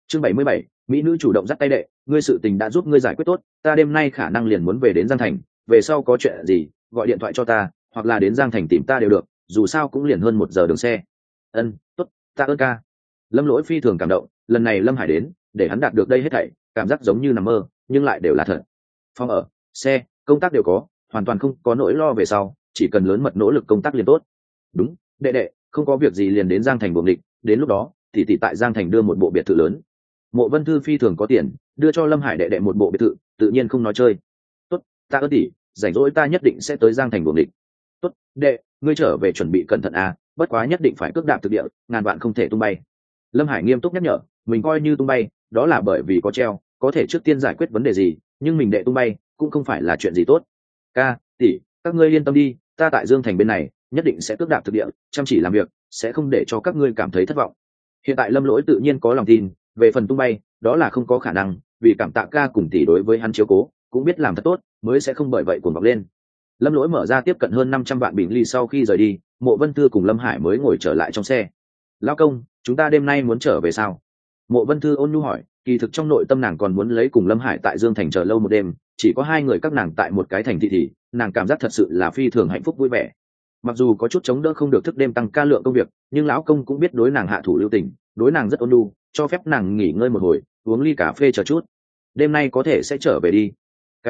Chương 77, mỹ nữ chủ động dắt tay đệ, ngươi sự tình đã giúp ngươi giải quyết tốt, ta đêm nay khả năng liền muốn về đến Giang Thành, về sau có chuyện gì, gọi điện thoại cho ta, hoặc là đến Giang Thành tìm ta đều được, dù sao cũng liền hơn 1 giờ đường xe. Ân, tốt, ta ơn ca. Lâm Lỗi phi thường cảm động, lần này Lâm Hải đến, để hắn đạt được đây hết thảy, cảm giác giống như nằm mơ, nhưng lại đều là thật. Phòng ở, xe, công tác đều có, hoàn toàn không có nỗi lo về sau, chỉ cần lớn mật nỗ lực công tác liền tốt. Đúng, đệ đệ, không có việc gì liền đến Giang Thành buồng địch, đến lúc đó, tỷ tại Giang Thành đưa một bộ biệt thự lớn. Mộ Vân Thư phi thường có tiền, đưa cho Lâm Hải đệ đệ một bộ biệt thự, tự nhiên không nói chơi. Tốt, ta ơn tỷ, rảnh rỗi ta nhất định sẽ tới Giang Thành buồng địch. Tốt, đệ, ngươi trở về chuẩn bị cẩn thận à, bất quá nhất định phải cước đạp thực địa, ngàn vạn không thể tung bay. Lâm Hải nghiêm túc nhắc nhở, mình coi như tung bay, đó là bởi vì có treo, có thể trước tiên giải quyết vấn đề gì, nhưng mình đệ tung bay, cũng không phải là chuyện gì tốt. Ca, tỷ, các ngươi yên tâm đi, ta tại Dương Thành bên này, nhất định sẽ cước đạp thực địa, chăm chỉ làm việc, sẽ không để cho các ngươi cảm thấy thất vọng. Hiện tại Lâm Lỗi tự nhiên có lòng tin, về phần tung bay, đó là không có khả năng, vì cảm tạ ca cùng tỷ đối với hắn chiếu cố, cũng biết làm thật tốt, mới sẽ không bởi vậy cuồng vọng lên. Lâm Lỗi mở ra tiếp cận hơn 500 vạn bình ly sau khi rời đi, Mộ Vân Thư cùng Lâm Hải mới ngồi trở lại trong xe. Lão công, chúng ta đêm nay muốn trở về sao? Mộ Vân Thư ôn nhu hỏi, kỳ thực trong nội tâm nàng còn muốn lấy cùng Lâm Hải tại Dương Thành chờ lâu một đêm, chỉ có hai người các nàng tại một cái thành thị thì nàng cảm giác thật sự là phi thường hạnh phúc vui vẻ. Mặc dù có chút chống đỡ không được thức đêm tăng ca lượng công việc, nhưng lão công cũng biết đối nàng hạ thủ lưu tình, đối nàng rất ôn nhu, cho phép nàng nghỉ ngơi một hồi, uống ly cà phê chờ chút. Đêm nay có thể sẽ trở về đi.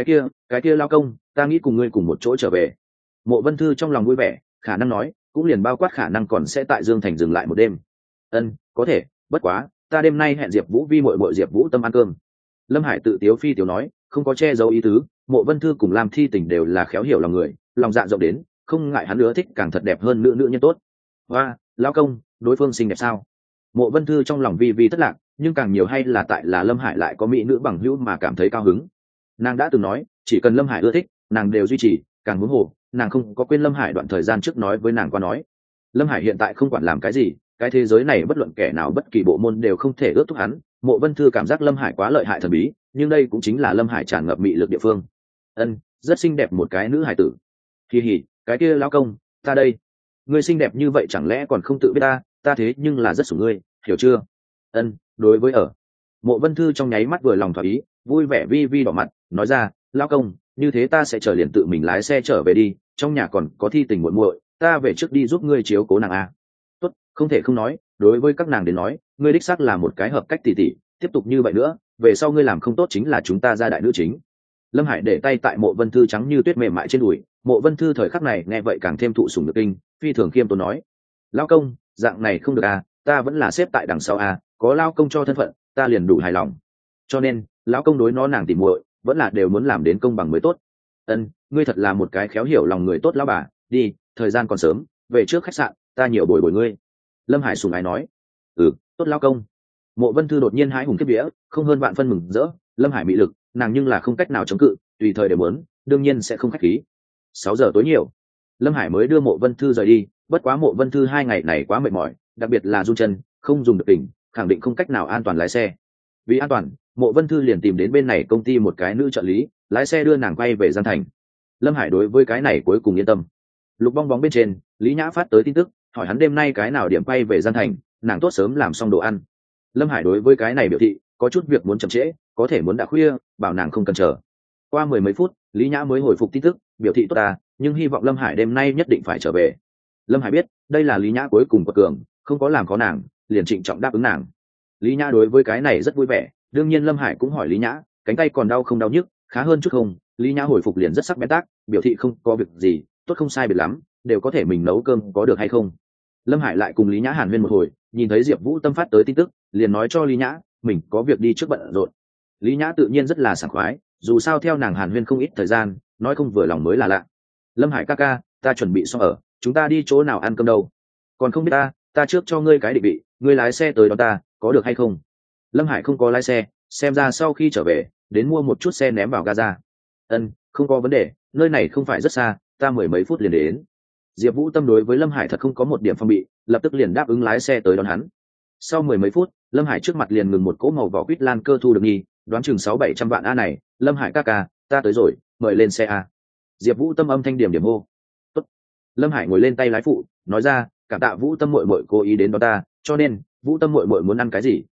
Cái kia lão công, ta nghĩ cùng ngươi cùng một chỗ trở về. Mộ Vân Thư trong lòng vui vẻ, khả năng nói, cũng liền bao quát khả năng còn sẽ tại Dương Thành dừng lại một đêm. Ân, có thể, bất quá, ta đêm nay hẹn Diệp Vũ Vi muội Diệp Vũ Tâm ăn cơm. Lâm Hải tự tiếu phi tiếu nói, không có che giấu ý tứ, Mộ Vân Thư cùng Lam Thi Tình đều là khéo hiểu lòng người, lòng dạ rộng đến, không ngại hắn nữa thích càng thật đẹp hơn nữ nhân tốt. Và, lão công, đối phương xinh đẹp sao? Mộ Vân Thư trong lòng vi vi thất lạc, nhưng càng nhiều hay là tại là Lâm Hải lại có mỹ nữ bằng hữu mà cảm thấy cao hứng. Nàng đã từng nói, chỉ cần Lâm Hải ưa thích, nàng đều duy trì, càng huống hồ, nàng không có quên Lâm Hải đoạn thời gian trước nói với nàng qua nói. Lâm Hải hiện tại không quản làm cái gì, cái thế giới này bất luận kẻ nào bất kỳ bộ môn đều không thể ước thúc hắn. Mộ Vân Thư cảm giác Lâm Hải quá lợi hại thần bí, nhưng đây cũng chính là Lâm Hải tràn ngập mị lực địa phương. Ân, rất xinh đẹp một cái nữ hải tử. Kỳ hỉ, cái kia lão công, ta đây. Ngươi xinh đẹp như vậy chẳng lẽ còn không tự biết ta thế nhưng là rất sủng ngươi, hiểu chưa? Ân, đối với ở. Mộ Vân Thư trong nháy mắt vừa lòng thỏa ý, vui vẻ vi vi đỏ mặt, nói ra, lão công, như thế ta sẽ chờ liền tự mình lái xe trở về đi, trong nhà còn có Thi Tình muội muội, ta về trước đi giúp ngươi chiếu cố nàng a. Tốt, không thể không nói, đối với các nàng đến nói, ngươi đích xác là một cái hợp cách tỷ tỷ, tiếp tục như vậy nữa, về sau ngươi làm không tốt chính là chúng ta gia đại nữ chính. Lâm Hải để tay tại Mộ Vân Thư trắng như tuyết mềm mại trên đùi, Mộ Vân Thư thời khắc này nghe vậy càng thêm thụ sủng nhược kinh, phi thường khiêm tốn nói, lão công, dạng này không được ta vẫn là xếp tại đằng sau có lão công cho thân phận, ta liền đủ hài lòng. Cho nên, lão công đối nó nàng tỉ muội, vẫn là đều muốn làm đến công bằng mới tốt. Ân, ngươi thật là một cái khéo hiểu lòng người tốt lão bà, đi, thời gian còn sớm, về trước khách sạn, ta nhiều bồi bồi ngươi. Lâm Hải sùng ái nói, tốt lão công. Mộ Vân Thư đột nhiên hái hùng kiếp vía, không hơn vạn phân mừng rỡ, Lâm Hải mị lực, nàng nhưng là không cách nào chống cự, tùy thời đều muốn, đương nhiên sẽ không khách khí. 6 giờ tối nhiều, Lâm Hải mới đưa Mộ Vân Thư rời đi, bất quá Mộ Vân Thư 2 ngày này quá mệt mỏi, đặc biệt là run chân, không dùng được tỉnh, khẳng định không cách nào an toàn lái xe. Vì an toàn, Mộ Vân Thư liền tìm đến bên này công ty một cái nữ trợ lý, lái xe đưa nàng quay về Giang Thành. Lâm Hải đối với cái này cuối cùng yên tâm. Lục bong bóng bên trên, Lý Nhã phát tới tin tức, hỏi hắn đêm nay cái nào điểm quay về Giang Thành, nàng tốt sớm làm xong đồ ăn. Lâm Hải đối với cái này biểu thị, có chút việc muốn chậm trễ, có thể muốn đã khuya, bảo nàng không cần chờ. Qua 10 mấy phút, Lý Nhã mới hồi phục tin tức, biểu thị tốt nhưng hy vọng Lâm Hải đêm nay nhất định phải trở về. Lâm Hải biết, đây là Lý Nhã cuối cùng của cường, không có làm khó nàng, liền trịnh trọng đáp ứng nàng. Lý Nhã đối với cái này rất vui vẻ, đương nhiên Lâm Hải cũng hỏi Lý Nhã, cánh tay còn đau không đau nhức, khá hơn chút không? Lý Nhã hồi phục liền rất sắc bén tác, biểu thị không có việc gì, tốt không sai biệt lắm, đều có thể mình nấu cơm có được hay không. Lâm Hải lại cùng Lý Nhã hàn huyên một hồi, nhìn thấy Diệp Vũ Tâm phát tới tin tức, liền nói cho Lý Nhã, mình có việc đi trước bận rộn. Lý Nhã tự nhiên rất là sảng khoái, dù sao theo nàng hàn huyên không ít thời gian, nói không vừa lòng mới là lạ. Lâm Hải ca ca, ta chuẩn bị xong ở, chúng ta đi chỗ nào ăn cơm đâu? Còn không biết ta trước cho ngươi cái định vị, ngươi lái xe tới đón ta, có được hay không? Lâm Hải không có lái xe, xem ra sau khi trở về, đến mua một chút xe ném vào gaza. Ân, không có vấn đề, nơi này không phải rất xa, ta 10 mấy phút liền đến. Diệp Vũ Tâm đối với Lâm Hải thật không có một điểm phong bị, lập tức liền đáp ứng lái xe tới đón hắn. Sau 10 mấy phút, Lâm Hải trước mặt liền ngừng một cỗ màu vỏ quýt lan cơ thu được nghi, đoán chừng 600-700 vạn này, Lâm Hải ca ca, ta tới rồi, mời lên xe Diệp Vũ Tâm âm thanh điểm hô. Tốt. Lâm Hải ngồi lên tay lái phụ, nói ra, cảm tạ Vũ Tâm muội muội cố ý đến đón ta, cho nên, Vũ Tâm muội muội muốn ăn cái gì?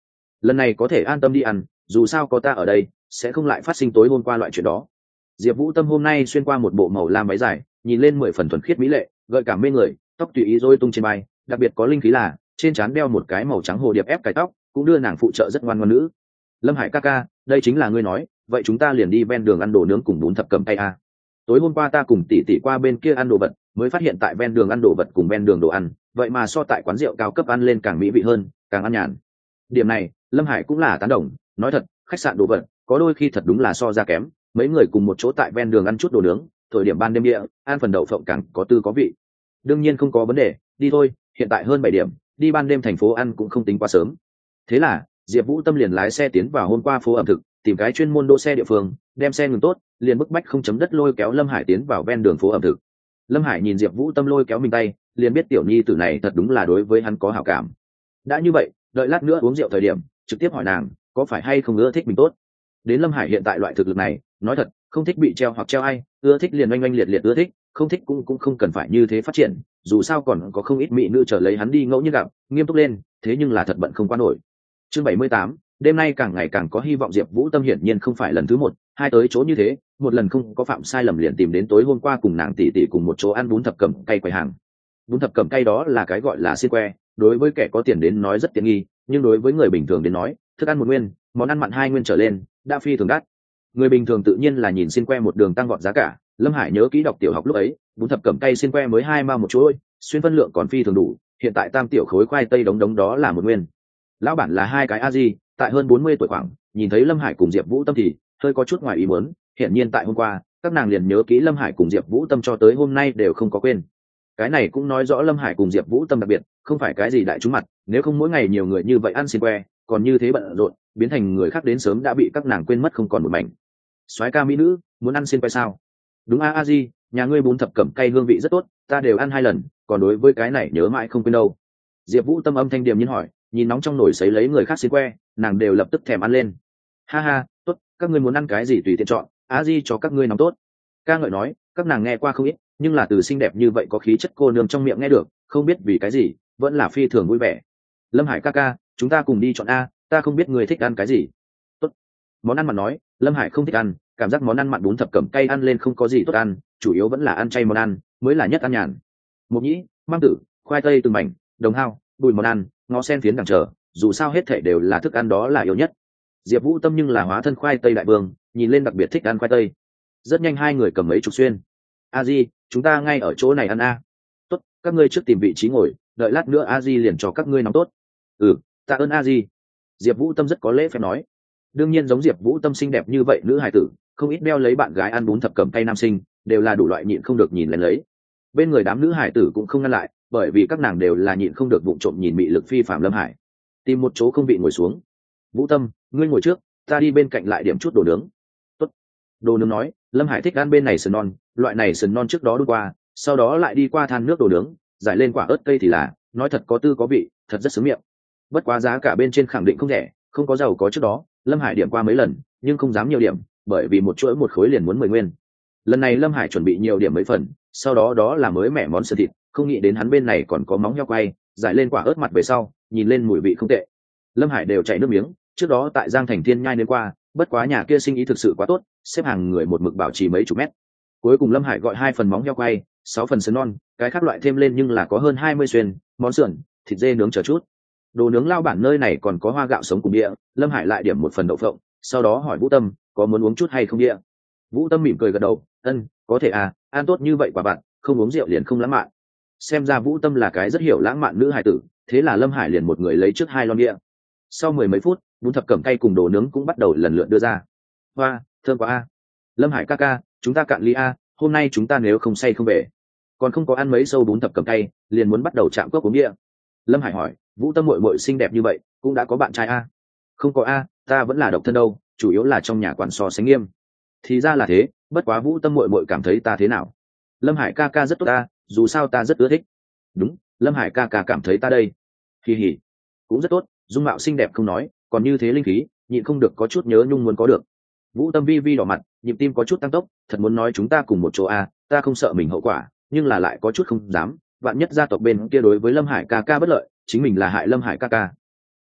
lần này có thể an tâm đi ăn, dù sao có ta ở đây sẽ không lại phát sinh tối hôm qua loại chuyện đó. Diệp Vũ Tâm hôm nay xuyên qua một bộ màu lam váy dài, nhìn lên 10 phần thuần khiết mỹ lệ, gợi cảm mê người, tóc tùy ý rối tung trên vai, đặc biệt có linh khí là trên trán đeo một cái màu trắng hồ điệp ép cài tóc, cũng đưa nàng phụ trợ rất ngoan ngoãn nữ. Lâm Hải ca ca, đây chính là ngươi nói, vậy chúng ta liền đi ven đường ăn đồ nướng cùng bún thập cẩm tay a. Tối hôm qua ta cùng tỷ tỷ qua bên kia ăn đồ vật, mới phát hiện tại ven đường ăn đồ vật cùng ven đường đồ ăn, vậy mà so tại quán rượu cao cấp ăn lên càng mỹ vị hơn, càng ăn nhàn. Điểm này, Lâm Hải cũng là tán đồng, nói thật, khách sạn đồ vật có đôi khi thật đúng là so ra kém, mấy người cùng một chỗ tại ven đường ăn chút đồ nướng, thời điểm ban đêm địa, ăn phần đậu phộng càng có tư có vị. Đương nhiên không có vấn đề, đi thôi, hiện tại hơn 7 điểm, đi ban đêm thành phố ăn cũng không tính quá sớm. Thế là, Diệp Vũ Tâm liền lái xe tiến vào hôm qua phố ẩm thực, tìm cái chuyên môn đỗ xe địa phương, đem xe ngừng tốt, liền bức bách không chấm đất lôi kéo Lâm Hải tiến vào ven đường phố ẩm thực. Lâm Hải nhìn Diệp Vũ Tâm lôi kéo mình tay, liền biết tiểu nhi tử này thật đúng là đối với hắn có hảo cảm. Đã như vậy, đợi lát nữa uống rượu thời điểm, trực tiếp hỏi nàng, có phải hay không ưa thích mình tốt. Đến Lâm Hải hiện tại loại thực lực này, nói thật, không thích bị treo hoặc treo ai, ưa thích liền oanh oanh liệt liệt ưa thích, không thích cũng không cần phải như thế phát triển, dù sao còn có không ít mỹ nữ chờ lấy hắn đi ngẫu nhiên gặp, nghiêm túc lên, thế nhưng là thật bận không qua nổi. Chương 78, đêm nay càng ngày càng có hy vọng. Diệp Vũ Tâm hiển nhiên không phải lần thứ một, hai tới chỗ như thế, một lần không có phạm sai lầm liền tìm đến tối hôm qua cùng nàng tỷ tỷ cùng một chỗ ăn bún thập cẩm cay quầy hàng. Bún thập cẩm cay đó là cái gọi là xiên que, đối với kẻ có tiền đến nói rất tiện nghi, nhưng đối với người bình thường đến nói, thức ăn một nguyên, món ăn mặn hai nguyên trở lên, đã phi thường đắt. Người bình thường tự nhiên là nhìn xiên que một đường tăng vọt giá cả, Lâm Hải nhớ kỹ đọc tiểu học lúc ấy, bún thập cẩm cay xiên que mới 2 mao một chuỗi, xuyên phân lượng còn phi thường đủ, hiện tại tam tiểu khối khoai tây đống đống đó là một nguyên. Lão bản là hai cái a di, tại hơn 40 tuổi khoảng, nhìn thấy Lâm Hải cùng Diệp Vũ Tâm thì hơi có chút ngoài ý muốn, hiển nhiên tại hôm qua, các nàng liền nhớ kỹ Lâm Hải cùng Diệp Vũ Tâm cho tới hôm nay đều không có quên. Cái này cũng nói rõ Lâm Hải cùng Diệp Vũ Tâm đặc biệt, không phải cái gì đại chúng mặt, nếu không mỗi ngày nhiều người như vậy ăn xiên que, còn như thế bận rộn, biến thành người khác đến sớm đã bị các nàng quên mất không còn một mảnh. Soái ca mỹ nữ, muốn ăn xiên que sao? Đúng a di, nhà ngươi bún thập cẩm cay hương vị rất tốt, ta đều ăn 2 lần, còn đối với cái này nhớ mãi không quên đâu. Diệp Vũ Tâm âm thanh điềm nhiên hỏi, nhìn nóng trong nồi sấy lấy người khác xiên que, nàng đều lập tức thèm ăn lên. Ha ha, tốt, các ngươi muốn ăn cái gì tùy tiện chọn, a di cho các ngươi nóng tốt. Ca ngợi nói, các nàng nghe qua không ít, nhưng là từ xinh đẹp như vậy có khí chất cô nương trong miệng nghe được, không biết vì cái gì, vẫn là phi thường vui vẻ. Lâm Hải ca ca, chúng ta cùng đi chọn a, ta không biết người thích ăn cái gì. Tốt. Món ăn mặn nói, Lâm Hải không thích ăn, cảm giác món ăn mặn bún thập cẩm cay ăn lên không có gì tốt ăn, chủ yếu vẫn là ăn chay món ăn, mới là nhất ăn nhàn. Mộc nhĩ, măng tử, khoai tây từng mảnh, đồng hao, bùi món ăn, ngó sen phiến đằng chờ, dù sao hết thảy đều là thức ăn đó là yêu nhất. Diệp Vũ Tâm nhưng là hóa thân khoai tây đại vương, nhìn lên đặc biệt thích ăn khoai tây. Rất nhanh hai người cầm mấy chục xuyên. A Di, chúng ta ngay ở chỗ này ăn a. Tốt, các ngươi trước tìm vị trí ngồi, đợi lát nữa A Di liền cho các ngươi nóng tốt. Ừ, tạ ơn A Di. Diệp Vũ Tâm rất có lễ phép nói. Đương nhiên giống Diệp Vũ Tâm xinh đẹp như vậy nữ hài tử, không ít đeo lấy bạn gái ăn bún thập cẩm cay nam sinh, đều là đủ loại nhịn không được nhìn lên lấy. Bên người đám nữ hài tử cũng không ngăn lại, bởi vì các nàng đều là nhịn không được vụng trộm nhìn mị lực phi phàm Lâm Hải. Tìm một chỗ không vị ngồi xuống. Vũ Tâm, ngươi ngồi trước, ta đi bên cạnh lại điểm chút đồ nướng. Tốt. Đồ nướng nói, Lâm Hải thích ăn bên này sườn non, loại này sườn non trước đó đun qua, sau đó lại đi qua than nước đồ nướng, giải lên quả ớt cây thì là, nói thật có tư có vị, thật rất sướng miệng. Bất quá giá cả bên trên khẳng định không rẻ, không có giàu có trước đó, Lâm Hải điểm qua mấy lần, nhưng không dám nhiều điểm, bởi vì một chuỗi một khối liền muốn 10 nguyên. Lần này Lâm Hải chuẩn bị nhiều điểm mấy phần, sau đó đó là mới mẻ món sườn thịt, không nghĩ đến hắn bên này còn có móng heo quay, giải lên quả ớt mặt về sau, nhìn lên mùi vị không tệ. Lâm Hải đều chảy nước miếng, trước đó tại Giang Thành Thiên nhai đến qua, bất quá nhà kia sinh ý thực sự quá tốt, xếp hàng người một mực bảo trì mấy chục mét. Cuối cùng Lâm Hải gọi 2 phần móng heo quay, 6 phần sườn non, cái khác loại thêm lên nhưng là có hơn 20 xuyên, món sườn, thịt dê nướng chờ chút. Đồ nướng lao bản nơi này còn có hoa gạo sống cùng địa, Lâm Hải lại điểm 1 phần đậu phộng, sau đó hỏi Vũ Tâm, có muốn uống chút hay không địa? Vũ Tâm mỉm cười gật đầu, ân, có thể à, ăn tốt như vậy quả bạn, không uống rượu liền không lãng mạn. Xem ra Vũ Tâm là cái rất hiểu lãng mạn nữ hài tử, thế là Lâm Hải liền một người lấy trước 2 lon địa. Sau 10 mấy phút, bún thập cẩm cay cùng đồ nướng cũng bắt đầu lần lượt đưa ra. Hoa, thơm quá a. Lâm Hải ca ca, chúng ta cạn ly a, hôm nay chúng ta nếu không say không về. Còn không có ăn mấy sâu bún thập cẩm cay, liền muốn bắt đầu chạm cốc uống bia. Lâm Hải hỏi, Vũ Tâm muội muội xinh đẹp như vậy, cũng đã có bạn trai a? Không có a, ta vẫn là độc thân đâu, chủ yếu là trong nhà quản so sánh nghiêm. Thì ra là thế, bất quá Vũ Tâm muội muội cảm thấy ta thế nào? Lâm Hải ca ca rất tốt ta, dù sao ta rất ưa thích. Đúng, Lâm Hải ca ca cảm thấy ta đây. Kỳ hỉ, cũng rất tốt, dung mạo xinh đẹp không nói, còn như thế linh khí, nhịn không được có chút nhớ nhung muốn có được. Vũ Tâm vi vi đỏ mặt, nhịp tim có chút tăng tốc, thật muốn nói chúng ta cùng một chỗ a, ta không sợ mình hậu quả, nhưng là lại có chút không dám, vạn nhất gia tộc bên kia đối với Lâm Hải ca ca bất lợi, chính mình là hại Lâm Hải ca ca.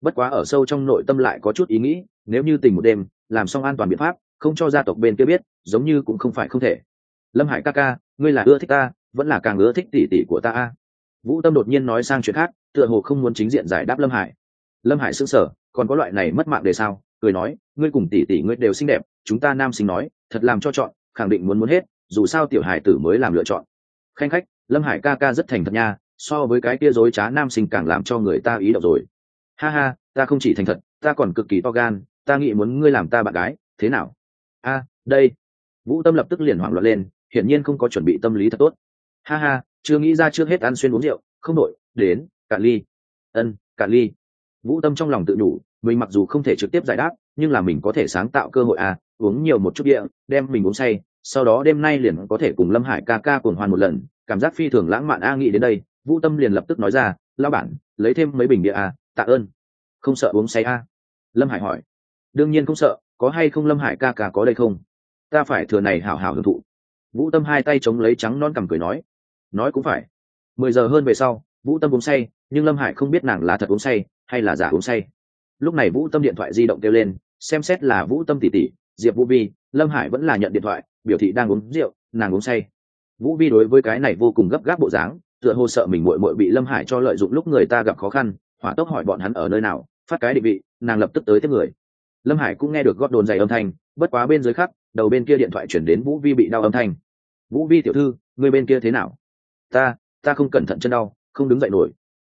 bất quá ở sâu trong nội tâm lại có chút ý nghĩ, nếu như tình một đêm làm xong an toàn biện pháp, không cho gia tộc bên kia biết, giống như cũng không phải không thể. Lâm Hải ca ca, ngươi là ưa thích ta vẫn là càng ưa thích tỷ tỷ của ta a? Vũ Tâm đột nhiên nói sang chuyện khác, tựa hồ không muốn chính diện giải đáp Lâm Hải. Lâm Hải sững sờ, còn có loại này mất mạng để sao? Cười nói, ngươi cùng tỷ tỷ ngươi đều xinh đẹp, chúng ta nam sinh nói, thật làm cho chọn, khẳng định muốn hết, dù sao tiểu hải tử mới làm lựa chọn. Khanh khách, Lâm Hải ca ca rất thành thật nha, so với cái kia dối trá nam sinh càng làm cho người ta ý động rồi. Ha ha, ta không chỉ thành thật, ta còn cực kỳ to gan, ta nghĩ muốn ngươi làm ta bạn gái, thế nào? A, đây. Vũ Tâm lập tức liền hoảng loạn lên, hiển nhiên không có chuẩn bị tâm lý thật tốt. Ha ha, chưa nghĩ ra trước hết ăn xuyên uống rượu, không đội, đến, cạn ly. Cạn ly. Vũ Tâm trong lòng tự nhủ, mình mặc dù không thể trực tiếp giải đáp, nhưng là mình có thể sáng tạo cơ hội uống nhiều một chút bia, đem mình uống say, sau đó đêm nay liền có thể cùng Lâm Hải ca ca cuồng hoan một lần, cảm giác phi thường lãng mạn nghĩ đến đây, Vũ Tâm liền lập tức nói ra, lão bản, lấy thêm mấy bình bia tạ ơn. Không sợ uống say Lâm Hải hỏi. Đương nhiên không sợ, có hay không Lâm Hải ca ca có đây không? Ta phải thừa này hảo hảo hưởng thụ. Vũ Tâm hai tay chống lấy trắng non cằm cười nói cũng phải. 10 giờ hơn về sau, Vũ Tâm uống say, nhưng Lâm Hải không biết nàng là thật uống say hay là giả uống say. Lúc này Vũ Tâm điện thoại di động kêu lên, xem xét là Vũ Tâm tỷ tỷ Diệp Vũ Vi. Lâm Hải vẫn là nhận điện thoại, biểu thị đang uống rượu, nàng uống say. Vũ Vi đối với cái này vô cùng gấp gáp bộ dáng, tựa hồ sợ mình muội muội bị Lâm Hải cho lợi dụng lúc người ta gặp khó khăn, hỏa tốc hỏi bọn hắn ở nơi nào, phát cái định vị, nàng lập tức tới tiếp người. Lâm Hải cũng nghe được gót đồn giày âm thanh, bất quá bên dưới khắc, đầu bên kia điện thoại chuyển đến Vũ Vi bị đau âm thanh. Vũ Vi tiểu thư, người bên kia thế nào? Ta không cẩn thận chân đau, không đứng dậy nổi.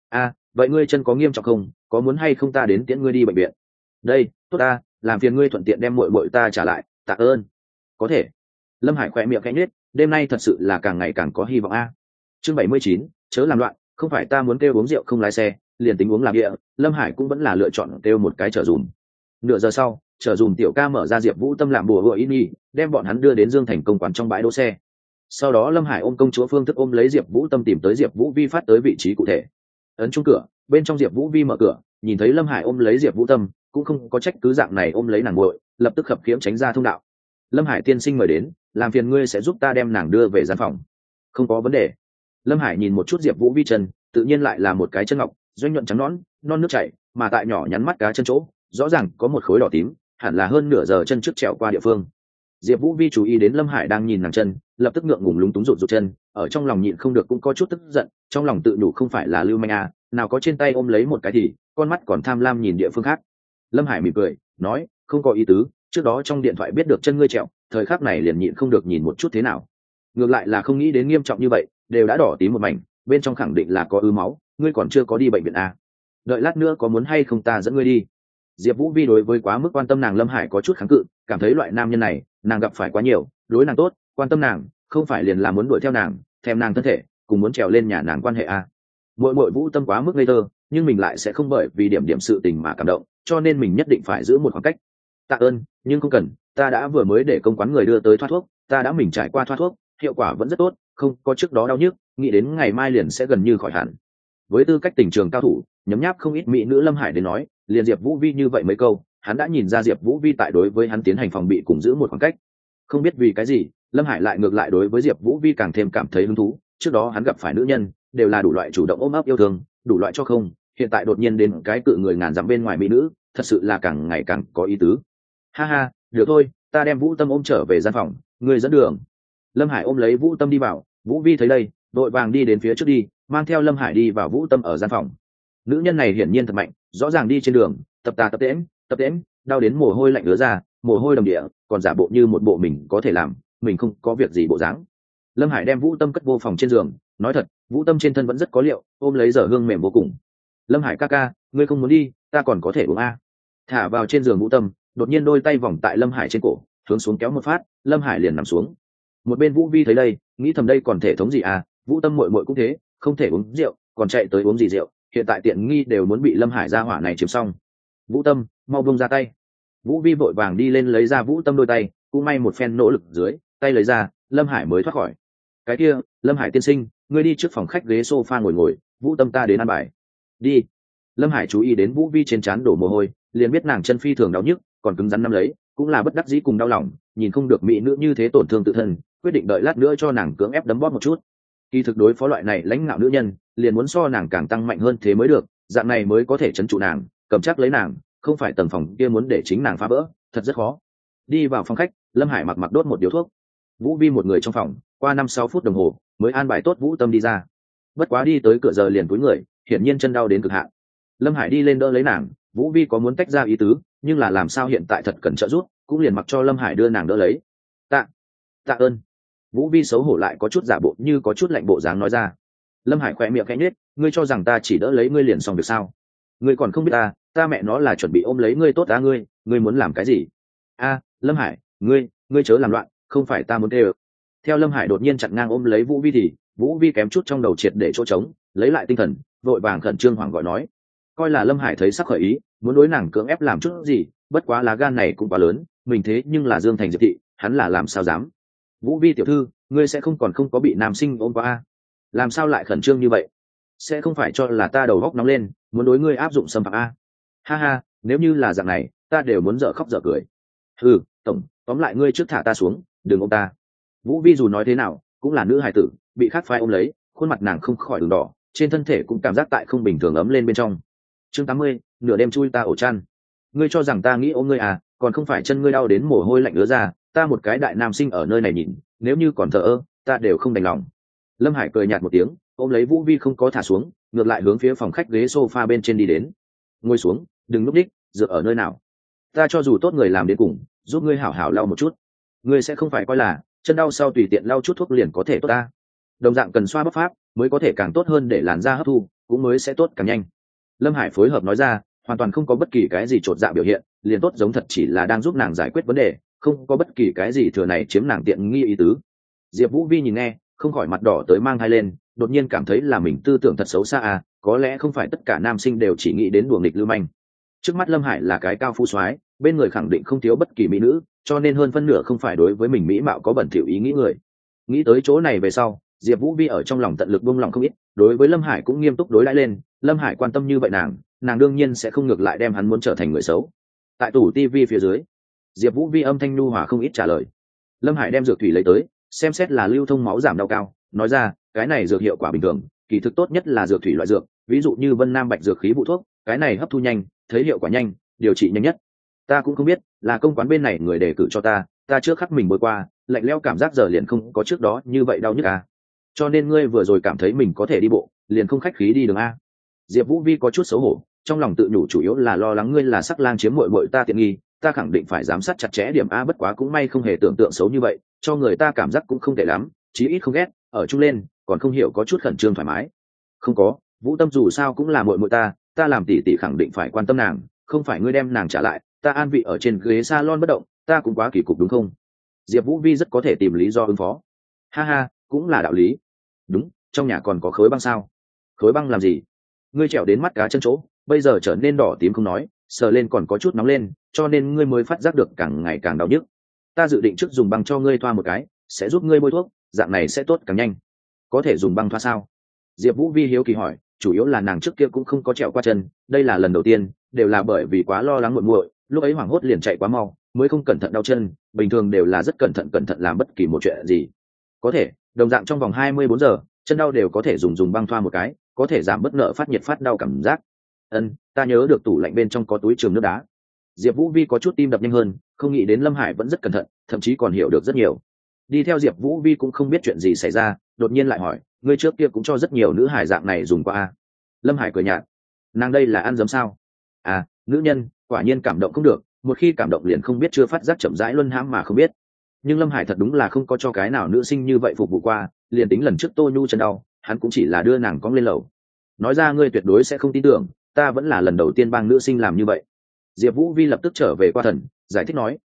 Vậy ngươi chân có nghiêm trọng không? Có muốn hay không ta đến tiễn ngươi đi bệnh viện? Đây, tốt làm phiền ngươi thuận tiện đem muội muội ta trả lại, tạ ơn. Có thể. Lâm Hải khỏe miệng khẽ nhếch, đêm nay thật sự là càng ngày càng có hy vọng Chương 79, chớ làm loạn, không phải ta muốn kêu uống rượu không lái xe, liền tính uống làm địa, Lâm Hải cũng vẫn là lựa chọn kêu một cái chở dùm. Nửa giờ sau, chở dùm tiểu ca mở ra Diệp Vũ Tâm làm bùa hựa ý nhị, đem bọn hắn đưa đến Dương Thành công quán trong bãi đỗ xe. Sau đó Lâm Hải ôm công chúa Phương Thức ôm lấy Diệp Vũ Tâm tìm tới Diệp Vũ Vi phát tới vị trí cụ thể. Ấn chung cửa, bên trong Diệp Vũ Vi mở cửa, nhìn thấy Lâm Hải ôm lấy Diệp Vũ Tâm, cũng không có trách cứ dạng này ôm lấy nàng muội, lập tức khập khiễng tránh ra thông đạo. Lâm Hải tiên sinh mời đến, làm phiền ngươi sẽ giúp ta đem nàng đưa về gian phòng. Không có vấn đề. Lâm Hải nhìn một chút Diệp Vũ Vi chân, tự nhiên lại là một cái chân ngọc, doanh nhuận trắng nõn, non nước chảy, mà tại nhỏ nhắn mắt cá chân chỗ, rõ ràng có một khối đỏ tím, hẳn là hơn nửa giờ chân trước trèo qua địa phương. Diệp Vũ Vi chú ý đến Lâm Hải đang nhìn nàng chân, lập tức ngượng ngùng lúng túng rụt chân, ở trong lòng nhịn không được cũng có chút tức giận, trong lòng tự nhủ không phải là lưu manh nào có trên tay ôm lấy một cái thì, con mắt còn tham lam nhìn địa phương khác. Lâm Hải mỉm cười, nói, không có ý tứ, trước đó trong điện thoại biết được chân ngươi trẹo, thời khắc này liền nhịn không được nhìn một chút thế nào. Ngược lại là không nghĩ đến nghiêm trọng như vậy, đều đã đỏ tím một mảnh, bên trong khẳng định là có ứ máu, ngươi còn chưa có đi bệnh viện đợi lát nữa có muốn hay không ta dẫn ngươi đi. Diệp Vũ Vi đối với quá mức quan tâm nàng Lâm Hải có chút kháng cự, cảm thấy loại nam nhân này nàng gặp phải quá nhiều, đối nàng tốt, quan tâm nàng không phải liền là muốn đuổi theo nàng, thèm nàng thân thể, cùng muốn trèo lên nhà nàng quan hệ muội Vũ Tâm quá mức ngây thơ, nhưng mình lại sẽ không bởi vì điểm sự tình mà cảm động, cho nên mình nhất định phải giữ một khoảng cách. Tạ ơn, nhưng không cần, ta đã vừa mới để công quán người đưa tới thoát thuốc, ta đã mình trải qua thoát thuốc, hiệu quả vẫn rất tốt, không có trước đó đau nhức, nghĩ đến ngày mai liền sẽ gần như khỏi hẳn. Với tư cách tình trường cao thủ, nhấm nháp không ít mỹ nữ Lâm Hải đến nói, liền Diệp Vũ Vi như vậy mấy câu, hắn đã nhìn ra Diệp Vũ Vi tại đối với hắn tiến hành phòng bị cùng giữ một khoảng cách. Không biết vì cái gì, Lâm Hải lại ngược lại đối với Diệp Vũ Vi càng thêm cảm thấy hứng thú, trước đó hắn gặp phải nữ nhân đều là đủ loại chủ động ôm ấp yêu thương, đủ loại cho không, hiện tại đột nhiên đến cái cự người ngàn dặm bên ngoài mỹ nữ, thật sự là càng ngày càng có ý tứ. Ha ha, được thôi, ta đem Vũ Tâm ôm trở về gian phòng, ngươi dẫn đường. Lâm Hải ôm lấy Vũ Tâm đi vào, Vũ Vi thấy đây, đội vàng đi đến phía trước đi, mang theo Lâm Hải đi vào Vũ Tâm ở gian phòng. Nữ nhân này hiển nhiên thật mạnh, rõ ràng đi trên đường tập tễnh, đau đến mồ hôi lạnh ứa ra, mồ hôi đầm địa, còn giả bộ như một bộ mình có thể làm, mình không có việc gì bộ dáng. Lâm Hải đem Vũ Tâm cất vô phòng trên giường, nói thật, Vũ Tâm trên thân vẫn rất có liệu, ôm lấy giờ hương mềm vô cùng. Lâm Hải ca ca, ngươi không muốn đi, ta còn có thể uống thả vào trên giường Vũ Tâm, đột nhiên đôi tay vòng tại Lâm Hải trên cổ, hướng xuống kéo một phát, Lâm Hải liền nằm xuống. Một bên Vũ Vi thấy đây, nghĩ thầm đây còn thể thống gì Vũ Tâm muội cũng thế, không thể uống rượu, còn chạy tới uống gì rượu, hiện tại tiện nghi đều muốn bị Lâm Hải ra hỏa này chiếm xong. Vũ Tâm, mau buông ra tay. Vũ Vi vội vàng đi lên lấy ra Vũ Tâm đôi tay, cũng may một phen nỗ lực dưới, tay lấy ra, Lâm Hải mới thoát khỏi. Cái kia, Lâm Hải tiên sinh, ngươi đi trước phòng khách ghế sofa ngồi, Vũ Tâm ta đến ăn bài. Đi. Lâm Hải chú ý đến Vũ Vi trên trán đổ mồ hôi, liền biết nàng chân phi thường đau nhức, còn cứng rắn nắm lấy, cũng là bất đắc dĩ cùng đau lòng, nhìn không được mỹ nữ như thế tổn thương tự thân, quyết định đợi lát nữa cho nàng cưỡng ép đấm bóp một chút. Kỳ thực đối phó loại này lãnh ngạo nữ nhân, liền muốn so nàng càng tăng mạnh hơn thế mới được, dạng này mới có thể trấn trụ nàng, cầm chắc lấy nàng, không phải tầng phòng kia muốn để chính nàng phá vỡ, thật rất khó. Đi vào phòng khách, Lâm Hải mặc đốt một điếu thuốc. Vũ Vi một người trong phòng, qua 5-6 phút đồng hồ mới an bài tốt Vũ Tâm đi ra. Bất quá đi tới cửa giờ liền cúi người, hiển nhiên chân đau đến cực hạn. Lâm Hải đi lên đỡ lấy nàng, Vũ Vi có muốn tách ra ý tứ, nhưng là làm sao hiện tại thật cần trợ giúp, cũng liền mặc cho Lâm Hải đưa nàng đỡ lấy. Tạ ơn. Vũ Vi xấu hổ lại có chút giả bộ như có chút lạnh bộ dáng nói ra. Lâm Hải khỏe miệng khẽ nhếch, ngươi cho rằng ta chỉ đỡ lấy ngươi liền xong được sao? Ngươi còn không biết ta mẹ nó là chuẩn bị ôm lấy ngươi tốt ta ngươi muốn làm cái gì? Lâm Hải, ngươi chớ làm loạn, không phải ta muốn đê ơ. Theo Lâm Hải đột nhiên chặn ngang ôm lấy Vũ Vi thì Vũ Vi kém chút trong đầu triệt để chỗ trống, lấy lại tinh thần, vội vàng khẩn trương hoảng gọi nói. Coi là Lâm Hải thấy sắc khởi ý, muốn đối nàng cưỡng ép làm chút gì, bất quá lá gan này cũng quá lớn, mình thế nhưng là Dương Thành Diệp thị, hắn là làm sao dám? Vũ Vi tiểu thư, ngươi sẽ không có bị nam sinh ôm qua làm sao lại khẩn trương như vậy? Sẽ không phải cho là ta đầu góc nóng lên, muốn đối ngươi áp dụng xâm phạm ha ha, nếu như là dạng này, ta đều muốn dở khóc dở cười. Tóm lại ngươi trước thả ta xuống, đừng ôm ta. Vũ Vi dù nói thế nào cũng là nữ hài tử, bị khác phái ôm lấy, khuôn mặt nàng không khỏi đường đỏ, trên thân thể cũng cảm giác tại không bình thường ấm lên bên trong. Chương 80, nửa đêm chui ta ổ chăn. Ngươi cho rằng ta nghĩ ôm ngươi còn không phải chân ngươi đau đến mồ hôi lạnh ứa ra, ta một cái đại nam sinh ở nơi này nhìn, nếu như còn thờ ơ, ta đều không đành lòng. Lâm Hải cười nhạt một tiếng, ôm lấy Vũ Vi không có thả xuống, ngược lại hướng phía phòng khách ghế sofa bên trên đi đến. Ngồi xuống, đừng núp đích, dựa ở nơi nào? Ta cho dù tốt người làm đến cùng, giúp ngươi hảo hảo lau một chút. Ngươi sẽ không phải coi là chân đau sau tùy tiện lau chút thuốc liền có thể tốt ta. Đồng dạng cần xoa bóp pháp mới có thể càng tốt hơn để làn da hấp thu, cũng mới sẽ tốt càng nhanh. Lâm Hải phối hợp nói ra, hoàn toàn không có bất kỳ cái gì chột dạ biểu hiện, liền tốt giống thật chỉ là đang giúp nàng giải quyết vấn đề, không có bất kỳ cái gì thừa này chiếm nàng tiện nghi ý tứ. Diệp Vũ Vi nhìn nghe, không khỏi mặt đỏ tới mang thai lên, đột nhiên cảm thấy là mình tư tưởng thật xấu xa có lẽ không phải tất cả nam sinh đều chỉ nghĩ đến đùa nghịch lưu manh. Trước mắt Lâm Hải là cái cao phú soái, bên người khẳng định không thiếu bất kỳ mỹ nữ, cho nên hơn phân nửa không phải đối với mình mỹ mạo có bẩn thỉu ý nghĩ người. Nghĩ tới chỗ này về sau, Diệp Vũ Vi ở trong lòng tận lực buông lòng không ít, đối với Lâm Hải cũng nghiêm túc đối đãi lên, Lâm Hải quan tâm như vậy nàng đương nhiên sẽ không ngược lại đem hắn muốn trở thành người xấu. Tại tủ tivi phía dưới, Diệp Vũ Vi âm thanh nhu hòa không ít trả lời. Lâm Hải đem dược thủy lấy tới, xem xét là lưu thông máu giảm đau cao, nói ra, cái này dược hiệu quả bình thường, kỳ thực tốt nhất là dược thủy loại dược, ví dụ như Vân Nam Bạch dược khí vụ thuốc, cái này hấp thu nhanh, thấy hiệu quả nhanh, điều trị nhanh nhất. Ta cũng không biết, là công quán bên này người đề cử cho ta trước khắc mình bôi qua, lạnh lẽo cảm giác giờ liền không có trước đó như vậy đau nhức cho nên ngươi vừa rồi cảm thấy mình có thể đi bộ, liền không khách khí đi đường Diệp Vũ Vi có chút xấu hổ, trong lòng tự nhủ chủ yếu là lo lắng ngươi là sắc lang chiếm muội muội ta tiện nghi, ta khẳng định phải giám sát chặt chẽ điểm bất quá cũng may không hề tưởng tượng xấu như vậy, cho người ta cảm giác cũng không tệ lắm, chí ít không ghét, ở chung lên, còn không hiểu có chút khẩn trương thoải mái. Không có, Vũ Tâm dù sao cũng là muội muội ta làm tỷ tỷ khẳng định phải quan tâm nàng, không phải ngươi đem nàng trả lại, ta an vị ở trên ghế salon bất động, ta cũng quá kỳ cục đúng không? Diệp Vũ Vi rất có thể tìm lý do ứng phó. Ha ha, cũng là đạo lý. Đúng, trong nhà còn có khối băng sao? Khối băng làm gì? Ngươi trèo đến mắt cá chân chỗ, bây giờ trở nên đỏ tím không nói, sờ lên còn có chút nóng lên, cho nên ngươi mới phát giác được càng ngày càng đau nhức. Ta dự định trước dùng băng cho ngươi thoa một cái, sẽ giúp ngươi bôi thuốc, dạng này sẽ tốt càng nhanh. Có thể dùng băng thoa sao? Diệp Vũ Vi hiếu kỳ hỏi, chủ yếu là nàng trước kia cũng không có trèo qua chân, đây là lần đầu tiên, đều là bởi vì quá lo lắng muội muội, lúc ấy hoảng hốt liền chạy quá mau, mới không cẩn thận đau chân, bình thường đều là rất cẩn thận làm bất kỳ một chuyện gì. Có thể, đồng dạng trong vòng 24 giờ, chân đau đều có thể dùng băng thoa một cái, có thể giảm bất nợ phát nhiệt phát đau cảm giác. Ta nhớ được tủ lạnh bên trong có túi trường nước đá. Diệp Vũ Vi có chút tim đập nhanh hơn, không nghĩ đến Lâm Hải vẫn rất cẩn thận, thậm chí còn hiểu được rất nhiều. Đi theo Diệp Vũ Vi cũng không biết chuyện gì xảy ra, đột nhiên lại hỏi, ngươi trước kia cũng cho rất nhiều nữ hải dạng này dùng qua Lâm Hải cười nhạt, nàng đây là ăn dấm sao? Nữ nhân, quả nhiên cảm động không được, một khi cảm động liền không biết chưa phát giác chậm rãi luân hãm mà không biết. Nhưng Lâm Hải thật đúng là không có cho cái nào nữ sinh như vậy phục vụ qua, liền tính lần trước Tô Nhu chân đau, hắn cũng chỉ là đưa nàng cong lên lầu. Nói ra ngươi tuyệt đối sẽ không tin tưởng, ta vẫn là lần đầu tiên bang nữ sinh làm như vậy. Diệp Vũ Vi lập tức trở về qua thần, giải thích nói,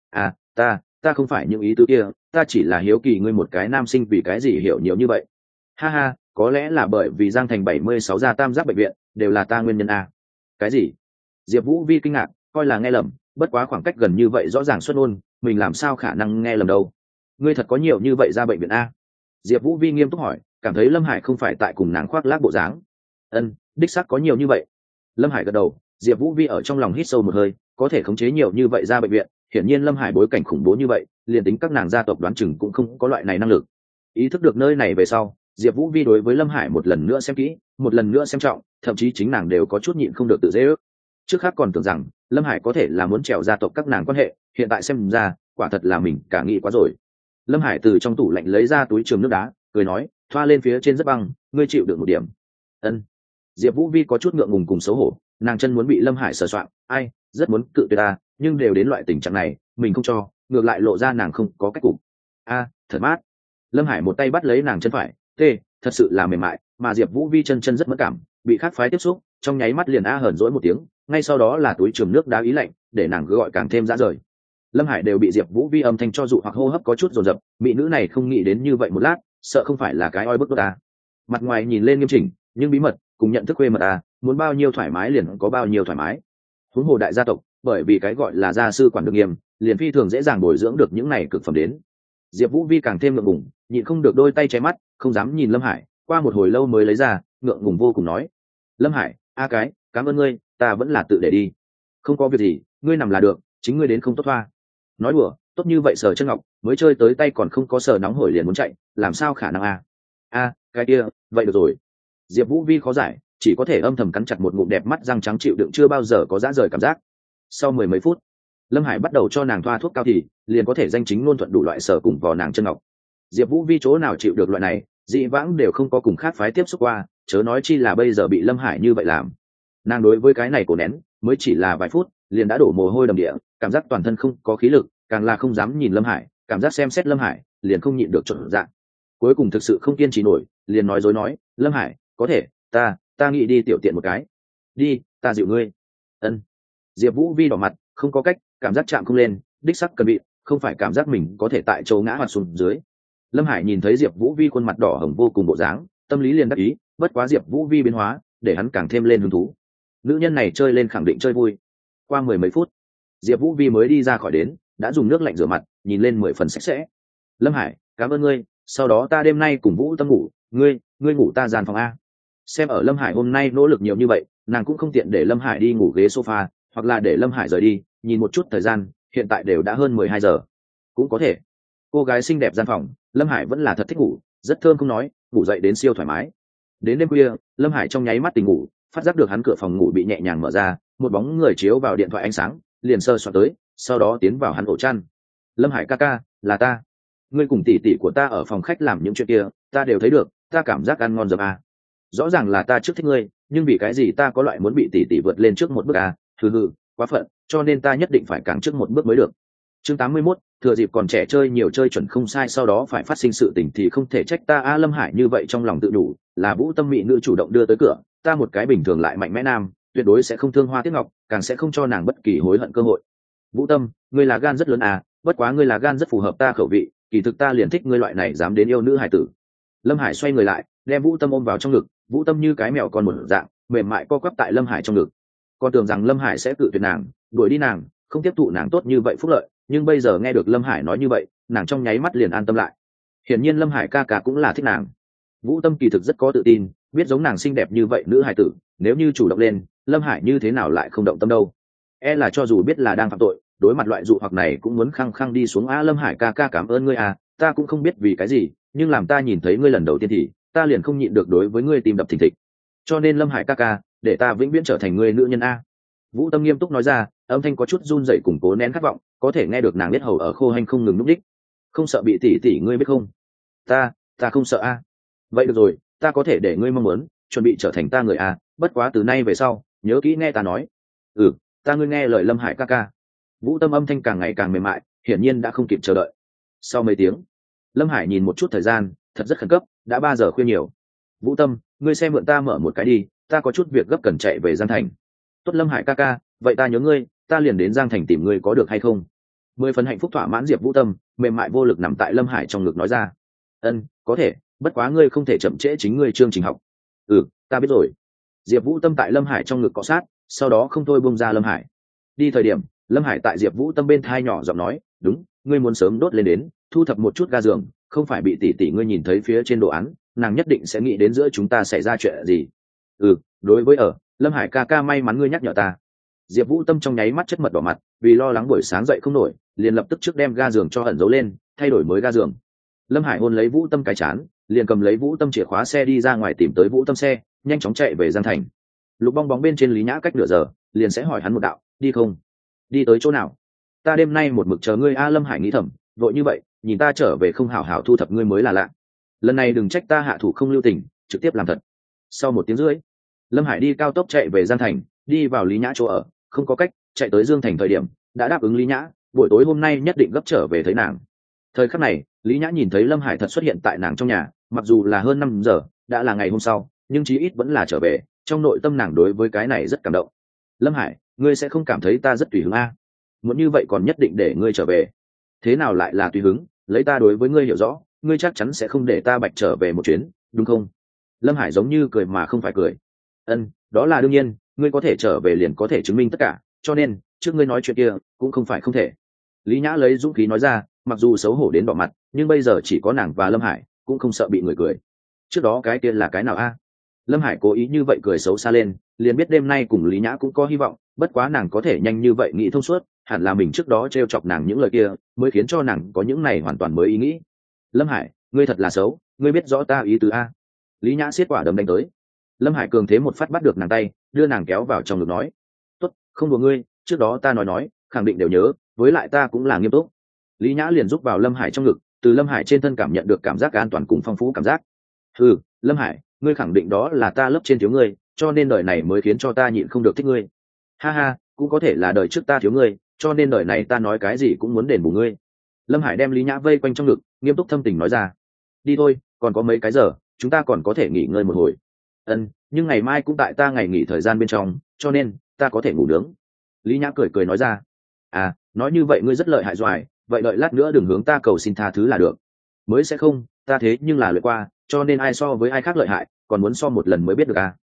ta không phải những ý tứ kia, ta chỉ là hiếu kỳ ngươi một cái nam sinh vì cái gì hiểu nhiều như vậy. Ha ha, có lẽ là bởi vì Giang Thành 76 gia tam giác bệnh viện, đều là ta nguyên nhân Cái gì? Diệp Vũ Vi kinh ngạc, coi là nghe lầm, bất quá khoảng cách gần như vậy rõ ràng xuất ngôn, mình làm sao khả năng nghe lầm đâu. Ngươi thật có nhiều như vậy ra bệnh viện Diệp Vũ Vi nghiêm túc hỏi, cảm thấy Lâm Hải không phải tại cùng nàng khoác lác bộ dáng. Đích xác có nhiều như vậy. Lâm Hải gật đầu, Diệp Vũ Vi ở trong lòng hít sâu một hơi, có thể khống chế nhiều như vậy ra bệnh viện, hiển nhiên Lâm Hải bối cảnh khủng bố như vậy, liền tính các nàng gia tộc đoán chừng cũng không có loại này năng lực. Ý thức được nơi này về sau, Diệp Vũ Vi đối với Lâm Hải một lần nữa xem kỹ, một lần nữa xem trọng, thậm chí chính nàng đều có chút nhịn không được tự dễ ước. trước khác còn tưởng rằng lâm hải có thể là muốn trèo gia tộc các nàng quan hệ, hiện tại xem ra quả thật là mình cả nghĩ quá rồi. Lâm Hải từ trong tủ lạnh lấy ra túi trường nước đá, cười nói, thoa lên phía trên rất băng, ngươi chịu được một điểm. Ân. Diệp Vũ Vi có chút ngượng ngùng cùng xấu hổ, nàng chân muốn bị Lâm Hải sờ soạng, ai, rất muốn cự tuyệt ta, nhưng đều đến loại tình trạng này, mình không cho, ngược lại lộ ra nàng không có cách cục. A, thật mát. Lâm Hải một tay bắt lấy nàng chân phải, tê, thật sự là mềm mại, mà Diệp Vũ Vi chân rất mất cảm, bị khác phái tiếp xúc, trong nháy mắt liền hờn dỗi một tiếng, ngay sau đó là túi trường nước đá ý lạnh, để nàng gọi càng thêm dã rời. Lâm Hải đều bị Diệp Vũ Vi âm thanh cho dụ hoặc hô hấp có chút dồn dập, mỹ nữ này không nghĩ đến như vậy một lát, sợ không phải là cái oi bức đốt ta. Mặt ngoài nhìn lên nghiêm chỉnh, nhưng bí mật, cùng nhận thức khuê mật à, muốn bao nhiêu thoải mái liền có bao nhiêu thoải mái. Huống hồ đại gia tộc, bởi vì cái gọi là gia sư quản được nghiêm, liền phi thường dễ dàng bồi dưỡng được những này cực phẩm đến. Diệp Vũ Vi càng thêm ngượng ngùng, nhịn không được đôi tay che mắt, không dám nhìn Lâm Hải, qua một hồi lâu mới lấy ra, ngượng ngùng vô cùng nói: "Lâm Hải, a cái, cảm ơn ngươi, ta vẫn là tự để đi. Không có việc gì, ngươi nằm là được, chính ngươi đến không tốt thoa." Nói đùa, tốt như vậy sờ chân ngọc, mới chơi tới tay còn không có sờ nóng hổi liền muốn chạy, làm sao khả năng a? A, cái kia, vậy được rồi. Diệp Vũ Vi khó giải, chỉ có thể âm thầm cắn chặt một ngụm đẹp mắt răng trắng chịu đựng chưa bao giờ có dã rời cảm giác. Sau mười mấy phút, Lâm Hải bắt đầu cho nàng thoa thuốc cao thì, liền có thể danh chính ngôn thuận đủ loại sở cùng vò nàng chân ngọc. Diệp Vũ Vi chỗ nào chịu được loại này, dị vãng đều không có cùng khác phái tiếp xúc qua, chớ nói chi là bây giờ bị Lâm Hải như vậy làm. Nàng đối với cái này cổ nén, mới chỉ là vài phút, liền đã đổ mồ hôi đầm địa, cảm giác toàn thân không có khí lực, càng là không dám nhìn Lâm Hải, cảm giác xem xét Lâm Hải, liền không nhịn được trộn dạng. Cuối cùng thực sự không kiên trì nổi, liền nói dối nói, "Lâm Hải, có thể, ta nghĩ đi tiểu tiện một cái." "Đi, ta dịu ngươi." Ân. Diệp Vũ Vi đỏ mặt, không có cách, cảm giác chạm không lên, đích sắc cần bị, không phải cảm giác mình có thể tại chỗ ngã hoặc xuống dưới. Lâm Hải nhìn thấy Diệp Vũ Vi khuôn mặt đỏ hồng vô cùng bộ dáng, tâm lý liền đắc ý, bất quá Diệp Vũ Vi biến hóa, để hắn càng thêm lên hứng thú. Nữ nhân này chơi lên khẳng định chơi vui. Qua mười mấy phút, Diệp Vũ Vi mới đi ra khỏi đến, đã dùng nước lạnh rửa mặt, nhìn lên 10 phần sạch sẽ. "Lâm Hải, cảm ơn ngươi, sau đó ta đêm nay cùng Vũ Tâm ngủ, ngươi ngủ ta gian phòng a." Xem ở Lâm Hải hôm nay nỗ lực nhiều như vậy, nàng cũng không tiện để Lâm Hải đi ngủ ghế sofa, hoặc là để Lâm Hải rời đi, nhìn một chút thời gian, hiện tại đều đã hơn 12 giờ. Cũng có thể. Cô gái xinh đẹp gian phòng, Lâm Hải vẫn là thật thích ngủ, rất thơm không nói, ngủ dậy đến siêu thoải mái. Đến đêm khuya, Lâm Hải trong nháy mắt tỉnh ngủ, phát giác được hắn cửa phòng ngủ bị nhẹ nhàng mở ra, một bóng người chiếu vào điện thoại ánh sáng, liền sơ soạn tới, sau đó tiến vào hắn ổ chăn. "Lâm Hải ca ca, là ta. Ngươi cùng tỷ tỷ của ta ở phòng khách làm những chuyện kia, ta đều thấy được, ta cảm giác ăn ngon dầm à. Rõ ràng là ta trước thích ngươi, nhưng vì cái gì ta có loại muốn bị tỷ tỷ vượt lên trước một bước à, hừ, quá phận, cho nên ta nhất định phải càng trước một bước mới được." Chương 81, thừa dịp còn trẻ chơi nhiều chơi chuẩn không sai, sau đó phải phát sinh sự tình thì không thể trách ta a. Lâm Hải như vậy trong lòng tự đủ, là Vũ Tâm mỹ nữ chủ động đưa tới cửa, ta một cái bình thường lại mạnh mẽ nam, tuyệt đối sẽ không thương hoa tiếc ngọc, càng sẽ không cho nàng bất kỳ hối hận cơ hội. Vũ Tâm, ngươi là gan rất lớn à, bất quá ngươi là gan rất phù hợp ta khẩu vị, kỳ thực ta liền thích ngươi loại này dám đến yêu nữ hải tử. Lâm Hải xoay người lại, đem Vũ Tâm ôm vào trong ngực, Vũ Tâm như cái mèo con một dạng, mềm mại co quắp tại Lâm Hải trong ngực. Con tưởng rằng Lâm Hải sẽ cự tuyệt nàng, đuổi đi nàng, không tiếp thụ nàng tốt như vậy phúc lợi, nhưng bây giờ nghe được Lâm Hải nói như vậy, nàng trong nháy mắt liền an tâm lại. Hiển nhiên Lâm Hải ca ca cũng là thích nàng. Vũ Tâm kỳ thực rất có tự tin, biết giống nàng xinh đẹp như vậy nữ hải tử, nếu như chủ động lên, Lâm Hải như thế nào lại không động tâm đâu. E là cho dù biết là đang phạm tội, đối mặt loại dụ hoặc này cũng muốn khăng khăng đi xuống. Lâm Hải ca ca cảm ơn ngươi à, ta cũng không biết vì cái gì, nhưng làm ta nhìn thấy ngươi lần đầu tiên thì ta liền không nhịn được đối với ngươi tim đập thình thịch. Cho nên Lâm Hải ca ca, để ta vĩnh viễn trở thành ngươi nữ nhân a. Vũ Tâm nghiêm túc nói ra, âm thanh có chút run rẩy, củng cố nén khát vọng, có thể nghe được nàng biết hầu ở khô hanh không ngừng núp đích. "Không sợ bị tỷ tỷ ngươi biết không?" Ta không sợ a." "Vậy được rồi, ta có thể để ngươi mong muốn, chuẩn bị trở thành ta người a, bất quá từ nay về sau, nhớ kỹ nghe ta nói." "Ừ, ta ngươi nghe lời Lâm Hải ca ca." Vũ Tâm âm thanh càng ngày càng mềm mại, hiển nhiên đã không kịp chờ đợi. Sau mấy tiếng, Lâm Hải nhìn một chút thời gian, thật rất khẩn cấp, đã 3 giờ khuya nhiều. "Vũ Tâm, ngươi xem mượn ta mở một cái đi, ta có chút việc gấp cần chạy về Giang Thành." "Tốt Lâm Hải ca ca, vậy ta nhớ ngươi, ta liền đến Giang Thành tìm ngươi có được hay không?" 10 phần hạnh phúc thỏa mãn Diệp Vũ Tâm, mềm mại vô lực nằm tại Lâm Hải trong ngực nói ra. "Ân, có thể, bất quá ngươi không thể chậm trễ chính ngươi chương trình học." "Ừ, ta biết rồi." Diệp Vũ Tâm tại Lâm Hải trong ngực cọ sát, sau đó không thôi buông ra Lâm Hải. Đi thời điểm, Lâm Hải tại Diệp Vũ Tâm bên thai nhỏ giọng nói, "Đúng, ngươi muốn sớm đốt lên đến, thu thập một chút ga giường, không phải bị tỷ tỷ ngươi nhìn thấy phía trên đồ án, nàng nhất định sẽ nghĩ đến giữa chúng ta xảy ra chuyện gì." "Ừ, đối với Lâm Hải ca ca may mắn ngươi nhắc nhở ta." Diệp Vũ Tâm trong nháy mắt chất mật đỏ mặt, vì lo lắng buổi sáng dậy không nổi, liền lập tức trước đem ga giường cho ẩn giấu lên, thay đổi mới ga giường. Lâm Hải hôn lấy Vũ Tâm cái chán, liền cầm lấy Vũ Tâm chìa khóa xe đi ra ngoài tìm tới Vũ Tâm xe, nhanh chóng chạy về Giang Thành. Lục Bong Bóng bên trên Lý Nhã cách nửa giờ, liền sẽ hỏi hắn một đạo, đi không? Đi tới chỗ nào? Ta đêm nay một mực chờ ngươi a. Lâm Hải nghĩ thầm, vội như vậy nhìn ta trở về không hảo hảo thu thập ngươi mới là lạ. Lần này đừng trách ta hạ thủ không lưu tình, trực tiếp làm thật. Sau 1 tiếng rưỡi, Lâm Hải đi cao tốc chạy về Giang Thành, đi vào Lý Nhã chỗ ở. Không có cách, chạy tới Dương Thành thời điểm đã đáp ứng Lý Nhã buổi tối hôm nay nhất định gấp trở về thấy nàng. Thời khắc này Lý Nhã nhìn thấy Lâm Hải thật xuất hiện tại nàng trong nhà, mặc dù là hơn 5 giờ, đã là ngày hôm sau, nhưng chí ít vẫn là trở về. Trong nội tâm nàng đối với cái này rất cảm động. Lâm Hải, ngươi sẽ không cảm thấy ta rất tùy hứng a? Muốn như vậy còn nhất định để ngươi trở về? Thế nào lại là tùy hứng? Lấy ta đối với ngươi hiểu rõ, ngươi chắc chắn sẽ không để ta bạch trở về một chuyến, đúng không? Lâm Hải giống như cười mà không phải cười. Đó là đương nhiên, ngươi có thể trở về liền có thể chứng minh tất cả, cho nên trước ngươi nói chuyện kia cũng không phải không thể. Lý Nhã lấy dũng khí nói ra, mặc dù xấu hổ đến đỏ mặt, nhưng bây giờ chỉ có nàng và Lâm Hải, cũng không sợ bị người cười. Trước đó cái kia là cái nào a? Lâm Hải cố ý như vậy cười xấu xa lên, liền biết đêm nay cùng Lý Nhã cũng có hy vọng, bất quá nàng có thể nhanh như vậy nghĩ thông suốt, hẳn là mình trước đó trêu chọc nàng những lời kia, mới khiến cho nàng có những này hoàn toàn mới ý nghĩ. Lâm Hải, ngươi thật là xấu, ngươi biết rõ ta ý tứ a? Lý Nhã siết quả đấm đánh tới. Lâm Hải cường thế một phát bắt được nàng tay, đưa nàng kéo vào trong ngực nói, tốt, không đùa ngươi, trước đó ta nói khẳng định đều nhớ, với lại ta cũng là nghiêm túc. Lý Nhã liền giúp vào Lâm Hải trong ngực, từ Lâm Hải trên thân cảm nhận được cảm giác an toàn cùng phong phú cảm giác. Lâm Hải, ngươi khẳng định đó là ta lớp trên thiếu ngươi, cho nên đời này mới khiến cho ta nhịn không được thích ngươi. Ha ha, cũng có thể là đời trước ta thiếu ngươi, cho nên đời này ta nói cái gì cũng muốn đền bù ngươi. Lâm Hải đem Lý Nhã vây quanh trong ngực, nghiêm túc thâm tình nói ra, đi thôi, còn có mấy cái giờ, chúng ta còn có thể nghỉ ngơi một hồi. Nhưng ngày mai cũng tại ta ngày nghỉ thời gian bên trong, cho nên ta có thể ngủ nướng. Lý Nhã cười cười nói ra, nói như vậy ngươi rất lợi hại doài, vậy đợi lát nữa đừng hướng ta cầu xin tha thứ là được. Mới sẽ không, ta thế nhưng là luyện qua, cho nên ai so với ai khác lợi hại, còn muốn so một lần mới biết được à.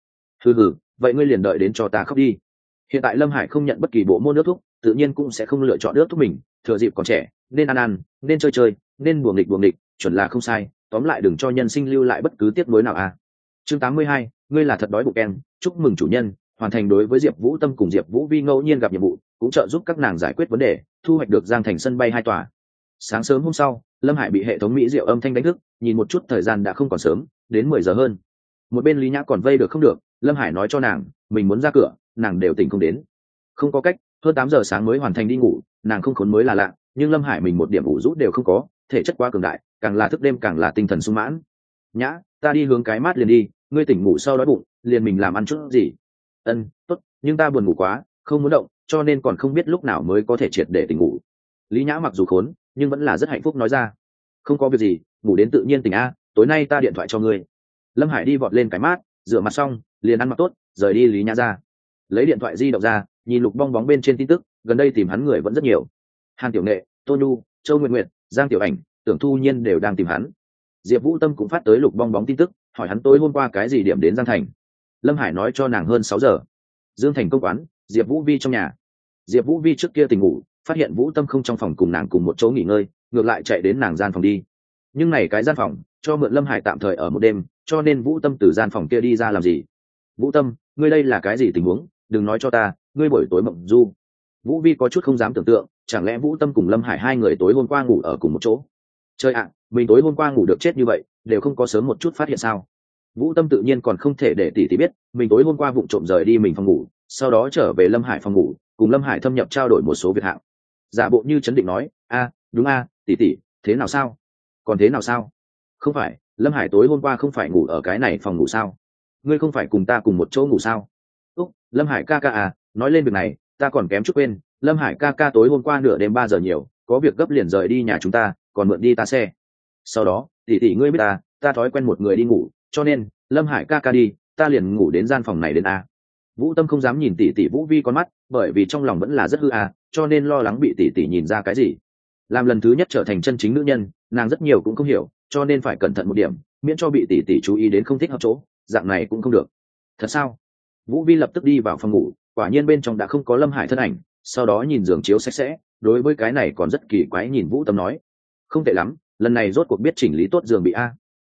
Vậy ngươi liền đợi đến cho ta khóc đi. Hiện tại Lâm Hải không nhận bất kỳ bộ môn nước thuốc, tự nhiên cũng sẽ không lựa chọn nước thuốc mình, thừa dịp còn trẻ, nên ăn, nên chơi, nên buồng nghịch, chuẩn là không sai, tóm lại đừng cho nhân sinh lưu lại bất cứ tiếc nuối nào à. Chương 82, ngươi là thật đói bụng em, chúc mừng chủ nhân, hoàn thành đối với Diệp Vũ Tâm cùng Diệp Vũ Vi ngẫu nhiên gặp nhiệm vụ, cũng trợ giúp các nàng giải quyết vấn đề, thu hoạch được Giang Thành sân bay 2 tòa. Sáng sớm hôm sau, Lâm Hải bị hệ thống mỹ diệu âm thanh đánh thức, nhìn một chút thời gian đã không còn sớm, đến 10 giờ hơn. Một bên Lý Nhã còn vây được không được, Lâm Hải nói cho nàng, mình muốn ra cửa, nàng đều tỉnh không đến. Không có cách, hơn 8 giờ sáng mới hoàn thành đi ngủ, nàng không khốn mới là lạ, nhưng Lâm Hải mình một điểm ủ rũ đều không có, thể chất quá cường đại, càng là thức đêm càng là tinh thần sung mãn. Nhã, ta đi hướng cái mát liền đi, ngươi tỉnh ngủ sau đói bụng, liền mình làm ăn chút gì. Tốt, nhưng ta buồn ngủ quá, không muốn động, cho nên còn không biết lúc nào mới có thể triệt để tỉnh ngủ. Lý Nhã mặc dù khốn, nhưng vẫn là rất hạnh phúc nói ra, không có việc gì, ngủ đến tự nhiên tỉnh a, tối nay ta điện thoại cho ngươi. Lâm Hải đi vọt lên cái mát, rửa mặt xong liền ăn mặc tốt, rời đi Lý Nhã ra. Lấy điện thoại di động ra, nhìn lục bong bóng bên trên tin tức, gần đây tìm hắn người vẫn rất nhiều. Hàn Tiểu Nghệ, Tô Nhu, Châu Nguyệt Nguyệt, Giang Tiểu Ảnh, Tưởng Thu Nhiên đều đang tìm hắn. Diệp Vũ Tâm cũng phát tới lục bong bóng tin tức, hỏi hắn tối hôm qua cái gì điểm đến Giang Thành. Lâm Hải nói cho nàng hơn 6 giờ. Dương Thành công quán, Diệp Vũ Vi trong nhà. Diệp Vũ Vi trước kia tỉnh ngủ, phát hiện Vũ Tâm không trong phòng cùng nàng cùng một chỗ nghỉ ngơi, ngược lại chạy đến nàng gian phòng đi. Nhưng này cái gian phòng cho mượn Lâm Hải tạm thời ở một đêm, cho nên Vũ Tâm từ gian phòng kia đi ra làm gì? Vũ Tâm, ngươi đây là cái gì tình huống? Đừng nói cho ta, ngươi buổi tối mộng du. Vũ Vi có chút không dám tưởng tượng, chẳng lẽ Vũ Tâm cùng Lâm Hải hai người tối hôm qua ngủ ở cùng một chỗ? Trời ạ, mình tối hôm qua ngủ được chết như vậy, đều không có sớm một chút phát hiện sao? Vũ Tâm tự nhiên còn không thể để tỷ tỷ biết, mình tối hôm qua vụng trộm rời đi mình phòng ngủ, sau đó trở về Lâm Hải phòng ngủ, cùng Lâm Hải thâm nhập trao đổi một số việc hạng. Giả bộ như chấn định nói, đúng tỷ tỷ, thế nào sao? Còn thế nào sao? Không phải, Lâm Hải tối hôm qua không phải ngủ ở cái này phòng ngủ sao? Ngươi không phải cùng ta cùng một chỗ ngủ sao? Lâm Hải ca ca nói lên việc này, ta còn kém chút quên, Lâm Hải ca ca tối hôm qua nửa đêm 3 giờ nhiều, có việc gấp liền rời đi nhà chúng ta, còn mượn đi ta xe. Sau đó, tỷ tỷ ngươi biết ta thói quen một người đi ngủ, cho nên Lâm Hải ca ca đi, ta liền ngủ đến gian phòng này đến Vũ Tâm không dám nhìn tỷ tỷ Vũ Vi con mắt, bởi vì trong lòng vẫn là rất hư cho nên lo lắng bị tỷ tỷ nhìn ra cái gì. Làm lần thứ nhất trở thành chân chính nữ nhân, nàng rất nhiều cũng không hiểu, cho nên phải cẩn thận một điểm, miễn cho bị tỷ tỷ chú ý đến không thích hợp chỗ, dạng này cũng không được. Thật sao? Vũ Vi lập tức đi vào phòng ngủ, quả nhiên bên trong đã không có Lâm Hải thân ảnh, sau đó nhìn giường chiếu sạch sẽ, đối với cái này còn rất kỳ quái nhìn Vũ Tâm nói, không tệ lắm, lần này rốt cuộc biết chỉnh lý tốt giường bị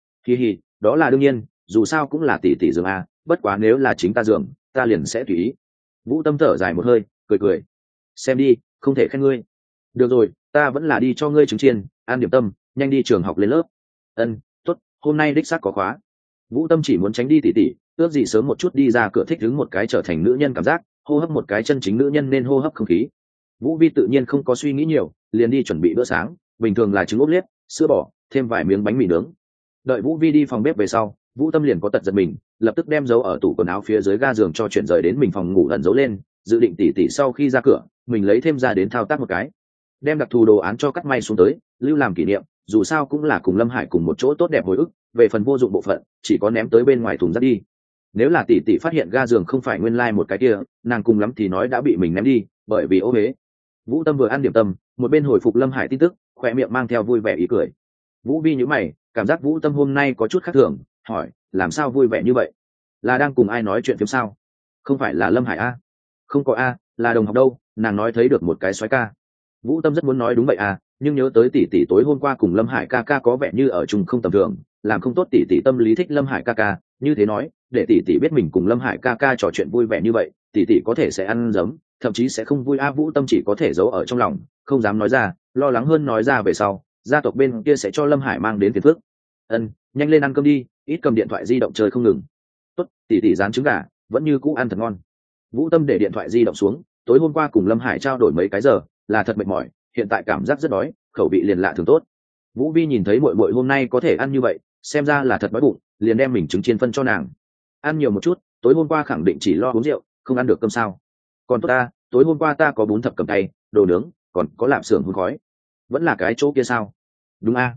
hi, đó là đương nhiên, dù sao cũng là tỷ tỷ giường bất quá nếu là chính ta giường, ta liền sẽ tùy ý. Vũ Tâm thở dài một hơi, cười, xem đi, không thể khen ngươi. Được rồi, ta vẫn là đi cho ngươi trứng chiên, ăn điểm tâm, nhanh đi trường học lên lớp. Tốt, hôm nay đích xác có khóa. Vũ Tâm chỉ muốn tránh đi tỷ tỷ, ước gì sớm một chút đi ra cửa thích đứng một cái trở thành nữ nhân cảm giác, hô hấp một cái chân chính nữ nhân nên hô hấp không khí. Vũ Vi tự nhiên không có suy nghĩ nhiều, liền đi chuẩn bị bữa sáng, bình thường là trứng ốp liếp, sữa bò, thêm vài miếng bánh mì nướng. Đợi Vũ Vi đi phòng bếp về sau, Vũ Tâm liền có tật giật mình, lập tức đem giấu ở tủ quần áo phía dưới ga giường cho chuyển rời đến mình phòng ngủ ẩn giấu lên, dự định tỉ tỉ sau khi ra cửa, mình lấy thêm ra đến thao tác một cái, đem đặc thù đồ án cho cắt may xuống tới, lưu làm kỷ niệm, dù sao cũng là cùng Lâm Hải cùng một chỗ tốt đẹp hồi ức, về phần vô dụng bộ phận, chỉ có ném tới bên ngoài thùng rác đi. Nếu là tỷ tỷ phát hiện ga giường không phải nguyên lai một cái kia, nàng cùng lắm thì nói đã bị mình ném đi, bởi vì ô huế. Vũ Tâm vừa ăn điểm tâm, một bên hồi phục Lâm Hải tin tức, khỏe miệng mang theo vui vẻ ý cười. Vũ Vi nhíu mày, cảm giác Vũ Tâm hôm nay có chút khác thường, hỏi, làm sao vui vẻ như vậy? Là đang cùng ai nói chuyện phiếm sao? Không phải là Lâm Hải a? Không có a, là đồng học đâu, nàng nói thấy được một cái soái ca. Vũ Tâm rất muốn nói đúng vậy à, nhưng nhớ tới tỷ tỷ tối hôm qua cùng Lâm Hải ca ca có vẻ như ở chung không tầm thường, làm không tốt tỷ tỷ tâm lý thích Lâm Hải ca ca, như thế nói, để tỷ tỷ biết mình cùng Lâm Hải ca ca trò chuyện vui vẻ như vậy, tỷ tỷ có thể sẽ ăn giấm, thậm chí sẽ không vui a. Vũ Tâm chỉ có thể giấu ở trong lòng, không dám nói ra, lo lắng hơn nói ra về sau, gia tộc bên kia sẽ cho Lâm Hải mang đến phiền phức. Nhanh lên ăn cơm đi, ít cầm điện thoại di động chơi không ngừng. Tốt, tỷ tỷ rán trứng gà, vẫn như cũ ăn thật ngon. Vũ Tâm để điện thoại di động xuống, tối hôm qua cùng Lâm Hải trao đổi mấy cái giờ, là thật mệt mỏi, hiện tại cảm giác rất đói, khẩu vị liền lạ thường tốt. Vũ Vi nhìn thấy muội muội hôm nay có thể ăn như vậy, xem ra là thật đói bụng, liền đem mình trứng chiên phân cho nàng. Ăn nhiều một chút, tối hôm qua khẳng định chỉ lo uống rượu, không ăn được cơm sao? Còn tốt ta, tối hôm qua ta có bún thập cầm tay, đồ nướng, còn có lạp xưởng hun khói. Vẫn là cái chỗ kia sao? Đúng a.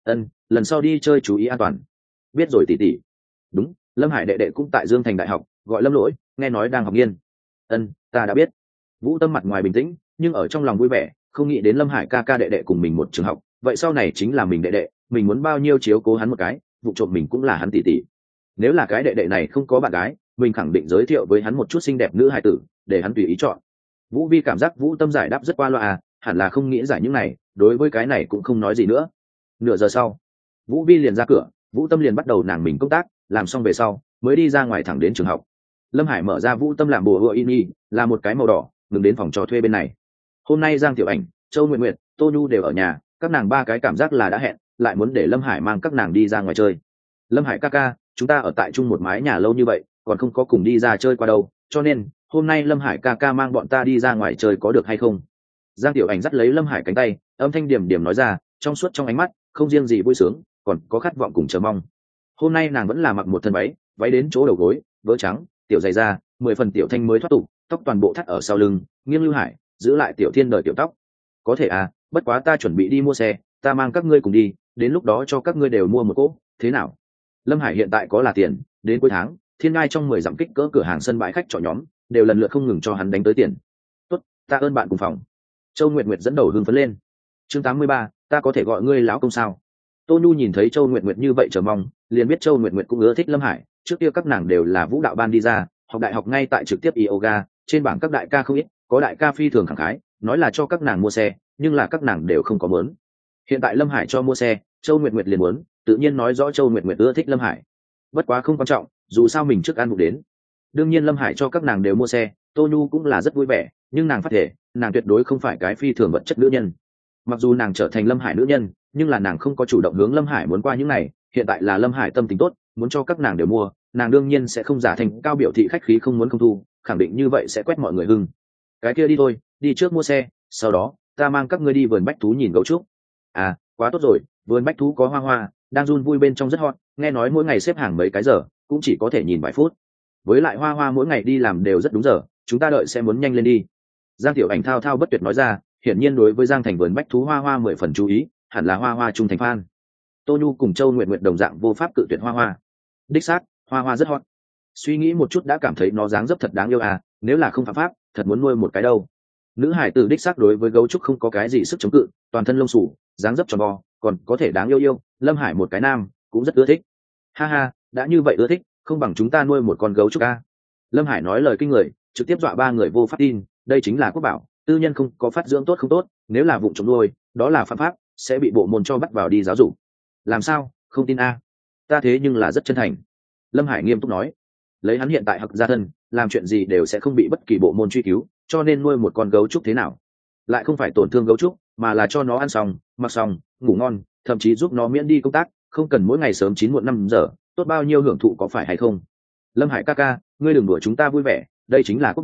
Lần sau đi chơi chú ý an toàn. Biết rồi tỷ tỷ. Đúng, Lâm Hải đệ đệ cũng tại Dương Thành Đại học, gọi Lâm Lỗi, nghe nói đang học nghiên. Ta đã biết. Vũ Tâm mặt ngoài bình tĩnh, nhưng ở trong lòng vui vẻ, không nghĩ đến Lâm Hải ca ca đệ đệ cùng mình một trường học, vậy sau này chính là mình đệ đệ, mình muốn bao nhiêu chiếu cố hắn một cái, vụ trộm mình cũng là hắn tỷ tỷ. Nếu là cái đệ đệ này không có bạn gái, mình khẳng định giới thiệu với hắn một chút xinh đẹp nữ hài tử, để hắn tùy ý chọn. Vũ Vi cảm giác Vũ Tâm giải đáp rất qua loa à, hẳn là không nghĩ giải những này, đối với cái này cũng không nói gì nữa. Nửa giờ sau, Vũ Vi liền ra cửa, Vũ Tâm liền bắt đầu nàng mình công tác, làm xong về sau mới đi ra ngoài thẳng đến trường học. Lâm Hải mở ra Vũ Tâm làm bùa hựa in y, là một cái màu đỏ, ngừng đến phòng trò thuê bên này. Hôm nay Giang Tiểu Ảnh, Châu Nguyệt Nguyệt, Tô Nhu đều ở nhà, các nàng ba cái cảm giác là đã hẹn, lại muốn để Lâm Hải mang các nàng đi ra ngoài chơi. Lâm Hải ca ca, chúng ta ở tại chung một mái nhà lâu như vậy, còn không có cùng đi ra chơi qua đâu, cho nên hôm nay Lâm Hải ca ca mang bọn ta đi ra ngoài chơi có được hay không? Giang Tiểu Ảnh dắt lấy Lâm Hải cánh tay, âm thanh điểm điểm nói ra, trong suốt trong ánh mắt, không riêng gì vui sướng, còn có khát vọng cùng chờ mong. Hôm nay nàng vẫn là mặc một thân váy, váy đến chỗ đầu gối, vớ trắng, tiểu dày da, 10 phần tiểu thanh mới thoát tục, tóc toàn bộ thắt ở sau lưng, nghiêng lưu hải, giữ lại tiểu thiên đời tiểu tóc. Có thể à, bất quá ta chuẩn bị đi mua xe, ta mang các ngươi cùng đi, đến lúc đó cho các ngươi đều mua một cỗ, thế nào? Lâm Hải hiện tại có là tiền, đến cuối tháng, Thiên Ngai trong 10 dặm kích cỡ cửa hàng sân bãi khách trọ nhóm, đều lần lượt không ngừng cho hắn đánh tới tiền. Tốt, ta ơn bạn cùng phòng. Châu Nguyệt Nguyệt dẫn đầu hưng phấn lên. Chương 83, ta có thể gọi ngươi lão công sao? Tô Nhu nhìn thấy Châu Nguyệt Nguyệt như vậy chờ mong, liền biết Châu Nguyệt Nguyệt cũng ưa thích Lâm Hải, trước kia các nàng đều là vũ đạo ban đi ra, học đại học ngay tại trực tiếp yoga, trên bảng các đại ca không ít, có đại ca phi thường khẳng khái, nói là cho các nàng mua xe, nhưng là các nàng đều không có muốn. Hiện tại Lâm Hải cho mua xe, Châu Nguyệt Nguyệt liền muốn, tự nhiên nói rõ Châu Nguyệt Nguyệt ưa thích Lâm Hải. Bất quá không quan trọng, dù sao mình trước ăn bụng đến. Đương nhiên Lâm Hải cho các nàng đều mua xe, Tô Nhu cũng là rất vui vẻ, nhưng nàng phát thể, nàng tuyệt đối không phải cái phi thường vật chất nữ nhân. Mặc dù nàng trở thành Lâm Hải nữ nhân, nhưng là nàng không có chủ động hướng Lâm Hải muốn qua những này, hiện tại là Lâm Hải tâm tình tốt, muốn cho các nàng đều mua, nàng đương nhiên sẽ không giả thành cao biểu thị khách khí không muốn không thu, khẳng định như vậy sẽ quét mọi người hưng. Cái kia đi thôi, đi trước mua xe, sau đó ta mang các ngươi đi vườn bách thú nhìn gấu trúc. À, quá tốt rồi, vườn bách thú có hoa hoa, đang run vui bên trong rất hot, nghe nói mỗi ngày xếp hàng mấy cái giờ, cũng chỉ có thể nhìn vài phút. Với lại hoa hoa mỗi ngày đi làm đều rất đúng giờ, chúng ta đợi sẽ muốn nhanh lên đi. Giang Tiểu Ảnh thao thao bất tuyệt nói ra, hiển nhiên đối với Giang Thành vườn bách thú hoa hoa 10 phần chú ý, hẳn là hoa hoa trung thành fan. Tô Nhu cùng Châu Nguyệt Nguyệt đồng dạng vô pháp cự tuyệt hoa hoa. Đích xác, hoa hoa rất hot. Suy nghĩ một chút đã cảm thấy nó dáng dấp thật đáng yêu à, nếu là không phạm pháp, thật muốn nuôi một cái đâu. Nữ hải tử đích xác đối với gấu trúc không có cái gì sức chống cự, toàn thân lông xù, dáng dấp tròn vo, còn có thể đáng yêu yêu, Lâm Hải một cái nam, cũng rất ưa thích. Ha ha, đã như vậy ưa thích, không bằng chúng ta nuôi một con gấu trúc a. Lâm Hải nói lời kinh người, trực tiếp dọa ba người vô pháp tin, đây chính là quốc bảo, tư nhân không có phát dưỡng tốt không tốt, nếu là vụng trộm nuôi, đó là phạm pháp, sẽ bị bộ môn cho bắt vào đi giáo dục. Làm sao, không tin a? Ta thế nhưng là rất chân thành. Lâm Hải nghiêm túc nói, lấy hắn hiện tại học gia thân, làm chuyện gì đều sẽ không bị bất kỳ bộ môn truy cứu, cho nên nuôi một con gấu trúc thế nào? Lại không phải tổn thương gấu trúc, mà là cho nó ăn xong, mặc xong, ngủ ngon, thậm chí giúp nó miễn đi công tác, không cần mỗi ngày sớm 9 muộn 5 giờ, tốt bao nhiêu hưởng thụ có phải hay không? Lâm Hải ca ca, ngươi đừng đùa chúng ta vui vẻ, đây chính là quốc bảo,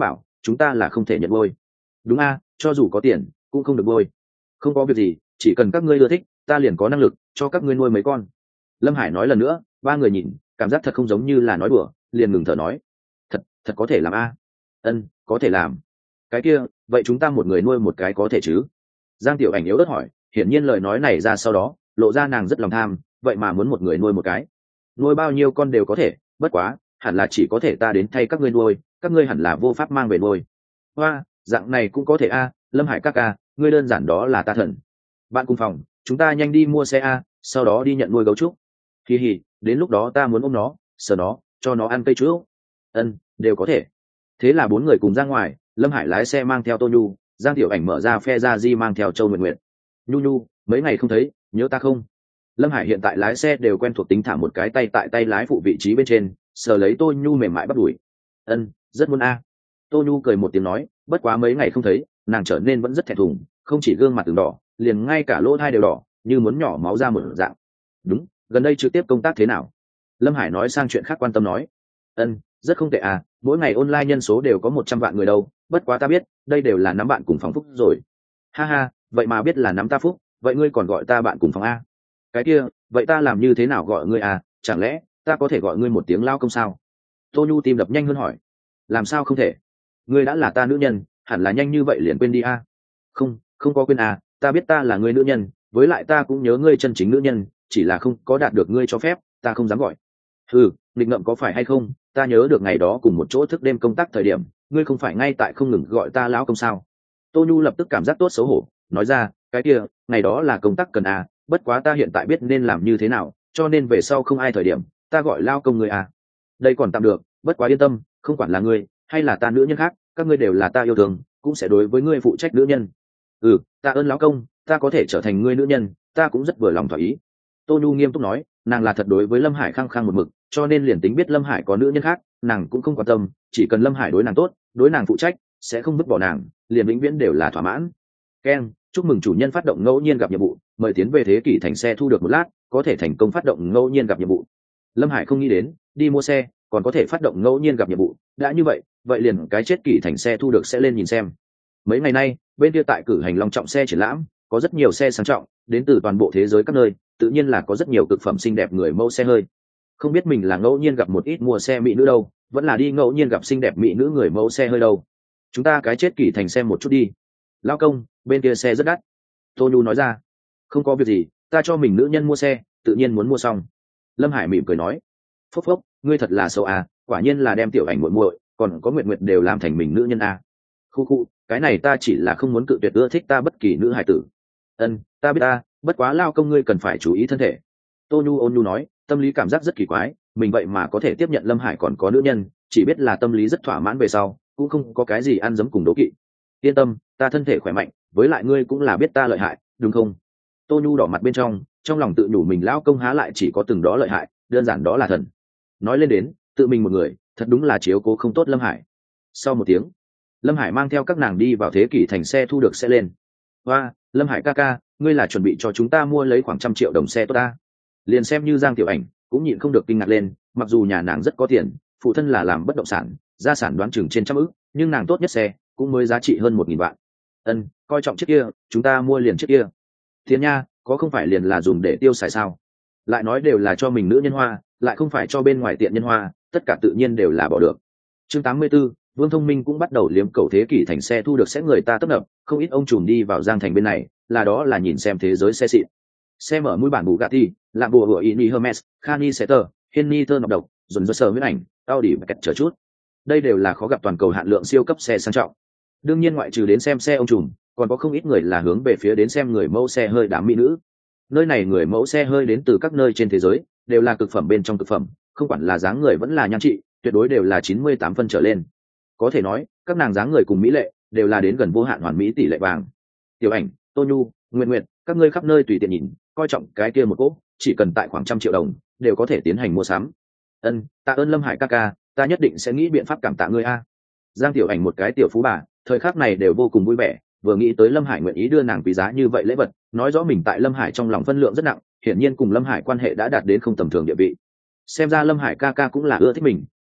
chúng ta là không thể nhận nuôi. Đúng a, cho dù có tiền cũng không được nuôi. Không có việc gì, chỉ cần các ngươi ưa thích, ta liền có năng lực cho các ngươi nuôi mấy con. Lâm Hải nói lần nữa, ba người nhìn, cảm giác thật không giống như là nói đùa, liền ngừng thở nói, thật có thể làm a. Ân, có thể làm. Cái kia, vậy chúng ta một người nuôi một cái có thể chứ? Giang Tiểu Ảnh yếu ớt hỏi, hiển nhiên lời nói này ra sau đó lộ ra nàng rất lòng tham, vậy mà muốn một người nuôi một cái. Nuôi bao nhiêu con đều có thể, bất quá hẳn là chỉ có thể ta đến thay các ngươi nuôi, các ngươi hẳn là vô pháp mang về nuôi. Hoa, dạng này cũng có thể a. Lâm Hải các ca, ngươi đơn giản đó là ta thần. Bạn cùng phòng, chúng ta nhanh đi mua xe a, sau đó đi nhận nuôi gấu trúc. Hì hì, đến lúc đó ta muốn ôm nó, sờ nó, cho nó ăn cây chuối. Ân, đều có thể. Thế là bốn người cùng ra ngoài, Lâm Hải lái xe mang theo Tô Nhu, Giang Tiểu Ảnh mở ra phe ra di mang theo Châu Nguyệt Nguyệt. Nhu Nhu, mấy ngày không thấy, nhớ ta không? Lâm Hải hiện tại lái xe đều quen thuộc tính thả một cái tay tại tay lái phụ vị trí bên trên, sờ lấy Tô Nhu mềm mại bắt đuổi. Ân, rất muốn a. Tô Nhu cười một tiếng nói, bất quá mấy ngày không thấy, nàng trở nên vẫn rất thẹn thùng, không chỉ gương mặt từng đỏ, liền ngay cả lỗ tai đều đỏ, như muốn nhỏ máu ra một dạng. Đúng, gần đây trực tiếp công tác thế nào? Lâm Hải nói sang chuyện khác quan tâm nói. Ân, rất không tệ à, mỗi ngày online nhân số đều có 100 vạn người đâu, bất quá ta biết, đây đều là nắm bạn cùng phòng phúc rồi. Ha ha, vậy mà biết là nắm ta phúc, vậy ngươi còn gọi ta bạn cùng phòng a? Cái kia, vậy ta làm như thế nào gọi ngươi à, chẳng lẽ ta có thể gọi ngươi một tiếng lao công sao? Tô Nhu tim đập nhanh hơn hỏi. Làm sao không thể? Ngươi đã là ta nữ nhân, hẳn là nhanh như vậy liền quên đi a. Không, không có quên à, ta biết ta là ngươi nữ nhân, với lại ta cũng nhớ ngươi chân chính nữ nhân, chỉ là không có đạt được ngươi cho phép, ta không dám gọi. Ừ, nghịch ngợm có phải hay không, ta nhớ được ngày đó cùng một chỗ thức đêm công tác thời điểm, ngươi không phải ngay tại không ngừng gọi ta lão công sao? Tô Nhu lập tức cảm giác tốt xấu hổ, nói ra, cái kia, ngày đó là công tác cần à, bất quá ta hiện tại biết nên làm như thế nào, cho nên về sau không ai thời điểm, ta gọi lao công ngươi à. Đây còn tạm được, bất quá yên tâm, không quản là ngươi hay là ta nữ nhân khác, các ngươi đều là ta yêu thương, cũng sẽ đối với ngươi phụ trách nữ nhân. Ừ, tạ ơn lão công, ta có thể trở thành ngươi nữ nhân, ta cũng rất vừa lòng thỏa ý. Tô Nhu nghiêm túc nói, nàng là thật đối với Lâm Hải khăng khăng một mực, cho nên liền tính biết Lâm Hải có nữ nhân khác, nàng cũng không quan tâm, chỉ cần Lâm Hải đối nàng tốt, đối nàng phụ trách, sẽ không vứt bỏ nàng, liền vĩnh viễn đều là thỏa mãn. Ken, chúc mừng chủ nhân phát động ngẫu nhiên gặp nhiệm vụ, mời tiến về thế kỷ thành xe thu được một lát, có thể thành công phát động ngẫu nhiên gặp nhiệm vụ. Lâm Hải không nghĩ đến, đi mua xe, còn có thể phát động ngẫu nhiên gặp nhiệm vụ, đã như vậy, vậy liền cái chết kỷ thành xe thu được sẽ lên nhìn xem. Mấy ngày nay, bên kia tại cử hành long trọng xe triển lãm, có rất nhiều xe sang trọng, đến từ toàn bộ thế giới các nơi, tự nhiên là có rất nhiều cực phẩm xinh đẹp người mẫu xe hơi. Không biết mình là ngẫu nhiên gặp một ít mua xe mỹ nữ đâu, vẫn là đi ngẫu nhiên gặp xinh đẹp mỹ nữ người mẫu xe hơi đâu. Chúng ta cái chết kỷ thành xem một chút đi. Lao công, bên kia xe rất đắt. Tô Nhu nói ra. Không có việc gì, ta cho mình nữ nhân mua xe, tự nhiên muốn mua xong. Lâm Hải mỉm cười nói. Phốc phốc, ngươi thật là xấu à, quả nhiên là đem Tiểu Ảnh muội muội, còn có Nguyệt Nguyệt đều làm thành mình nữ nhân à. Khu khu, cái này ta chỉ là không muốn cự tuyệt ưa thích ta bất kỳ nữ hải tử. Ân, ta biết ta, bất quá lao công ngươi cần phải chú ý thân thể. Tô Nhu ôn nhu nói, tâm lý cảm giác rất kỳ quái, mình vậy mà có thể tiếp nhận Lâm Hải còn có nữ nhân, chỉ biết là tâm lý rất thỏa mãn về sau, cũng không có cái gì ăn dấm cùng đố kỵ. Yên tâm, ta thân thể khỏe mạnh, với lại ngươi cũng là biết ta lợi hại, đúng không? Tô Nhu đỏ mặt bên trong lòng tự nhủ mình lão công há lại chỉ có từng đó lợi hại, đơn giản đó là thần. Nói lên đến, tự mình một người, thật đúng là chiếu cố không tốt Lâm Hải. Sau một tiếng, Lâm Hải mang theo các nàng đi vào thế kỷ thành xe thu được xe lên. Hoa, Lâm Hải ca ca, ngươi là chuẩn bị cho chúng ta mua lấy khoảng 100 triệu đồng xe tốt ta? Liền xem như Giang Tiểu Ảnh cũng nhịn không được kinh ngạc lên, mặc dù nhà nàng rất có tiền, phụ thân là làm bất động sản, gia sản đoán chừng trên 100 ức, nhưng nàng tốt nhất xe cũng mới giá trị hơn 1.000 vạn. Ân, coi trọng chiếc kia, chúng ta mua liền chiếc kia. Thiên nha, có không phải liền là dùng để tiêu xài sao? Lại nói đều là cho mình nữ nhân hoa, lại không phải cho bên ngoài tiện nhân hoa, tất cả tự nhiên đều là bỏ được. Chương 84, Vương Thông Minh cũng bắt đầu liếm cầu thế kỷ thành xe thu được sẽ người ta tấp nập, không ít ông trùm đi vào Giang Thành bên này, là đó là nhìn xem thế giới xe xịn. Xe mở mũi bản Bugatti, làm bùa hựa Ini Hermes, Khani Setter, Henny Thơ nọc độc, dồn dơ sờ huyết ảnh, Audi và kẹt chờ chút. Đây đều là khó gặp toàn cầu hạn lượng siêu cấp xe sang trọng. Đương nhiên ngoại trừ đến xem xe ông trùm, còn có không ít người là hướng về phía đến xem người mẫu xe hơi đám mỹ nữ. Nơi này người mẫu xe hơi đến từ các nơi trên thế giới, đều là cực phẩm bên trong cực phẩm, không quản là dáng người vẫn là nhan trị, tuyệt đối đều là 98 phân trở lên. Có thể nói, các nàng dáng người cùng mỹ lệ đều là đến gần vô hạn hoàn mỹ tỷ lệ vàng. Tiểu Ảnh, Tô Nhu, Nguyệt Nguyệt, các ngươi khắp nơi tùy tiện nhìn, coi trọng cái kia một cỗ, chỉ cần tại khoảng 100 triệu đồng, đều có thể tiến hành mua sắm. Ân, tạ ơn Lâm Hải ca ca, ta nhất định sẽ nghĩ biện pháp cảm tạ ngươi a. Giang Tiểu Ảnh một cái tiểu phú bà, thời khắc này đều vô cùng vui vẻ, vừa nghĩ tới Lâm Hải nguyện ý đưa nàng quý giá như vậy lễ vật, nói rõ mình tại Lâm Hải trong lòng phân lượng rất nặng, hiển nhiên cùng Lâm Hải quan hệ đã đạt đến không tầm thường địa vị. Xem ra Lâm Hải ca ca cũng là ưa thích mình,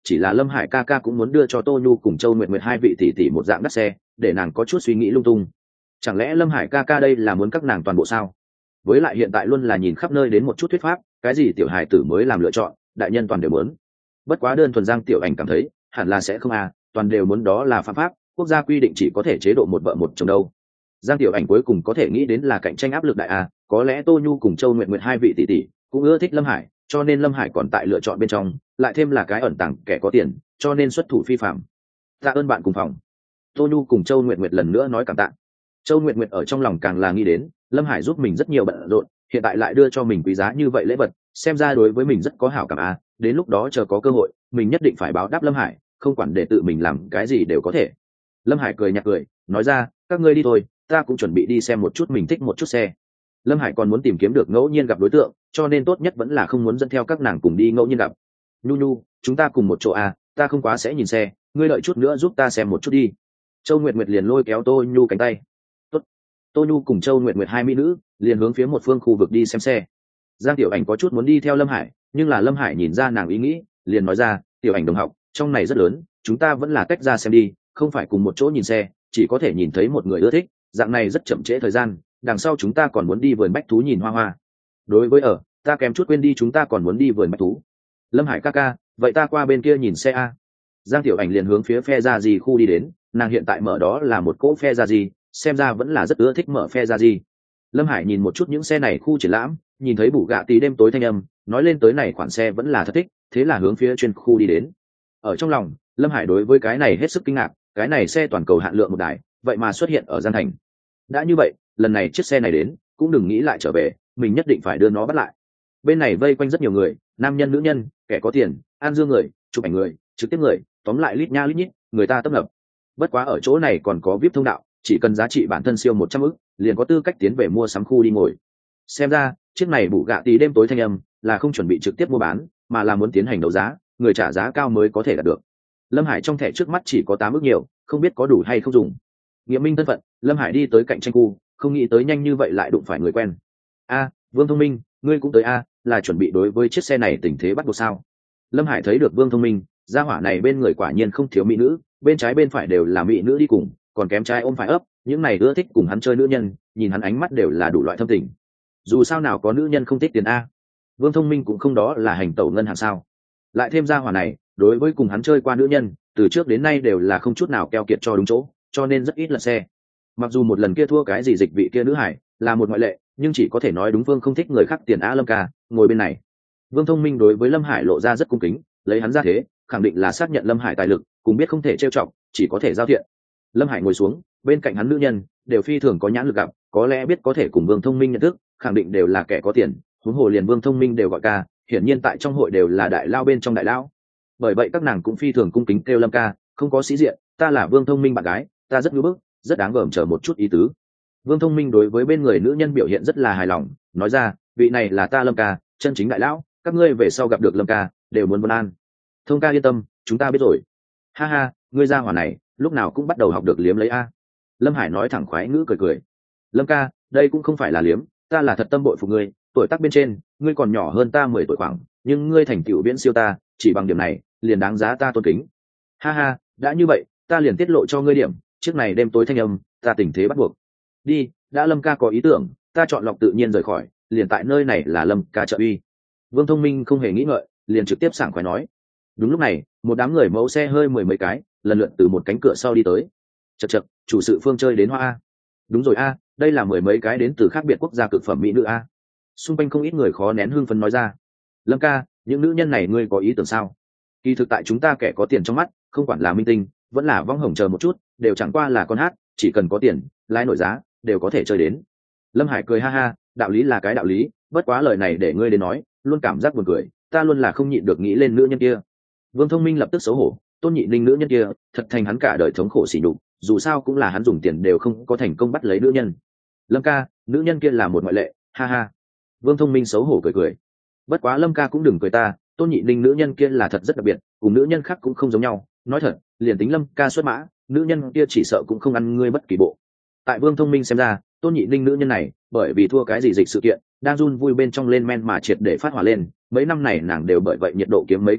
chỉ là Lâm Hải ca ca cũng muốn đưa cho Tô Nhu cùng Châu Nguyệt Nguyệt hai vị tỷ tỷ một dạng đắt xe, để nàng có chút suy nghĩ lung tung. Chẳng lẽ Lâm Hải ca ca đây là muốn các nàng toàn bộ sao? Với lại hiện tại luôn là nhìn khắp nơi đến một chút thuyết pháp, cái gì tiểu hài tử mới làm lựa chọn, đại nhân toàn đều muốn. Bất quá đơn thuần Giang Tiểu Ảnh cảm thấy hẳn là sẽ không toàn đều muốn, đó là phạm pháp, quốc gia quy định chỉ có thể chế độ một vợ một chồng đâu. Giang Tiểu Ảnh cuối cùng có thể nghĩ đến là cạnh tranh áp lực đại có lẽ Tô Nhu cùng Châu Nguyệt Nguyệt hai vị tỷ tỷ cũng ưa thích Lâm Hải, cho nên Lâm Hải còn tại lựa chọn bên trong, lại thêm là cái ẩn tàng kẻ có tiền, cho nên xuất thủ phi phạm. Tạ ơn bạn cùng phòng. Tô Nhu cùng Châu Nguyệt Nguyệt lần nữa nói cảm tạ. Châu Nguyệt Nguyệt ở trong lòng càng là nghĩ đến Lâm Hải giúp mình rất nhiều bận rộn, hiện tại lại đưa cho mình quý giá như vậy lễ vật, xem ra đối với mình rất có hảo cảm đến lúc đó chờ có cơ hội mình nhất định phải báo đáp Lâm Hải, không quản để tự mình làm cái gì đều có thể. Lâm Hải cười nhạt cười nói ra, các ngươi đi thôi, ta cũng chuẩn bị đi xem một chút mình thích một chút xe. Lâm Hải còn muốn tìm kiếm được ngẫu nhiên gặp đối tượng, cho nên tốt nhất vẫn là không muốn dẫn theo các nàng cùng đi ngẫu nhiên gặp. Nhu Nhu, chúng ta cùng một chỗ ta không quá sẽ nhìn xe, ngươi đợi chút nữa giúp ta xem một chút đi. Châu Nguyệt Nguyệt liền lôi kéo Tô Nhu cánh tay. Tốt. Tô Nhu cùng Châu Nguyệt Nguyệt hai mỹ nữ liền hướng phía một phương khu vực đi xem xe. Giang Tiểu Ảnh có chút muốn đi theo Lâm Hải, nhưng là Lâm Hải nhìn ra nàng ý nghĩ, liền nói ra, Tiểu Ảnh đồng học, trong này rất lớn, chúng ta vẫn là tách ra xem đi, không phải cùng một chỗ nhìn xe, chỉ có thể nhìn thấy một người ưa thích, dạng này rất chậm trễ thời gian, đằng sau chúng ta còn muốn đi vườn bách thú nhìn hoa hoa. Đối với ta kèm chút quên đi, chúng ta còn muốn đi vườn bách thú. Lâm Hải ca ca, vậy ta qua bên kia nhìn xe Giang Tiểu Ảnh liền hướng phía phe ra gì khu đi đến, nàng hiện tại mở đó là một cỗ phe ra gì, xem ra vẫn là rất ưa thích mở phe ra gì. Lâm Hải nhìn một chút những xe này khu triển lãm, nhìn thấy bù gạ tí đêm tối thanh âm, nói lên tới này khoản xe vẫn là thật thích, thế là hướng phía chuyên khu đi đến. Ở trong lòng, Lâm Hải đối với cái này hết sức kinh ngạc, cái này xe toàn cầu hạn lượng một đài, vậy mà xuất hiện ở Giang Thành. Đã như vậy, lần này chiếc xe này đến, cũng đừng nghĩ lại trở về, mình nhất định phải đưa nó bắt lại. Bên này vây quanh rất nhiều người, nam nhân nữ nhân, kẻ có tiền, an dương người, chụp ảnh người, trực tiếp người, tóm lại lít nha lít nhít, người ta tấp nập. Bất quá ở chỗ này còn có VIP thông đạo, chỉ cần giá trị bản thân siêu 100 ức, liền có tư cách tiến về mua sắm khu đi ngồi. Xem ra, chiếc này bù gạ tí đêm tối thanh âm là không chuẩn bị trực tiếp mua bán, mà là muốn tiến hành đấu giá, người trả giá cao mới có thể đạt được. Lâm Hải trong thẻ trước mắt chỉ có 8 ức nhiều, không biết có đủ hay không dùng. Nghiệm minh thân phận, Lâm Hải đi tới cạnh tranh khu, không nghĩ tới nhanh như vậy lại đụng phải người quen. Vương Thông Minh, ngươi cũng tới là chuẩn bị đối với chiếc xe này tình thế bắt buộc sao? Lâm Hải thấy được Vương Thông Minh, gia hỏa này bên người quả nhiên không thiếu mỹ nữ, bên trái bên phải đều là mỹ nữ đi cùng, còn kém trai ôm phải ấp, những này ưa thích cùng hắn chơi nữ nhân, nhìn hắn ánh mắt đều là đủ loại thâm tình. Dù sao nào có nữ nhân không thích tiền Vương Thông Minh cũng không đó là hành tẩu ngân hàng sao? Lại thêm gia hỏa này, đối với cùng hắn chơi qua nữ nhân, từ trước đến nay đều là không chút nào keo kiệt cho đúng chỗ, cho nên rất ít lật xe. Mặc dù một lần kia thua cái gì dịch vị kia nữ hải là một ngoại lệ, nhưng chỉ có thể nói đúng Vương không thích người khác tiền Lâm ca, ngồi bên này. Vương Thông Minh đối với Lâm Hải lộ ra rất cung kính, lấy hắn ra thế, khẳng định là xác nhận Lâm Hải tài lực, cũng biết không thể trêu chọc, chỉ có thể giao thiện. Lâm Hải ngồi xuống, bên cạnh hắn nữ nhân đều phi thường có nhãn lực gặp, có lẽ biết có thể cùng Vương Thông Minh nhận thức, khẳng định đều là kẻ có tiền, huống hồ liền Vương Thông Minh đều gọi ca, hiển nhiên tại trong hội đều là đại lao bên trong đại lao. Bởi vậy các nàng cũng phi thường cung kính kêu Lâm ca, không có sĩ diện, ta là Vương Thông Minh bạn gái, ta rất ngưỡng bức, rất đáng gờm chờ một chút ý tứ. Vương Thông Minh đối với bên người nữ nhân biểu hiện rất là hài lòng, nói ra, vị này là ta Lâm ca, chân chính đại lão, các ngươi về sau gặp được Lâm ca đều muốn vân an. Thông ca yên tâm, chúng ta biết rồi. Ha ha, ngươi gia hỏa này lúc nào cũng bắt đầu học được liếm lấy Lâm Hải nói thẳng khoái ngữ cười cười. Lâm ca, đây cũng không phải là liếm, ta là thật tâm bội phục ngươi, tuổi tác bên trên ngươi còn nhỏ hơn ta 10 tuổi khoảng, nhưng ngươi thành tựu viễn siêu ta, chỉ bằng điểm này liền đáng giá ta tôn kính. Ha ha, đã như vậy ta liền tiết lộ cho ngươi điểm, chiếc này đêm tối thanh âm ta tình thế bắt buộc. Đi, đã Lâm ca có ý tưởng, ta chọn lọc tự nhiên rời khỏi, liền tại nơi này là Lâm ca trợ uy. Vương Thông Minh không hề nghĩ ngợi, liền trực tiếp sảng khoái nói. Đúng lúc này, một đám người mẫu xe hơi 10 mấy cái lần lượt từ một cánh cửa sau đi tới. Chậc, chủ sự Phương chơi đến hoa Đúng rồi đây là 10 mấy cái đến từ khác biệt quốc gia cực phẩm mỹ nữ Xung quanh không ít người khó nén hưng phấn nói ra. Lâm ca, những nữ nhân này ngươi có ý tưởng sao? Kỳ thực tại chúng ta kẻ có tiền trong mắt, không quản là minh tinh vẫn là vong hồng chờ một chút, đều chẳng qua là con hát, chỉ cần có tiền lái nổi giá đều có thể chơi đến. Lâm Hải cười ha ha, đạo lý là cái đạo lý, bất quá lời này để ngươi đến nói luôn cảm giác buồn cười, ta luôn là không nhịn được nghĩ lên nữ nhân kia. Vương Thông Minh lập tức xấu hổ, Tôn Nhị Ninh nữ nhân kia thật thành hắn cả đời thống khổ sỉ nhục, dù sao cũng là hắn dùng tiền đều không có thành công bắt lấy nữ nhân. Lâm ca, nữ nhân kia là một ngoại lệ, ha ha. Vương Thông Minh xấu hổ cười cười. Bất quá Lâm ca cũng đừng cười ta, Tôn Nhị Ninh nữ nhân kia là thật rất đặc biệt, cùng nữ nhân khác cũng không giống nhau, nói thật, liền tính Lâm ca xuất mã, nữ nhân kia chỉ sợ cũng không ăn ngươi bất kỳ bộ. Tại Vương Thông Minh xem ra, Tôn Nhị Ninh nữ nhân này bởi vì thua cái gì dịch sự kiện đang run vui bên trong lên men mà triệt để phát hỏa lên, mấy năm này nàng đều bởi vậy nhiệt độ kiếm mấy cái ức,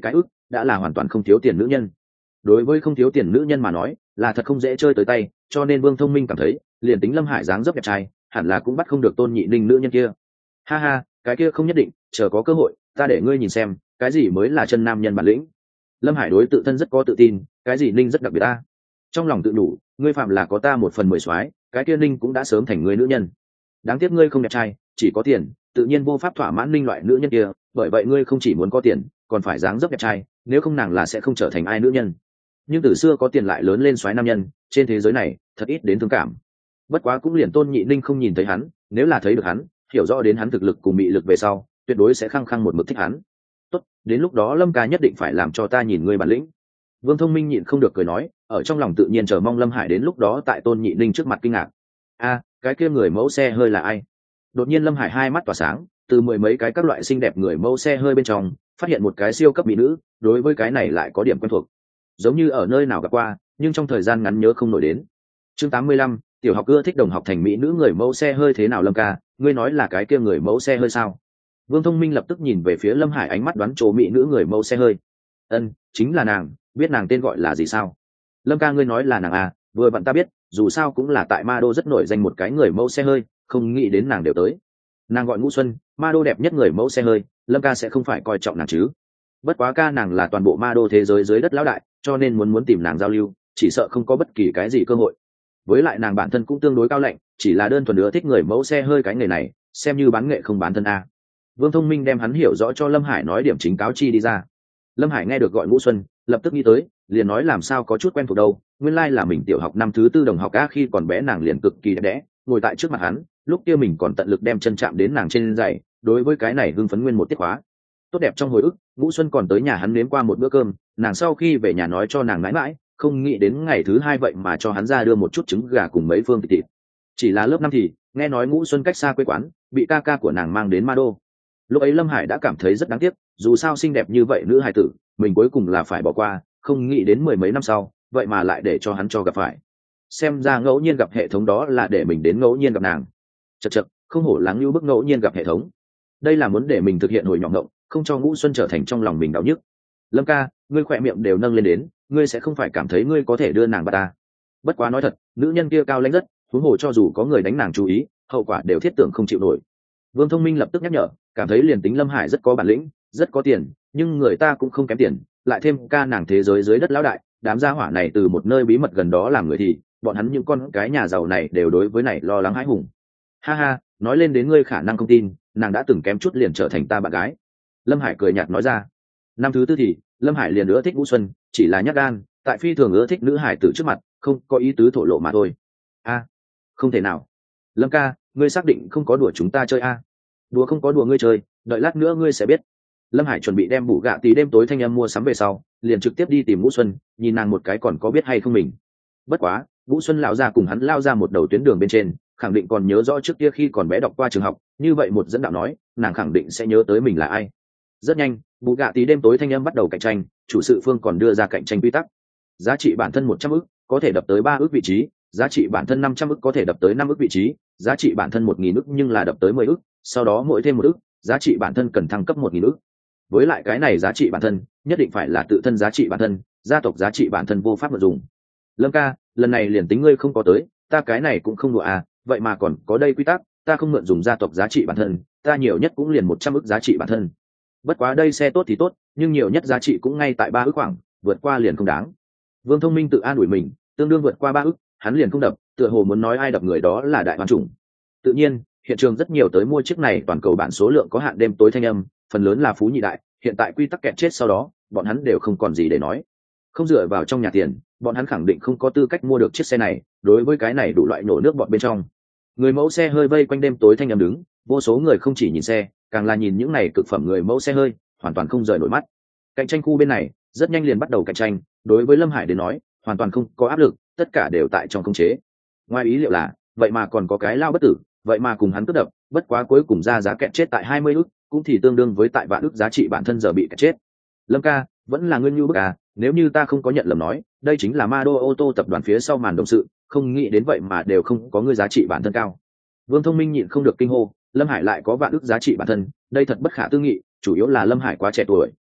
đã là hoàn toàn không thiếu tiền nữ nhân. Đối với không thiếu tiền nữ nhân mà nói là thật không dễ chơi tới tay, cho nên Vương Thông Minh cảm thấy liền tính Lâm Hải dáng dấp đẹp trai hẳn là cũng bắt không được Tôn Nhị Ninh nữ nhân kia. Ha ha, cái kia không nhất định, chờ có cơ hội ta để ngươi nhìn xem cái gì mới là chân nam nhân bản lĩnh. Lâm Hải đối tự thân rất có tự tin, cái gì Ninh rất đặc biệt ta. Trong lòng tự đủ, ngươi phạm là có ta 1/10 soái, cái kia Ninh cũng đã sớm thành người nữ nhân. Đáng tiếc ngươi không đẹp trai, chỉ có tiền, tự nhiên vô pháp thỏa mãn Ninh loại nữ nhân kia, bởi vậy ngươi không chỉ muốn có tiền, còn phải dáng dấp đẹp trai, nếu không nàng là sẽ không trở thành ai nữ nhân. Nhưng từ xưa có tiền lại lớn lên soái nam nhân, trên thế giới này thật ít đến thương cảm. Bất quá cũng liền Tôn Nhị Ninh không nhìn thấy hắn, nếu là thấy được hắn, hiểu rõ đến hắn thực lực cùng mị lực về sau, tuyệt đối sẽ khăng khăng một mực thích hắn. Tốt, đến lúc đó Lâm ca nhất định phải làm cho ta nhìn ngươi bản lĩnh. Vương Thông Minh nhịn không được cười nói, ở trong lòng tự nhiên chờ mong Lâm Hải đến lúc đó tại Tôn Nhị Ninh trước mặt kinh ngạc. A, cái kia người mẫu xe hơi là ai? Đột nhiên Lâm Hải hai mắt tỏa sáng, từ mười mấy cái các loại xinh đẹp người mẫu xe hơi bên trong phát hiện một cái siêu cấp mỹ nữ, đối với cái này lại có điểm quen thuộc, giống như ở nơi nào gặp qua, nhưng trong thời gian ngắn nhớ không nổi đến. Chương 85, tiểu học ưa thích đồng học thành mỹ nữ người mẫu xe hơi thế nào Lâm ca, ngươi nói là cái kia người mẫu xe hơi sao? Vương Thông Minh lập tức nhìn về phía Lâm Hải, ánh mắt đoán chỗ mỹ nữ người mẫu xe hơi. Ân, chính là nàng, biết nàng tên gọi là gì sao? Lâm ca ngươi nói là nàng à, vừa vặn ta biết, dù sao cũng là tại Ma Đô rất nổi danh một cái người mẫu xe hơi, không nghĩ đến nàng đều tới. Nàng gọi Ngũ Xuân, Ma Đô đẹp nhất người mẫu xe hơi, Lâm ca sẽ không phải coi trọng nàng chứ? Bất quá ca nàng là toàn bộ Ma Đô thế giới dưới đất lão đại, cho nên muốn tìm nàng giao lưu, chỉ sợ không có bất kỳ cái gì cơ hội. Với lại nàng bản thân cũng tương đối cao lạnh, chỉ là đơn thuần ưa thích người mẫu xe hơi cái nghề này, xem như bán nghệ không bán thân a. Vương Thông Minh đem hắn hiểu rõ cho Lâm Hải nói điểm chính cáo chi đi ra. Lâm Hải nghe được gọi Ngũ Xuân, lập tức nghĩ tới, liền nói làm sao có chút quen thuộc đâu, nguyên lai là mình tiểu học năm thứ 4 đồng học á, khi còn bé nàng liền cực kỳ đẹp đẽ, ngồi tại trước mặt hắn, lúc kia mình còn tận lực đem chân chạm đến nàng trên giày, đối với cái này hưng phấn nguyên một tiết khóa. Tốt đẹp trong hồi ức, Ngũ Xuân còn tới nhà hắn nếm qua một bữa cơm, nàng sau khi về nhà nói cho nàng mãi mãi, không nghĩ đến ngày thứ 2 vậy mà cho hắn ra đưa một chút trứng gà cùng mấy phương thịt. Chỉ là lớp 5 thì nghe nói Ngũ Xuân cách xa quê quán, bị ca ca của nàng mang đến Ma Đô. Lúc ấy Lâm Hải đã cảm thấy rất đáng tiếc, dù sao xinh đẹp như vậy nữ hài tử, mình cuối cùng là phải bỏ qua, không nghĩ đến mười mấy năm sau, vậy mà lại để cho hắn cho gặp phải. Xem ra ngẫu nhiên gặp hệ thống đó là để mình đến ngẫu nhiên gặp nàng. Chậc chậc, không hổ lắng lưu bức ngẫu nhiên gặp hệ thống. Đây là muốn để mình thực hiện hồi nhỏ ngộng, không cho Ngũ Xuân trở thành trong lòng mình đau nhức. Lâm ca, ngươi khỏe miệng đều nâng lên đến, ngươi sẽ không phải cảm thấy ngươi có thể đưa nàng bắt ta. Bất quá nói thật, nữ nhân kia cao lãnh rất, huống hồ cho dù có người đánh nàng chú ý, hậu quả đều thiết tưởng không chịu nổi. Vương Thông Minh lập tức nhắc nhở, cảm thấy liền tính Lâm Hải rất có bản lĩnh, rất có tiền, nhưng người ta cũng không kém tiền, lại thêm ca nàng thế giới dưới đất lão đại, đám gia hỏa này từ một nơi bí mật gần đó làm người thì, bọn hắn những con cái nhà giàu này đều đối với này lo lắng hãi hùng. Ha ha, nói lên đến ngươi khả năng không tin, nàng đã từng kém chút liền trở thành ta bạn gái. Lâm Hải cười nhạt nói ra. Năm thứ 4 thì Lâm Hải liền ưa thích Ngũ Xuân, chỉ là nhát gan, tại phi thường ưa thích nữ hải tử trước mặt, không có ý tứ thổ lộ mà thôi. A, không thể nào. Lâm ca, ngươi xác định không có đùa chúng ta chơi a? Đùa không có đùa ngươi chơi, đợi lát nữa ngươi sẽ biết. Lâm Hải chuẩn bị đem bù gạ tí đêm tối thanh em mua sắm về sau, liền trực tiếp đi tìm Ngũ Xuân, nhìn nàng một cái còn có biết hay không mình. Bất quá, Ngũ Xuân lão ra cùng hắn lao ra một đầu tuyến đường bên trên, khẳng định còn nhớ rõ trước kia khi còn bé đọc qua trường học, như vậy một dẫn đạo nói, nàng khẳng định sẽ nhớ tới mình là ai. Rất nhanh, bù gạ tí đêm tối thanh em bắt đầu cạnh tranh, chủ sự phương còn đưa ra cạnh tranh quy tắc. Giá trị bản thân 100 ức, có thể đập tới 3 ức vị trí, giá trị bản thân 500 ức có thể đập tới 5 ức vị trí, giá trị bản thân 1000 ức nhưng là đập tới 10 ức, sau đó mỗi thêm 1 ức, giá trị bản thân cần thăng cấp 1000 ức. Với lại cái này giá trị bản thân, nhất định phải là tự thân giá trị bản thân, gia tộc giá trị bản thân vô pháp mượn dùng. Lâm ca, lần này liền tính ngươi không có tới, ta cái này cũng không đùa à, vậy mà còn có đây quy tắc, ta không mượn dùng gia tộc giá trị bản thân, ta nhiều nhất cũng liền 100 ức giá trị bản thân. Bất quá đây xe tốt thì tốt, nhưng nhiều nhất giá trị cũng ngay tại 3 ức khoảng, vượt qua liền không đáng. Vương Thông Minh tự an ủi mình, tương đương vượt qua 3 ức, hắn liền không đập, tựa hồ muốn nói ai đập người đó là đại hoàn chủng. Tự nhiên, hiện trường rất nhiều tới mua chiếc này toàn cầu bản số lượng có hạn đêm tối thanh âm, phần lớn là phú nhị đại, hiện tại quy tắc kẹt chết sau đó, bọn hắn đều không còn gì để nói. Không dựa vào trong nhà tiền, bọn hắn khẳng định không có tư cách mua được chiếc xe này, đối với cái này đủ loại nổ nước bọn bên trong. Người mẫu xe hơi vây quanh đêm tối thanh âm đứng, vô số người không chỉ nhìn xe, càng là nhìn những này cực phẩm người mẫu xe hơi, hoàn toàn không rời nổi mắt. Cạnh tranh khu bên này, rất nhanh liền bắt đầu cạnh tranh, đối với Lâm Hải đến nói, hoàn toàn không có áp lực, tất cả đều tại trong khống chế. Ngoài ý liệu là, vậy mà còn có cái lao bất tử, vậy mà cùng hắn cướp đập, bất quá cuối cùng ra giá kẹt chết tại 20 ức, cũng thì tương đương với tại vạn ức giá trị bản thân giờ bị kẹt chết. Lâm ca, vẫn là ngươi như bức à, nếu như ta không có nhận lầm nói, đây chính là Ma Đô ô tô tập đoàn phía sau màn đồng sự, không nghĩ đến vậy mà đều không có ngươi giá trị bản thân cao. Vương Thông Minh nhịn không được kinh hô, Lâm Hải lại có vạn ức giá trị bản thân, đây thật bất khả tư nghị, chủ yếu là Lâm Hải quá trẻ tuổi,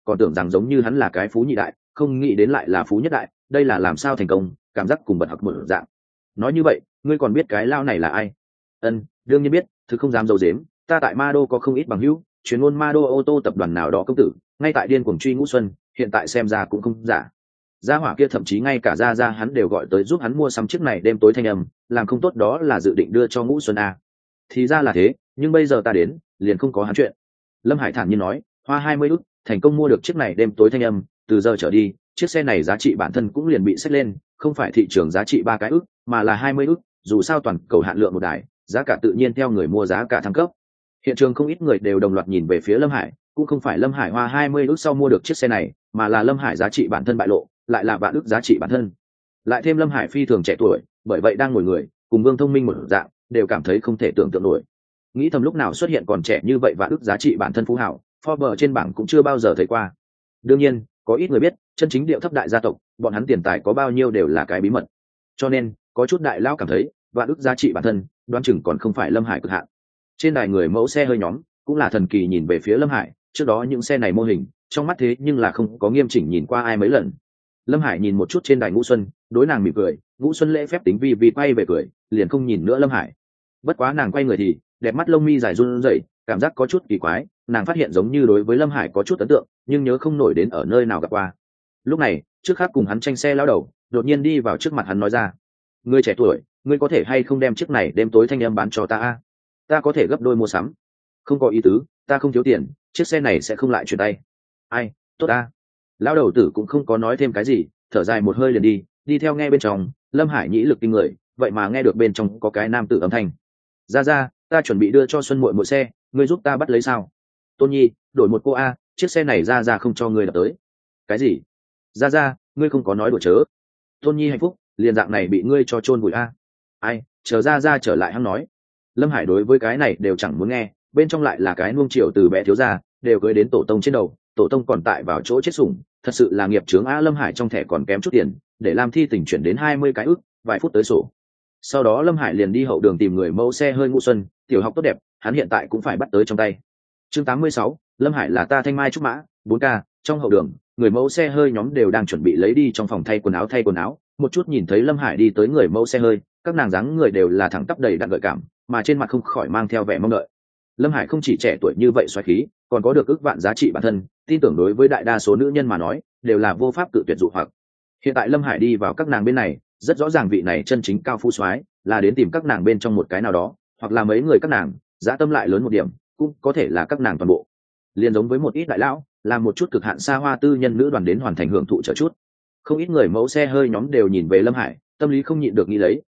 còn tưởng rằng giống như hắn là cái phú nhị đại, không nghĩ đến lại là phú nhất đại, đây là làm sao thành công, cảm giác cùng bật học một dạng. Nói như vậy ngươi còn biết cái lao này là ai? Ân, đương nhiên biết, thực không dám dầu dếm, ta tại Ma Đô có không ít bằng hữu, chuyên môn Ma Đô ô tô tập đoàn nào đó công tử, ngay tại điên cuồng truy Ngũ Xuân, hiện tại xem ra cũng không giả. Gia hỏa kia thậm chí ngay cả ra hắn đều gọi tới giúp hắn mua sắm chiếc này đêm tối thanh âm, làm không tốt đó là dự định đưa cho Ngũ Xuân à. Thì ra là thế, nhưng bây giờ ta đến, liền không có hắn chuyện. Lâm Hải thản nhiên nói, hoa 20 ức, thành công mua được chiếc này đêm tối thanh âm, từ giờ trở đi, chiếc xe này giá trị bản thân cũng liền bị xếp lên, không phải thị trường giá trị 3 cái ức, mà là 20 ức, dù sao toàn cầu hạn lượng một đài, giá cả tự nhiên theo người mua giá cả thăng cấp. Hiện trường không ít người đều đồng loạt nhìn về phía Lâm Hải, cũng không phải Lâm Hải hoa 20 ức sau mua được chiếc xe này, mà là Lâm Hải giá trị bản thân bại lộ, lại là vạn ức giá trị bản thân. Lại thêm Lâm Hải phi thường trẻ tuổi, bởi vậy đang ngồi người, cùng Vương Thông Minh một dạng, đều cảm thấy không thể tưởng tượng nổi. Nghĩ thầm lúc nào xuất hiện còn trẻ như vậy vạn ức giá trị bản thân phú hảo, Forbes trên bảng cũng chưa bao giờ thấy qua. Đương nhiên, có ít người biết, chân chính điệu thấp đại gia tộc, bọn hắn tiền tài có bao nhiêu đều là cái bí mật. Cho nên, có chút đại lão cảm thấy, vạn ức giá trị bản thân, đoán chừng còn không phải Lâm Hải cực hạn. Trên đài người mẫu xe hơi nhóm, cũng là thần kỳ nhìn về phía Lâm Hải, trước đó những xe này mô hình, trong mắt thế nhưng là không có nghiêm chỉnh nhìn qua ai mấy lần. Lâm Hải nhìn một chút trên đài Ngũ Xuân, đối nàng mỉm cười, Ngũ Xuân lễ phép tính vi quay về cười, liền không nhìn nữa Lâm Hải. Bất quá nàng quay người thì, đẹp mắt lông mi dài run rẩy, cảm giác có chút kỳ quái, nàng phát hiện giống như đối với Lâm Hải có chút ấn tượng, nhưng nhớ không nổi đến ở nơi nào gặp qua. Lúc này, trước khác cùng hắn tranh xe lao đầu, đột nhiên đi vào trước mặt hắn nói ra, ngươi trẻ tuổi, ngươi có thể hay không đem chiếc này đêm tối thanh em bán cho ta a? Ta có thể gấp đôi mua sắm. Không có ý tứ, ta không thiếu tiền, chiếc xe này sẽ không lại chuyển tay. Ai, tốt a. Lão đầu tử cũng không có nói thêm cái gì, thở dài một hơi liền đi theo nghe bên trong. Lâm Hải nhĩ lực kinh người, vậy mà nghe được bên trong có cái nam tử âm thanh. Ra, ta chuẩn bị đưa cho Xuân muội một xe, ngươi giúp ta bắt lấy sao? Tôn Nhi, đổi một cô a, chiếc xe này ra không cho ngươi đập tới. Cái gì? Ra, ngươi không có nói đùa chớ. Tôn Nhi hạnh phúc, liền dạng này bị ngươi cho chôn bụi a. Ai, chờ ra trở lại hắn nói. Lâm Hải đối với cái này đều chẳng muốn nghe, bên trong lại là cái nuông chiều từ bé thiếu gia, đều cưới đến tổ tông trên đầu, tổ tông còn tại vào chỗ chết sủng, thật sự là nghiệp chướng a. Lâm Hải trong thẻ còn kém chút tiền, để làm thi tình chuyển đến 20 cái ức, vài phút tới sổ. Sau đó Lâm Hải liền đi hậu đường tìm người mẫu xe hơi Ngũ Xuân, tiểu học tốt đẹp, hắn hiện tại cũng phải bắt tới trong tay. Chương 86, Lâm Hải là ta thanh mai trúc mã, 4K, trong hậu đường, người mẫu xe hơi nhóm đều đang chuẩn bị lấy đi trong phòng thay quần áo, một chút nhìn thấy Lâm Hải đi tới người mẫu xe hơi, các nàng dáng người đều là thẳng tắp đầy đặn gợi cảm, mà trên mặt không khỏi mang theo vẻ mong đợi. Lâm Hải không chỉ trẻ tuổi như vậy xoáy khí, còn có được ước vạn giá trị bản thân, tin tưởng đối với đại đa số nữ nhân mà nói, đều là vô pháp tự tuyệt dụ hoặc. Hiện tại Lâm Hải đi vào các nàng bên này, rất rõ ràng vị này chân chính cao phú soái, là đến tìm các nàng bên trong một cái nào đó, hoặc là mấy người các nàng, dã tâm lại lớn một điểm, cũng có thể là các nàng toàn bộ. Liên giống với một ít đại lão, làm một chút cực hạn xa hoa tư nhân nữ đoàn đến hoàn thành hưởng thụ trợ chút. Không ít người mẫu xe hơi nhóm đều nhìn về Lâm Hải, tâm lý không nhịn được nghĩ lấy,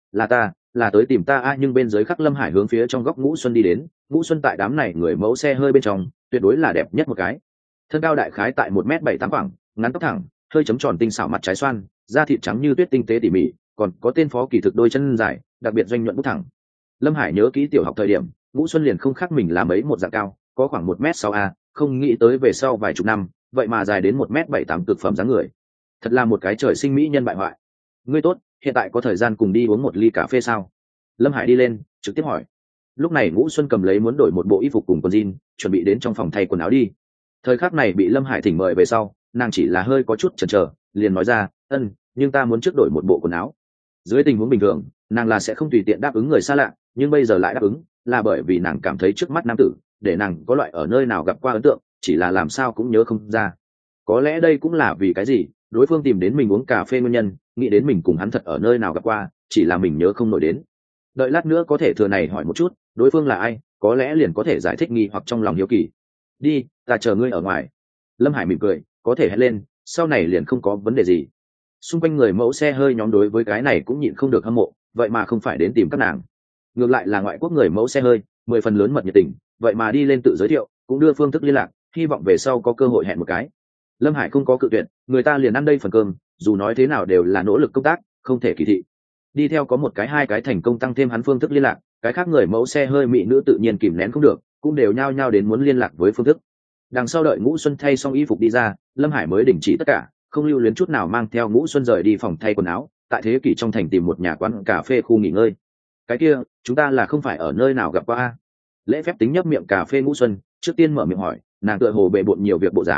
là tới tìm ta a. Nhưng bên dưới khắc Lâm Hải hướng phía trong góc Ngũ Xuân đi đến, Ngũ Xuân tại đám này người mẫu xe hơi bên trong, tuyệt đối là đẹp nhất một cái. Thân cao đại khái tại 1m78 khoảng, ngắn tóc thẳng, hơi chấm tròn tinh xảo mặt trái xoan, da thịt trắng như tuyết tinh tế tỉ mỉ, còn có tên phó kỳ thực đôi chân dài, đặc biệt doanh nhuận bút thẳng. Lâm Hải nhớ kỹ tiểu học thời điểm, Ngũ Xuân liền không khác mình là mấy một dạng cao, có khoảng 1m6 a, không nghĩ tới về sau vài chục năm, vậy mà dài đến 1m78 cực phẩm dáng người. Thật là một cái trời sinh mỹ nhân bại hoại. Ngươi tốt, hiện tại có thời gian cùng đi uống một ly cà phê sao? Lâm Hải đi lên, trực tiếp hỏi. Lúc này Ngũ Xuân cầm lấy muốn đổi một bộ y phục cùng quần jean, chuẩn bị đến trong phòng thay quần áo đi. Thời khắc này bị Lâm Hải thỉnh mời về sau, nàng chỉ là hơi có chút chần chờ, liền nói ra, nhưng ta muốn trước đổi một bộ quần áo. Dưới tình huống bình thường, nàng là sẽ không tùy tiện đáp ứng người xa lạ, nhưng bây giờ lại đáp ứng, là bởi vì nàng cảm thấy trước mắt nam tử, để nàng có loại ở nơi nào gặp qua ấn tượng, chỉ là làm sao cũng nhớ không ra. Có lẽ đây cũng là vì cái gì, đối phương tìm đến mình uống cà phê nguyên nhân, nghĩ đến mình cùng hắn thật ở nơi nào gặp qua, chỉ là mình nhớ không nổi đến. Đợi lát nữa có thể thừa này hỏi một chút, đối phương là ai, có lẽ liền có thể giải thích nghi hoặc trong lòng hiếu kỳ. Đi, ta chờ ngươi ở ngoài. Lâm Hải mỉm cười, có thể hét lên, sau này liền không có vấn đề gì. Xung quanh người mẫu xe hơi nhóm đối với cái này cũng nhịn không được hâm mộ, vậy mà không phải đến tìm các nàng. Ngược lại là ngoại quốc người mẫu xe hơi, 10 phần lớn mật nhiệt tình, vậy mà đi lên tự giới thiệu, cũng đưa phương thức liên lạc, hy vọng về sau có cơ hội hẹn một cái. Lâm Hải không có cự tuyệt, người ta liền ăn đây phần cơm, dù nói thế nào đều là nỗ lực công tác, không thể kỳ thị. Đi theo có một cái hai cái thành công tăng thêm hắn phương thức liên lạc, cái khác người mẫu xe hơi mỹ nữ tự nhiên kìm nén không được, cũng đều nhao nhao đến muốn liên lạc với phương thức. Đằng sau đợi Ngũ Xuân thay xong y phục đi ra, Lâm Hải mới đình chỉ tất cả, không lưu luyến chút nào mang theo Ngũ Xuân rời đi phòng thay quần áo, tại thế kỷ trong thành tìm một nhà quán cà phê khu nghỉ ngơi. Cái kia, chúng ta là không phải ở nơi nào gặp qua a? Lễ phép tính nhấp miệng cà phê Ngũ Xuân, trước tiên mở miệng hỏi, nàng tựa hồ bệ bội nhiều việc bộ dáng,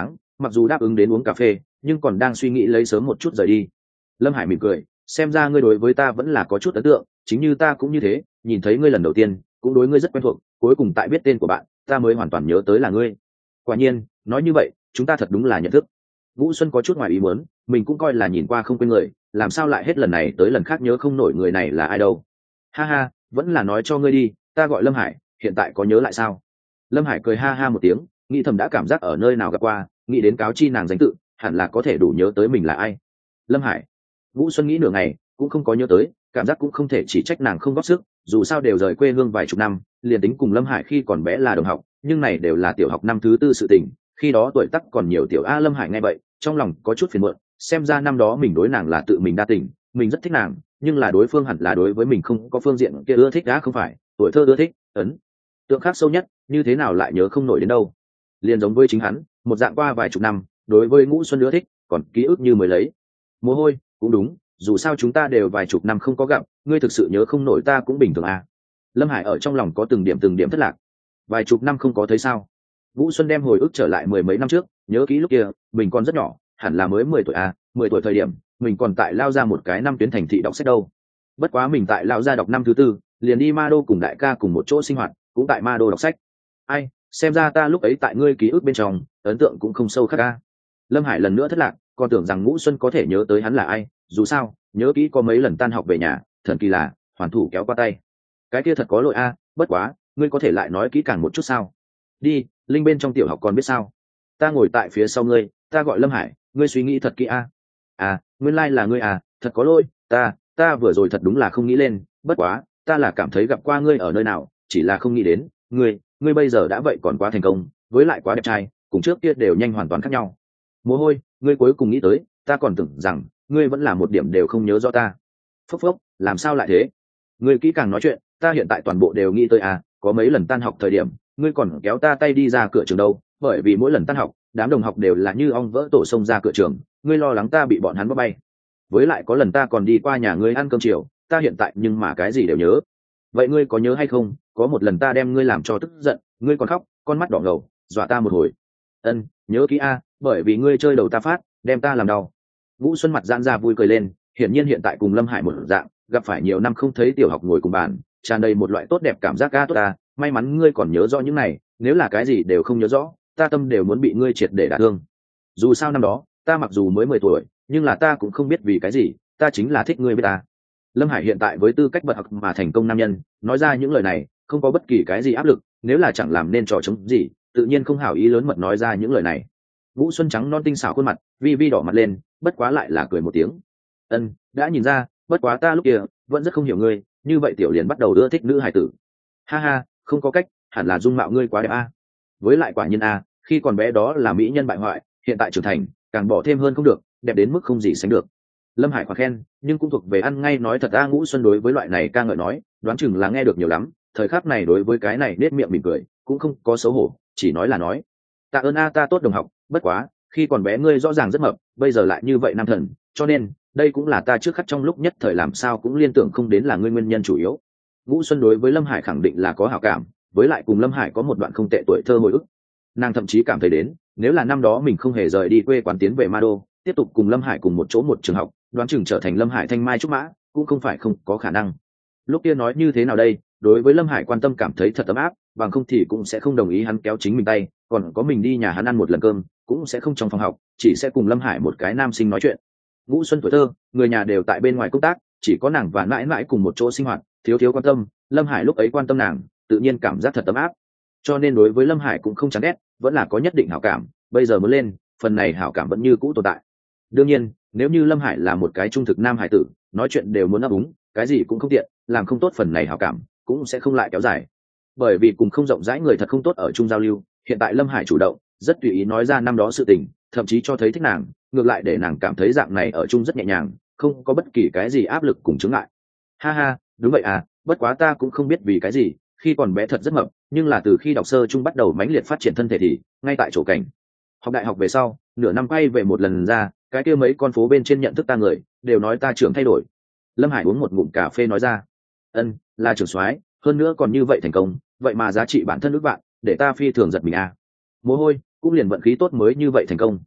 mặc dù đáp ứng đến uống cà phê nhưng còn đang suy nghĩ lấy sớm một chút rời đi. Lâm Hải mỉm cười, xem ra ngươi đối với ta vẫn là có chút ấn tượng, chính như ta cũng như thế, nhìn thấy ngươi lần đầu tiên cũng đối ngươi rất quen thuộc, cuối cùng tại biết tên của bạn ta mới hoàn toàn nhớ tới là ngươi. Quả nhiên nói như vậy chúng ta thật đúng là nhận thức. Vũ Xuân có chút ngoài ý muốn, mình cũng coi là nhìn qua không quên người, làm sao lại hết lần này tới lần khác nhớ không nổi người này là ai đâu. Ha ha, vẫn là nói cho ngươi đi, ta gọi Lâm Hải, hiện tại có nhớ lại sao? Lâm Hải cười ha ha một tiếng, nghĩ thầm đã cảm giác ở nơi nào gặp qua, nghĩ đến cáo chi nàng danh tự hẳn là có thể đủ nhớ tới mình là ai. Lâm Hải. Vũ Xuân nghĩ nửa ngày cũng không có nhớ tới, cảm giác cũng không thể chỉ trách nàng không góp sức, dù sao đều rời quê hương vài chục năm, liền tính cùng Lâm Hải khi còn bé là đồng học, nhưng này đều là tiểu học năm thứ tư sự tình, khi đó tuổi tác còn nhiều. Tiểu A Lâm Hải nghe vậy trong lòng có chút phiền muộn, xem ra năm đó mình đối nàng là tự mình đa tình, mình rất thích nàng, nhưng là đối phương hẳn là đối với mình không có phương diện kia ưa thích đã không phải, tuổi thơ ưa thích ấn tượng khác sâu nhất, như thế nào lại nhớ không nổi đến đâu. Liền giống với chính hắn, một dạng qua vài chục năm, đối với Ngũ Xuân ưa thích còn ký ức như mới lấy. Mồ hôi, cũng đúng, dù sao chúng ta đều vài chục năm không có gặp, ngươi thực sự nhớ không nổi ta cũng bình thường à. Lâm Hải ở trong lòng có từng điểm thất lạc. Vài chục năm không có thấy sao? Vũ Xuân đem hồi ức trở lại mười mấy năm trước, nhớ kỹ lúc kia mình còn rất nhỏ, hẳn là mới 10 tuổi à, 10 tuổi thời điểm mình còn tại Lao Gia một cái năm tuyến thành thị đọc sách đâu. Bất quá mình tại Lao Gia đọc năm thứ tư, liền đi Ma Đô cùng đại ca cùng một chỗ sinh hoạt, cũng tại Ma Đô đọc sách. Ai, xem ra ta lúc ấy tại ngươi ký ức bên trong ấn tượng cũng không sâu khác ca. Lâm Hải lần nữa thất lạc, còn tưởng rằng Ngũ Xuân có thể nhớ tới hắn là ai, dù sao nhớ kỹ có mấy lần tan học về nhà, thần kỳ là hoàn thủ kéo qua tay. Cái kia thật có lỗi a, bất quá ngươi có thể lại nói kỹ càng một chút sao? Đi, Linh bên trong tiểu học còn biết sao? Ta ngồi tại phía sau ngươi, ta gọi Lâm Hải, ngươi suy nghĩ thật kỹ a. À, nguyên lai là ngươi à, thật có lỗi, ta vừa rồi thật đúng là không nghĩ lên, bất quá ta là cảm thấy gặp qua ngươi ở nơi nào, chỉ là không nghĩ đến ngươi bây giờ đã vậy còn quá thành công, với lại quá đẹp trai, cùng trước kia đều nhanh hoàn toàn khác nhau. Mồ hôi, ngươi cuối cùng nghĩ tới, ta còn tưởng rằng ngươi vẫn là một điểm đều không nhớ rõ ta. Phốc phốc, làm sao lại thế? Ngươi kỹ càng nói chuyện, ta hiện tại toàn bộ đều nghĩ tới à, có mấy lần tan học thời điểm ngươi còn kéo ta tay đi ra cửa trường đâu, bởi vì mỗi lần tan học đám đồng học đều là như ong vỡ tổ xông ra cửa trường, ngươi lo lắng ta bị bọn hắn bóp bay. Với lại có lần ta còn đi qua nhà ngươi ăn cơm chiều, ta hiện tại nhưng mà cái gì đều nhớ. Vậy ngươi có nhớ hay không, có một lần ta đem ngươi làm cho tức giận, ngươi còn khóc, con mắt đỏ ngầu, dọa ta một hồi. Ân, nhớ kỹ a, bởi vì ngươi chơi đầu ta phát, đem ta làm đau. Vũ Xuân mặt giãn ra vui cười lên, hiển nhiên hiện tại cùng Lâm Hải một dạng, gặp phải nhiều năm không thấy tiểu học ngồi cùng bàn, tràn đầy một loại tốt đẹp cảm giác tốt ta, may mắn ngươi còn nhớ rõ những này, nếu là cái gì đều không nhớ rõ, ta tâm đều muốn bị ngươi triệt để đả thương. Dù sao năm đó, ta mặc dù mới 10 tuổi, nhưng là ta cũng không biết vì cái gì, ta chính là thích ngươi biết ta. Lâm Hải hiện tại với tư cách bậc học mà thành công nam nhân, nói ra những lời này, không có bất kỳ cái gì áp lực, nếu là chẳng làm nên trò chống gì, tự nhiên không hảo ý lớn mật nói ra những lời này. Vũ Xuân trắng non tinh xảo khuôn mặt, vi vi đỏ mặt lên, bất quá lại là cười một tiếng. Ân, đã nhìn ra, bất quá ta lúc kia vẫn rất không hiểu ngươi, như vậy tiểu liền bắt đầu ưa thích nữ hài tử. Ha ha, không có cách, hẳn là dung mạo ngươi quá đẹp a. Với lại quả nhiên a, khi còn bé đó là mỹ nhân bại hoại, hiện tại trưởng thành, càng bỏ thêm hơn không được, đẹp đến mức không gì sánh được. Lâm Hải khoa khen, nhưng cũng thuộc về ăn ngay nói thật a. Ngũ Xuân đối với loại này ca ngợi nói, đoán chừng là nghe được nhiều lắm, thời khắc này đối với cái này nết miệng mỉm cười, cũng không có xấu hổ, chỉ nói là nói. Tạ ơn a, ta tốt đồng học, bất quá khi còn bé ngươi rõ ràng rất mập, bây giờ lại như vậy nam thần, cho nên đây cũng là ta trước khắc trong lúc nhất thời làm sao cũng liên tưởng không đến là ngươi nguyên nhân chủ yếu. Ngũ Xuân đối với Lâm Hải khẳng định là có hảo cảm, với lại cùng Lâm Hải có một đoạn không tệ tuổi thơ hồi ức. Nàng thậm chí cảm thấy đến, nếu là năm đó mình không hề rời đi quê quán tiến về Ma Đô, tiếp tục cùng Lâm Hải cùng một chỗ một trường học, đoán chừng trở thành Lâm Hải thanh mai trúc mã, cũng không phải không có khả năng. Lúc kia nói như thế nào đây, đối với Lâm Hải quan tâm cảm thấy thật ấm áp, bằng không thì cũng sẽ không đồng ý hắn kéo chính mình tay, còn có mình đi nhà hắn ăn một lần cơm, cũng sẽ không trong phòng học, chỉ sẽ cùng Lâm Hải một cái nam sinh nói chuyện. Ngũ Xuân tuổi thơ, người nhà đều tại bên ngoài công tác, chỉ có nàng và mãi mãi cùng một chỗ sinh hoạt, thiếu thiếu quan tâm, Lâm Hải lúc ấy quan tâm nàng, tự nhiên cảm giác thật ấm áp. Cho nên đối với Lâm Hải cũng không chán ghét, vẫn là có nhất định hảo cảm, bây giờ mới lên, phần này hảo cảm vẫn như cũ tồn tại. Đương nhiên, nếu như Lâm Hải là một cái trung thực nam hải tử, nói chuyện đều muốn ấp úng, cái gì cũng không tiện, làm không tốt phần này hảo cảm cũng sẽ không lại kéo dài. Bởi vì cùng không rộng rãi người thật không tốt ở chung giao lưu, hiện tại Lâm Hải chủ động, rất tùy ý nói ra năm đó sự tình, thậm chí cho thấy thích nàng, ngược lại để nàng cảm thấy dạng này ở chung rất nhẹ nhàng, không có bất kỳ cái gì áp lực cùng chướng ngại. Ha ha, đúng vậy à, bất quá ta cũng không biết vì cái gì, khi còn bé thật rất mập, nhưng là từ khi đọc sơ trung bắt đầu mãnh liệt phát triển thân thể thì ngay tại chỗ cảnh. Học đại học về sau, nửa năm quay về một lần ra, cái kia mấy con phố bên trên nhận thức ta người đều nói ta trưởng thay đổi. Lâm Hải uống một ngụm cà phê nói ra. Ân, là trưởng soái, hơn nữa còn như vậy thành công, vậy mà giá trị bản thân ước bạn, để ta phi thường giật mình à. Mồ hôi, cũng liền vận khí tốt mới như vậy thành công.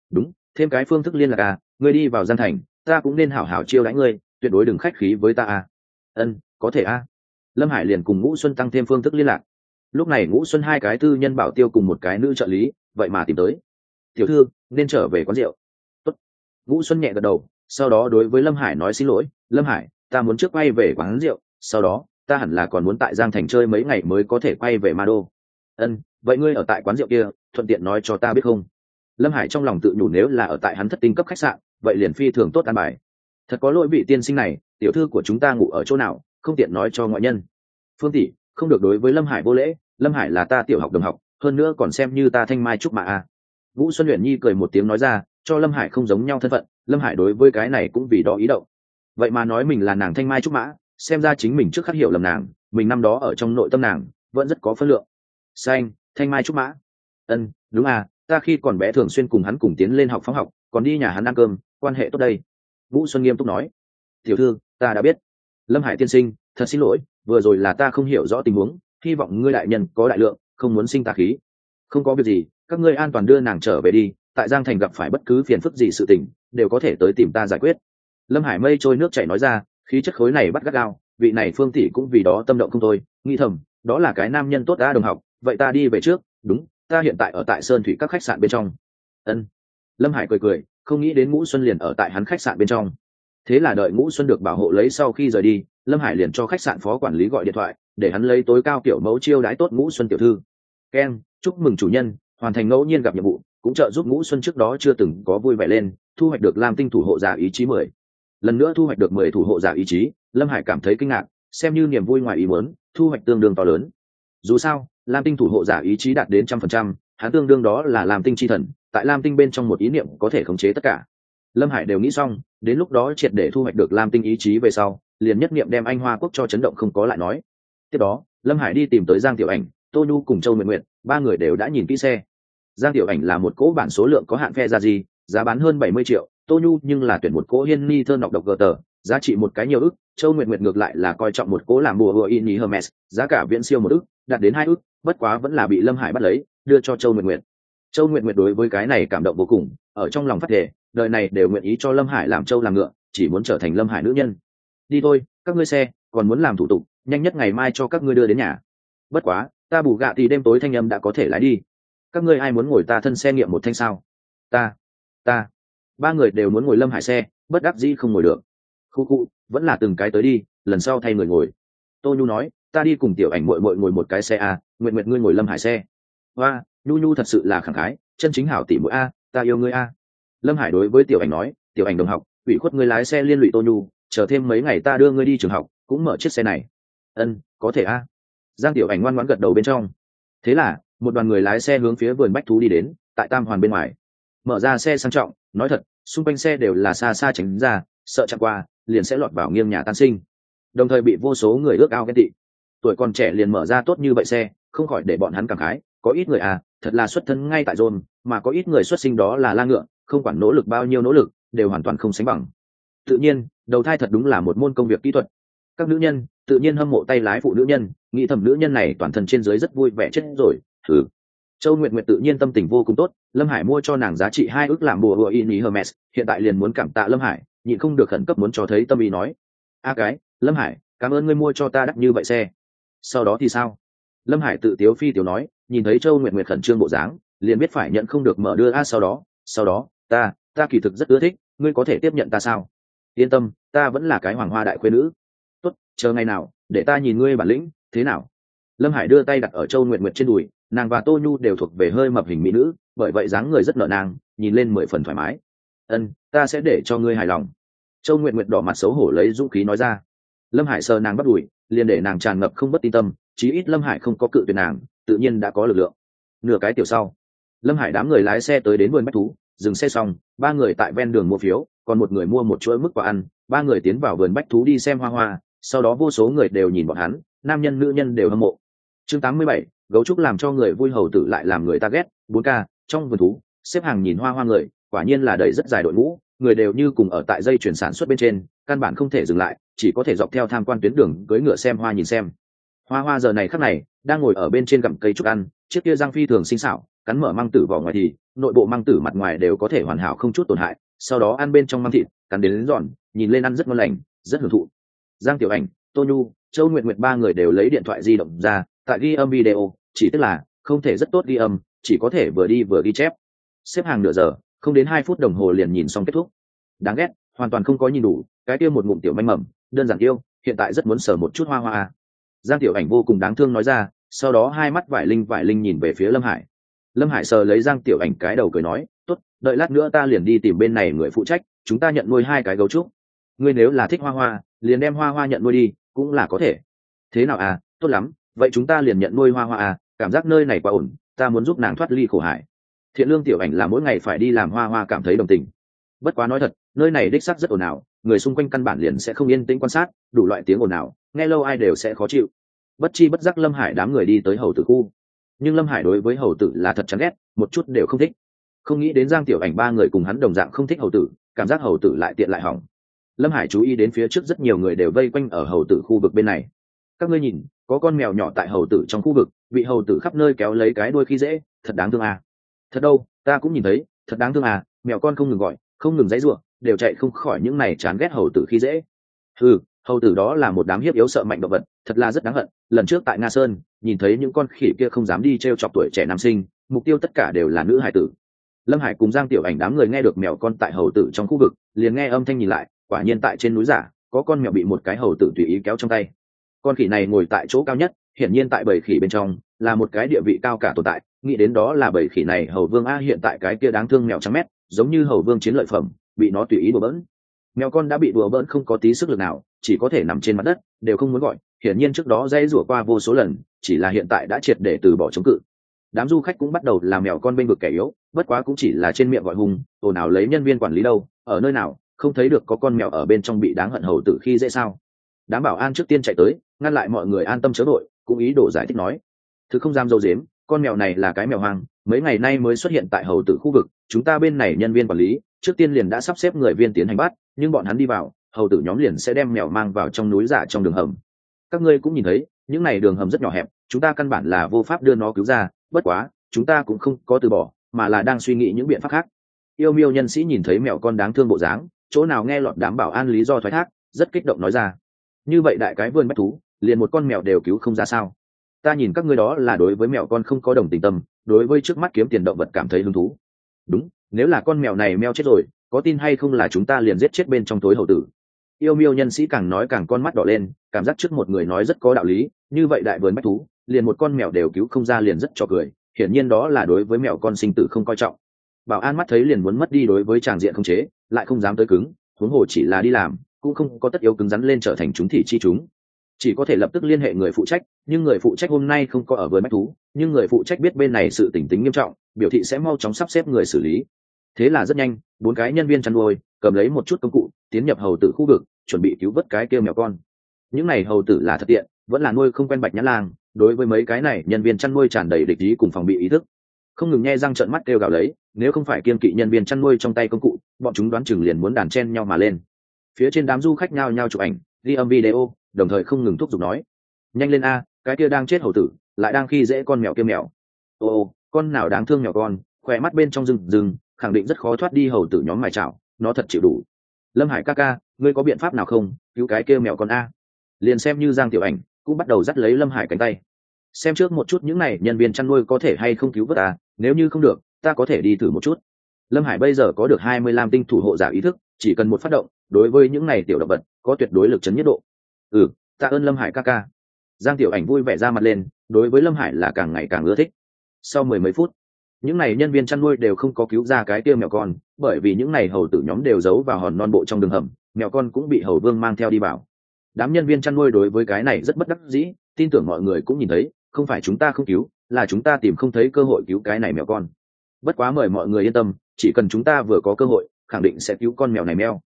đúng, thêm cái phương thức liên lạc à, ngươi đi vào Giang Thành ta cũng nên hảo hảo chiêu đãi ngươi, tuyệt đối đừng khách khí với ta à. Ân, có thể à. Lâm Hải liền cùng Ngũ Xuân tăng thêm phương thức liên lạc. Lúc này Ngũ Xuân hai cái tư nhân bảo tiêu cùng một cái nữ trợ lý vậy mà tìm tới. Tiểu thư nên trở về quán rượu. Tốt. Ngũ Xuân nhẹ gật đầu, sau đó đối với Lâm Hải nói xin lỗi, Lâm Hải, ta muốn trước quay về quán rượu, sau đó ta hẳn là còn muốn tại Giang Thành chơi mấy ngày mới có thể quay về Ma Đô. Ân, vậy ngươi ở tại quán rượu kia thuận tiện nói cho ta biết không? Lâm Hải trong lòng tự nhủ nếu là ở tại hắn thất tinh cấp khách sạn vậy liền phi thường tốt an bài. Thật có lỗi vị tiên sinh này, tiểu thư của chúng ta ngủ ở chỗ nào không tiện nói cho ngoại nhân. Phương tỷ không được đối với Lâm Hải vô lễ, Lâm Hải là ta tiểu học đồng học, hơn nữa còn xem như ta thanh mai trúc mã a. Vũ Xuân Uyển Nhi cười một tiếng nói ra, cho Lâm Hải không giống nhau thân phận, Lâm Hải đối với cái này cũng vì đó ý động. Vậy mà nói mình là nàng thanh mai trúc mã, xem ra chính mình trước khắc hiểu lầm nàng, mình năm đó ở trong nội tâm nàng vẫn rất có phân lượng. Xanh, thanh mai trúc mã. Ân, đúng à, ta khi còn bé thường xuyên cùng hắn cùng tiến lên học phóng học, còn đi nhà hắn ăn cơm, quan hệ tốt đây. Vũ Xuân nghiêm túc nói. Tiểu thư, ta đã biết. Lâm Hải tiên sinh, thật xin lỗi, vừa rồi là ta không hiểu rõ tình huống, hy vọng ngươi đại nhân có đại lượng, không muốn sinh tà khí. Không có việc gì, các ngươi an toàn đưa nàng trở về đi, tại Giang Thành gặp phải bất cứ phiền phức gì sự tình đều có thể tới tìm ta giải quyết. Lâm Hải mây trôi nước chảy nói ra, khí chất khối này bắt gắt gao, vị này Phương tỷ cũng vì đó tâm động không thôi, nghĩ thầm, đó là cái nam nhân tốt đã đồng học, vậy ta đi về trước, đúng, ta hiện tại ở tại Sơn Thủy các khách sạn bên trong. Ân. Lâm Hải cười cười, không nghĩ đến Ngũ Xuân liền ở tại hắn khách sạn bên trong. Thế là đợi Ngũ Xuân được bảo hộ lấy sau khi rời đi, Lâm Hải liền cho khách sạn phó quản lý gọi điện thoại để hắn lấy tối cao kiểu mẫu chiêu đãi tốt Ngũ Xuân tiểu thư. Ken, chúc mừng chủ nhân hoàn thành ngẫu nhiên gặp nhiệm vụ, cũng trợ giúp Ngũ Xuân trước đó chưa từng có vui vẻ lên, thu hoạch được Lam Tinh thủ hộ giả ý chí 10. Lần nữa thu hoạch được 10 thủ hộ giả ý chí, Lâm Hải cảm thấy kinh ngạc, xem như niềm vui ngoài ý muốn, thu hoạch tương đương to lớn. Dù sao, Lam Tinh thủ hộ giả ý chí đạt đến 100%, hắn tương đương đó là Lam Tinh chi thần, tại Lam Tinh bên trong một ý niệm có thể khống chế tất cả. Lâm Hải đều nghĩ xong, đến lúc đó triệt để thu hoạch được Lam Tinh ý chí về sau, liền nhất niệm đem Anh Hoa Quốc cho chấn động không có lại nói. Tiếp đó, Lâm Hải đi tìm tới Giang Tiểu Ảnh, Tô Nhu cùng Châu Nguyệt Nguyệt, ba người đều đã nhìn kỹ xe. Giang Tiểu Ảnh là một cỗ bản số lượng có hạn phe ra gì, giá bán hơn 70 triệu, Tô Nhu nhưng là tuyển một cỗ hiên ni thơ nọc độc gờ tờ, giá trị một cái nhiều ức, Châu Nguyệt Nguyệt ngược lại là coi trọng một cỗ làm bùa hùa in Hermes, giá cả viễn siêu một ức, đạt đến 2 ức, bất quá vẫn là bị Lâm Hải bắt lấy, đưa cho Châu Nguyệt Nguyệt. Châu Nguyệt Nguyệt đối với cái này cảm động vô cùng, ở trong lòng phát thề, đời này đều nguyện ý cho Lâm Hải làm Châu làm ngựa, chỉ muốn trở thành Lâm Hải nữ nhân. Đi thôi, các ngươi xe, còn muốn làm thủ tục, nhanh nhất ngày mai cho các ngươi đưa đến nhà. Bất quá, ta bù gạ thì đêm tối thanh âm đã có thể lái đi. Các ngươi ai muốn ngồi ta thân xe nghiệm một thanh sao? Ta. Ba người đều muốn ngồi Lâm Hải xe, bất đắc dĩ không ngồi được. Khu, vẫn là từng cái tới đi, lần sau thay người ngồi. Tô Nhu nói, ta đi cùng Tiểu Ảnh muội muội ngồi một cái xe a, Nguyệt Nguyệt ngươi ngồi Lâm Hải xe. Hoa, Nhu thật sự là khẳng khái, chân chính hảo tỷ muội a, ta yêu ngươi a. Lâm Hải đối với Tiểu Ảnh nói, Tiểu Ảnh đồng học, ủy khuất ngươi lái xe liên lụy Tô Nhu, chờ thêm mấy ngày ta đưa ngươi đi trường học, cũng mở chiếc xe này. Ân, có thể a. Giang Tiểu Ảnh ngoan ngoãn gật đầu bên trong. Thế là, một đoàn người lái xe hướng phía vườn bách thú đi đến, tại Tam Hoàn bên ngoài. Mở ra xe sang trọng, nói thật, xung quanh xe đều là xa xa tránh ra, sợ chạm qua, liền sẽ lọt vào nghiêng nhà tan sinh. Đồng thời bị vô số người ước ao ghen tị. Tuổi còn trẻ liền mở ra tốt như vậy xe, không khỏi để bọn hắn cảm khái, có ít người à, thật là xuất thân ngay tại Rome, mà có ít người xuất sinh đó là la ngựa, không quản nỗ lực bao nhiêu nỗ lực, đều hoàn toàn không sánh bằng. Tự nhiên, đầu thai thật đúng là một môn công việc kỹ thuật. Các nữ nhân tự nhiên hâm mộ tay lái phụ nữ nhân, nghĩ thầm nữ nhân này toàn thân trên dưới rất vui vẻ chết rồi. Thử. Châu Nguyệt Nguyệt tự nhiên tâm tình vô cùng tốt, Lâm Hải mua cho nàng giá trị 2 ức làm bùa hùa in Hermes, hiện tại liền muốn cảm tạ Lâm Hải, nhịn không được khẩn cấp muốn cho thấy tâm ý nói. A cái, Lâm Hải, cảm ơn ngươi mua cho ta đắt như vậy xe. Sau đó thì sao? Lâm Hải tự tiếu phi tiếu nói, nhìn thấy Châu Nguyệt Nguyệt khẩn trương bộ dáng, liền biết phải nhận không được mở đưa a sau đó, ta kỳ thực rất ưa thích, ngươi có thể tiếp nhận ta sao? Yên tâm, ta vẫn là cái hoàng hoa đại khuê nữ. Tốt, chờ ngày nào, để ta nhìn ngươi bản lĩnh, thế nào? Lâm Hải đưa tay đặt ở Châu Nguyệt Nguyệt trên đùi, nàng và Tô Nhu đều thuộc về hơi mập hình mỹ nữ, bởi vậy dáng người rất nở nàng, nhìn lên 10 phần thoải mái. Ân, ta sẽ để cho ngươi hài lòng. Châu Nguyệt Nguyệt đỏ mặt xấu hổ lấy dũng khí nói ra. Lâm Hải sờ nàng bắt đùi, liền để nàng tràn ngập không bất tin tâm, chí ít Lâm Hải không có cự tuyệt nàng, tự nhiên đã có lực lượng. Nửa cái tiểu sau, Lâm Hải đám người lái xe tới đến vườn bách thú, dừng xe xong, ba người tại ven đường mua phiếu, còn một người mua một chuỗi mức quà ăn, ba người tiến vào vườn bách thú đi xem hoa hoa, sau đó vô số người đều nhìn bọn hắn, nam nhân nữ nhân đều hâm mộ. Chương 87, gấu trúc làm cho người vui hầu tử lại làm người ta ghét, 4K, trong vườn thú, xếp hàng nhìn hoa hoa người, quả nhiên là đợi rất dài đội ngũ, người đều như cùng ở tại dây chuyển sản xuất bên trên, căn bản không thể dừng lại, chỉ có thể dọc theo tham quan tuyến đường cưỡi ngựa xem hoa nhìn xem. Hoa hoa giờ này khắc này, đang ngồi ở bên trên gặm cây trúc ăn, chiếc kia răng phi thường xinh xảo, cắn mở măng tử vỏ ngoài thì nội bộ măng tử mặt ngoài đều có thể hoàn hảo không chút tổn hại, sau đó ăn bên trong măng thịt, cắn đến giòn, nhìn lên ăn rất ngon lành, rất hưởng thụ. Giang Tiểu Ảnh, Tô Nhu, Châu Nguyệt Nguyệt ba người đều lấy điện thoại di động ra tại ghi âm video, chỉ tức là không thể rất tốt ghi âm, chỉ có thể vừa đi vừa ghi chép. Xếp hàng nửa giờ, không đến 2 phút đồng hồ liền nhìn xong kết thúc. Đáng ghét, hoàn toàn không có nhìn đủ, cái kia một ngụm tiểu manh mầm, đơn giản yêu, hiện tại rất muốn sờ một chút hoa hoa. Giang Tiểu Ảnh vô cùng đáng thương nói ra, sau đó hai mắt vải linh nhìn về phía Lâm Hải. Lâm Hải sờ lấy Giang Tiểu Ảnh cái đầu cười nói, tốt, đợi lát nữa ta liền đi tìm bên này người phụ trách, chúng ta nhận nuôi 2 cái gấu trúc. Ngươi nếu là thích hoa hoa, liền đem hoa hoa nhận nuôi đi, cũng là có thể. Thế nào à, tốt lắm, vậy chúng ta liền nhận nuôi hoa hoa à, cảm giác nơi này quá ổn, ta muốn giúp nàng thoát ly khổ hải. Thiện Lương Tiểu Ảnh là mỗi ngày phải đi làm hoa hoa cảm thấy đồng tình. Bất quá nói thật, nơi này đích xác rất ồn ào, người xung quanh căn bản liền sẽ không yên tĩnh quan sát, đủ loại tiếng ồn ào, nghe lâu ai đều sẽ khó chịu. Bất chi bất giác Lâm Hải đám người đi tới hầu tử khu, nhưng Lâm Hải đối với hầu tử là thật chán ghét, một chút đều không thích. Không nghĩ đến Giang Tiểu Ảnh ba người cùng hắn đồng dạng không thích hầu tử, cảm giác hầu tử lại tiện lại hỏng. Lâm Hải chú ý đến phía trước rất nhiều người đều vây quanh ở hầu tử khu vực bên này. Các ngươi nhìn, có con mèo nhỏ tại hầu tử trong khu vực, bị hầu tử khắp nơi kéo lấy cái đuôi khi dễ, thật đáng thương à. Thật đâu, ta cũng nhìn thấy, thật đáng thương à, mèo con không ngừng gọi, không ngừng giãy giụa, đều chạy không khỏi những này chán ghét hầu tử khi dễ. Hầu tử đó là một đám hiếp yếu sợ mạnh động vật, thật là rất đáng hận. Lần trước tại Nga Sơn, nhìn thấy những con khỉ kia không dám đi trêu chọc tuổi trẻ nam sinh, mục tiêu tất cả đều là nữ hải tử. Lâm Hải cùng Giang Tiểu Ảnh đám người nghe được mèo con tại hầu tử trong khu vực, liền nghe âm thanh nhìn lại, quả nhiên tại trên núi giả, có con mèo bị một cái hầu tử tùy ý kéo trong tay. Con khỉ này ngồi tại chỗ cao nhất, hiển nhiên tại bầy khỉ bên trong, là một cái địa vị cao cả tồn tại, nghĩ đến đó là bầy khỉ này hầu vương a, hiện tại cái kia đáng thương mèo trắng mét, giống như hầu vương chiến lợi phẩm, bị nó tùy ý đùa bỡn. Mèo con đã bị đùa bỡn không có tí sức lực nào, chỉ có thể nằm trên mặt đất, đều không muốn gọi, hiển nhiên trước đó dãy rủa qua vô số lần, chỉ là hiện tại đã triệt để từ bỏ chống cự. Đám du khách cũng bắt đầu làm mèo con bên vực kẻ yếu, bất quá cũng chỉ là trên miệng gọi hùng, ồn ào lấy nhân viên quản lý đâu, ở nơi nào, không thấy được có con mèo ở bên trong bị đáng hận hầu tử khi dễ sao. Đám bảo an trước tiên chạy tới, ngăn lại mọi người an tâm chớ đội, cũng ý đồ giải thích nói, thứ không dám dâu dếm, con mèo này là cái mèo hoang, mấy ngày nay mới xuất hiện tại hầu tử khu vực, chúng ta bên này nhân viên quản lý trước tiên liền đã sắp xếp người viên tiến hành bắt, nhưng bọn hắn đi vào, hầu tử nhóm liền sẽ đem mèo mang vào trong núi giả trong đường hầm. Các ngươi cũng nhìn thấy, những này đường hầm rất nhỏ hẹp, chúng ta căn bản là vô pháp đưa nó cứu ra, bất quá chúng ta cũng không có từ bỏ, mà là đang suy nghĩ những biện pháp khác. Yêu miêu nhân sĩ nhìn thấy mèo con đáng thương bộ dáng, chỗ nào nghe lọt đám bảo an lý do thoái thác, rất kích động nói ra, như vậy đại cái vườn bách thú, liền một con mèo đều cứu không ra sao? Ta nhìn các ngươi đó là đối với mèo con không có đồng tình tâm, đối với trước mắt kiếm tiền động vật cảm thấy hứng thú. Đúng, nếu là con mèo này meo chết rồi, có tin hay không là chúng ta liền giết chết bên trong tối hầu tử. Yêu miêu nhân sĩ càng nói càng con mắt đỏ lên, cảm giác trước một người nói rất có đạo lý, như vậy đại vườn bách thú, liền một con mèo đều cứu không ra liền rất cho cười, hiển nhiên đó là đối với mèo con sinh tử không coi trọng. Bảo an mắt thấy liền muốn mất đi đối với tràng diện không chế, lại không dám tới cứng, huống hồ chỉ là đi làm, cũng không có tất yếu cứng rắn lên trở thành chúng thị chi chúng, chỉ có thể lập tức liên hệ người phụ trách, nhưng người phụ trách hôm nay không có ở vườn bách thú, nhưng người phụ trách biết bên này sự tình tính nghiêm trọng, biểu thị sẽ mau chóng sắp xếp người xử lý. Thế là rất nhanh, 4 cái nhân viên chăn nuôi cầm lấy một chút công cụ, tiến nhập hầu tử khu vực, chuẩn bị cứu vớt cái kêu mèo con. Những này hầu tử là thật tiện, vẫn là nuôi không quen Bạch Nhãn Lang, đối với mấy cái này nhân viên chăn nuôi tràn đầy địch ý cùng phòng bị ý thức, không ngừng nghe răng trợn mắt kêu gào lấy, nếu không phải kiên kỵ nhân viên chăn nuôi trong tay công cụ, bọn chúng đoán chừng liền muốn đàn chen nhau mà lên. Phía trên đám du khách nhao nhao chụp ảnh, ghi âm video, đồng thời không ngừng thúc giục nói, nhanh lên a, cái kia đang chết hầu tử, lại đang khi dễ con mèo kia mèo. Ô, con nào đáng thương mèo con, khỏe mắt bên trong rừng, khẳng định rất khó thoát đi hầu tử nhóm mài chảo, nó thật chịu đủ. Lâm Hải ca ca, ngươi có biện pháp nào không, cứu cái kia mèo con a? Liền xem như Giang Tiểu Ảnh cũng bắt đầu dắt lấy Lâm Hải cánh tay, xem trước một chút những này nhân viên chăn nuôi có thể hay không cứu vớt ta, nếu như không được, ta có thể đi thử một chút. Lâm Hải bây giờ có được 25 tinh thủ hộ giả ý thức, chỉ cần một phát động, đối với những này tiểu động vật có tuyệt đối lực chấn nhất độ. Tạ ơn Lâm Hải ca ca. Giang Tiểu Ảnh vui vẻ ra mặt lên, đối với Lâm Hải là càng ngày càng ưa thích. Sau 10 mấy phút, những này nhân viên chăn nuôi đều không có cứu ra cái kia mèo con, bởi vì những này hầu tử nhóm đều giấu vào hòn non bộ trong đường hầm, mèo con cũng bị hầu vương mang theo đi vào. Đám nhân viên chăn nuôi đối với cái này rất bất đắc dĩ, tin tưởng mọi người cũng nhìn thấy, không phải chúng ta không cứu, là chúng ta tìm không thấy cơ hội cứu cái này mèo con. Bất quá mời mọi người yên tâm, chỉ cần chúng ta vừa có cơ hội, khẳng định sẽ cứu con mèo này meo.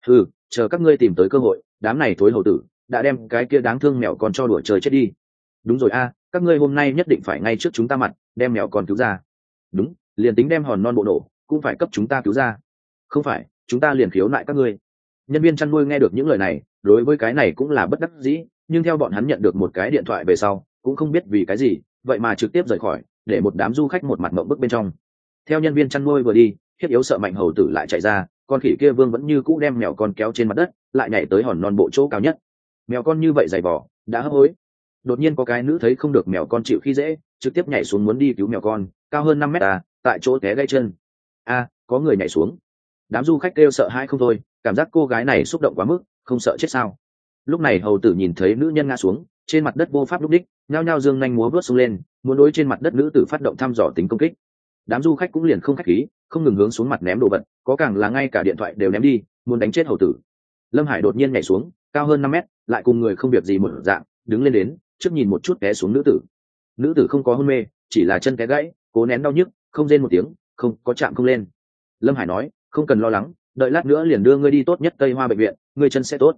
Chờ các ngươi tìm tới cơ hội, đám này thối hầu tử đã đem cái kia đáng thương mèo con cho đùa trời chết đi. Đúng rồi a, các ngươi hôm nay nhất định phải ngay trước chúng ta mặt đem mèo con cứu ra. Đúng, liền tính đem hòn non bộ nổ cũng phải cấp chúng ta cứu ra, không phải chúng ta liền khiếu nại các ngươi. Nhân viên chăn nuôi nghe được những lời này, đối với cái này cũng là bất đắc dĩ, nhưng theo bọn hắn nhận được một cái điện thoại về sau, cũng không biết vì cái gì, vậy mà trực tiếp rời khỏi, để một đám du khách một mặt mộng bức bên trong. Theo nhân viên chăn nuôi vừa đi, Hiếp Yếu sợ mạnh hầu tử lại chạy ra, con khỉ kia vương vẫn như cũ đem mèo con kéo trên mặt đất, lại nhảy tới hòn non bộ chỗ cao nhất. Mèo con như vậy dày vỏ, đã hấp hối. Đột nhiên có cái nữ thấy không được mèo con chịu khi dễ, trực tiếp nhảy xuống muốn đi cứu mèo con, cao hơn 5 mét tại chỗ té gãy chân. Có người nhảy xuống. Đám du khách kêu sợ hãi không thôi, cảm giác cô gái này xúc động quá mức, không sợ chết sao? Lúc này hầu tử nhìn thấy nữ nhân ngã xuống, trên mặt đất vô pháp lúc đích, nhao nhao dương nhanh múa vớt xuống lên, muốn đối trên mặt đất nữ tử phát động thăm dò tính công kích. Đám du khách cũng liền không khách khí, không ngừng hướng xuống mặt ném đồ vật, có càng là ngay cả điện thoại đều ném đi, muốn đánh chết hầu tử. Lâm Hải đột nhiên nhảy xuống, cao hơn 5 mét, lại cùng người không việc gì một dạng, đứng lên đến, trước nhìn một chút té xuống nữ tử. Nữ tử không có hôn mê, chỉ là chân té gãy, cố nén đau nhức, không rên một tiếng, không có chạm không lên. Lâm Hải nói, không cần lo lắng, đợi lát nữa liền đưa ngươi đi tốt nhất Tây Hoa bệnh viện, ngươi chân sẽ tốt.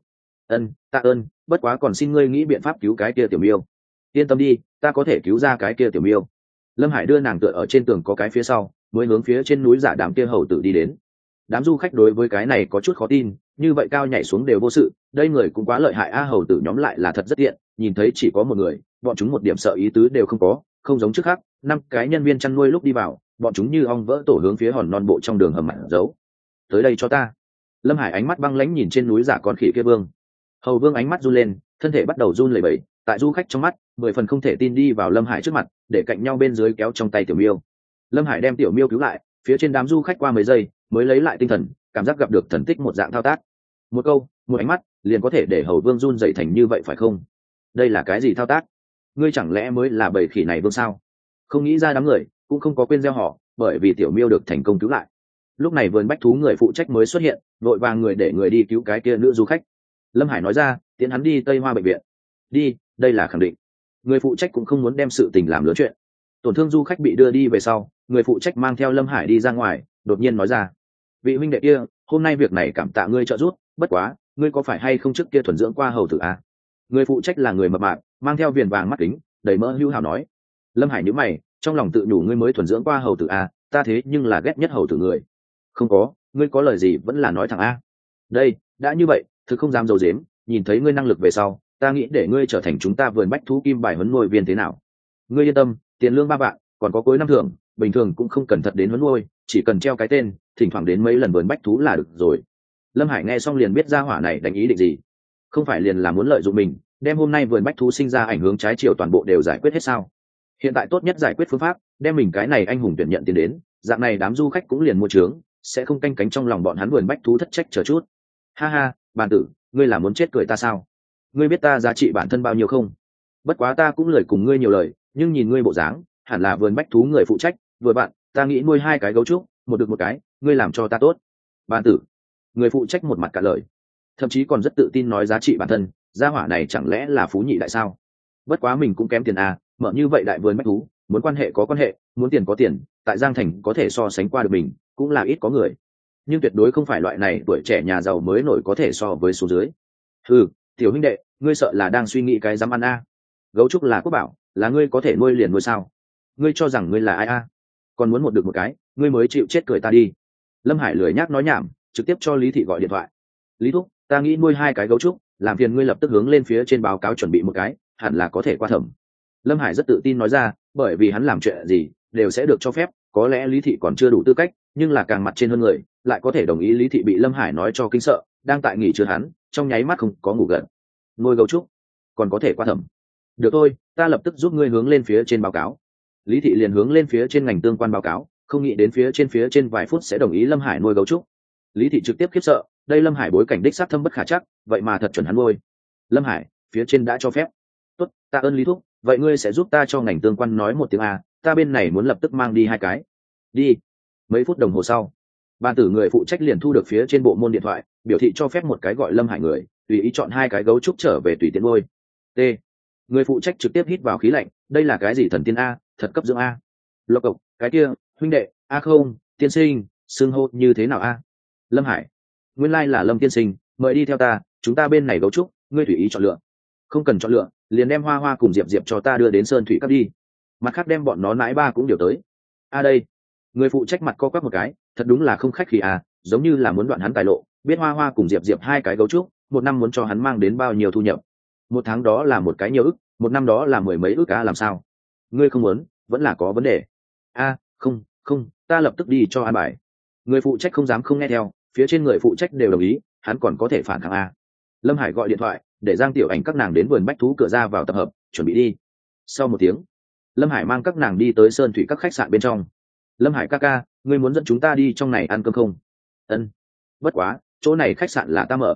Tạ ơn, bất quá còn xin ngươi nghĩ biện pháp cứu cái kia tiểu miêu. Yên tâm đi, ta có thể cứu ra cái kia tiểu miêu. Lâm Hải đưa nàng tựa ở trên tường có cái phía sau, mới hướng phía trên núi giả đám kia hầu tử đi đến. Đám du khách đối với cái này có chút khó tin, như vậy cao nhảy xuống đều vô sự, đây người cũng quá lợi hại hầu tử nhóm lại là thật rất tiện, nhìn thấy chỉ có một người, bọn chúng một điểm sợ ý tứ đều không có, không giống trước khác, 5 cái nhân viên chăn nuôi lúc đi vào, bọn chúng như ong vỡ tổ hướng phía hòn non bộ trong đường hầm mặn giấu. Tới đây cho ta. Lâm Hải ánh mắt băng lãnh nhìn trên núi giả con khỉ kia vương. Hầu vương ánh mắt run lên, thân thể bắt đầu run lẩy bẩy, tại du khách trong mắt 10 phần không thể tin đi vào Lâm Hải trước mặt, để cạnh nhau bên dưới kéo trong tay tiểu miêu. Lâm Hải đem tiểu miêu cứu lại, phía trên đám du khách qua mấy giây mới lấy lại tinh thần, cảm giác gặp được thần tích một dạng thao tác. Một câu, một ánh mắt, liền có thể để hầu vương run dậy thành như vậy phải không? Đây là cái gì thao tác? Ngươi chẳng lẽ mới là bầy khỉ này vương sao? Không nghĩ ra đám người cũng không có quên gieo họ, bởi vì tiểu miêu được thành công cứu lại. Lúc này vườn bách thú người phụ trách mới xuất hiện, vội vàng người để người đi cứu cái kia nữ du khách. Lâm Hải nói ra, tiến hắn đi Tây Hoa bệnh viện. Đi, đây là khẳng định. Người phụ trách cũng không muốn đem sự tình làm lớn chuyện. Tổn thương du khách bị đưa đi về sau, người phụ trách mang theo Lâm Hải đi ra ngoài, đột nhiên nói ra, vị huynh đệ kia, hôm nay việc này cảm tạ ngươi trợ giúp, bất quá, ngươi có phải hay không trước kia thuần dưỡng qua hầu tử Người phụ trách là người mập mạp, mang theo viền vàng mắt kính, đầy mỡ hữu hào nói. Lâm Hải nhíu mày, trong lòng tự nhủ ngươi mới thuần dưỡng qua hầu tử ta thế nhưng là ghét nhất hầu tử người. Không có, ngươi có lời gì vẫn là nói thẳng Đây, đã như vậy, thực không dám giấu giếm, nhìn thấy ngươi năng lực về sau, ta nghĩ để ngươi trở thành chúng ta vườn bách thú kim bài huấn nuôi viên thế nào. Ngươi yên tâm, tiền lương 3 vạn, còn có cuối năm thưởng, bình thường cũng không cần thật đến huấn nuôi, chỉ cần treo cái tên, thỉnh thoảng đến mấy lần vườn bách thú là được rồi. Lâm Hải nghe xong liền biết ra hỏa này đánh ý định gì, không phải liền là muốn lợi dụng mình, đem hôm nay vườn bách thú sinh ra ảnh hưởng trái chiều toàn bộ đều giải quyết hết sao? Hiện tại tốt nhất giải quyết phương pháp, đem mình cái này anh hùng tuyển nhận tiền đến, dạng này đám du khách cũng liền mua trướng, sẽ không canh cánh trong lòng bọn hắn vườn bách thú thất trách chờ chút. Ha ha, bàn tử, ngươi là muốn chết cười ta sao? Ngươi biết ta giá trị bản thân bao nhiêu không? Bất quá ta cũng lời cùng ngươi nhiều lời, nhưng nhìn ngươi bộ dáng, hẳn là vườn bách thú người phụ trách, vừa bạn, ta nghĩ nuôi 2 cái gấu trúc, một được một cái, ngươi làm cho ta tốt. Bàn tử, người phụ trách một mặt cả lời, thậm chí còn rất tự tin nói giá trị bản thân, gia hỏa này chẳng lẽ là phú nhị đại sao? Bất quá mình cũng kém tiền mở như vậy đại vườn bách thú, muốn quan hệ có quan hệ, muốn tiền có tiền, tại Giang Thành có thể so sánh qua được mình, cũng là ít có người, nhưng tuyệt đối không phải loại này tuổi trẻ nhà giàu mới nổi có thể so với số dưới. Tiểu huynh đệ, ngươi sợ là đang suy nghĩ cái dám ăn gấu trúc là quốc bảo, là ngươi có thể nuôi liền nuôi sao? Ngươi cho rằng ngươi là ai còn muốn một được một cái, ngươi mới chịu chết cười ta đi. Lâm Hải lười nhác nói nhảm, trực tiếp cho Lý Thị gọi điện thoại. Lý thúc, ta nghĩ nuôi 2 cái gấu trúc, làm phiền ngươi lập tức hướng lên phía trên báo cáo chuẩn bị một cái, hẳn là có thể qua thẩm. Lâm Hải rất tự tin nói ra, bởi vì hắn làm chuyện gì đều sẽ được cho phép, có lẽ Lý Thị còn chưa đủ tư cách, nhưng là càng mặt trên hơn người, lại có thể đồng ý. Lý Thị bị Lâm Hải nói cho kinh sợ, đang tại nghỉ trưa hắn, trong nháy mắt không có ngủ gần. Nuôi gấu trúc, còn có thể qua thẩm. Được thôi, ta lập tức giúp ngươi hướng lên phía trên báo cáo. Lý Thị liền hướng lên phía trên ngành tương quan báo cáo, không nghĩ đến phía trên vài phút sẽ đồng ý Lâm Hải nuôi gấu trúc. Lý Thị trực tiếp khiếp sợ, đây Lâm Hải bối cảnh đích xác thâm bất khả chắc, vậy mà thật chuẩn hắn nuôi. Lâm Hải, phía trên đã cho phép. Tốt, tạ ơn Lý thúc, vậy ngươi sẽ giúp ta cho ngành tương quan nói một tiếng ta bên này muốn lập tức mang đi 2 cái. Đi. Mấy phút đồng hồ sau, ban tử người phụ trách liền thu được phía trên bộ môn điện thoại, biểu thị cho phép một cái gọi Lâm Hải người, tùy ý chọn 2 cái gấu trúc trở về tùy tiện nuôi. T. Người phụ trách trực tiếp hít vào khí lạnh, đây là cái gì thần tiên thật cấp dưỡng Lộc cộc, cái kia, huynh đệ, không, tiên sinh, xưng hô như thế nào Lâm Hải, nguyên lai là Lâm tiên sinh, mời đi theo ta, chúng ta bên này gấu trúc, ngươi tùy ý chọn lựa. Không cần chọn lựa, liền đem Hoa Hoa cùng Diệp Diệp cho ta đưa đến Sơn Thủy Các đi, mặt khác đem bọn nó nãi ba cũng điều tới. Đây. Người phụ trách mặt co quắp một cái, thật đúng là không khách khí giống như là muốn đoạn hắn tài lộ, biết Hoa Hoa cùng Diệp Diệp 2 cái gấu trúc, một năm muốn cho hắn mang đến bao nhiêu thu nhập. 1 tháng đó là 1 cái nhiều ức, 1 năm đó là 10 mấy ức làm sao? Ngươi không muốn, vẫn là có vấn đề. Không không, ta lập tức đi cho an bài. Người phụ trách không dám không nghe theo, phía trên người phụ trách đều đồng ý, hắn còn có thể phản kháng a. Lâm Hải gọi điện thoại để Giang Tiểu Ảnh các nàng đến vườn bách thú cửa ra vào tập hợp, chuẩn bị đi. Sau một tiếng, Lâm Hải mang các nàng đi tới sơn thủy các khách sạn bên trong. Lâm Hải ca ca, ngươi muốn dẫn chúng ta đi trong này ăn cơm không? Ân. Bất quá, chỗ này khách sạn là ta mở.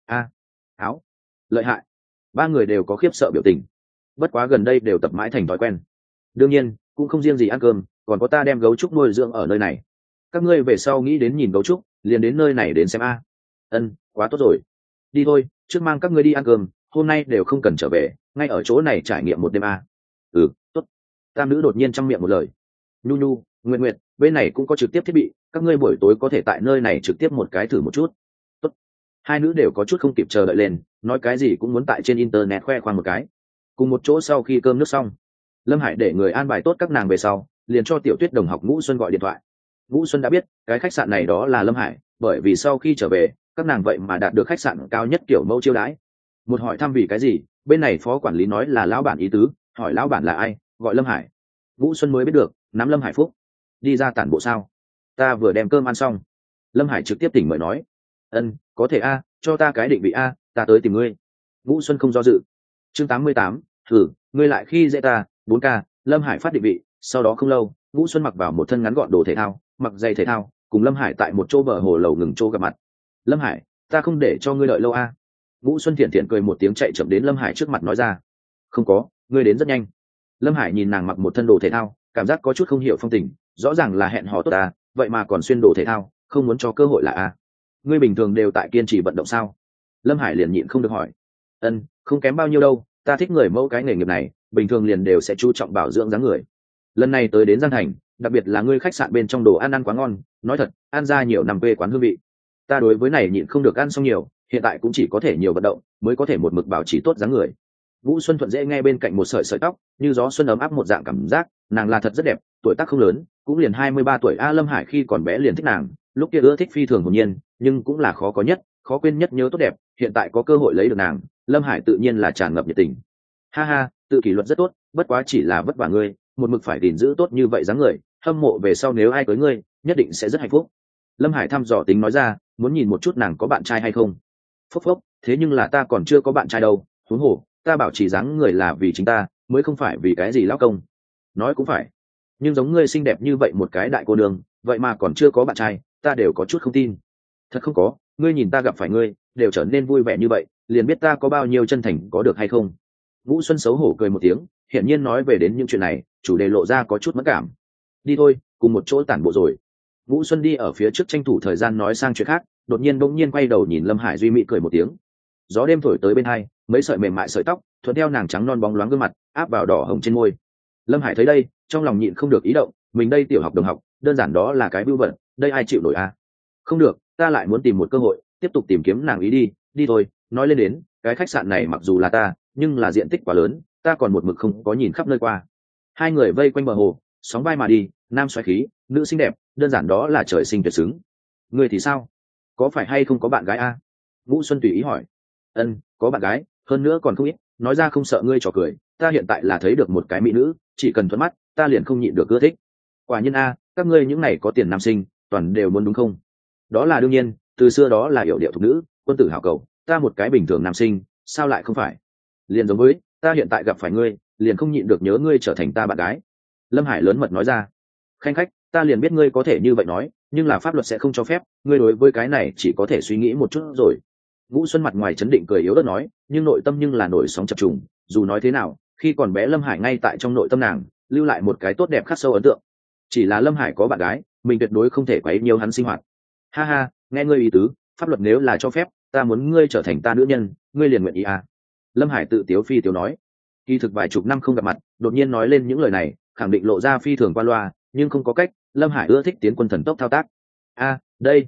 Áo. Lợi hại. Ba người đều có khiếp sợ biểu tình. Bất quá gần đây đều tập mãi thành thói quen. Đương nhiên, cũng không riêng gì ăn cơm, còn có ta đem gấu trúc nuôi dưỡng ở nơi này. Các ngươi về sau nghĩ đến nhìn gấu trúc, liền đến nơi này đến xem a. Ân, quá tốt rồi. Đi thôi, trước mang các ngươi đi ăn cơm, hôm nay đều không cần trở về, ngay ở chỗ này trải nghiệm một đêm a. Tốt. Tam nữ đột nhiên trong miệng một lời. Nhu Nhu, Nguyệt Nguyệt, bên này cũng có trực tiếp thiết bị, các ngươi buổi tối có thể tại nơi này trực tiếp một cái thử một chút. Tốt. Hai nữ đều có chút không kịp chờ đợi lên, nói cái gì cũng muốn tại trên internet khoe khoang một cái. Cùng một chỗ sau khi cơm nước xong, Lâm Hải để người an bài tốt các nàng về sau, liền cho Tiểu Tuyết đồng học Ngũ Xuân gọi điện thoại. Ngũ Xuân đã biết cái khách sạn này đó là Lâm Hải, bởi vì sau khi trở về các nàng vậy mà đạt được khách sạn cao nhất kiểu mẫu chiêu đãi. Một hỏi thăm vì cái gì, bên này phó quản lý nói là lão bản ý tứ, hỏi lão bản là ai, gọi Lâm Hải. Ngũ Xuân mới biết được, nắm Lâm Hải phúc. Đi ra tản bộ sao? Ta vừa đem cơm ăn xong. Lâm Hải trực tiếp tỉnh mời nói. Ân, có thể a, cho ta cái định vị a, ta tới tìm ngươi. Ngũ Xuân không do dự. Chương 88, thử, ngươi lại khi dễ ta, 4K, Lâm Hải phát định vị, sau đó không lâu, Ngũ Xuân mặc vào một thân ngắn gọn đồ thể thao, mặc giày thể thao, cùng Lâm Hải tại một chỗ bờ hồ lầu ngừng chỗ gặp mặt. Lâm Hải, ta không để cho ngươi đợi lâu a. Ngũ Xuân thiện thiện cười một tiếng chạy chậm đến Lâm Hải trước mặt nói ra. Không có, ngươi đến rất nhanh. Lâm Hải nhìn nàng mặc một thân đồ thể thao, cảm giác có chút không hiểu phong tình, rõ ràng là hẹn hò tốt à, vậy mà còn xuyên đồ thể thao, không muốn cho cơ hội là a. Ngươi bình thường đều tại kiên trì vận động sao? Lâm Hải liền nhịn không được hỏi. Ân, không kém bao nhiêu đâu, ta thích người mẫu cái nghề nghiệp này, bình thường liền đều sẽ chú trọng bảo dưỡng dáng người. Lần này tới đến Giang Thành, đặc biệt là ngươi khách sạn bên trong đồ ăn ăn quá ngon, nói thật, ăn ra nhiều năm quê quán hương vị. Ta đối với này nhịn không được ăn xong nhiều, hiện tại cũng chỉ có thể nhiều vận động, mới có thể một mực bảo trì tốt dáng người. Vũ Xuân thuận dễ nghe bên cạnh một sợi sợi tóc, như gió xuân ấm áp một dạng cảm giác, nàng là thật rất đẹp, tuổi tác không lớn, cũng liền 23 tuổi. Lâm Hải khi còn bé liền thích nàng, lúc kia ưa thích phi thường hồn nhiên, nhưng cũng là khó có nhất, khó quên nhất nhớ tốt đẹp, hiện tại có cơ hội lấy được nàng, Lâm Hải tự nhiên là tràn ngập nhiệt tình. Ha ha, tự kỷ luật rất tốt, bất quá chỉ là vất vả ngươi, một mực phải gìn giữ tốt như vậy dáng người, hâm mộ về sau nếu ai cưới ngươi, nhất định sẽ rất hạnh phúc. Lâm Hải thăm dò tính nói ra, muốn nhìn một chút nàng có bạn trai hay không. Phốc phốc, thế nhưng là ta còn chưa có bạn trai đâu, huống hồ, ta bảo trì dáng người là vì chính ta, mới không phải vì cái gì lão công. Nói cũng phải, nhưng giống ngươi xinh đẹp như vậy một cái đại cô nương, vậy mà còn chưa có bạn trai, ta đều có chút không tin. Thật không có, ngươi nhìn ta gặp phải ngươi, đều trở nên vui vẻ như vậy, liền biết ta có bao nhiêu chân thành, có được hay không. Vũ Xuân xấu hổ cười một tiếng, hiển nhiên nói về đến những chuyện này, chủ đề lộ ra có chút mất cảm. Đi thôi, cùng một chỗ tản bộ rồi. Vũ Xuân đi ở phía trước tranh thủ thời gian nói sang chuyện khác, đột nhiên bỗng nhiên quay đầu nhìn Lâm Hải duy mỹ cười một tiếng. Gió đêm thổi tới bên hai, mấy sợi mềm mại sợi tóc thuận theo nàng trắng non bóng loáng gương mặt áp vào đỏ hồng trên môi. Lâm Hải thấy đây, trong lòng nhịn không được ý động, mình đây tiểu học đồng học, đơn giản đó là cái bưu vận, đây ai chịu nổi a? Không được, ta lại muốn tìm một cơ hội, tiếp tục tìm kiếm nàng ý đi, đi thôi. Nói lên đến, cái khách sạn này mặc dù là ta, nhưng là diện tích quá lớn, ta còn một mực không có nhìn khắp nơi qua. Hai người vây quanh bờ hồ, sóng vai mà đi, nam xoáy khí, nữ xinh đẹp, đơn giản đó là trời sinh tuyệt xứng. Ngươi thì sao? Có phải hay không có bạn gái a? Vũ Xuân tùy ý hỏi. Ân, có bạn gái, hơn nữa còn không ít, nói ra không sợ ngươi trò cười, ta hiện tại là thấy được một cái mỹ nữ, chỉ cần thuận mắt, ta liền không nhịn được ưa thích. Quả nhiên a, các ngươi những này có tiền nam sinh, toàn đều muốn đúng không? Đó là đương nhiên, từ xưa đó là yểu điệu thục nữ, quân tử hảo cầu, ta một cái bình thường nam sinh, sao lại không phải? Liền giống với, ta hiện tại gặp phải ngươi, liền không nhịn được nhớ ngươi trở thành ta bạn gái. Lâm Hải lớn mật nói ra. Khanh khách, ta liền biết ngươi có thể như vậy nói, nhưng là pháp luật sẽ không cho phép, ngươi đối với cái này chỉ có thể suy nghĩ một chút rồi. Vũ Xuân mặt ngoài chấn định cười yếu ớt nói, nhưng nội tâm nhưng là nổi sóng chập trùng. Dù nói thế nào, khi còn bé Lâm Hải ngay tại trong nội tâm nàng lưu lại một cái tốt đẹp khắc sâu ấn tượng. Chỉ là Lâm Hải có bạn gái, mình tuyệt đối không thể quấy nhiều hắn sinh hoạt. Ha ha, nghe ngươi ý tứ, pháp luật nếu là cho phép, ta muốn ngươi trở thành ta nữ nhân, ngươi liền nguyện ý à? Lâm Hải tự tiếu phi tiếu nói. Kỳ thực vài chục năm không gặp mặt, đột nhiên nói lên những lời này, khẳng định lộ ra phi thường qua loa, nhưng không có cách, Lâm Hải ưa thích tiến quân thần tốc thao tác. Đây,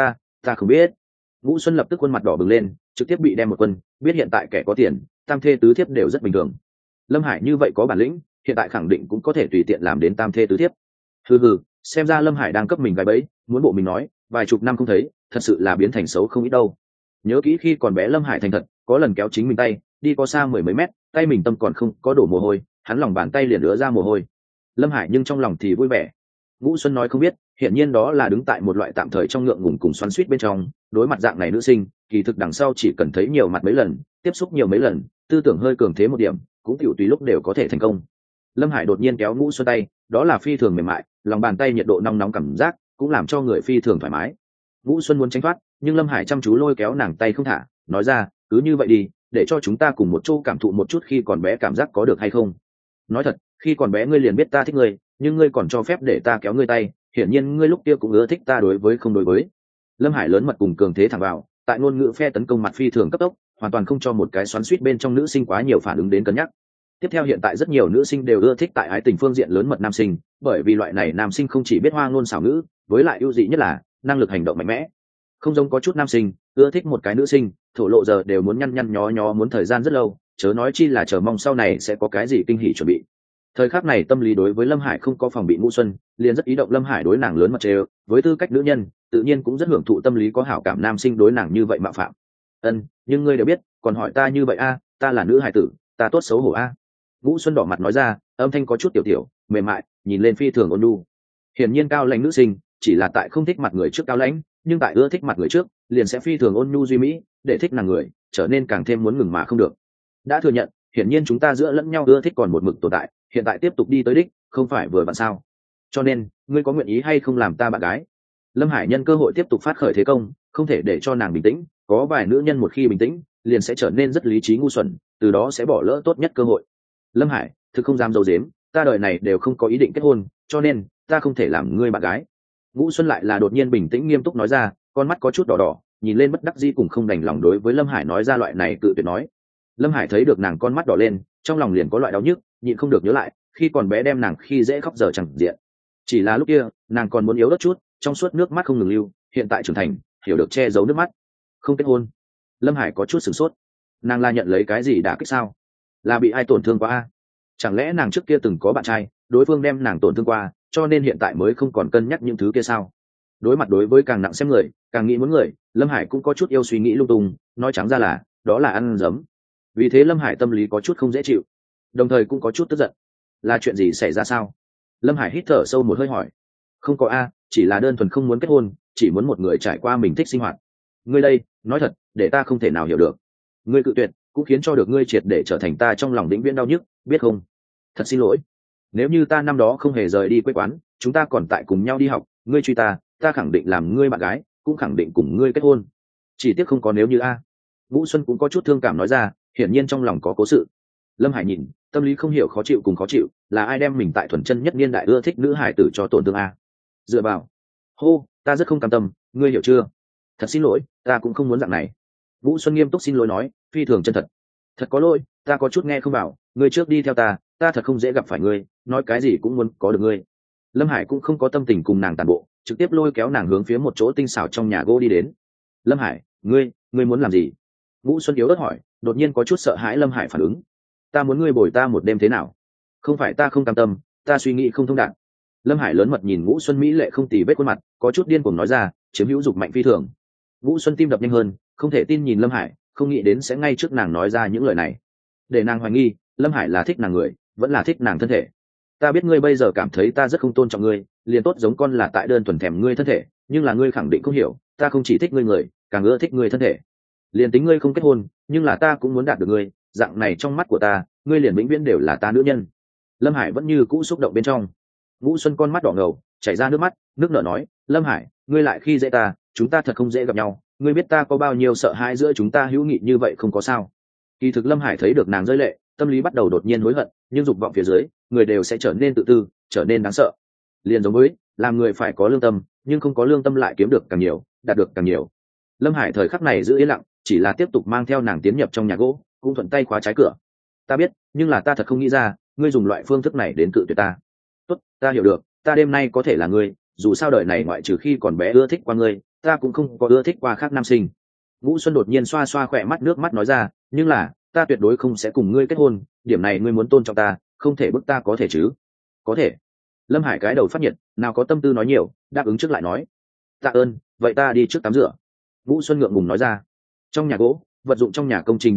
ta không biết. Vũ Xuân lập tức khuôn mặt đỏ bừng lên, trực tiếp bị đem một quân, biết hiện tại kẻ có tiền, tam thê tứ thiếp đều rất bình thường. Lâm Hải như vậy có bản lĩnh, hiện tại khẳng định cũng có thể tùy tiện làm đến tam thê tứ thiếp. Hừ, xem ra Lâm Hải đang cấp mình gái bẫy, muốn bộ mình nói, vài chục năm không thấy, thật sự là biến thành xấu không ít đâu. Nhớ kỹ khi còn bé Lâm Hải thành thật, có lần kéo chính mình tay, đi có xa mười mấy mét, tay mình tâm còn không có đổ mồ hôi, hắn lòng bàn tay liền ứa ra mồ hôi. Lâm Hải nhưng trong lòng thì vui vẻ. Ngũ Xuân nói không biết, hiển nhiên đó là đứng tại một loại tạm thời trong ngượng ngùng cùng xoắn xuýt bên trong. Đối mặt dạng này nữ sinh, kỳ thực đằng sau chỉ cần thấy nhiều mặt mấy lần, tiếp xúc nhiều mấy lần, tư tưởng hơi cường thế một điểm, cũng tiểu tùy lúc đều có thể thành công. Lâm Hải đột nhiên kéo Ngũ Xuân tay, đó là phi thường mềm mại, lòng bàn tay nhiệt độ nóng nóng cảm giác, cũng làm cho người phi thường thoải mái. Ngũ Xuân muốn tránh thoát, nhưng Lâm Hải chăm chú lôi kéo nàng tay không thả, nói ra, cứ như vậy đi, để cho chúng ta cùng một chỗ cảm thụ một chút khi còn bé cảm giác có được hay không. Nói thật, khi còn bé ngươi liền biết ta thích ngươi, nhưng ngươi còn cho phép để ta kéo ngươi tay, hiển nhiên ngươi lúc kia cũng ưa thích ta đối với không đối với. Lâm Hải lớn mật cùng cường thế thẳng vào, tại ngôn ngữ phe tấn công mặt phi thường cấp tốc, hoàn toàn không cho một cái xoắn xuýt bên trong nữ sinh quá nhiều phản ứng đến cân nhắc. Tiếp theo hiện tại rất nhiều nữ sinh đều ưa thích tại ái tình phương diện lớn mật nam sinh, bởi vì loại này nam sinh không chỉ biết hoa ngôn xảo ngữ, với lại ưu dị nhất là năng lực hành động mạnh mẽ. Không giống có chút nam sinh ưa thích một cái nữ sinh, thổ lộ giờ đều muốn nhăn nhăn nhó nhó, muốn thời gian rất lâu, chớ nói chi là chờ mong sau này sẽ có cái gì kinh hỉ chuẩn bị. Thời khắc này tâm lý đối với Lâm Hải không có phòng bị Ngũ Xuân, liền rất ý động Lâm Hải đối nàng lớn mật trêu, với tư cách nữ nhân, tự nhiên cũng rất hưởng thụ tâm lý có hảo cảm nam sinh đối nàng như vậy mạo phạm. Nhưng ngươi đều biết, còn hỏi ta như vậy a, ta là nữ hải tử, ta tốt xấu hổ a. Ngũ Xuân đỏ mặt nói ra, âm thanh có chút tiểu tiểu, mềm mại, nhìn lên phi thường ôn nhu. Hiển nhiên cao lãnh nữ sinh, chỉ là tại không thích mặt người trước cao lãnh, nhưng tại ưa thích mặt người trước, liền sẽ phi thường ôn nhu duy mỹ, để thích nàng người, trở nên càng thêm muốn ngừng mà không được. Đã thừa nhận, hiển nhiên chúng ta giữa lẫn nhau ưa thích còn một mực tồn tại, hiện tại tiếp tục đi tới đích, không phải vừa vặn sao? Cho nên, ngươi có nguyện ý hay không làm ta bạn gái? Lâm Hải nhân cơ hội tiếp tục phát khởi thế công, không thể để cho nàng bình tĩnh, có vài nữ nhân một khi bình tĩnh, liền sẽ trở nên rất lý trí ngu xuẩn, từ đó sẽ bỏ lỡ tốt nhất cơ hội. Lâm Hải, thực không dám giấu giếm, ta đời này đều không có ý định kết hôn, cho nên ta không thể làm ngươi bạn gái. Ngũ Xuân lại là đột nhiên bình tĩnh nghiêm túc nói ra, con mắt có chút đỏ đỏ, nhìn lên bất đắc dĩ cùng không đành lòng đối với Lâm Hải nói ra loại này cự tuyệt nói. Lâm Hải thấy được nàng con mắt đỏ lên, trong lòng liền có loại đau nhức, nhịn không được nhớ lại, khi còn bé đem nàng khi dễ khóc giờ chẳng diện. Chỉ là lúc kia, nàng còn muốn yếu đất chút, trong suốt nước mắt không ngừng lưu, hiện tại trưởng thành, hiểu được che giấu nước mắt. Không kết hôn. Lâm Hải có chút sửng sốt. Nàng là nhận lấy cái gì đã kích sao? Là bị ai tổn thương quá a? Chẳng lẽ nàng trước kia từng có bạn trai, đối phương đem nàng tổn thương qua, cho nên hiện tại mới không còn cân nhắc những thứ kia sao? Đối mặt đối với càng nặng xem người, càng nghĩ muốn người, Lâm Hải cũng có chút yêu suy nghĩ lung tung, nói trắng ra là, đó là ăn dấm. Vì thế Lâm Hải tâm lý có chút không dễ chịu, đồng thời cũng có chút tức giận. Là chuyện gì xảy ra sao? Lâm Hải hít thở sâu một hơi hỏi. Không có a, chỉ là đơn thuần không muốn kết hôn, chỉ muốn một người trải qua mình thích sinh hoạt. Ngươi đây, nói thật, để ta không thể nào hiểu được. Ngươi cự tuyệt, cũng khiến cho được ngươi triệt để trở thành ta trong lòng vĩnh viễn đau nhức, biết không? Thật xin lỗi. Nếu như ta năm đó không hề rời đi quê quán, chúng ta còn tại cùng nhau đi học, ngươi truy ta, ta khẳng định làm ngươi bạn gái, cũng khẳng định cùng ngươi kết hôn. Chỉ tiếc không có nếu như a. Vũ Xuân cũng có chút thương cảm nói ra, hiển nhiên trong lòng có cố sự. Lâm Hải nhìn, tâm lý không hiểu khó chịu cùng khó chịu, là ai đem mình tại thuần chân nhất niên đại ưa thích nữ hải tử cho tổn thương a? Dựa vào. Hô, ta rất không cam tâm, ngươi hiểu chưa? Thật xin lỗi, ta cũng không muốn dạng này. Vũ Xuân nghiêm túc xin lỗi nói, phi thường chân thật. Thật có lỗi, ta có chút nghe không vào, ngươi trước đi theo ta thật không dễ gặp phải ngươi, nói cái gì cũng muốn có được ngươi. Lâm Hải cũng không có tâm tình cùng nàng tàn bộ, trực tiếp lôi kéo nàng hướng phía một chỗ tinh xảo trong nhà gỗ đi đến. Lâm Hải, ngươi muốn làm gì? Vũ Xuân yếu ớt hỏi, đột nhiên có chút sợ hãi Lâm Hải phản ứng. Ta muốn ngươi bồi ta một đêm thế nào? Không phải ta không cam tâm, ta suy nghĩ không thông đạt. Lâm Hải lớn mật nhìn Vũ Xuân mỹ lệ không tì vết khuôn mặt, có chút điên cuồng nói ra, chiếm hữu dục mạnh phi thường. Vũ Xuân tim đập nhanh hơn, không thể tin nhìn Lâm Hải, không nghĩ đến sẽ ngay trước nàng nói ra những lời này. Để nàng hoài nghi, Lâm Hải là thích nàng người, vẫn là thích nàng thân thể. Ta biết ngươi bây giờ cảm thấy ta rất không tôn trọng ngươi, liền tốt giống con là tại đơn thuần thèm ngươi thân thể, nhưng là ngươi khẳng định không hiểu, ta không chỉ thích ngươi người, càng ưa thích ngươi thân thể. Liền tính ngươi không kết hôn, nhưng là ta cũng muốn đạt được ngươi, dạng này trong mắt của ta, ngươi liền vĩnh viễn đều là ta nữ nhân. Lâm Hải vẫn như cũ xúc động bên trong. Vũ Xuân con mắt đỏ ngầu, chảy ra nước mắt, nước nở nói, Lâm Hải, ngươi lại khi dễ ta, chúng ta thật không dễ gặp nhau, ngươi biết ta có bao nhiêu sợ hãi giữa chúng ta hữu nghị như vậy không có sao. Kỳ thực Lâm Hải thấy được nàng rơi lệ, tâm lý bắt đầu đột nhiên hối hận, nhưng dục vọng phía dưới, người đều sẽ trở nên tự tư, trở nên đáng sợ. Liền giống với, làm người phải có lương tâm, nhưng không có lương tâm lại kiếm được càng nhiều, đạt được càng nhiều. Lâm Hải thời khắc này giữ yên lặng, chỉ là tiếp tục mang theo nàng tiến nhập trong nhà gỗ, cũng thuận tay khóa trái cửa. Ta biết, nhưng là ta thật không nghĩ ra, ngươi dùng loại phương thức này đến cự tuyệt ta. Tốt, ta hiểu được, ta đêm nay có thể là ngươi, dù sao đời này ngoại trừ khi còn bé ưa thích qua ngươi, ta cũng không có ưa thích qua khác nam sinh. Vũ Xuân đột nhiên xoa xoa khỏe mắt nước mắt nói ra, nhưng là, ta tuyệt đối không sẽ cùng ngươi kết hôn, điểm này ngươi muốn tôn trọng ta, không thể bức ta có thể chứ? Có thể. Lâm Hải cái đầu phát nhiệt, nào có tâm tư nói nhiều, đáp ứng trước lại nói. Tạ ơn, vậy ta đi trước tắm rửa. Vũ Xuân ngượng ngùng nói ra. Trong nhà gỗ, vật dụng trong nhà công trình đầy đủ,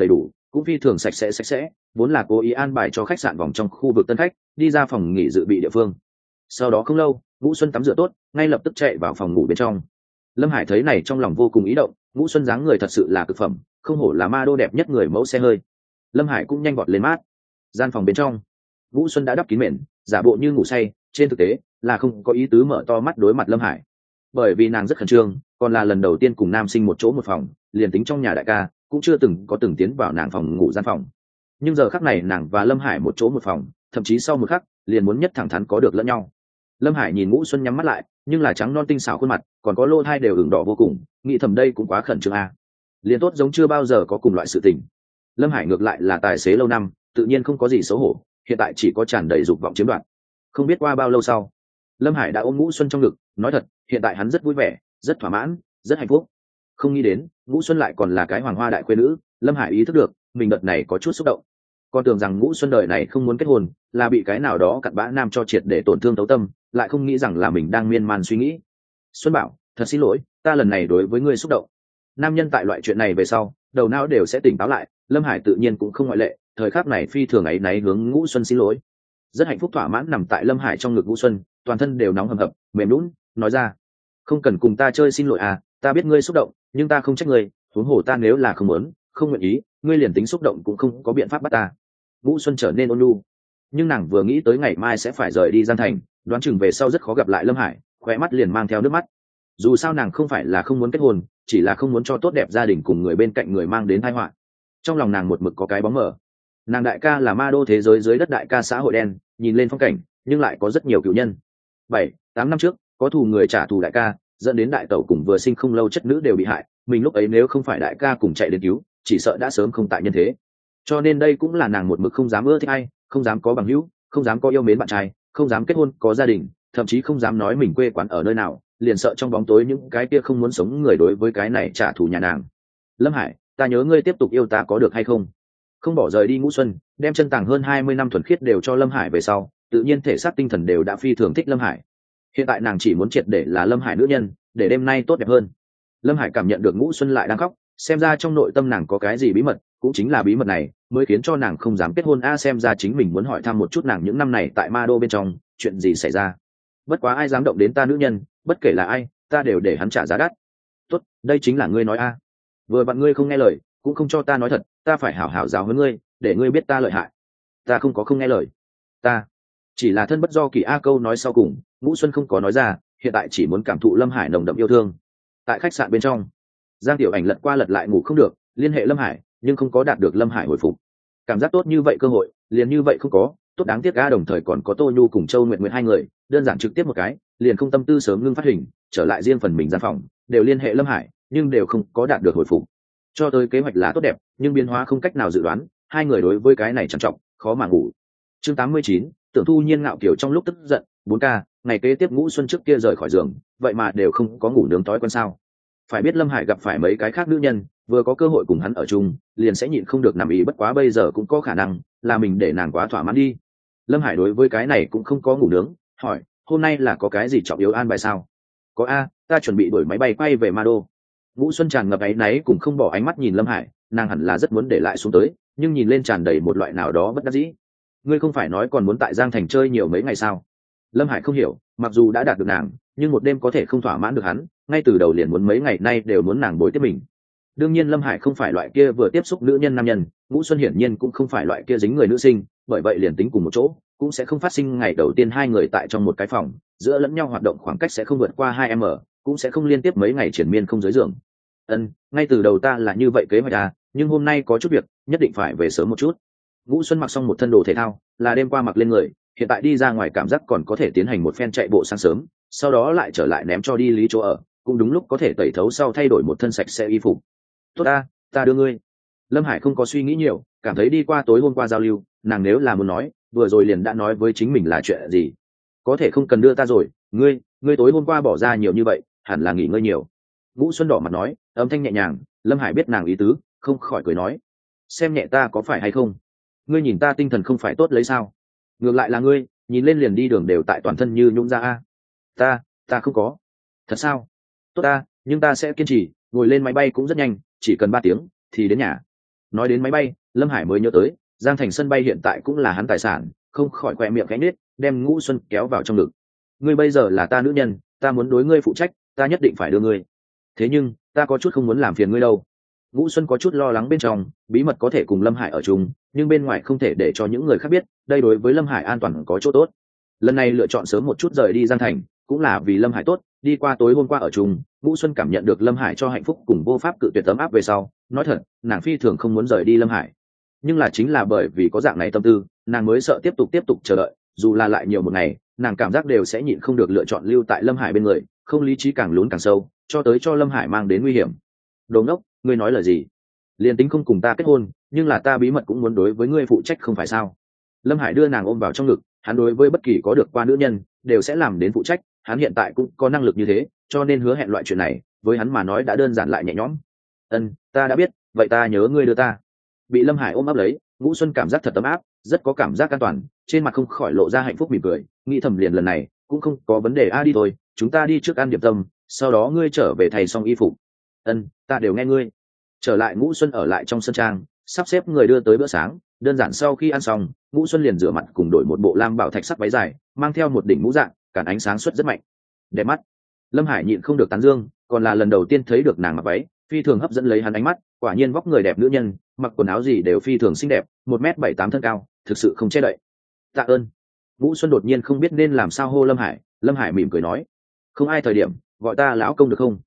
cũng phi thường sạch sẽ, vốn là cố ý an bài cho khách sạn vòng trong khu vực tân khách đi ra phòng nghỉ dự bị địa phương. Sau đó không lâu, Ngũ Xuân tắm rửa tốt, ngay lập tức chạy vào phòng ngủ bên trong. Lâm Hải thấy này trong lòng vô cùng ý động, Ngũ Xuân dáng người thật sự là cực phẩm, không hổ là ma đô đẹp nhất người mẫu xe hơi. Lâm Hải cũng nhanh vọt lên mát. Gian phòng bên trong, Ngũ Xuân đã đắp kín mền, giả bộ như ngủ say, trên thực tế là không có ý tứ mở to mắt đối mặt Lâm Hải. Bởi vì nàng rất khẩn trương, còn là lần đầu tiên cùng nam sinh một chỗ một phòng, liền tính trong nhà đại ca cũng chưa từng tiến vào nàng phòng ngủ gian phòng. Nhưng giờ khắc này nàng và Lâm Hải một chỗ một phòng, thậm chí sau một khắc liền muốn nhất thẳng thắn có được lẫn nhau. Lâm Hải nhìn Ngũ Xuân nhắm mắt lại, nhưng là trắng non tinh xảo khuôn mặt, còn có lỗ tai đều ửng đỏ vô cùng, nghĩ thầm đây cũng quá khẩn trương a. Liền tốt giống chưa bao giờ có cùng loại sự tình. Lâm Hải ngược lại là tài xế lâu năm, tự nhiên không có gì xấu hổ, hiện tại chỉ có tràn đầy dục vọng chiếm đoạt. Không biết qua bao lâu sau, Lâm Hải đã ôm Ngũ Xuân trong ngực, nói thật, hiện tại hắn rất vui vẻ, rất thỏa mãn, rất hạnh phúc. Không nghĩ đến, Ngũ Xuân lại còn là cái hoàng hoa đại khuê nữ. Lâm Hải ý thức được, mình đợt này có chút xúc động. Con tưởng rằng Ngũ Xuân đời này không muốn kết hôn, là bị cái nào đó cặn bã nam cho triệt để tổn thương tấu tâm, lại không nghĩ rằng là mình đang miên man suy nghĩ. Xuân bảo, thật xin lỗi, ta lần này đối với ngươi xúc động. Nam nhân tại loại chuyện này về sau, đầu não đều sẽ tỉnh táo lại, Lâm Hải tự nhiên cũng không ngoại lệ, thời khắc này phi thường ấy náy hướng Ngũ Xuân xin lỗi. Rất hạnh phúc thỏa mãn nằm tại Lâm Hải trong ngực Ngũ Xuân, toàn thân đều nóng hầm hập, mềm nhũn, nói ra: "Không cần cùng ta chơi xin lỗi à, ta biết ngươi xúc động, nhưng ta không trách ngươi, huống hồ ta nếu là không muốn, không nguyện ý, ngươi liền tính xúc động cũng không có biện pháp bắt ta." Ngũ Xuân trở nên ôn nhu, nhưng nàng vừa nghĩ tới ngày mai sẽ phải rời đi Giang Thành, đoán chừng về sau rất khó gặp lại Lâm Hải, khóe mắt liền mang theo nước mắt. Dù sao nàng không phải là không muốn kết hôn, chỉ là không muốn cho tốt đẹp gia đình cùng người bên cạnh người mang đến tai họa. Trong lòng nàng một mực có cái bóng mờ. Nàng đại ca là ma đô thế giới dưới đất đại ca xã hội đen, nhìn lên phong cảnh, nhưng lại có rất nhiều cựu nhân. 7-8 năm trước, có thù người trả thù đại ca, dẫn đến đại tẩu cùng vừa sinh không lâu chất nữ đều bị hại. Mình lúc ấy nếu không phải đại ca cùng chạy đến cứu, chỉ sợ đã sớm không tại nhân thế. Cho nên đây cũng là nàng một mực không dám ưa thích ai, không dám có bằng hữu, không dám có yêu mến bạn trai, không dám kết hôn có gia đình, thậm chí không dám nói mình quê quán ở nơi nào, liền sợ trong bóng tối những cái kia không muốn sống người đối với cái này trả thù nhà nàng. Lâm Hải, ta nhớ ngươi tiếp tục yêu ta có được hay không? Không bỏ rời đi Ngũ Xuân, đem chân tàng hơn 20 năm thuần khiết đều cho Lâm Hải về sau, tự nhiên thể xác tinh thần đều đã phi thường thích Lâm Hải. Hiện tại nàng chỉ muốn triệt để là Lâm Hải nữ nhân, để đêm nay tốt đẹp hơn. Lâm Hải cảm nhận được Ngũ Xuân lại đang khóc, xem ra trong nội tâm nàng có cái gì bí mật, cũng chính là bí mật này mới khiến cho nàng không dám kết hôn xem ra chính mình muốn hỏi thăm một chút nàng những năm này tại ma đô bên trong chuyện gì xảy ra. Bất quá ai dám động đến ta nữ nhân, bất kể là ai, ta đều để hắn trả giá đắt. Tốt, đây chính là ngươi nói vừa bạn ngươi không nghe lời, cũng không cho ta nói thật, ta phải hảo hảo giáo huấn ngươi, để ngươi biết ta lợi hại. Ta không nghe lời, ta chỉ là thân bất do kỳ. Câu nói sau cùng Ngũ Xuân không có nói ra, hiện tại chỉ muốn cảm thụ Lâm Hải nồng đậm yêu thương. Tại khách sạn bên trong, Giang Tiểu Ảnh lật qua lật lại ngủ không được, liên hệ Lâm Hải nhưng không có đạt được Lâm Hải hồi phục. Cảm giác tốt như vậy cơ hội liền như vậy không có, tốt đáng tiếc. Đồng thời còn có Tô Nhu cùng Châu Nguyệt Nguyệt hai người, đơn giản trực tiếp một cái liền không tâm tư sớm ngưng phát hình, trở lại riêng phần mình gian phòng, đều liên hệ Lâm Hải nhưng đều không có đạt được hồi phục. Cho tới kế hoạch là tốt đẹp, nhưng biến hóa không cách nào dự đoán, hai người đối với cái này trằn trọc, khó mà ngủ. Chương 89, Tưởng Thu Nhiên ngạo kiểu trong lúc tức giận. 4K, ngày kế tiếp Ngũ Xuân trước kia rời khỏi giường, vậy mà đều không có ngủ nướng tối quen sao? Phải biết Lâm Hải gặp phải mấy cái khác nữ nhân, vừa có cơ hội cùng hắn ở chung, liền sẽ nhịn không được nằm ý, bất quá bây giờ cũng có khả năng là mình để nàng quá thỏa mãn đi. Lâm Hải đối với cái này cũng không có ngủ nướng, hỏi: "Hôm nay là có cái gì trọng yếu an bài sao?" "Có ta chuẩn bị đổi máy bay quay về Ma Đô." Ngũ Xuân tràn ngập áy náy cũng không bỏ ánh mắt nhìn Lâm Hải, nàng hẳn là rất muốn để lại xuống tới, nhưng nhìn lên tràn đầy một loại nào đó bất đắc dĩ. "Ngươi không phải nói còn muốn tại Giang Thành chơi nhiều mấy ngày sao?" Lâm Hải không hiểu, mặc dù đã đạt được nàng, nhưng một đêm có thể không thỏa mãn được hắn, ngay từ đầu liền muốn mấy ngày nay đều muốn nàng bối tiếp mình. Đương nhiên Lâm Hải không phải loại kia vừa tiếp xúc nữ nhân nam nhân, Ngũ Xuân hiển nhiên cũng không phải loại kia dính người nữ sinh, bởi vậy liền tính cùng một chỗ cũng sẽ không phát sinh ngày đầu tiên hai người tại trong một cái phòng, giữa lẫn nhau hoạt động khoảng cách sẽ không vượt qua 2m, cũng sẽ không liên tiếp mấy ngày triển miên không dưới giường. Ngay từ đầu ta là như vậy kế hoạch nhưng hôm nay có chút việc, nhất định phải về sớm một chút. Ngũ Xuân mặc xong một thân đồ thể thao, là đêm qua mặc lên người, hiện tại đi ra ngoài cảm giác còn có thể tiến hành một phen chạy bộ sáng sớm, sau đó lại trở lại ném cho đi lý chỗ ở, cũng đúng lúc có thể tẩy thấu sau thay đổi một thân sạch sẽ y phục. "Tốt ta đưa ngươi." Lâm Hải không có suy nghĩ nhiều, cảm thấy đi qua tối hôm qua giao lưu, nàng nếu là muốn nói, vừa rồi liền đã nói với chính mình là chuyện gì. Có thể không cần đưa ta rồi, ngươi tối hôm qua bỏ ra nhiều như vậy, hẳn là nghỉ ngơi nhiều. Ngũ Xuân đỏ mặt nói, âm thanh nhẹ nhàng. Lâm Hải biết nàng ý tứ, không khỏi cười nói: "Xem nhẹ ta có phải hay không? Ngươi nhìn ta tinh thần không phải tốt lấy sao? Ngược lại là ngươi, nhìn lên liền đi đường đều tại toàn thân như nhũn ra ta không có." "Thật sao? Tốt nhưng ta sẽ kiên trì, ngồi lên máy bay cũng rất nhanh, chỉ cần 3 tiếng thì đến nhà." Nói đến máy bay, Lâm Hải mới nhớ tới Giang Thành sân bay hiện tại cũng là hắn tài sản, không khỏi khoe miệng cánh nết, đem Ngũ Xuân kéo vào trong ngực. Ngươi bây giờ là ta nữ nhân, ta muốn đối ngươi phụ trách, ta nhất định phải đưa ngươi. Thế nhưng ta có chút không muốn làm phiền ngươi đâu. Ngũ Xuân có chút lo lắng bên trong, bí mật có thể cùng Lâm Hải ở chung, nhưng bên ngoài không thể để cho những người khác biết, đây đối với Lâm Hải an toàn có chỗ tốt. Lần này lựa chọn sớm một chút rời đi Giang Thành, cũng là vì Lâm Hải tốt. Đi qua tối hôm qua ở chung, Ngũ Xuân cảm nhận được Lâm Hải cho hạnh phúc cùng vô pháp cự tuyệt tấm áp về sau, nói thật, nàng phi thường không muốn rời đi Lâm Hải. Nhưng là chính là bởi vì có dạng này tâm tư, nàng mới sợ tiếp tục chờ đợi, dù là lại nhiều một ngày, nàng cảm giác đều sẽ nhịn không được lựa chọn lưu tại Lâm Hải bên người, không lý trí càng lún càng sâu, cho tới cho Lâm Hải mang đến nguy hiểm. Đồ ngốc, ngươi nói lời gì? Liền tính không cùng ta kết hôn, nhưng là ta bí mật cũng muốn đối với ngươi phụ trách không phải sao? Lâm Hải đưa nàng ôm vào trong ngực, hắn đối với bất kỳ có được qua nữ nhân đều sẽ làm đến phụ trách, hắn hiện tại cũng có năng lực như thế, cho nên hứa hẹn loại chuyện này với hắn mà nói đã đơn giản lại nhẹ nhõm. Ta đã biết, vậy ta nhớ ngươi đưa ta. Bị Lâm Hải ôm ấp lấy, Ngũ Xuân cảm giác thật ấm áp, rất có cảm giác an toàn, trên mặt không khỏi lộ ra hạnh phúc mỉm cười, nghĩ thầm liền lần này cũng không có vấn đề. Đi thôi, chúng ta đi trước ăn điểm tâm, sau đó ngươi trở về thay xong y phục. Ta đều nghe ngươi. Trở lại, Ngũ Xuân ở lại trong sân trang, sắp xếp người đưa tới bữa sáng. Đơn giản sau khi ăn xong, Ngũ Xuân liền rửa mặt cùng đổi một bộ lam bảo thạch sắc váy dài, mang theo một đỉnh mũ dạng, cản ánh sáng xuất rất mạnh, đẹp mắt. Lâm Hải nhịn không được tán dương, còn là lần đầu tiên thấy được nàng mặc váy, phi thường hấp dẫn lấy hắn ánh mắt. Quả nhiên vóc người đẹp nữ nhân, mặc quần áo gì đều phi thường xinh đẹp, 1m78 thân cao, thực sự không che đậy. Tạ ơn. Ngũ Xuân đột nhiên không biết nên làm sao hô Lâm Hải. Lâm Hải mỉm cười nói, không ai thời điểm gọi ta lão công được không?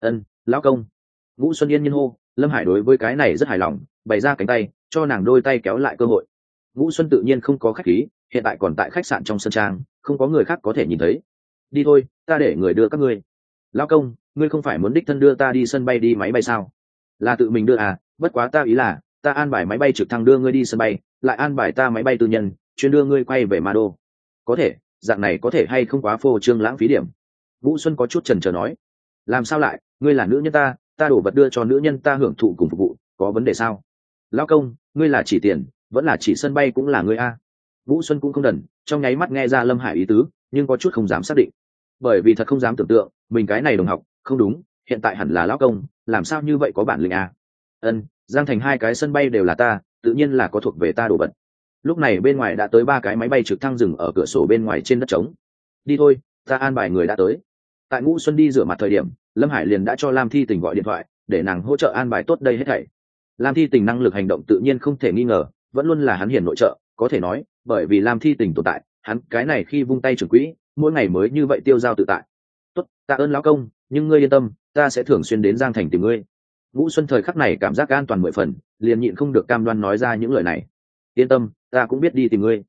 Lão công. Ngũ Xuân yên nhiên hô. Lâm Hải đối với cái này rất hài lòng, bày ra cánh tay cho nàng đôi tay kéo lại cơ hội. Ngũ Xuân tự nhiên không có khách khí, hiện tại còn tại khách sạn trong sân trang, không có người khác có thể nhìn thấy. Đi thôi, ta để người đưa các ngươi. Lão công, ngươi không phải muốn đích thân đưa ta đi sân bay đi máy bay sao? Là tự mình đưa à? Bất quá ta ý là ta an bài máy bay trực thăng đưa ngươi đi sân bay, lại an bài ta máy bay tư nhân chuyên đưa ngươi quay về Ma Đô. Có thể, dạng này có thể hay không quá phô trương lãng phí điểm? Vũ Xuân có chút chần chờ nói. Làm sao lại, ngươi là nữ nhân ta đổ vật đưa cho nữ nhân ta hưởng thụ cùng phục vụ, có vấn đề sao? Lão công, ngươi là chỉ tiền vẫn là chỉ sân bay cũng là ngươi a? Vũ Xuân cũng không đần, trong nháy mắt nghe ra Lâm Hải ý tứ, nhưng có chút không dám xác định, bởi vì thật không dám tưởng tượng mình cái này đồng học không đúng, hiện tại hẳn là lão công, làm sao như vậy có bản lĩnh a? Giang Thành 2 cái sân bay đều là ta, tự nhiên là có thuộc về ta đồ vật. Lúc này bên ngoài đã tới 3 cái máy bay trực thăng dừng ở cửa sổ bên ngoài trên đất trống. Đi thôi, ta an bài người đã tới. Tại Ngũ Xuân đi rửa mặt thời điểm, Lâm Hải liền đã cho Lam Thi Tình gọi điện thoại để nàng hỗ trợ an bài tốt đây hết thảy. Lam Thi Tình năng lực hành động tự nhiên không thể nghi ngờ, vẫn luôn là hắn hiền nội trợ, có thể nói bởi vì Lam Thi Tình tồn tại, hắn cái này khi vung tay trưởng quỹ mỗi ngày mới như vậy tiêu dao tự tại. Tốt, tạ ơn lão công, nhưng ngươi yên tâm, ta sẽ thường xuyên đến Giang Thành tìm ngươi. Ngũ Xuân thời khắc này cảm giác an toàn 10 phần, liền nhịn không được cam đoan nói ra những lời này. Yên tâm, ta cũng biết đi tìm ngươi.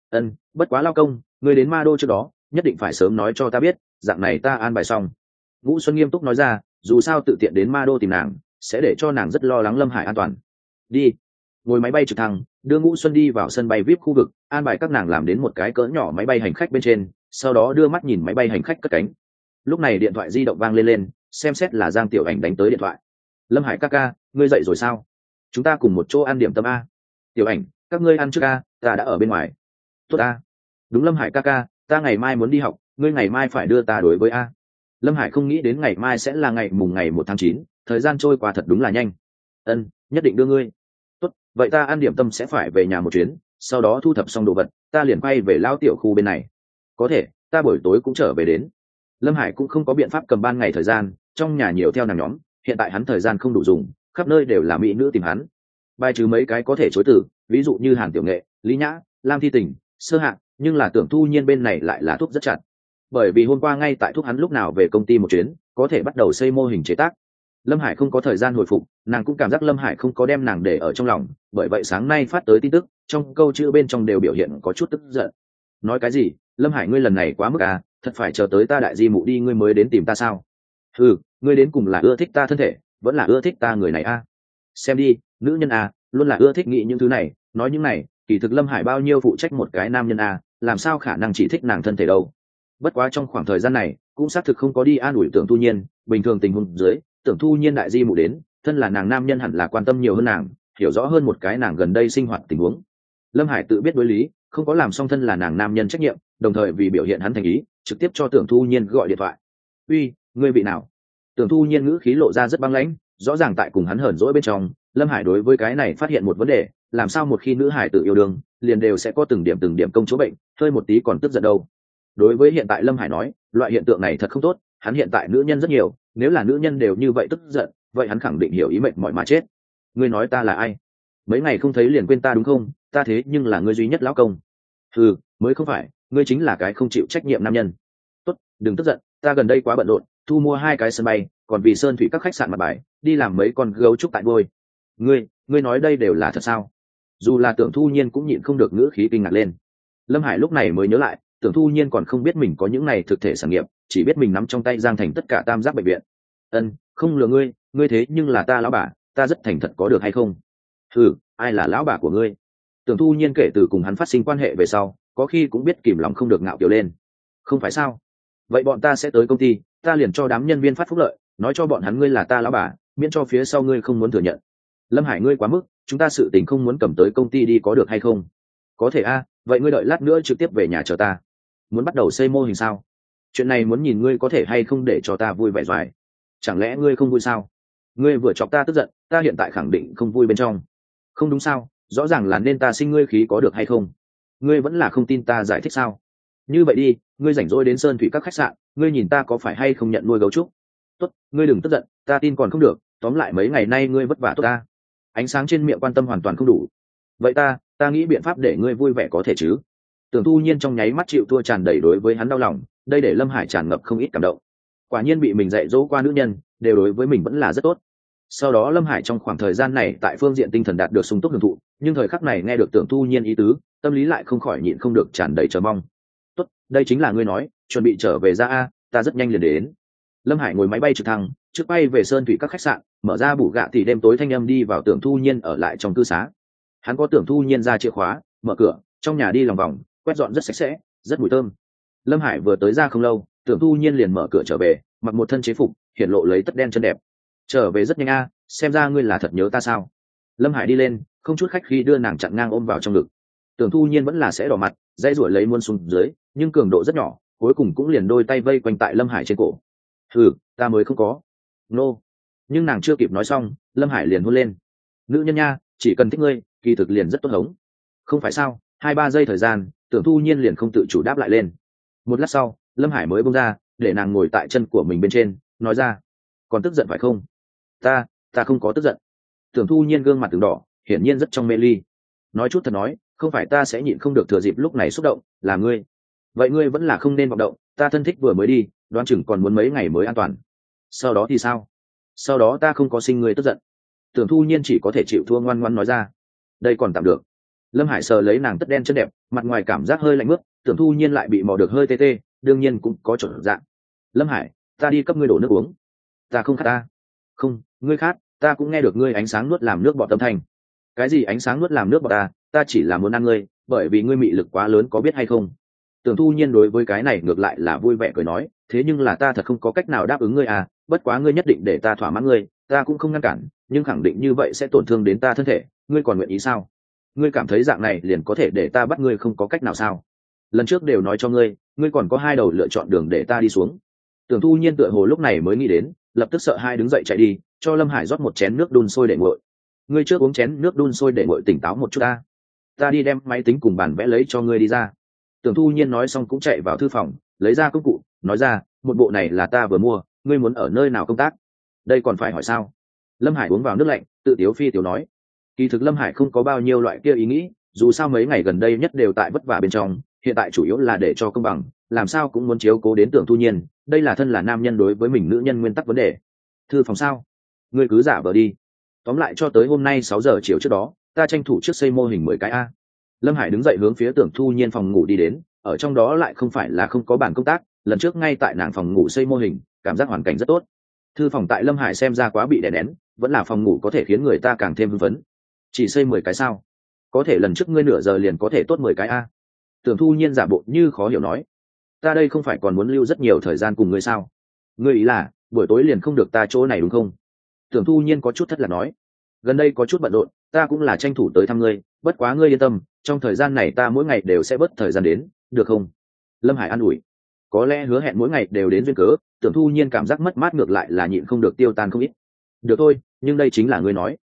Bất quá lão công, ngươi đến Ma Đô trước đó nhất định phải sớm nói cho ta biết, dạng này ta an bài xong. Ngũ Xuân nghiêm túc nói ra, dù sao tự tiện đến Ma Đô tìm nàng sẽ để cho nàng rất lo lắng Lâm Hải an toàn. Đi. Ngồi máy bay trực thăng đưa Ngũ Xuân đi vào sân bay VIP khu vực, an bài các nàng làm đến một cái cỡ nhỏ máy bay hành khách bên trên, sau đó đưa mắt nhìn máy bay hành khách cất cánh. Lúc này điện thoại di động vang lên, xem xét là Giang Tiểu Ảnh đánh tới điện thoại. Lâm Hải ca ca, ngươi dậy rồi sao? Chúng ta cùng một chỗ ăn điểm tâm a. Tiểu Ảnh, các ngươi ăn trước a, ta đã ở bên ngoài. Tốt a. Đúng Lâm Hải ca ca, ta ngày mai muốn đi học, ngươi ngày mai phải đưa ta đối với a. Lâm Hải không nghĩ đến ngày mai sẽ là ngày 1 tháng 9, thời gian trôi qua thật đúng là nhanh. Nhất định đưa ngươi. Tốt, vậy ta ăn điểm tâm sẽ phải về nhà một chuyến, sau đó thu thập xong đồ vật, ta liền quay về lao tiểu khu bên này. Có thể, ta buổi tối cũng trở về đến. Lâm Hải cũng không có biện pháp cầm ban ngày thời gian, trong nhà nhiều theo nàng nhóm, hiện tại hắn thời gian không đủ dùng, khắp nơi đều là mỹ nữ tìm hắn. Bài trừ mấy cái có thể chối từ, ví dụ như Hàn Tiểu Nghệ, Lý Nhã, Lam Thi Tình, Sơ Hạng, nhưng là Tưởng Thu Nhiên bên này lại là thúc rất chặt. Bởi vì hôm qua ngay tại thúc hắn lúc nào về công ty một chuyến, có thể bắt đầu xây mô hình chế tác. Lâm Hải không có thời gian hồi phục, nàng cũng cảm giác Lâm Hải không có đem nàng để ở trong lòng, bởi vậy sáng nay phát tới tin tức, trong câu chữ bên trong đều biểu hiện có chút tức giận. Nói cái gì? Lâm Hải ngươi lần này quá mức à, thật phải chờ tới ta đại di mụ đi ngươi mới đến tìm ta sao? Ngươi đến cùng là ưa thích ta thân thể, vẫn là ưa thích ta người này à? Xem đi, nữ nhân à, luôn là ưa thích nghĩ những thứ này, nói những này, kỳ thực Lâm Hải bao nhiêu phụ trách một cái nam nhân à, làm sao khả năng chỉ thích nàng thân thể đâu? Bất quá trong khoảng thời gian này, cũng xác thực không có đi an ủi Tưởng Thu Nhiên, bình thường tình huống dưới, Tưởng Thu Nhiên đại di mụ đến, thân là nàng nam nhân hẳn là quan tâm nhiều hơn nàng, hiểu rõ hơn một cái nàng gần đây sinh hoạt tình huống. Lâm Hải tự biết đối lý, không có làm xong thân là nàng nam nhân trách nhiệm, đồng thời vì biểu hiện hắn thành ý, trực tiếp cho Tưởng Thu Nhiên gọi điện thoại. Uy, ngươi vị nào? Tưởng Thu Nhiên ngữ khí lộ ra rất băng lãnh, rõ ràng tại cùng hắn hờn dỗi bên trong, Lâm Hải đối với cái này phát hiện một vấn đề, làm sao một khi nữ hải tự yêu đương liền đều sẽ có từng điểm công chỗ bệnh, hơi một tí còn tức giận đâu. Đối với hiện tại Lâm Hải nói, loại hiện tượng này thật không tốt, hắn hiện tại nữ nhân rất nhiều, nếu là nữ nhân đều như vậy tức giận, vậy hắn khẳng định hiểu ý mệt mỏi mà chết. Ngươi nói ta là ai? Mấy ngày không thấy liền quên ta đúng không? Ta thế nhưng là ngươi duy nhất lão công. Ừ, mới không phải, ngươi chính là cái không chịu trách nhiệm nam nhân. Tốt, đừng tức giận, ta gần đây quá bận rộn, thu mua 2 cái sân bay, còn vì sơn thủy các khách sạn mặt bài, đi làm mấy con gấu trúc tại đuôi. Ngươi nói đây đều là thật sao? Dù là Tưởng Thu Nhiên cũng nhịn không được ngữ khí kinh ngạc lên. Lâm Hải lúc này mới nhớ lại, Tưởng Thu Nhiên còn không biết mình có những này thực thể sản nghiệp, chỉ biết mình nắm trong tay Giang Thành tất cả tam giác bệnh viện. Không lừa ngươi, ngươi thế nhưng là ta lão bà, ta rất thành thật có được hay không? Ừ, ai là lão bà của ngươi? Tưởng Thu Nhiên kể từ cùng hắn phát sinh quan hệ về sau, có khi cũng biết kìm lòng không được ngạo kiểu lên. Không phải sao? Vậy bọn ta sẽ tới công ty, ta liền cho đám nhân viên phát phúc lợi, nói cho bọn hắn ngươi là ta lão bà, miễn cho phía sau ngươi không muốn thừa nhận. Lâm Hải ngươi quá mức, chúng ta sự tình không muốn cầm tới công ty đi có được hay không? Có thể a, vậy ngươi đợi lát nữa trực tiếp về nhà chờ ta. Muốn bắt đầu xây mô hình sao? Chuyện này muốn nhìn ngươi có thể hay không để cho ta vui vẻ doài. Chẳng lẽ ngươi không vui sao? Ngươi vừa chọc ta tức giận, ta hiện tại khẳng định không vui bên trong. Không đúng sao? Rõ ràng là nên ta sinh ngươi khí có được hay không? Ngươi vẫn là không tin ta giải thích sao? Như vậy đi, ngươi rảnh rỗi đến sơn thủy các khách sạn, ngươi nhìn ta có phải hay không nhận nuôi gấu trúc? Tốt, ngươi đừng tức giận, ta tin còn không được, tóm lại mấy ngày nay ngươi vất vả tốt ta. Ánh sáng trên miệng quan tâm hoàn toàn không đủ. Vậy ta nghĩ biện pháp để ngươi vui vẻ có thể chứ? Tưởng Thu Nhiên trong nháy mắt chịu thua tràn đầy đối với hắn đau lòng, đây để Lâm Hải tràn ngập không ít cảm động. Quả nhiên bị mình dạy dỗ qua nữ nhân, đều đối với mình vẫn là rất tốt. Sau đó Lâm Hải trong khoảng thời gian này tại phương diện tinh thần đạt được sung túc hưởng thụ, nhưng thời khắc này nghe được Tưởng Thu Nhiên ý tứ, tâm lý lại không khỏi nhịn không được tràn đầy chờ mong. Tốt, đây chính là ngươi nói, chuẩn bị trở về ra a, ta rất nhanh liền đến. Lâm Hải ngồi máy bay trực thăng, trước bay về sơn thủy các khách sạn, mở ra bủ gạ thì đêm tối thanh âm đi vào Tưởng Thu Nhiên ở lại trong cư xá. Hắn có Tưởng Thu Nhiên ra chìa khóa, mở cửa, trong nhà đi lòng vòng, quét dọn rất sạch sẽ, rất mùi thơm. Lâm Hải vừa tới ra không lâu, Tưởng Thu Nhiên liền mở cửa trở về, mặc một thân chế phục, hiển lộ lấy tất đen chân đẹp. Trở về rất nhanh a, xem ra ngươi là thật nhớ ta sao? Lâm Hải đi lên, không chút khách khí đưa nàng chặn ngang ôm vào trong ngực. Tưởng Thu Nhiên vẫn là sẽ đỏ mặt, dây ruổi lấy muôn xuống dưới, nhưng cường độ rất nhỏ, cuối cùng cũng liền đôi tay vây quanh tại Lâm Hải trên cổ. Ta mới không có. Nô. Nhưng nàng chưa kịp nói xong, Lâm Hải liền hôn lên. Nữ nhân nha, chỉ cần thích ngươi, kỳ thực liền rất tốt hống. Không phải sao? 2-3 giây thời gian, Tưởng Thu Nhiên liền không tự chủ đáp lại lên. Một lát sau, Lâm Hải mới buông ra, để nàng ngồi tại chân của mình bên trên, nói ra: còn tức giận phải không? Ta không có tức giận. Tưởng Thu Nhiên gương mặt từng đỏ, hiển nhiên rất trong mê ly. Nói chút thật nói, không phải ta sẽ nhịn không được thừa dịp lúc này xúc động, là ngươi. Vậy ngươi vẫn là không nên vọng động, ta thân thích vừa mới đi, đoán chừng còn muốn mấy ngày mới an toàn. Sau đó thì sao? Sau đó ta không có sinh ngươi tức giận. Tưởng Thu Nhiên chỉ có thể chịu thua ngoan ngoãn nói ra. Đây còn tạm được. Lâm Hải sờ lấy nàng tất đen chân đẹp, mặt ngoài cảm giác hơi lạnh mướt, Tưởng Thu Nhiên lại bị mò được hơi tê tê, đương nhiên cũng có chỗ dạng. Lâm Hải, ta đi cấp ngươi đổ nước uống. Ta không khát ta. Không, ngươi khát, ta cũng nghe được ngươi ánh sáng nuốt làm nước bọt âm thanh. Cái gì ánh sáng nuốt làm nước bọt ta chỉ là muốn ăn ngươi, bởi vì ngươi mị lực quá lớn có biết hay không? Tưởng Thu Nhiên đối với cái này ngược lại là vui vẻ cười nói, thế nhưng là ta thật không có cách nào đáp ứng ngươi à, bất quá ngươi nhất định để ta thỏa mãn ngươi, ta cũng không ngăn cản, nhưng khẳng định như vậy sẽ tổn thương đến ta thân thể, ngươi còn nguyện ý sao? Ngươi cảm thấy dạng này liền có thể để ta bắt ngươi không có cách nào sao? Lần trước đều nói cho ngươi, ngươi còn có 2 đầu lựa chọn đường để ta đi xuống. Tưởng Thu Nhiên tựa hồ lúc này mới nghĩ đến, lập tức sợ hai đứng dậy chạy đi, cho Lâm Hải rót một chén nước đun sôi để nguội. Ngươi trước uống chén nước đun sôi để nguội tỉnh táo một chút ta đi đem máy tính cùng bản vẽ lấy cho ngươi đi ra. Tưởng Thu Nhiên nói xong cũng chạy vào thư phòng, lấy ra công cụ, nói ra, một bộ này là ta vừa mua, ngươi muốn ở nơi nào công tác? Đây còn phải hỏi sao? Lâm Hải uống vào nước lạnh, tự tiếu phi tiểu nói. Kỳ thực Lâm Hải không có bao nhiêu loại kia ý nghĩ, dù sao mấy ngày gần đây nhất đều tại vất vả bên trong, hiện tại chủ yếu là để cho công bằng, làm sao cũng muốn chiếu cố đến Tưởng Thu Nhiên, đây là thân là nam nhân đối với mình nữ nhân nguyên tắc vấn đề. Thư phòng sao? Ngươi cứ giả vờ đi. Tóm lại cho tới hôm nay 6 giờ chiều trước đó, ta tranh thủ trước xây mô hình 10 cái a. Lâm Hải đứng dậy hướng phía Tưởng Thu Nhiên phòng ngủ đi đến, ở trong đó lại không phải là không có bàn công tác, lần trước ngay tại nàng phòng ngủ xây mô hình, cảm giác hoàn cảnh rất tốt. Thư phòng tại Lâm Hải xem ra quá bị đè nén, vẫn là phòng ngủ có thể khiến người ta càng thêm hưng phấn. Chỉ xây 10 cái sao? Có thể lần trước ngươi nửa giờ liền có thể tốt 10 cái a. Tưởng Thu Nhiên giả bộ như khó hiểu nói, ta đây không phải còn muốn lưu rất nhiều thời gian cùng ngươi sao? Ngươi ý là buổi tối liền không được ta chỗ này đúng không? Tưởng Thu Nhiên có chút thất lạc nói, gần đây có chút bận rộn, ta cũng là tranh thủ tới thăm ngươi, bất quá ngươi yên tâm, trong thời gian này ta mỗi ngày đều sẽ bớt thời gian đến, được không? Lâm Hải an ủi. Có lẽ hứa hẹn mỗi ngày đều đến duyên cớ, Tưởng Thu Nhiên cảm giác mất mát ngược lại là nhịn không được tiêu tan không ít. Được thôi, nhưng đây chính là ngươi nói.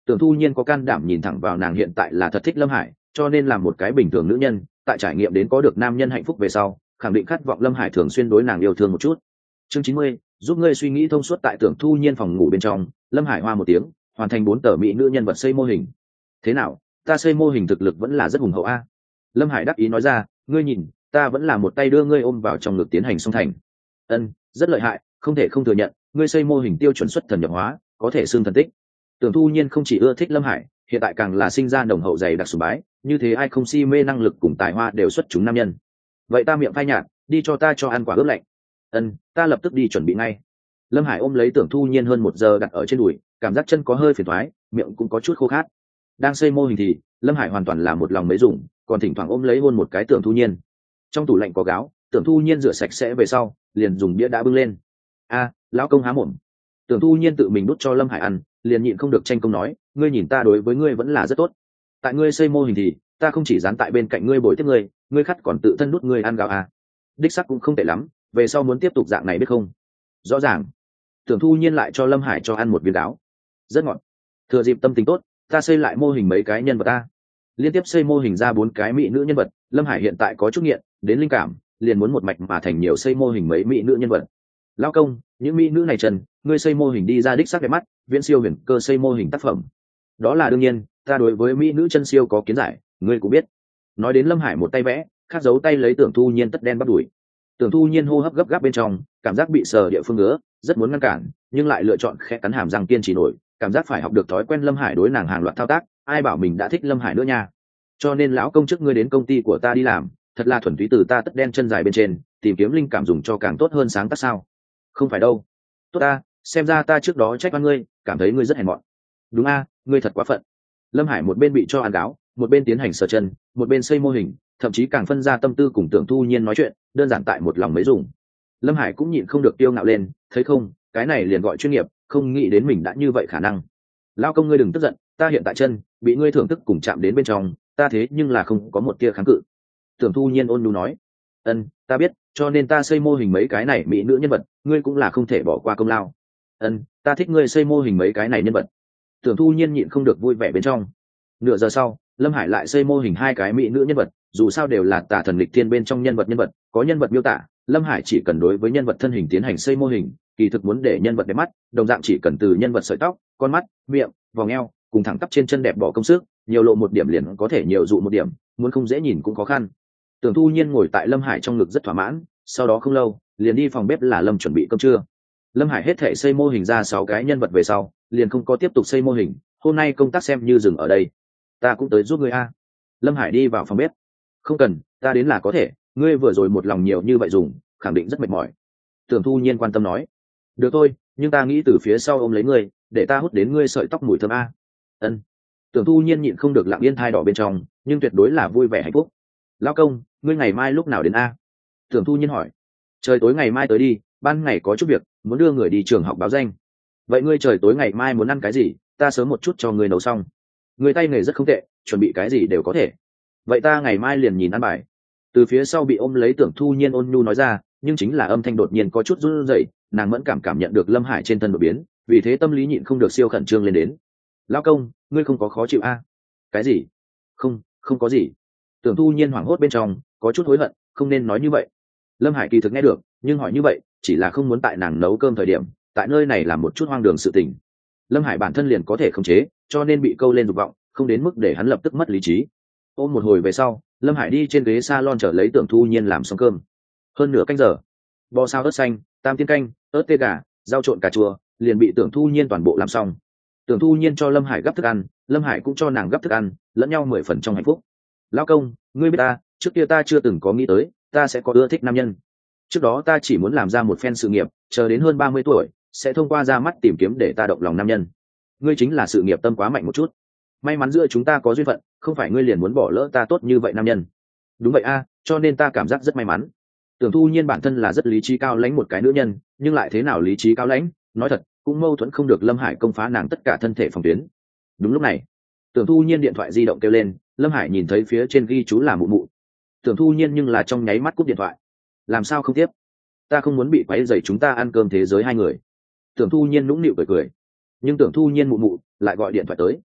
Tưởng Thu Nhiên có can đảm nhìn thẳng vào nàng hiện tại là thật thích Lâm Hải, cho nên làm một cái bình thường nữ nhân, tại trải nghiệm đến có được nam nhân hạnh phúc về sau, khẳng định khát vọng Lâm Hải thường xuyên đối nàng yêu thương một chút. Chương 90, giúp ngươi suy nghĩ thông suốt. Tại Tưởng Thu Nhiên phòng ngủ bên trong, Lâm Hải hoa một tiếng, hoàn thành 4 tờ mỹ nữ nhân vật xây mô hình. Thế nào, ta xây mô hình thực lực vẫn là rất hùng hậu a. Lâm Hải đắc ý nói ra, ngươi nhìn, ta vẫn là một tay đưa ngươi ôm vào trong ngực tiến hành song thành. Ân, rất lợi hại, không thể không thừa nhận, ngươi xây mô hình tiêu chuẩn xuất thần nhập hóa, có thể xưng thần tích. Tưởng Thu Nhiên không chỉ ưa thích Lâm Hải, hiện tại càng là sinh ra nồng hậu dày đặc sủng bái, như thế ai không si mê năng lực cùng tài hoa đều xuất chúng nam nhân. Vậy ta miệng phai nhạt, đi cho ta cho ăn quả ướp lạnh. Ân, ta lập tức đi chuẩn bị ngay. Lâm Hải ôm lấy Tưởng Thu Nhiên hơn 1 giờ đặt ở trên đùi, cảm giác chân có hơi phiền toái, miệng cũng có chút khô khát. Đang xây mô hình thì Lâm Hải hoàn toàn là một lòng mấy dùng, còn thỉnh thoảng ôm lấy hôn một cái Tưởng Thu Nhiên. Trong tủ lạnh có gáo, Tưởng Thu Nhiên rửa sạch sẽ về sau, liền dùng đĩa đã bưng lên. A, lão công há mồm. Tưởng Thu Nhiên tự mình đút cho Lâm Hải ăn, liền nhịn không được tranh công nói, ngươi nhìn ta đối với ngươi vẫn là rất tốt. Tại ngươi xây mô hình thì ta không chỉ dán tại bên cạnh ngươi bồi tiếp ngươi, ngươi khắt còn tự thân đút ngươi ăn gạo à. Đích sắc cũng không tệ lắm, về sau muốn tiếp tục dạng này biết không? Rõ ràng. Tưởng Thu Nhiên lại cho Lâm Hải cho ăn một viên gáo. Rất ngọt. Thừa dịp tâm tình tốt, ta xây lại mô hình mấy cái nhân vật ta. Liên tiếp xây mô hình ra 4 cái mỹ nữ nhân vật, Lâm Hải hiện tại có chút nghiện, đến linh cảm, liền muốn một mạch mà thành nhiều xây mô hình mấy mỹ nữ nhân vật. Lão công, những mỹ nữ này trần, ngươi xây mô hình đi ra đích sắc đẹp mắt, viễn siêu huyền cơ xây mô hình tác phẩm. Đó là đương nhiên, ta đối với mỹ nữ chân siêu có kiến giải, ngươi cũng biết. Nói đến Lâm Hải một tay vẽ, khác giấu tay lấy Tưởng Thu Nhiên tất đen bắt đuổi. Tưởng Thu Nhiên hô hấp gấp gáp bên trong, cảm giác bị sờ địa phương ngứa, rất muốn ngăn cản, nhưng lại lựa chọn khẽ cắn hàm răng kiên trì nổi, cảm giác phải học được thói quen Lâm Hải đối nàng hàng loạt thao tác, ai bảo mình đã thích Lâm Hải nữa nha. Cho nên lão công chức ngươi đến công ty của ta đi làm, thật là thuần túy từ ta tất đen chân dài bên trên, tìm kiếm linh cảm dùng cho càng tốt hơn sáng tác sao? Không phải đâu. Tốt ta, xem ra ta trước đó trách oan ngươi, cảm thấy ngươi rất hèn mọn. Đúng a, ngươi thật quá phận. Lâm Hải một bên bị cho ăn gáo, một bên tiến hành sờ chân, một bên xây mô hình, thậm chí càng phân ra tâm tư cùng Tưởng Thu Nhiên nói chuyện, đơn giản tại một lòng mấy dùng. Lâm Hải cũng nhịn không được tiêu ngạo lên, thấy không, cái này liền gọi chuyên nghiệp, không nghĩ đến mình đã như vậy khả năng. Lao công ngươi đừng tức giận, ta hiện tại chân bị ngươi thưởng thức cùng chạm đến bên trong, ta thế nhưng là không có một tia kháng cự. Tưởng Thu Nhiên ôn nhu nói, ân, ta biết, cho nên ta xây mô hình mấy cái này mỹ nữ nhân vật, ngươi cũng là không thể bỏ qua công lao. Ân, ta thích ngươi xây mô hình mấy cái này nhân vật. Tưởng Thu Nhiên nhịn không được vui vẻ bên trong. Nửa giờ sau, Lâm Hải lại xây mô hình 2 cái mỹ nữ nhân vật, dù sao đều là Tà Thần Lịch Thiên bên trong nhân vật, có nhân vật miêu tả, Lâm Hải chỉ cần đối với nhân vật thân hình tiến hành xây mô hình, kỳ thực muốn để nhân vật đẹp mắt, đồng dạng chỉ cần từ nhân vật sợi tóc, con mắt, miệng, vòng eo, cùng thẳng tắp trên chân đẹp bỏ công sức, nhiều lộ một điểm liền có thể nhiều dụ một điểm, muốn không dễ nhìn cũng khó khăn. Tưởng Thu Nhiên ngồi tại Lâm Hải trong ngực rất thỏa mãn, sau đó không lâu, liền đi phòng bếp là Lâm chuẩn bị cơm trưa. Lâm Hải hết thể xây mô hình ra 6 cái nhân vật về sau, liền không có tiếp tục xây mô hình, hôm nay công tác xem như dừng ở đây. Ta cũng tới giúp ngươi a. Lâm Hải đi vào phòng bếp. Không cần, ta đến là có thể, ngươi vừa rồi một lòng nhiều như vậy dùng, khẳng định rất mệt mỏi. Tưởng Thu Nhiên quan tâm nói. Được thôi, nhưng ta nghĩ từ phía sau ôm lấy ngươi, để ta hút đến ngươi sợi tóc mùi thơm a. Ân. Tưởng Thu Nhiên nhịn không được lặng yên thai đỏ bên trong, nhưng tuyệt đối là vui vẻ hạnh phúc. Lão công, ngươi ngày mai lúc nào đến a? Tưởng Thu Nhiên hỏi. Trời tối ngày mai tới đi, ban ngày có chút việc, muốn đưa người đi trường học báo danh. Vậy ngươi trời tối ngày mai muốn ăn cái gì, ta sớm một chút cho ngươi nấu xong. Người tay nghề rất không tệ, chuẩn bị cái gì đều có thể. Vậy ta ngày mai liền nhìn ăn bài. Từ phía sau bị ôm lấy Tưởng Thu Nhiên ôn nhu nói ra, nhưng chính là âm thanh đột nhiên có chút run rẩy, nàng mẫn cảm nhận được Lâm Hải trên thân đột biến, vì thế tâm lý nhịn không được siêu khẩn trương lên đến. Lão công, ngươi không có khó chịu a? Cái gì? Không, không có gì. Tưởng Thu Nhiên hoảng hốt bên trong, có chút hối hận, không nên nói như vậy. Lâm Hải kỳ thực nghe được, nhưng hỏi như vậy, chỉ là không muốn tại nàng nấu cơm thời điểm, tại nơi này làm một chút hoang đường sự tình. Lâm Hải bản thân liền có thể khống chế, cho nên bị câu lên dục vọng, không đến mức để hắn lập tức mất lý trí. Ôm một hồi về sau, Lâm Hải đi trên ghế salon trở lấy Tưởng Thu Nhiên làm xong cơm. Hơn nửa canh giờ, bò xào ớt xanh, tam tiên canh, ớt tê gà, rau trộn cà chua, liền bị Tưởng Thu Nhiên toàn bộ làm xong. Tưởng Thu Nhiên cho Lâm Hải gấp thức ăn, Lâm Hải cũng cho nàng gấp thức ăn, lẫn nhau 10 phần trong hạnh phúc. Lão công, ngươi biết ta, trước kia ta chưa từng có nghĩ tới, ta sẽ có ưa thích nam nhân. Trước đó ta chỉ muốn làm ra một phen sự nghiệp, chờ đến hơn 30 tuổi, sẽ thông qua ra mắt tìm kiếm để ta động lòng nam nhân. Ngươi chính là sự nghiệp tâm quá mạnh một chút. May mắn giữa chúng ta có duyên phận, không phải ngươi liền muốn bỏ lỡ ta tốt như vậy nam nhân. Đúng vậy a, cho nên ta cảm giác rất may mắn. Tưởng Thu Nhiên bản thân là rất lý trí cao lãnh một cái nữ nhân, nhưng lại thế nào lý trí cao lãnh, nói thật, cũng mâu thuẫn không được Lâm Hải công phá nàng tất cả thân thể phòng tuyến. Đúng lúc này, Tưởng Thu Nhiên điện thoại di động kêu lên, Lâm Hải nhìn thấy phía trên ghi chú là mụ mụ. Tưởng Thu Nhiên nhưng là trong nháy mắt cúp điện thoại. Làm sao không tiếp? Ta không muốn bị quấy rầy chúng ta ăn cơm thế giới hai người. Tưởng Thu Nhiên nũng nịu cười cười, nhưng Tưởng Thu Nhiên mụ mụ lại gọi điện thoại tới.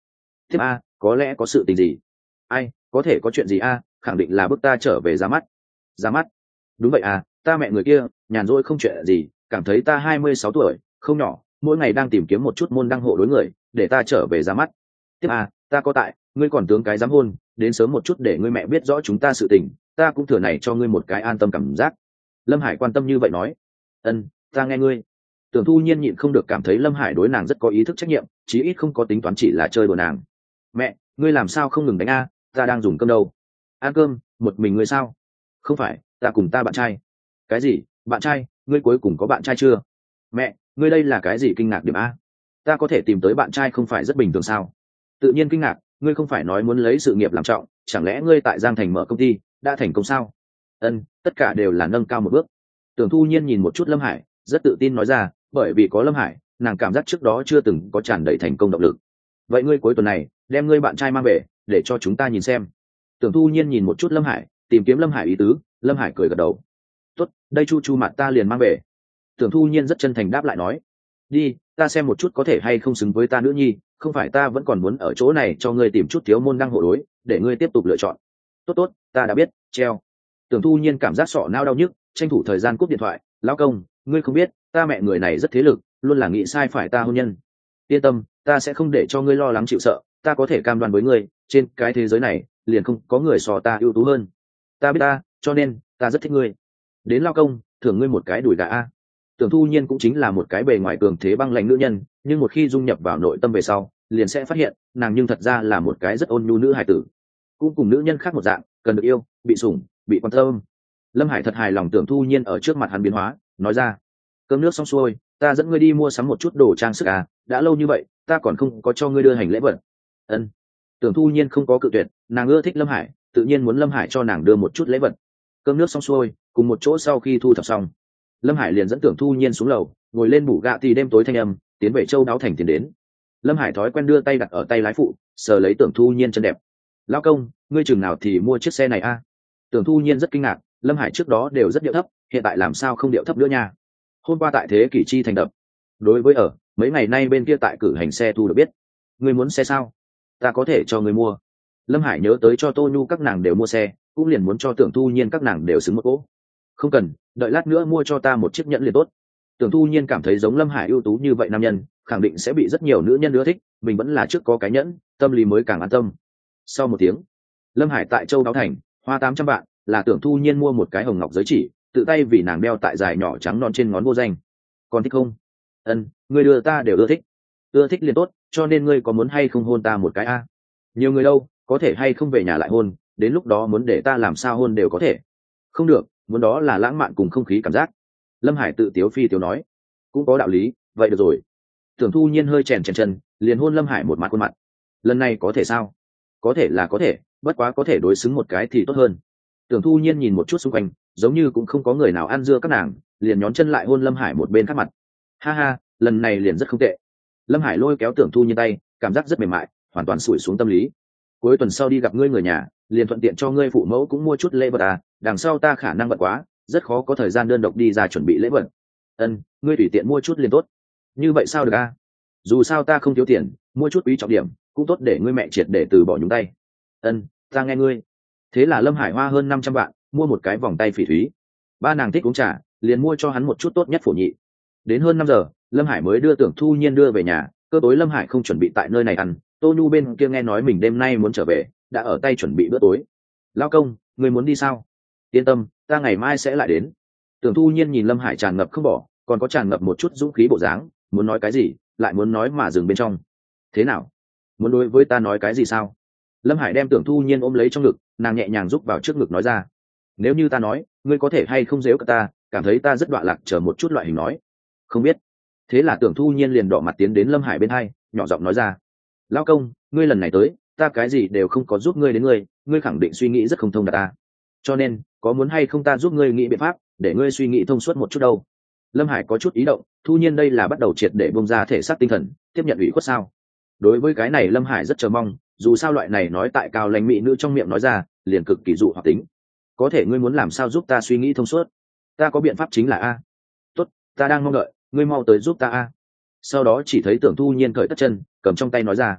tiếp a, có lẽ có sự tình gì? Ai, có thể có chuyện gì a? Khẳng định là bước ta trở về ra mắt. Ra mắt? Đúng vậy à, ta mẹ người kia nhàn rỗi không chuyện gì, cảm thấy ta 26 tuổi không nhỏ, mỗi ngày đang tìm kiếm một chút môn đăng hộ đối người để ta trở về ra mắt. Tiếp à, ta có tại, ngươi còn tướng cái dám hôn, đến sớm một chút để ngươi mẹ biết rõ chúng ta sự tình, ta cũng thừa này cho ngươi một cái an tâm cảm giác. Lâm Hải quan tâm như vậy nói. Ân, ta nghe ngươi. Tưởng Thu Nhiên nhịn không được cảm thấy Lâm Hải đối nàng rất có ý thức trách nhiệm, chí ít không có tính toán chỉ là chơi đùa nàng. Mẹ, ngươi làm sao không ngừng đánh a? Ta đang dùng cơm đâu. Ăn cơm, một mình ngươi sao? Không phải, ta cùng ta bạn trai. Cái gì? Bạn trai? Ngươi cuối cùng có bạn trai chưa? Mẹ, ngươi đây là cái gì kinh ngạc điểm a? Ta có thể tìm tới bạn trai không phải rất bình thường sao? Tự nhiên kinh ngạc, ngươi không phải nói muốn lấy sự nghiệp làm trọng, chẳng lẽ ngươi tại Giang Thành mở công ty đã thành công sao? Ân, tất cả đều là nâng cao một bước. Tưởng Thu Nhiên nhìn một chút Lâm Hải, rất tự tin nói ra, bởi vì có Lâm Hải, nàng cảm giác trước đó chưa từng có tràn đầy thành công động lực. Vậy ngươi cuối tuần này đem ngươi bạn trai mang về để cho chúng ta nhìn xem. Tưởng Thu Nhiên nhìn một chút Lâm Hải, tìm kiếm Lâm Hải ý tứ. Lâm Hải cười gật đầu. Tốt, đây chu chu mặt ta liền mang về. Tưởng Thu Nhiên rất chân thành đáp lại nói, đi, ta xem một chút có thể hay không xứng với ta nữ nhi, không phải ta vẫn còn muốn ở chỗ này cho ngươi tìm chút thiếu môn đăng hộ đối để ngươi tiếp tục lựa chọn. Tốt tốt, ta đã biết, treo. Tưởng Thu Nhiên cảm giác sọ não đau nhức, tranh thủ thời gian cúp điện thoại. Lão công, ngươi không biết, ta mẹ người này rất thế lực, luôn là nghĩ sai phải ta hôn nhân. Yên tâm, ta sẽ không để cho ngươi lo lắng chịu sợ, ta có thể cam đoan với ngươi, trên cái thế giới này liền không có người so ta ưu tú hơn. Ta biết ta, cho nên ta rất thích ngươi. Đến lao công, thưởng ngươi một cái đùi gà a. Tưởng Thu Nhiên cũng chính là một cái bề ngoài cường thế băng lãnh nữ nhân, nhưng một khi dung nhập vào nội tâm về sau, liền sẽ phát hiện, nàng nhưng thật ra là một cái rất ôn nhu nữ hài tử. Cũng cùng nữ nhân khác một dạng, cần được yêu, bị sủng, bị quan tâm. Lâm Hải thật hài lòng Tưởng Thu Nhiên ở trước mặt hắn biến hóa, nói ra: "Cơm nước xong xuôi, ta dẫn ngươi đi mua sắm một chút đồ trang sức à, đã lâu như vậy, ta còn không có cho ngươi đưa hành lễ vật." Ân. Tưởng Thu Nhiên không có cự tuyệt, nàng ưa thích Lâm Hải, tự nhiên muốn Lâm Hải cho nàng đưa một chút lễ vật. Cơm nước xong xuôi, cùng một chỗ sau khi thu thập xong, Lâm Hải liền dẫn Tưởng Thu Nhiên xuống lầu, ngồi lên bù gạ thì đêm tối thanh âm, tiến về Châu Đáo Thành tiến đến. Lâm Hải thói quen đưa tay đặt ở tay lái phụ, sờ lấy Tưởng Thu Nhiên chân đẹp. "Lão công, ngươi chừng nào thì mua chiếc xe này a?" Tưởng Thu Nhiên rất kinh ngạc, Lâm Hải trước đó đều rất điệu thấp, hiện tại làm sao không điệu thấp nữa nha. Hôm qua tại Thế Kỷ Chi thành đập. Đối với ở, mấy ngày nay bên kia tại cử hành xe thu được biết. Ngươi muốn xe sao? Ta có thể cho ngươi mua. Lâm Hải nhớ tới cho Tô Nhu các nàng đều mua xe, cũng liền muốn cho Tưởng Thu Nhiên các nàng đều xứng một cỗ. Không cần, đợi lát nữa mua cho ta một chiếc nhẫn liền tốt. Tưởng Thu Nhiên cảm thấy giống Lâm Hải ưu tú như vậy nam nhân, khẳng định sẽ bị rất nhiều nữ nhân ưa thích, mình vẫn là trước có cái nhẫn, tâm lý mới càng an tâm. Sau một tiếng, Lâm Hải tại Châu Đáo Thành, hoa 800 vạn, là Tưởng Thu Nhiên mua một cái hồng ngọc giới chỉ, tự tay vì nàng đeo tại dài nhỏ trắng non trên ngón vô danh. Còn thích không? Ân, ngươi đưa ta đều ưa thích. Ưa thích liền tốt, cho nên ngươi có muốn hay không hôn ta một cái a? Nhiều người đâu, có thể hay không về nhà lại hôn, đến lúc đó muốn để ta làm sao hôn đều có thể. Không được, muốn đó là lãng mạn cùng không khí cảm giác. Lâm Hải tự tiếu phi tiếu nói. Cũng có đạo lý, vậy được rồi. Tưởng Thu Nhiên hơi chèn chèn chân, liền hôn Lâm Hải một mặt khuôn mặt. Lần này có thể sao? Có thể là có thể, bất quá có thể đối xứng một cái thì tốt hơn. Tưởng Thu Nhiên nhìn một chút xung quanh, giống như cũng không có người nào ăn dưa các nàng, liền nhón chân lại hôn Lâm Hải một bên khác mặt. Ha ha, lần này liền rất không tệ. Lâm Hải lôi kéo Tưởng Thu Nhiên tay, cảm giác rất mềm mại, hoàn toàn sủi xuống tâm lý. Cuối tuần sau đi gặp ngươi người nhà, liền thuận tiện cho ngươi phụ mẫu cũng mua chút lễ vật à, đằng sau ta khả năng bận quá, rất khó có thời gian đơn độc đi ra chuẩn bị lễ vật. Ân, ngươi tùy tiện mua chút liền tốt. Như vậy sao được a? Dù sao ta không thiếu tiền, mua chút quý trọng điểm, cũng tốt để ngươi mẹ triệt để từ bỏ nhúng tay. Ân, ta nghe ngươi. Thế là Lâm Hải hoa hơn 500 vạn, mua một cái vòng tay phỉ thúy. Ba nàng thích uống trà, liền mua cho hắn một chút tốt nhất phổ nhị. Đến hơn 5 giờ, Lâm Hải mới đưa Tưởng Thu Nhiên đưa về nhà, cơ tối Lâm Hải không chuẩn bị tại nơi này ăn, Tô Nhu bên kia nghe nói mình đêm nay muốn trở về, đã ở tay chuẩn bị bữa tối. Lao công, người muốn đi sao? Yên tâm, ta ngày mai sẽ lại đến. Tưởng Thu Nhiên nhìn Lâm Hải tràn ngập không bỏ, còn có tràn ngập một chút dũng khí bộ dáng, muốn nói cái gì, lại muốn nói mà dừng bên trong. Thế nào? Muốn đối với ta nói cái gì sao? Lâm Hải đem Tưởng Thu Nhiên ôm lấy trong ngực, nàng nhẹ nhàng rúc vào trước ngực nói ra. Nếu như ta nói, ngươi có thể hay không giễu cả ta, cảm thấy ta rất đọa lạc chờ một chút loại hình nói. Không biết. Thế là Tưởng Thu Nhiên liền đỏ mặt tiến đến Lâm Hải bên hai, nhỏ giọng nói ra. Lao công, ngươi lần này tới, ta cái gì đều không có giúp ngươi đến ngươi khẳng định suy nghĩ rất không thông đạt ta. Cho nên, có muốn hay không ta giúp ngươi nghĩ biện pháp, để ngươi suy nghĩ thông suốt một chút đâu. Lâm Hải có chút ý động, Thu Nhiên đây là bắt đầu triệt để bông ra thể xác tinh thần, tiếp nhận ủy khuất sao. Đối với cái này Lâm Hải rất chờ mong, dù sao loại này nói tại cao lãnh mỹ nữ trong miệng nói ra, liền cực kỳ dụ hoặc tính. Có thể ngươi muốn làm sao giúp ta suy nghĩ thông suốt? Ta có biện pháp chính là a. Tốt, ta đang mong đợi, ngươi mau tới giúp ta a. Sau đó chỉ thấy Tưởng Thu Nhiên cởi tất chân, cầm trong tay nói ra.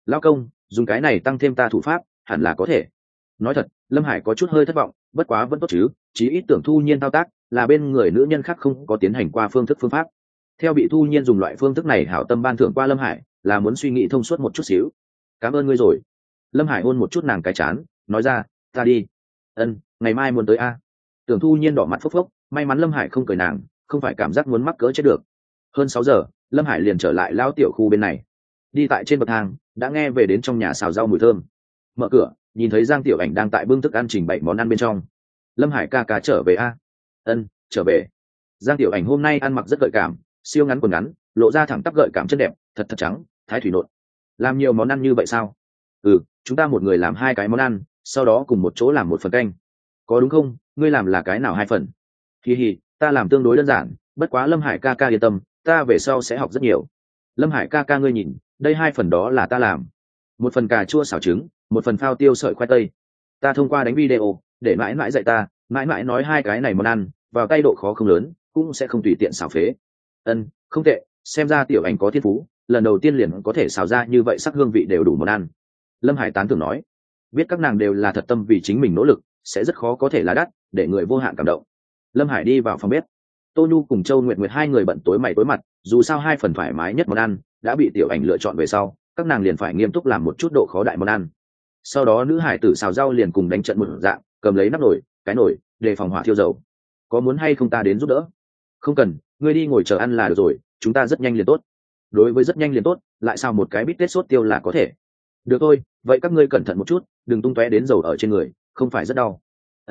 Lão công, dùng cái này tăng thêm ta thủ pháp hẳn là có thể. Nói thật, Lâm Hải có chút hơi thất vọng, bất quá vẫn tốt chứ, chí ít Tưởng Thu Nhiên thao tác là bên người nữ nhân khác không có tiến hành qua phương pháp. Theo bị Thu Nhiên dùng loại phương thức này hảo tâm ban thưởng qua Lâm Hải, là muốn suy nghĩ thông suốt một chút xíu. Cảm ơn ngươi rồi. Lâm Hải hôn một chút nàng cái chán, nói ra, ta đi. Ngày mai muốn tới a. Tưởng Thu Nhiên đỏ mặt phốc phốc, may mắn Lâm Hải không cười nàng, không phải cảm giác muốn mắc cỡ chết được. Hơn 6 giờ, Lâm Hải liền trở lại lao tiểu khu bên này. Đi tại trên bậc thang, đã nghe về đến trong nhà xào rau mùi thơm. Mở cửa, nhìn thấy Giang Tiểu Ảnh đang tại bưng thức ăn trình bày món ăn bên trong. Lâm Hải ca ca trở về a. Trở về. Giang Tiểu Ảnh hôm nay ăn mặc rất gợi cảm, siêu ngắn quần ngắn, lộ ra thẳng tắp gợi cảm chân đẹp, thật trắng, thái thủy nộn. Làm nhiều món ăn như vậy sao? Chúng ta một người làm 2 cái món ăn, sau đó cùng một chỗ làm một phần canh. Có đúng không? Ngươi làm là cái nào 2 phần? Hi, ta làm tương đối đơn giản, bất quá Lâm Hải ca ca yên tâm, ta về sau sẽ học rất nhiều. Lâm Hải ca ca ngươi nhìn, đây 2 phần đó là ta làm. Một phần cà chua xào trứng, một phần phao tiêu sợi khoai tây. Ta thông qua đánh video để mãi mãi dạy ta, mãi mãi nói 2 cái này món ăn vào tay độ khó không lớn, cũng sẽ không tùy tiện xào phế. Không tệ, xem ra Tiểu Ảnh có thiên phú, lần đầu tiên liền có thể xào ra như vậy sắc hương vị đều đủ món ăn. Lâm Hải tán thưởng nói, biết các nàng đều là thật tâm vì chính mình nỗ lực, sẽ rất khó có thể là đắt để người vô hạn cảm động. Lâm Hải đi vào phòng bếp. Tô Nhu cùng Châu Nguyệt Nguyệt 2 người bận tối mày tối mặt, dù sao 2 phần thoải mái nhất món ăn đã bị Tiểu Ảnh lựa chọn về sau, các nàng liền phải nghiêm túc làm một chút độ khó đại món ăn. Sau đó nữ hải tử xào rau liền cùng đánh trận một dạng, cầm lấy nắp nồi, cái nồi, đề phòng hỏa thiêu dầu. Có muốn hay không ta đến giúp đỡ? Không cần, ngươi đi ngồi chờ ăn là được rồi, chúng ta rất nhanh liền tốt. Đối với rất nhanh liền tốt, lại xào một cái bít tết sốt tiêu là có thể. Được thôi, vậy các ngươi cẩn thận một chút, đừng tung tóe đến dầu ở trên người, không phải rất đau.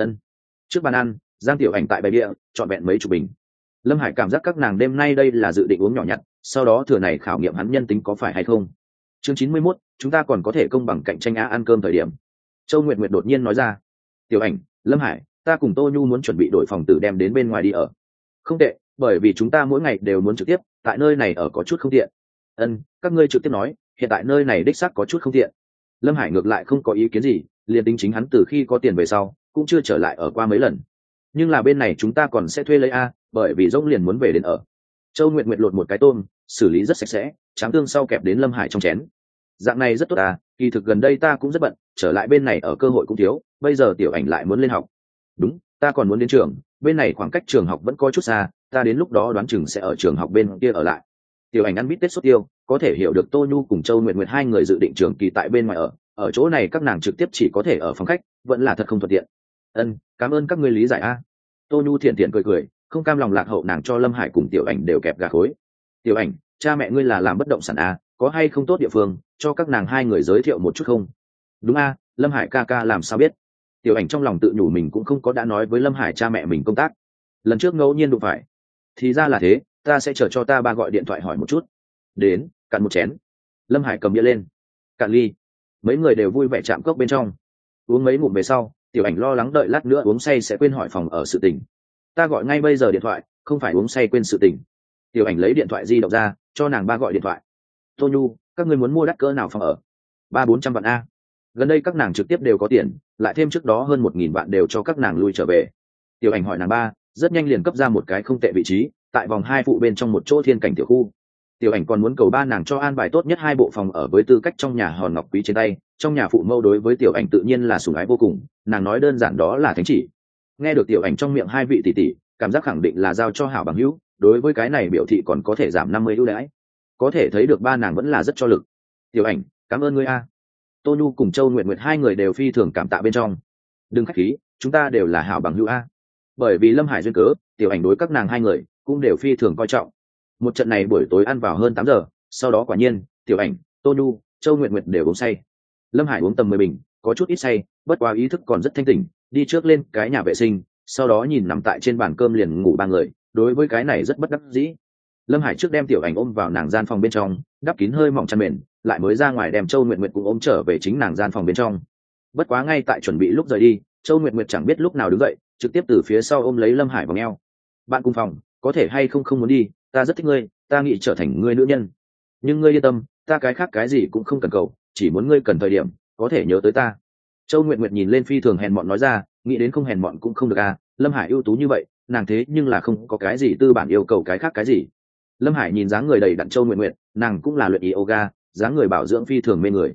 Trước bàn ăn, Giang Tiểu Ảnh tại bày địa chọn vẹn mấy chục bình. Lâm Hải cảm giác các nàng đêm nay đây là dự định uống nhỏ nhặt, sau đó thừa này khảo nghiệm hắn nhân tính có phải hay không. Chương 91, chúng ta còn có thể công bằng cạnh tranh ăn cơm thời điểm. Châu Nguyệt Nguyệt đột nhiên nói ra, Tiểu Ảnh, Lâm Hải, ta cùng Tô Nhu muốn chuẩn bị đổi phòng tử đem đến bên ngoài đi ở. Không tệ, bởi vì chúng ta mỗi ngày đều muốn trực tiếp, tại nơi này ở có chút không tiện. Các ngươi trực tiếp nói, hiện tại nơi này đích xác có chút không tiện. Lâm Hải ngược lại không có ý kiến gì, liền tính chính hắn từ khi có tiền về sau cũng chưa trở lại ở qua mấy lần. Nhưng là bên này chúng ta còn sẽ thuê lấy bởi vì rông liền muốn về đến ở. Châu Nguyệt Nguyệt lột một cái tôm, xử lý rất sạch sẽ, tráng tương sau kẹp đến Lâm Hải trong chén. Dạng này rất tốt kỳ thực gần đây ta cũng rất bận, trở lại bên này ở cơ hội cũng thiếu, bây giờ Tiểu Ảnh lại muốn lên học. Đúng, ta còn muốn đến trường, bên này khoảng cách trường học vẫn có chút xa, ta đến lúc đó đoán chừng sẽ ở trường học bên kia ở lại. Tiểu Ảnh ăn bít tết sốt tiêu, có thể hiểu được Tô Nhu cùng Châu Nguyệt Nguyệt 2 người dự định trường kỳ tại bên ngoài ở chỗ này các nàng trực tiếp chỉ có thể ở phòng khách, vẫn là thật không thuận tiện. Cảm ơn các ngươi lý giải Tô Nhu thiện thiện cười, không cam lòng lạc hậu nàng cho Lâm Hải cùng Tiểu Ảnh đều kẹp gà khối. Tiểu Ảnh, cha mẹ ngươi là làm bất động sản có hay không tốt địa phương, cho các nàng 2 người giới thiệu một chút không? Đúng Lâm Hải ca ca làm sao biết? Tiểu Ảnh trong lòng tự nhủ mình cũng không có đã nói với Lâm Hải cha mẹ mình công tác. Lần trước ngẫu nhiên đụng phải. Thì ra là thế, ta sẽ chờ cho ta ba gọi điện thoại hỏi một chút. Đến, cạn một chén. Lâm Hải cầm bia lên. Cạn ly. Mấy người đều vui vẻ chạm cốc bên trong. Uống mấy ngụm về sau, Tiểu Ảnh lo lắng đợi lát nữa uống say sẽ quên hỏi phòng ở sự tình. Ta gọi ngay bây giờ điện thoại, không phải uống say quên sự tình. Tiểu Ảnh lấy điện thoại di động ra, cho nàng ba gọi điện thoại. Tô Nhu, các ngươi muốn mua đắt cỡ nào phòng ở? 300-400 vạn Gần đây các nàng trực tiếp đều có tiền, lại thêm trước đó hơn 1.000 vạn đều cho các nàng lui trở về. Tiểu Ảnh hỏi nàng ba, rất nhanh liền cấp ra một cái không tệ vị trí, tại vòng 2 phụ bên trong một chỗ thiên cảnh tiểu khu. Tiểu Ảnh còn muốn cầu ba nàng cho an bài tốt nhất 2 bộ phòng ở với tư cách trong nhà hòn ngọc quý trên tay. Trong nhà phụ mẫu đối với Tiểu Ảnh tự nhiên là sủng ái vô cùng, nàng nói đơn giản đó là thánh chỉ. Nghe được Tiểu Ảnh trong miệng 2 vị tỷ tỷ, cảm giác khẳng định là giao cho hảo bằng hữu, đối với cái này biểu thị còn có thể giảm 50 ưu đãi. Có thể thấy được ba nàng vẫn là rất cho lực. Tiểu Ảnh, cảm ơn ngươi Tô Nhu cùng Châu Nguyệt Nguyệt 2 người đều phi thường cảm tạ bên trong. Đừng khách khí, chúng ta đều là hảo bằng hữu Bởi vì Lâm Hải duyên cớ, Tiểu Ảnh đối các nàng 2 người cũng đều phi thường coi trọng. Một trận này buổi tối ăn vào hơn 8 giờ, sau đó quả nhiên, Tiểu Ảnh, Tô Nhu, Châu Nguyệt Nguyệt đều uống say. Lâm Hải uống tầm 10 bình, có chút ít say, bất quá ý thức còn rất thanh tỉnh, đi trước lên cái nhà vệ sinh, sau đó nhìn nằm tại trên bàn cơm liền ngủ 3 người, đối với cái này rất bất đắc dĩ. Lâm Hải trước đem Tiểu Ảnh ôm vào nàng gian phòng bên trong, đắp kín hơi mỏng chăn mền, lại mới ra ngoài đem Châu Nguyệt Nguyệt cũng ôm trở về chính nàng gian phòng bên trong. Bất quá ngay tại chuẩn bị lúc rời đi, Châu Nguyệt Nguyệt chẳng biết lúc nào đứng dậy, trực tiếp từ phía sau ôm lấy Lâm Hải vào eo. Bạn cùng phòng, có thể hay không muốn đi, ta rất thích ngươi, ta nghĩ trở thành ngươi nữ nhân. Nhưng ngươi yên tâm, ta cái khác cái gì cũng không cần cầu, chỉ muốn ngươi cần thời điểm, có thể nhớ tới ta. Châu Nguyệt Nguyệt nhìn lên phi thường hèn mọn nói ra, nghĩ đến không hèn mọn cũng không được Lâm Hải ưu tú như vậy, nàng thế nhưng là không có cái gì tư bản yêu cầu cái khác cái gì. Lâm Hải nhìn dáng người đầy đặn Châu Nguyệt Nguyệt, nàng cũng là luyện yoga, dáng người bảo dưỡng phi thường mê người.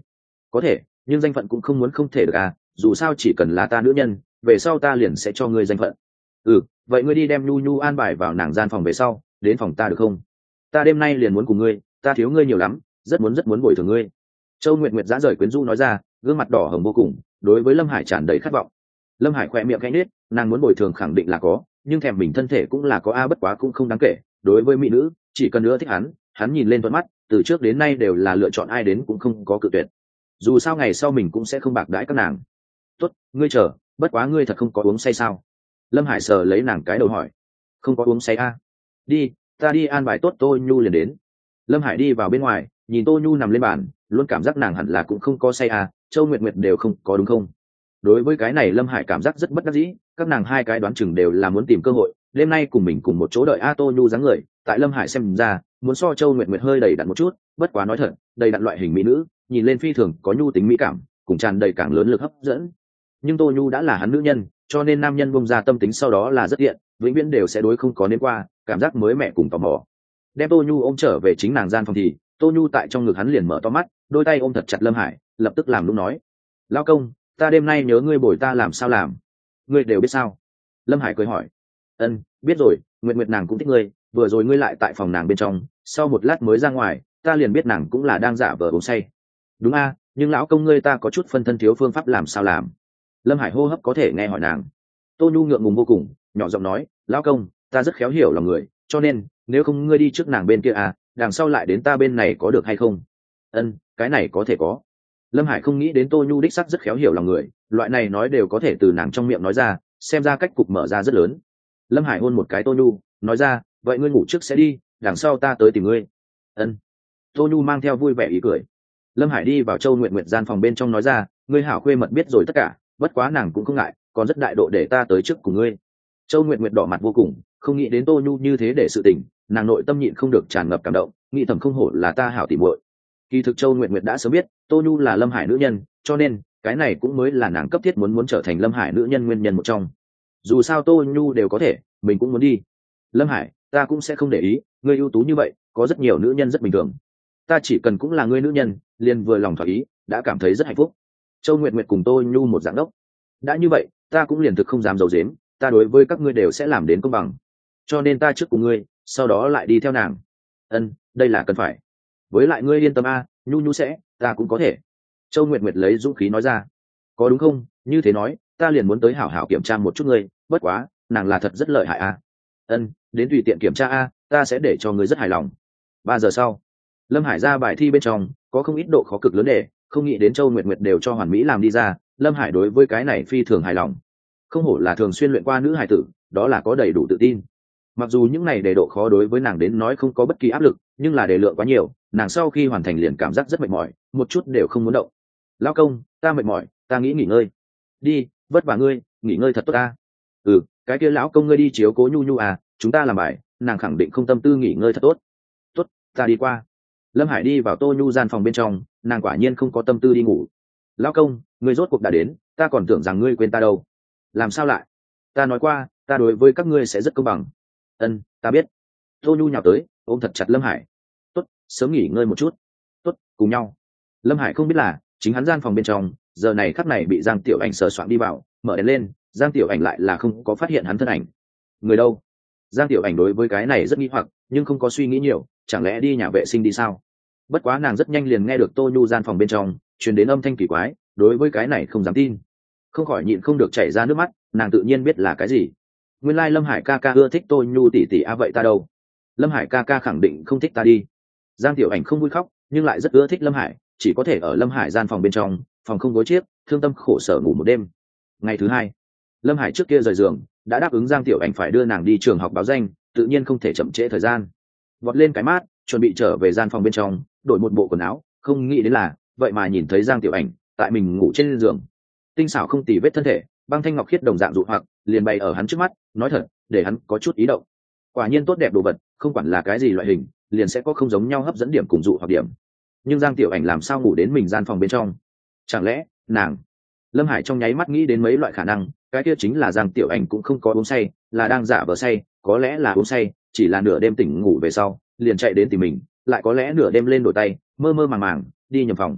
có thể, nhưng danh phận cũng không muốn không thể được à, dù sao chỉ cần là ta nữ nhân, về sau ta liền sẽ cho ngươi danh phận. Ừ, vậy ngươi đi đem nhu nhu an bài vào nàng gian phòng về sau, đến phòng ta được không? Ta đêm nay liền muốn cùng ngươi, ta thiếu ngươi nhiều lắm, rất muốn bồi thường ngươi. Châu Nguyệt Nguyệt dã rời quyến rũ nói ra, gương mặt đỏ hồng vô cùng, đối với Lâm Hải tràn đầy khát vọng. Lâm Hải khỏe miệng khẽ nhếch, nàng muốn bồi thường khẳng định là có, nhưng thèm mình thân thể cũng là có a, bất quá cũng không đáng kể. Đối với mỹ nữ, chỉ cần nữa thích hắn nhìn lên thuận mắt, từ trước đến nay đều là lựa chọn ai đến cũng không có cự tuyệt. Dù sao ngày sau mình cũng sẽ không bạc đãi các nàng. Tốt, ngươi chờ, bất quá ngươi thật không có uống say sao? Lâm Hải sờ lấy nàng cái đầu hỏi. Không có uống say a? Đi, ta đi an bài tốt Tô Nhu liền đến. Lâm Hải đi vào bên ngoài, nhìn Tô Nhu nằm lên bàn, luôn cảm giác nàng hẳn là cũng không có say a, Châu Nguyệt Nguyệt đều không có đúng không? Đối với cái này Lâm Hải cảm giác rất bất đắc dĩ, các nàng hai cái đoán chừng đều là muốn tìm cơ hội đêm nay cùng mình cùng một chỗ đợi a. Tô Nhu dáng người tại Lâm Hải xem ra muốn so Châu Nguyệt Nguyệt hơi đầy đặn một chút, bất quá nói thật, đầy đặn loại hình mỹ nữ nhìn lên phi thường có nhu tính mỹ cảm, cùng tràn đầy càng lớn lực hấp dẫn. Nhưng Tô Nhu đã là hắn nữ nhân, cho nên nam nhân bông ra tâm tính sau đó là rất tiện, vĩnh viễn đều sẽ đối không có nên qua cảm giác mới mẹ cùng tò mò. Đem Tô Nhu ôm trở về chính nàng gian phòng thì Tô Nhu tại trong ngực hắn liền mở to mắt, đôi tay ôm thật chặt Lâm Hải, lập tức làm lúc nói: lao công, ta đêm nay nhớ ngươi bồi ta làm sao làm, ngươi đều biết sao? Lâm Hải cười hỏi. Ân, biết rồi, Nguyệt Nguyệt nàng cũng thích ngươi, vừa rồi ngươi lại tại phòng nàng bên trong, sau một lát mới ra ngoài, ta liền biết nàng cũng là đang giả vờ uống say. Đúng a, nhưng lão công ngươi ta có chút phân thân thiếu phương pháp làm sao làm? Lâm Hải hô hấp có thể nghe hỏi nàng. Tô Nhu ngượng ngùng vô cùng, nhỏ giọng nói: lão công, ta rất khéo hiểu lòng người, cho nên nếu không ngươi đi trước nàng bên kia à, đằng sau lại đến ta bên này có được hay không? Ân, cái này có thể có. Lâm Hải không nghĩ đến Tô Nhu đích sắc rất khéo hiểu lòng người, loại này nói đều có thể từ nàng trong miệng nói ra, xem ra cách cục mở ra rất lớn. Lâm Hải hôn một cái Tô Nhu, nói ra: vậy ngươi ngủ trước sẽ đi, đằng sau ta tới tìm ngươi. Ân. Tô Nhu mang theo vui vẻ ý cười. Lâm Hải đi vào Châu Nguyệt Nguyệt gian phòng bên trong nói ra: ngươi hảo khuê mật biết rồi tất cả, bất quá nàng cũng không ngại, còn rất đại độ để ta tới trước cùng ngươi. Châu Nguyệt Nguyệt đỏ mặt vô cùng, không nghĩ đến Tô Nhu như thế để sự tình, nàng nội tâm nhịn không được tràn ngập cảm động, nghĩ thầm không hổ là ta hảo tỉ muội. Kỳ thực Châu Nguyệt Nguyệt đã sớm biết Tô Nhu là Lâm Hải nữ nhân, cho nên cái này cũng mới là nàng cấp thiết muốn trở thành Lâm Hải nữ nhân nguyên nhân một trong. Dù sao Tô Nhu đều có thể, mình cũng muốn đi. Lâm Hải, ta cũng sẽ không để ý, ngươi ưu tú như vậy, có rất nhiều nữ nhân rất bình thường. Ta chỉ cần cũng là ngươi nữ nhân, liền vừa lòng thỏa ý, đã cảm thấy rất hạnh phúc. Châu Nguyệt Nguyệt cùng Tô Nhu một dạng đốc. Đã như vậy, ta cũng liền thực không dám giấu giếm, ta đối với các ngươi đều sẽ làm đến công bằng. Cho nên ta trước cùng ngươi, sau đó lại đi theo nàng. Ân, đây là cần phải. Với lại ngươi yên tâm a, Nhu Nhu sẽ, ta cũng có thể. Châu Nguyệt Nguyệt lấy dũng khí nói ra. Có đúng không? Như thế nói, ta liền muốn tới hảo hảo kiểm tra một chút ngươi, bất quá, nàng là thật rất lợi hại a. Ân, đến tùy tiện kiểm tra a, ta sẽ để cho ngươi rất hài lòng. 3 giờ sau, Lâm Hải ra bài thi bên trong, có không ít độ khó cực lớn để, không nghĩ đến Châu Nguyệt Nguyệt đều cho hoàn mỹ làm đi ra, Lâm Hải đối với cái này phi thường hài lòng. Không hổ là thường xuyên luyện qua nữ hài tử, đó là có đầy đủ tự tin. Mặc dù những này đề độ khó đối với nàng đến nói không có bất kỳ áp lực, nhưng là đề lượng quá nhiều, nàng sau khi hoàn thành liền cảm giác rất mệt mỏi, một chút đều không muốn động. Lão công, ta mệt mỏi, ta nghĩ nghỉ ngơi. Đi, vất vả ngươi, nghỉ ngơi thật tốt ta. Ừ, cái kia lão công ngươi đi chiếu cố Nhu Nhu à, chúng ta làm bài, nàng khẳng định không tâm tư nghỉ ngơi thật tốt. Tốt, ta đi qua. Lâm Hải đi vào Tô Nhu gian phòng bên trong, nàng quả nhiên không có tâm tư đi ngủ. Lão công, ngươi rốt cuộc đã đến, ta còn tưởng rằng ngươi quên ta đâu. Làm sao lại? Ta nói qua, ta đối với các ngươi sẽ rất công bằng. Ân, ta biết. Tô Nhu nhào tới, ôm thật chặt Lâm Hải. Tốt, sớm nghỉ ngơi một chút. Tốt, cùng nhau. Lâm Hải không biết là chính hắn gian phòng bên trong giờ này khắc này bị Giang Tiểu Ảnh sờ soạn đi vào, mở đèn lên, Giang Tiểu Ảnh lại là không có phát hiện hắn thân ảnh. Người đâu? Giang Tiểu Ảnh đối với cái này rất nghi hoặc, nhưng không có suy nghĩ nhiều, chẳng lẽ đi nhà vệ sinh đi sao? Bất quá nàng rất nhanh liền nghe được Tô Nhu gian phòng bên trong truyền đến âm thanh kỳ quái, đối với cái này không dám tin, không khỏi nhịn không được chảy ra nước mắt, nàng tự nhiên biết là cái gì. Nguyên lai Lâm Hải ca ca ưa thích Tô Nhu tỷ tỷ a, vậy ta đâu? Lâm Hải ca ca khẳng định không thích ta đi. Giang Tiểu Ảnh không vui khóc, nhưng lại rất ưa thích Lâm Hải, chỉ có thể ở Lâm Hải gian phòng bên trong, phòng không gối chiếc, thương tâm khổ sở ngủ một đêm. Ngày thứ hai, Lâm Hải trước kia rời giường, đã đáp ứng Giang Tiểu Ảnh phải đưa nàng đi trường học báo danh, tự nhiên không thể chậm trễ thời gian. Vọt lên cái mát, chuẩn bị trở về gian phòng bên trong, đổi một bộ quần áo, không nghĩ đến là, vậy mà nhìn thấy Giang Tiểu Ảnh tại mình ngủ trên giường. Tinh xảo không tì vết thân thể, băng thanh ngọc khiết đồng dạng dụ hoặc, liền bày ở hắn trước mắt, nói thật, để hắn có chút ý động. Quả nhiên tốt đẹp đồ vật, không quản là cái gì loại hình, liền sẽ có không giống nhau hấp dẫn điểm cùng dụ hoặc điểm. Nhưng Giang Tiểu Ảnh làm sao ngủ đến mình gian phòng bên trong? Chẳng lẽ nàng? Lâm Hải trong nháy mắt nghĩ đến mấy loại khả năng, cái kia chính là Giang Tiểu Ảnh cũng không có uống say, là đang giả vờ say, có lẽ là uống say, chỉ là nửa đêm tỉnh ngủ về sau, liền chạy đến tìm mình, lại có lẽ nửa đêm lên đổi tay, mơ mơ màng màng đi nhầm phòng.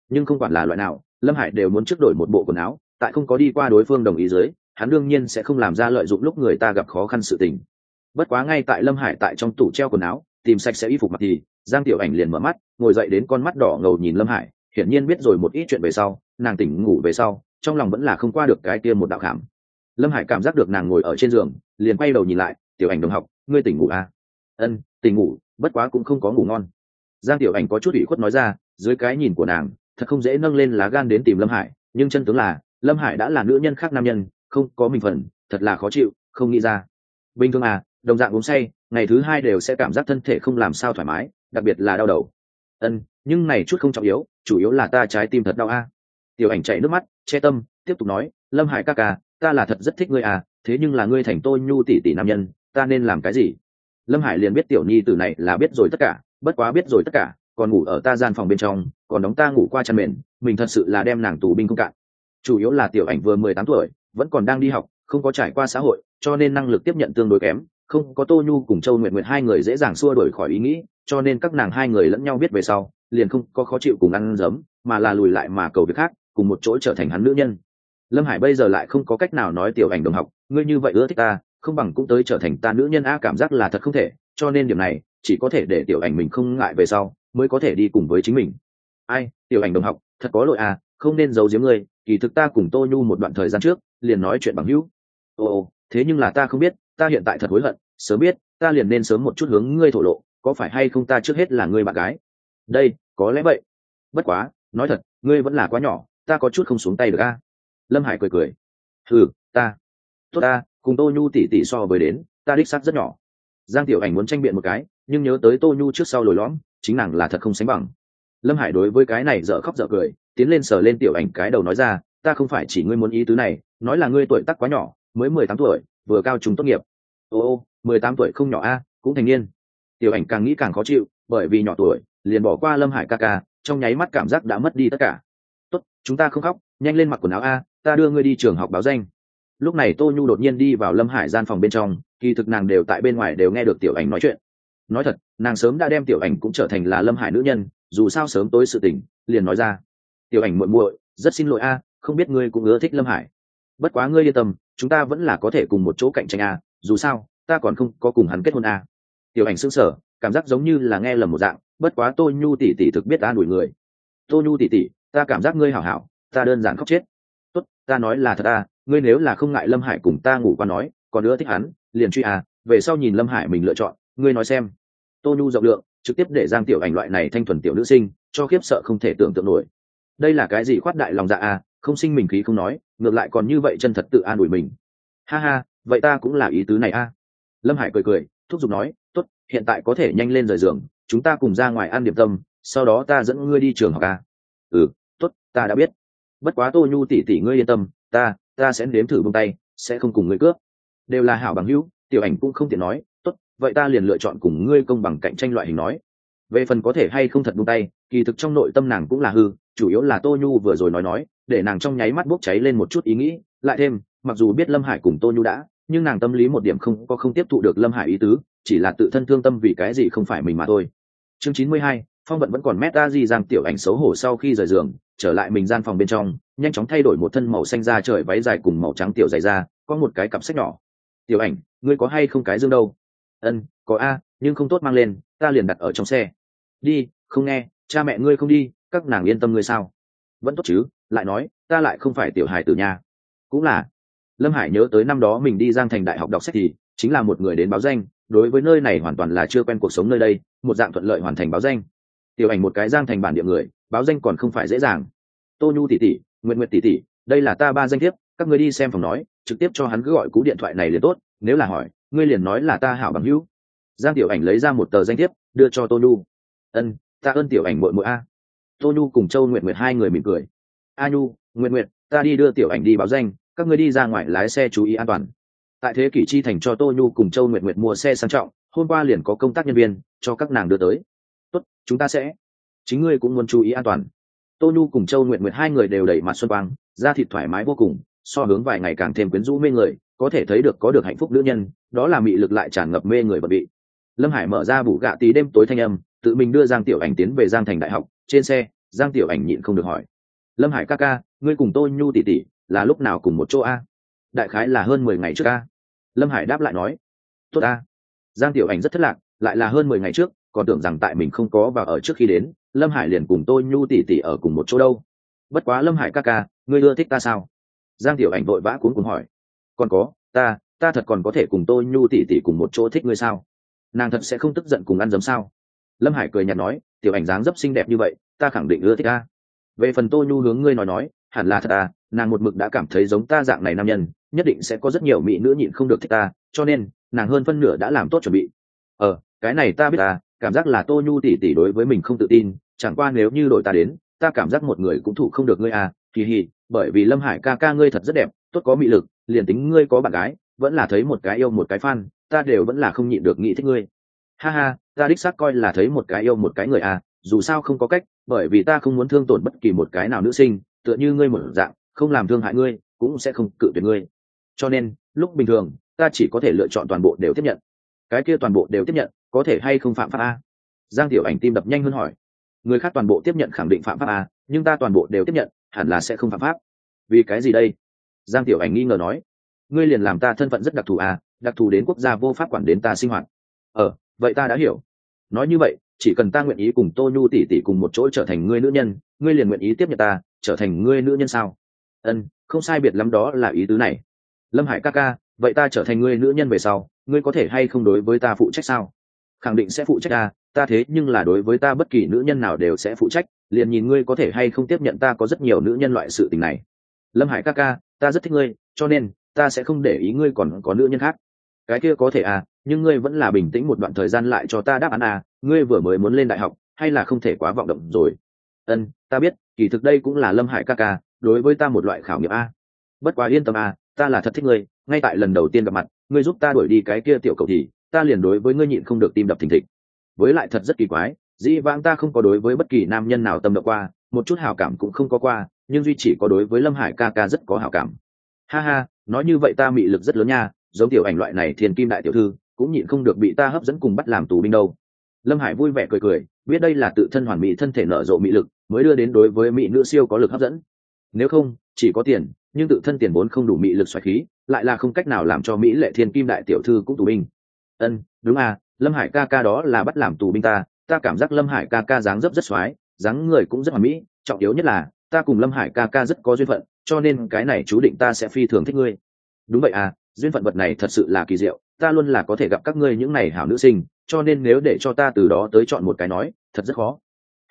nhưng không quản là loại nào lâm hải đều muốn trước đổi một bộ quần áo, tại không có đi qua đối phương đồng ý dưới hắn đương nhiên sẽ không làm ra lợi dụng lúc người ta gặp khó khăn sự tình. Bất quá ngay tại lâm hải tại trong tủ treo quần áo tìm sạch sẽ y phục mặc thì Giang Tiểu Ảnh liền mở mắt ngồi dậy, đến con mắt đỏ ngầu nhìn lâm hải, hiển nhiên biết rồi một ít chuyện về sau. Nàng tỉnh ngủ về sau trong lòng vẫn là không qua được cái kia một đạo khảm. Lâm hải cảm giác được nàng ngồi ở trên giường liền quay đầu nhìn lại. Tiểu Ảnh đồng học, ngươi tỉnh ngủ à? Ân, tỉnh ngủ, bất quá cũng không có ngủ ngon. Giang Tiểu Ảnh có chút ủy khuất nói ra. Dưới cái nhìn của nàng thật không dễ nâng lên lá gan đến tìm lâm hải, nhưng chân tướng là lâm hải đã là nữ nhân khác nam nhân, không có mình phần, thật là khó chịu, không nghĩ ra. Bình thường à, đồng dạng uống say ngày thứ hai đều sẽ cảm giác thân thể không làm sao thoải mái, đặc biệt là đau đầu. Ân, nhưng này chút không trọng yếu, chủ yếu là ta trái tim thật đau a. Tiểu Ảnh chảy nước mắt che tâm tiếp tục nói. Lâm hải ca ca, ta là thật rất thích ngươi à, thế nhưng là ngươi thành tôi nhu tỷ tỷ nam nhân, ta nên làm cái gì? Lâm hải liền biết tiểu nhi tử này là biết rồi tất cả, bất quá biết rồi tất cả còn ngủ ở ta gian phòng bên trong, còn đóng ta ngủ qua chăn mền, mình thật sự là đem nàng tù binh không cạn. Chủ yếu là Tiểu Ảnh vừa 18 tuổi vẫn còn đang đi học, không có trải qua xã hội, cho nên năng lực tiếp nhận tương đối kém, không có Tô Nhu cùng Châu Nguyệt Nguyệt hai người dễ dàng xua đuổi khỏi ý nghĩ, cho nên các nàng hai người lẫn nhau biết về sau liền không có khó chịu cùng ăn giấm, mà là lùi lại mà cầu việc khác, cùng một chỗ trở thành hắn nữ nhân. Lâm hải bây giờ lại không có cách nào nói Tiểu Ảnh đồng học, ngươi như vậy ưa thích ta, không bằng cũng tới trở thành ta nữ nhân a, cảm giác là thật không thể, cho nên điểm này chỉ có thể để Tiểu Ảnh mình không ngại về sau mới có thể đi cùng với chính mình. Ai, Tiểu Ảnh đồng học, thật có lỗi à, không nên giấu giếm ngươi, kỳ thực ta cùng Tô Nhu một đoạn thời gian trước liền nói chuyện bằng hữu. Ồ, thế nhưng là ta không biết, ta hiện tại thật hối hận, sớm biết ta liền nên sớm một chút hướng ngươi thổ lộ, có phải hay không ta trước hết là ngươi bạn gái? Đây, có lẽ vậy. Bất quá, nói thật, ngươi vẫn là quá nhỏ, ta có chút không xuống tay được a. Lâm hải cười cười. Ừ, ta tốt ta, cùng Tô Nhu tỷ tỷ so với đến, ta đích xác rất nhỏ. Giang Tiểu Ảnh muốn tranh biện một cái, nhưng nhớ tới Tô Nhu trước sau lồi lõm, chính nàng là thật không sánh bằng. Lâm hải đối với cái này dở khóc dở cười, tiến lên sờ lên Tiểu Ảnh cái đầu nói ra. Ta không phải chỉ ngươi muốn ý tứ này, nói là ngươi tuổi tác quá nhỏ, mới 18 tuổi, vừa cao trung tốt nghiệp. Ô, 18 tuổi không nhỏ a, cũng thành niên. Tiểu Ảnh càng nghĩ càng khó chịu, bởi vì nhỏ tuổi liền bỏ qua Lâm hải ca ca, trong nháy mắt cảm giác đã mất đi tất cả. Tốt, chúng ta không khóc, nhanh lên mặc quần áo a, ta đưa ngươi đi trường học báo danh. Lúc này Tô Nhu đột nhiên đi vào Lâm hải gian phòng bên trong, kỳ thực nàng đều tại bên ngoài đều nghe được Tiểu Ảnh nói chuyện. Nói thật, nàng sớm đã đem Tiểu Ảnh cũng trở thành là Lâm hải nữ nhân, dù sao sớm tối sự tình liền nói ra. Tiểu Ảnh muội muội, rất xin lỗi a, không biết ngươi cũng ưa thích Lâm hải, bất quá ngươi yên tâm, chúng ta vẫn là có thể cùng một chỗ cạnh tranh a, dù sao ta còn không có cùng hắn kết hôn a. Tiểu Ảnh sững sờ, cảm giác giống như là nghe lầm một dạng, bất quá Tô Nhu tỷ tỷ thực biết ta đuổi người. Tô Nhu tỷ tỷ, ta cảm giác ngươi hảo hảo, ta đơn giản khóc chết. Tốt, ta nói là thật a, ngươi nếu là không ngại Lâm hải cùng ta ngủ qua nói, còn nữa thích hắn liền truy a, về sau nhìn Lâm hải mình lựa chọn, ngươi nói xem. Tô Nhu rộng lượng, trực tiếp để Giang Tiểu Ảnh loại này thanh thuần tiểu nữ sinh cho khiếp sợ không thể tưởng tượng nổi. Đây là cái gì khoát đại lòng dạ a, không sinh mình khí không nói, ngược lại còn như vậy chân thật tự an ủi mình. Ha ha, vậy ta cũng là ý tứ này a. Lâm hải cười cười thúc giục nói. Tốt, hiện tại có thể nhanh lên rời giường, chúng ta cùng ra ngoài ăn điểm tâm, sau đó ta dẫn ngươi đi trường học a. Ừ, tốt, ta đã biết. Bất quá Tô Nhu tỷ tỷ ngươi yên tâm, ta sẽ nếm thử buông tay, sẽ không cùng ngươi cướp. Đều là hảo bằng hữu, Tiểu Ảnh cũng không tiện nói. Tốt, vậy ta liền lựa chọn cùng ngươi công bằng cạnh tranh loại hình nói. Về phần có thể hay không thật buông tay, kỳ thực trong nội tâm nàng cũng là hư, chủ yếu là Tô Nhu vừa rồi nói để nàng trong nháy mắt bốc cháy lên một chút ý nghĩ. Lại thêm, mặc dù biết Lâm hải cùng Tô Nhu đã, nhưng nàng tâm lý một điểm không tiếp thụ được Lâm hải ý tứ, chỉ là tự thân thương tâm vì cái gì không phải mình mà thôi. Chương 92, phong vận vẫn còn meta gì. Giang Tiểu Ảnh xấu hổ sau khi rời giường trở lại mình gian phòng bên trong, nhanh chóng thay đổi một thân màu xanh da trời váy dài cùng màu trắng tiểu giày da, có một cái cặp sách nhỏ. Tiểu Ảnh, ngươi có hay không cái dương đâu? Ân, có a, nhưng không tốt mang lên, ta liền đặt ở trong xe. Đi, không nghe, cha mẹ ngươi không đi, các nàng yên tâm ngươi sao? Vẫn tốt chứ, lại nói ta lại không phải tiểu hài tử nhà. Cũng là. Lâm hải nhớ tới năm đó mình đi Giang Thành đại học đọc sách thì chính là một người đến báo danh, đối với nơi này hoàn toàn là chưa quen cuộc sống nơi đây, một dạng thuận lợi hoàn thành báo danh. Tiểu Ảnh một cái Giang Thành bản địa người, báo danh còn không phải dễ dàng. Tô Nhu tỷ tỷ, Nguyệt Nguyệt tỷ tỷ, đây là ta ba danh thiếp, các ngươi đi xem phòng nói, trực tiếp cho hắn cứ gọi cú điện thoại này liền tốt, nếu là hỏi ngươi liền nói là ta hảo bằng hữu. Giang Tiểu Ảnh lấy ra một tờ danh thiếp đưa cho Tô Nhu. Ân, ta ơn Tiểu Ảnh muội muội a. Tô Nhu cùng Châu Nguyệt Nguyệt hai người mỉm cười. A Nhu, Nguyệt Nguyệt, ta đi đưa Tiểu Ảnh đi báo danh, các ngươi đi ra ngoài lái xe chú ý an toàn. Tại Thế Kỷ Chi Thành cho Tô Nhu cùng Châu Nguyệt Nguyệt mua xe sang trọng, hôm qua liền có công tác nhân viên cho các nàng đưa tới. Tốt, chúng ta sẽ. Chính ngươi cũng muốn chú ý an toàn. Tô Nhu cùng Châu Nguyệt Nguyệt hai người đều đẩy mặt xuân quang, da thịt thoải mái vô cùng, so hướng vài ngày càng thêm quyến rũ mê người, có thể thấy được có được hạnh phúc nữ nhân, đó là mị lực lại tràn ngập mê người và bị. Lâm Hải mở ra bù gạ tí đêm tối thanh âm, tự mình đưa Giang Tiểu Ảnh tiến về Giang Thành đại học. Trên xe, Giang Tiểu Ảnh nhịn không được hỏi. Lâm Hải ca ca, ngươi cùng Tô Nhu tỷ tỷ là lúc nào cùng một chỗ a? Đại khái là hơn 10 ngày trước a. Lâm Hải đáp lại nói. Tốt a. Giang Tiểu Ảnh rất thất lạc, lại là hơn 10 ngày trước, còn tưởng rằng tại mình không có vào ở trước khi đến, Lâm Hải liền cùng Tô Nhu tỷ tỷ ở cùng một chỗ đâu. Bất quá Lâm Hải ca ca, ngươi ưa thích ta sao? Giang Tiểu Ảnh vội vã cuống cuồng hỏi. Còn có, ta thật còn có thể cùng Tô Nhu tỷ tỷ cùng một chỗ thích ngươi sao? Nàng thật sẽ không tức giận cùng ăn giấm sao? Lâm Hải cười nhạt nói, Tiểu Ảnh dáng dấp xinh đẹp như vậy, ta khẳng định ưa thích ta. Về phần Tô Nhu hướng ngươi nói, hẳn là thật à, nàng một mực đã cảm thấy giống ta dạng này nam nhân, nhất định sẽ có rất nhiều mỹ nữ nhịn không được thích ta, cho nên nàng hơn phân nửa đã làm tốt chuẩn bị. Cái này ta biết à, cảm giác là Tô Nhu tỷ tỷ đối với mình không tự tin, chẳng qua nếu như đội ta đến, ta cảm giác một người cũng thủ không được ngươi à, kỳ hì, bởi vì Lâm Hải ca ca ngươi thật rất đẹp, tốt có mị lực, liền tính ngươi có bạn gái, vẫn là thấy một cái yêu một cái fan, ta đều vẫn là không nhịn được nghĩ thích ngươi. Ha ha, ta đích xác coi là thấy một cái yêu một cái người à, dù sao không có cách, bởi vì ta không muốn thương tổn bất kỳ một cái nào nữ sinh, tựa như ngươi một dạng, không làm thương hại ngươi, cũng sẽ không cự tuyệt ngươi. Cho nên, lúc bình thường, ta chỉ có thể lựa chọn toàn bộ đều tiếp nhận. Cái kia toàn bộ đều tiếp nhận, có thể hay không phạm pháp a? Giang Tiểu Ảnh tim đập nhanh hơn hỏi. Người khác toàn bộ tiếp nhận khẳng định phạm pháp a, nhưng ta toàn bộ đều tiếp nhận, hẳn là sẽ không phạm pháp. Vì cái gì đây? Giang Tiểu Ảnh nghi ngờ nói. Ngươi liền làm ta thân phận rất đặc thù à, đặc thù đến quốc gia vô pháp quản đến ta sinh hoạt. Vậy ta đã hiểu. Nói như vậy, chỉ cần ta nguyện ý cùng Tô Nhu tỷ tỷ cùng một chỗ trở thành ngươi nữ nhân, ngươi liền nguyện ý tiếp nhận ta, trở thành ngươi nữ nhân sao? Không sai biệt lắm, đó là ý tứ này. Lâm Hải ca ca, vậy ta trở thành ngươi nữ nhân về sau, ngươi có thể hay không đối với ta phụ trách sao? Khẳng định sẽ phụ trách ta thế nhưng là đối với ta bất kỳ nữ nhân nào đều sẽ phụ trách, liền nhìn ngươi có thể hay không tiếp nhận ta có rất nhiều nữ nhân loại sự tình này. Lâm Hải ca ca, ta rất thích ngươi, cho nên ta sẽ không để ý ngươi còn có nữ nhân khác. Cái kia có thể nhưng ngươi vẫn là bình tĩnh một đoạn thời gian lại cho ta đáp án ngươi vừa mới muốn lên đại học, hay là không thể quá vọng động rồi? Ta biết, kỳ thực đây cũng là Lâm Hải ca ca đối với ta một loại khảo nghiệm bất quá yên tâm ta là thật thích ngươi, ngay tại lần đầu tiên gặp mặt, ngươi giúp ta đuổi đi cái kia tiểu cậu thì ta liền đối với ngươi nhịn không được tim đập thình thịch. Với lại thật rất kỳ quái, dĩ vãng ta không có đối với bất kỳ nam nhân nào tâm động qua, một chút hảo cảm cũng không có qua, nhưng duy chỉ có đối với Lâm Hải ca ca rất có hảo cảm. Ha ha, nói như vậy ta mị lực rất lớn nha, giống Tiểu Ảnh loại này thiên kim đại tiểu thư cũng nhịn không được bị ta hấp dẫn cùng bắt làm tù binh đâu. Lâm Hải vui vẻ cười cười, biết đây là tự thân hoàn mỹ thân thể nở rộ mị lực mới đưa đến đối với mỹ nữ siêu có lực hấp dẫn. Nếu không, chỉ có tiền, nhưng tự thân tiền vốn không đủ mị lực xoáy khí, lại là không cách nào làm cho mỹ lệ thiên kim đại tiểu thư cũng tù binh. Đúng Lâm Hải ca ca đó là bắt làm tù binh ta cảm giác Lâm Hải ca ca dáng dấp rất xoái, dáng người cũng rất hoàn mỹ, trọng yếu nhất là ta cùng Lâm Hải ca ca rất có duyên phận, cho nên cái này chú định ta sẽ phi thường thích ngươi. Đúng vậy duyên phận vật này thật sự là kỳ diệu, ta luôn là có thể gặp các ngươi những này hảo nữ sinh, cho nên nếu để cho ta từ đó tới chọn một cái nói, thật rất khó.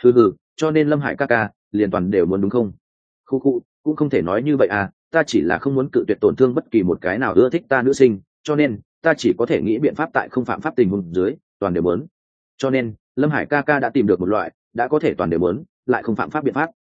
Cho nên Lâm Hải ca ca liền toàn đều muốn đúng không? Khu cũng không thể nói như vậy ta chỉ là không muốn cự tuyệt tổn thương bất kỳ một cái nào ưa thích ta nữ sinh, cho nên ta chỉ có thể nghĩ biện pháp tại không phạm pháp tình huống dưới toàn đều muốn. Cho nên Lâm Hải ca ca đã tìm được một loại đã có thể toàn đều muốn lại không phạm pháp biện pháp.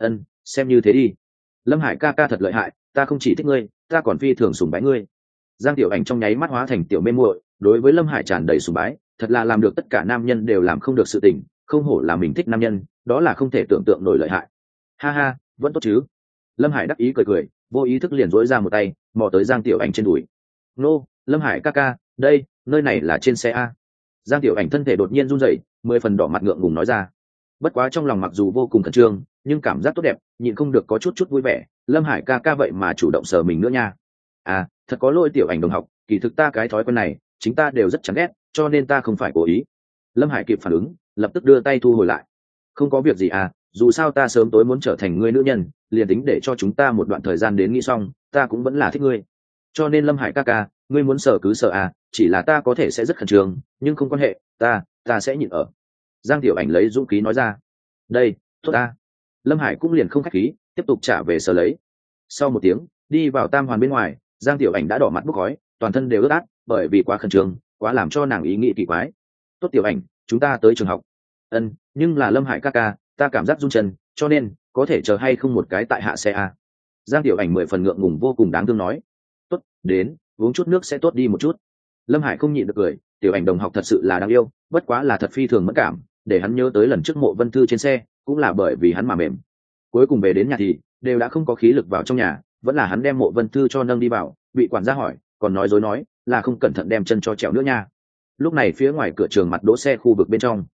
Xem như thế đi. Lâm Hải ca ca thật lợi hại, ta không chỉ thích ngươi, ta còn phi thường sùng bái ngươi. Giang Tiểu Ảnh trong nháy mắt hóa thành tiểu mê muội, đối với Lâm Hải tràn đầy sùng bái, thật là làm được tất cả nam nhân đều làm không được sự tình, không hổ là mình thích nam nhân, đó là không thể tưởng tượng nổi lợi hại. Ha ha, vẫn tốt chứ? Lâm Hải đắc ý cười cười, vô ý thức liền dỗi ra một tay mò tới Giang Tiểu Ảnh trên đùi. Nô, Lâm Hải ca ca, đây, nơi này là trên xe a. Giang Tiểu Ảnh thân thể đột nhiên run rẩy, 10 phần đỏ mặt ngượng ngùng nói ra. Bất quá trong lòng mặc dù vô cùng khẩn trương, nhưng cảm giác tốt đẹp, nhịn không được có chút vui vẻ. Lâm Hải ca ca vậy mà chủ động sờ mình nữa nha. Thật có lỗi Tiểu Ảnh đồng học, kỳ thực ta cái thói quen này chính ta đều rất chán ghét, cho nên ta không phải cố ý. Lâm Hải kịp phản ứng, lập tức đưa tay thu hồi lại. Không có việc gì dù sao ta sớm tối muốn trở thành ngươi nữ nhân, liền tính để cho chúng ta một đoạn thời gian đến nghĩ xong, ta cũng vẫn là thích ngươi. Cho nên Lâm Hải ca ca, ngươi muốn sờ cứ sờ chỉ là ta có thể sẽ rất khẩn trương, nhưng không quan hệ, ta sẽ nhịn ở. Giang Tiểu Ảnh lấy dũng khí nói ra. Đây, tốt ta. Lâm Hải cũng liền không khách khí, tiếp tục trả về sờ lấy. Sau một tiếng, đi vào tam hoàn bên ngoài, Giang Tiểu Ảnh đã đỏ mặt bốc khói, toàn thân đều ướt át, bởi vì quá khẩn trương, quá làm cho nàng ý nghĩ kỳ quái. Tốt Tiểu Ảnh, chúng ta tới trường học. Nhưng là Lâm Hải ca ca, ta cảm giác run chân, cho nên có thể chờ hay không một cái tại hạ xe Giang Tiểu Ảnh 10 phần ngượng ngùng vô cùng đáng thương nói. Tốt, đến, uống chút nước sẽ tốt đi một chút. Lâm Hải không nhịn được cười, Tiểu Ảnh đồng học thật sự là đáng yêu, bất quá là thật phi thường mất cảm, để hắn nhớ tới lần trước Mộ Vân Thư trên xe, cũng là bởi vì hắn mà mềm. Cuối cùng về đến nhà thì đều đã không có khí lực vào trong nhà, vẫn là hắn đem Mộ Vân Thư cho nâng đi vào, bị quản gia hỏi, còn nói dối nói là không cẩn thận đem chân cho trèo nữa nha. Lúc này phía ngoài cửa trường mặt đỗ xe khu vực bên trong,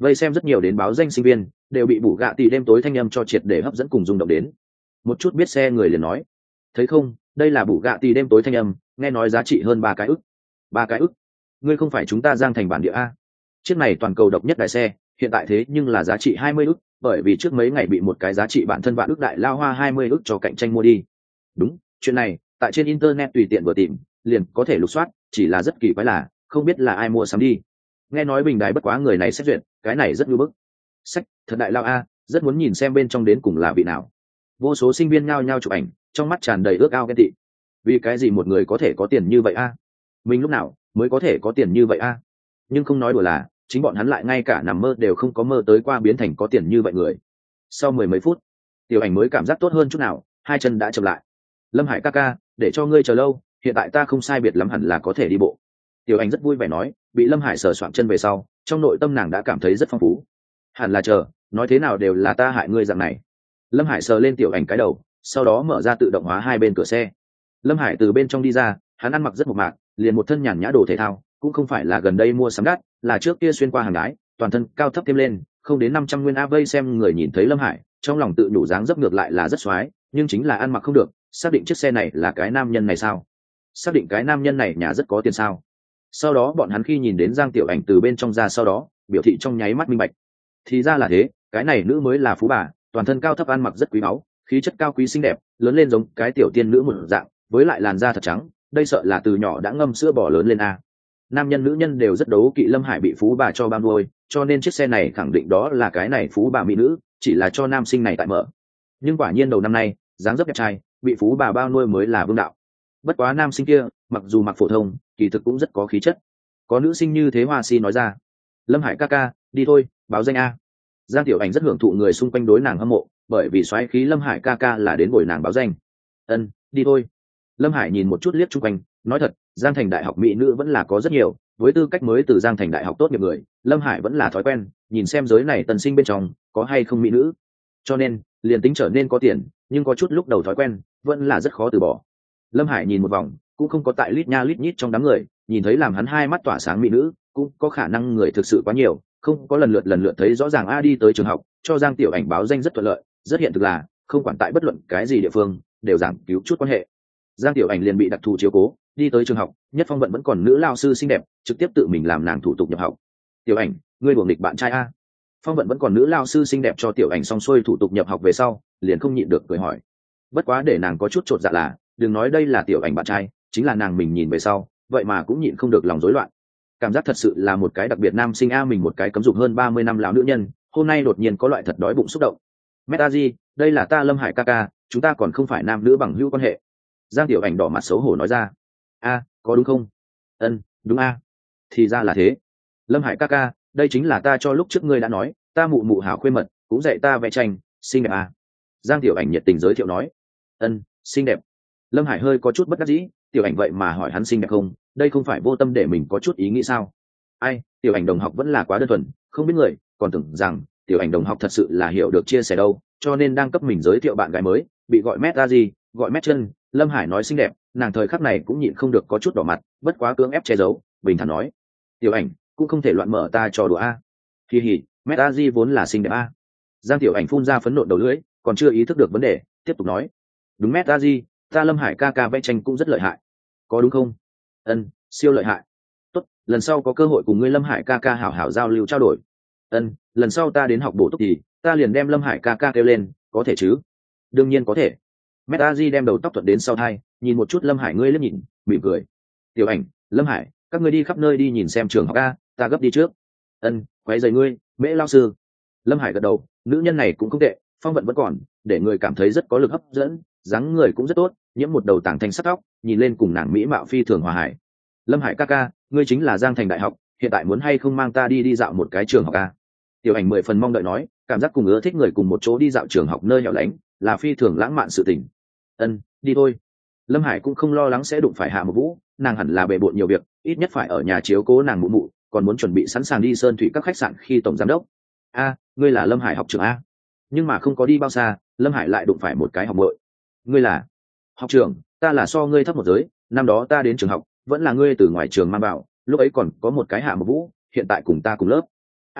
Vây xem rất nhiều đến báo danh sinh viên đều bị bù gạ tỷ đêm tối thanh âm cho triệt để hấp dẫn cùng rung động đến. Một chút biết xe người liền nói, thấy không, đây là bù gạ tỷ đêm tối thanh âm, nghe nói giá trị hơn 3 cái ức. 3 cái ức? Ngươi không phải chúng ta Giang Thành bản địa a? Chiếc này toàn cầu độc nhất đại xe, hiện tại thế nhưng là giá trị 20 ức, bởi vì trước mấy ngày bị một cái giá trị bản thân vạn ức đại lao hoa 20 ức cho cạnh tranh mua đi. Đúng, chuyện này tại trên internet tùy tiện vừa tìm liền có thể lục soát, chỉ là rất kỳ quái là không biết là ai mua sắm đi. Nghe nói bình đài bất quá người này xét duyệt, cái này rất nhu bức. Sách thật đại lao a, rất muốn nhìn xem bên trong đến cùng là vị nào. Vô số sinh viên nhao nhao chụp ảnh, trong mắt tràn đầy ước ao ghen tị. Vì cái gì một người có thể có tiền như vậy a? Mình lúc nào mới có thể có tiền như vậy a? Nhưng không nói đùa là chính bọn hắn lại ngay cả nằm mơ đều không có mơ tới qua biến thành có tiền như vậy người. Sau mười mấy phút, Tiểu Ảnh mới cảm giác tốt hơn chút nào, hai chân đã chậm lại. Lâm Hải ca ca, để cho ngươi chờ lâu, hiện tại ta không sai biệt lắm hẳn là có thể đi bộ. Tiểu Ảnh rất vui vẻ nói, bị Lâm Hải sờ soạng chân về sau, trong nội tâm nàng đã cảm thấy rất phong phú. Hẳn là chờ, nói thế nào đều là ta hại ngươi dạng này. Lâm Hải sờ lên Tiểu Ảnh cái đầu, sau đó mở ra tự động hóa hai bên cửa xe. Lâm Hải từ bên trong đi ra, hắn ăn mặc rất mộc mạc, liền một thân nhàn nhã đồ thể thao, cũng không phải là gần đây mua sắm đắt, là trước kia xuyên qua hàng đái, toàn thân cao thấp thêm lên, không đến 500 nguyên a. Vây xem người nhìn thấy Lâm Hải, trong lòng tự nhủ dáng dấp ngược lại là rất xoái, nhưng chính là ăn mặc không được, xác định chiếc xe này là cái nam nhân này sao? Xác định cái nam nhân này nhà rất có tiền sao? Sau đó bọn hắn khi nhìn đến Giang Tiểu Ảnh từ bên trong ra sau đó, biểu thị trong nháy mắt minh bạch. Thì ra là thế, cái này nữ mới là phú bà, toàn thân cao thấp ăn mặc rất quý báu, khí chất cao quý xinh đẹp, lớn lên giống cái tiểu tiên nữ một dạng, với lại làn da thật trắng, đây sợ là từ nhỏ đã ngâm sữa bò lớn lên a. Nam nhân nữ nhân đều rất đấu kỵ Lâm Hải bị phú bà cho bao nuôi, cho nên chiếc xe này khẳng định đó là cái này phú bà mỹ nữ, chỉ là cho nam sinh này tại mở. Nhưng quả nhiên đầu năm nay, dáng dấp đẹp trai, bị phú bà bao nuôi mới là vương đạo. Bất quá nam sinh kia, mặc dù mặc phổ thông, kỳ thực cũng rất có khí chất. Có nữ sinh như thế Hoa Si nói ra. Lâm Hải ca ca, đi thôi, báo danh a. Giang Tiểu Ảnh rất hưởng thụ người xung quanh đối nàng hâm mộ, bởi vì xoáy khí Lâm Hải ca ca là đến bồi nàng báo danh. Ân, đi thôi. Lâm Hải nhìn một chút liếc chung quanh, nói thật, Giang Thành đại học mỹ nữ vẫn là có rất nhiều, với tư cách mới từ Giang Thành đại học tốt nghiệp người, Lâm Hải vẫn là thói quen nhìn xem giới này tần sinh bên trong có hay không mỹ nữ, cho nên liền tính trở nên có tiền, nhưng có chút lúc đầu thói quen vẫn là rất khó từ bỏ. Lâm Hải nhìn một vòng, cũng không có tại lít nha lít nhít trong đám người nhìn thấy làm hắn hai mắt tỏa sáng mỹ nữ, cũng có khả năng người thực sự quá nhiều, không có lần lượt thấy rõ ràng. Đi tới trường học cho Giang Tiểu Ảnh báo danh rất thuận lợi, rất hiện thực là không quản tại bất luận cái gì địa phương đều giảng cứu chút quan hệ. Giang Tiểu Ảnh liền bị đặc thù chiếu cố, đi tới trường học, Nhất Phong Vận vẫn còn nữ lao sư xinh đẹp, trực tiếp tự mình làm nàng thủ tục nhập học. Tiểu Ảnh, ngươi đuổi nghịch bạn trai a? Phong Vận vẫn còn nữ lao sư xinh đẹp cho Tiểu Ảnh xong xuôi thủ tục nhập học về sau, liền không nhịn được cười hỏi. Bất quá để nàng có chút chột dạ là, đừng nói đây là Tiểu Ảnh bạn trai, chính là nàng mình nhìn về sau, vậy mà cũng nhịn không được lòng rối loạn. Cảm giác thật sự là một cái đặc biệt nam sinh a, mình một cái cấm dục hơn 30 năm lão nữ nhân, hôm nay đột nhiên có loại thật đói bụng xúc động. Metaji, đây là ta Lâm Hải ca ca, chúng ta còn không phải nam nữ bằng hữu quan hệ. Giang Tiểu Ảnh đỏ mặt xấu hổ nói ra. A, có đúng không? Ân, đúng a. Thì ra là thế. Lâm Hải ca ca, đây chính là ta cho lúc trước ngươi đã nói, ta mụ mụ hảo khuê mật, cũng dạy ta vẽ tranh, xinh đẹp a. Giang Tiểu Ảnh nhiệt tình giới thiệu nói. Ân, xinh đẹp. Lâm Hải hơi có chút bất đắc dĩ, Tiểu Ảnh vậy mà hỏi hắn xinh đẹp không, đây không phải vô tâm để mình có chút ý nghĩ sao? Ai, Tiểu Ảnh đồng học vẫn là quá đơn thuần, không biết người, còn tưởng rằng Tiểu Ảnh đồng học thật sự là hiểu được chia sẻ đâu, cho nên đang cấp mình giới thiệu bạn gái mới, bị gọi mét ra gì, gọi mét chân. Lâm Hải nói xinh đẹp, nàng thời khắc này cũng nhịn không được có chút đỏ mặt, bất quá cưỡng ép che giấu, bình thản nói. Tiểu Ảnh cũng không thể loạn mở ta trò đùa a. Kỳ hỉ, mét a di vốn là xinh đẹp a. Giang Tiểu Ảnh phun ra phấn nộ đầu lưỡi, còn chưa ý thức được vấn đề, tiếp tục nói. Đúng mét a di, ta Lâm Hải ca ca vẽ tranh cũng rất lợi hại. Có đúng không? Ân, siêu lợi hại. Tốt, lần sau có cơ hội cùng ngươi Lâm Hải ca ca hảo hảo giao lưu trao đổi. Ân, lần sau ta đến học bổ túc thì ta liền đem Lâm Hải ca ca kêu lên, có thể chứ? Đương nhiên có thể. Metaji đem đầu tóc thuận đến sau thai, nhìn một chút Lâm Hải, ngươi liếc nhìn, mỉm cười. Tiểu Ảnh, Lâm Hải, các ngươi đi khắp nơi đi nhìn xem trường học a, ta gấp đi trước. Ân, quấy rầy ngươi, Mễ lao sư. Lâm Hải gật đầu, nữ nhân này cũng không tệ, phong vận vẫn còn, để người cảm thấy rất có lực hấp dẫn, dáng người cũng rất tốt, nhiễm một đầu tảng thanh sắc tóc, nhìn lên cùng nàng mỹ mạo phi thường hòa hải. Lâm Hải ca ca, ngươi chính là Giang Thành đại học, hiện tại muốn hay không mang ta đi dạo một cái trường học a? Tiểu Ảnh 10 phần mong đợi nói, cảm giác cùng ưa thích người cùng một chỗ đi dạo trường học nơi hẻo lánh, là phi thường lãng mạn sự tình. Ân, đi thôi. Lâm Hải cũng không lo lắng sẽ đụng phải Hạ Một Vũ, nàng hẳn là bề bộn nhiều việc, ít nhất phải ở nhà chiếu cố nàng mụ mụ, còn muốn chuẩn bị sẵn sàng đi sơn thủy các khách sạn khi tổng giám đốc. A, ngươi là Lâm Hải học trưởng a? Nhưng mà không có đi bao xa, Lâm Hải lại đụng phải một cái học muội. Ngươi là? Học trưởng, ta là so ngươi thấp một giới, năm đó ta đến trường học, vẫn là ngươi từ ngoài trường mang vào, lúc ấy còn có một cái Hạ Một Vũ, hiện tại cùng ta cùng lớp. A,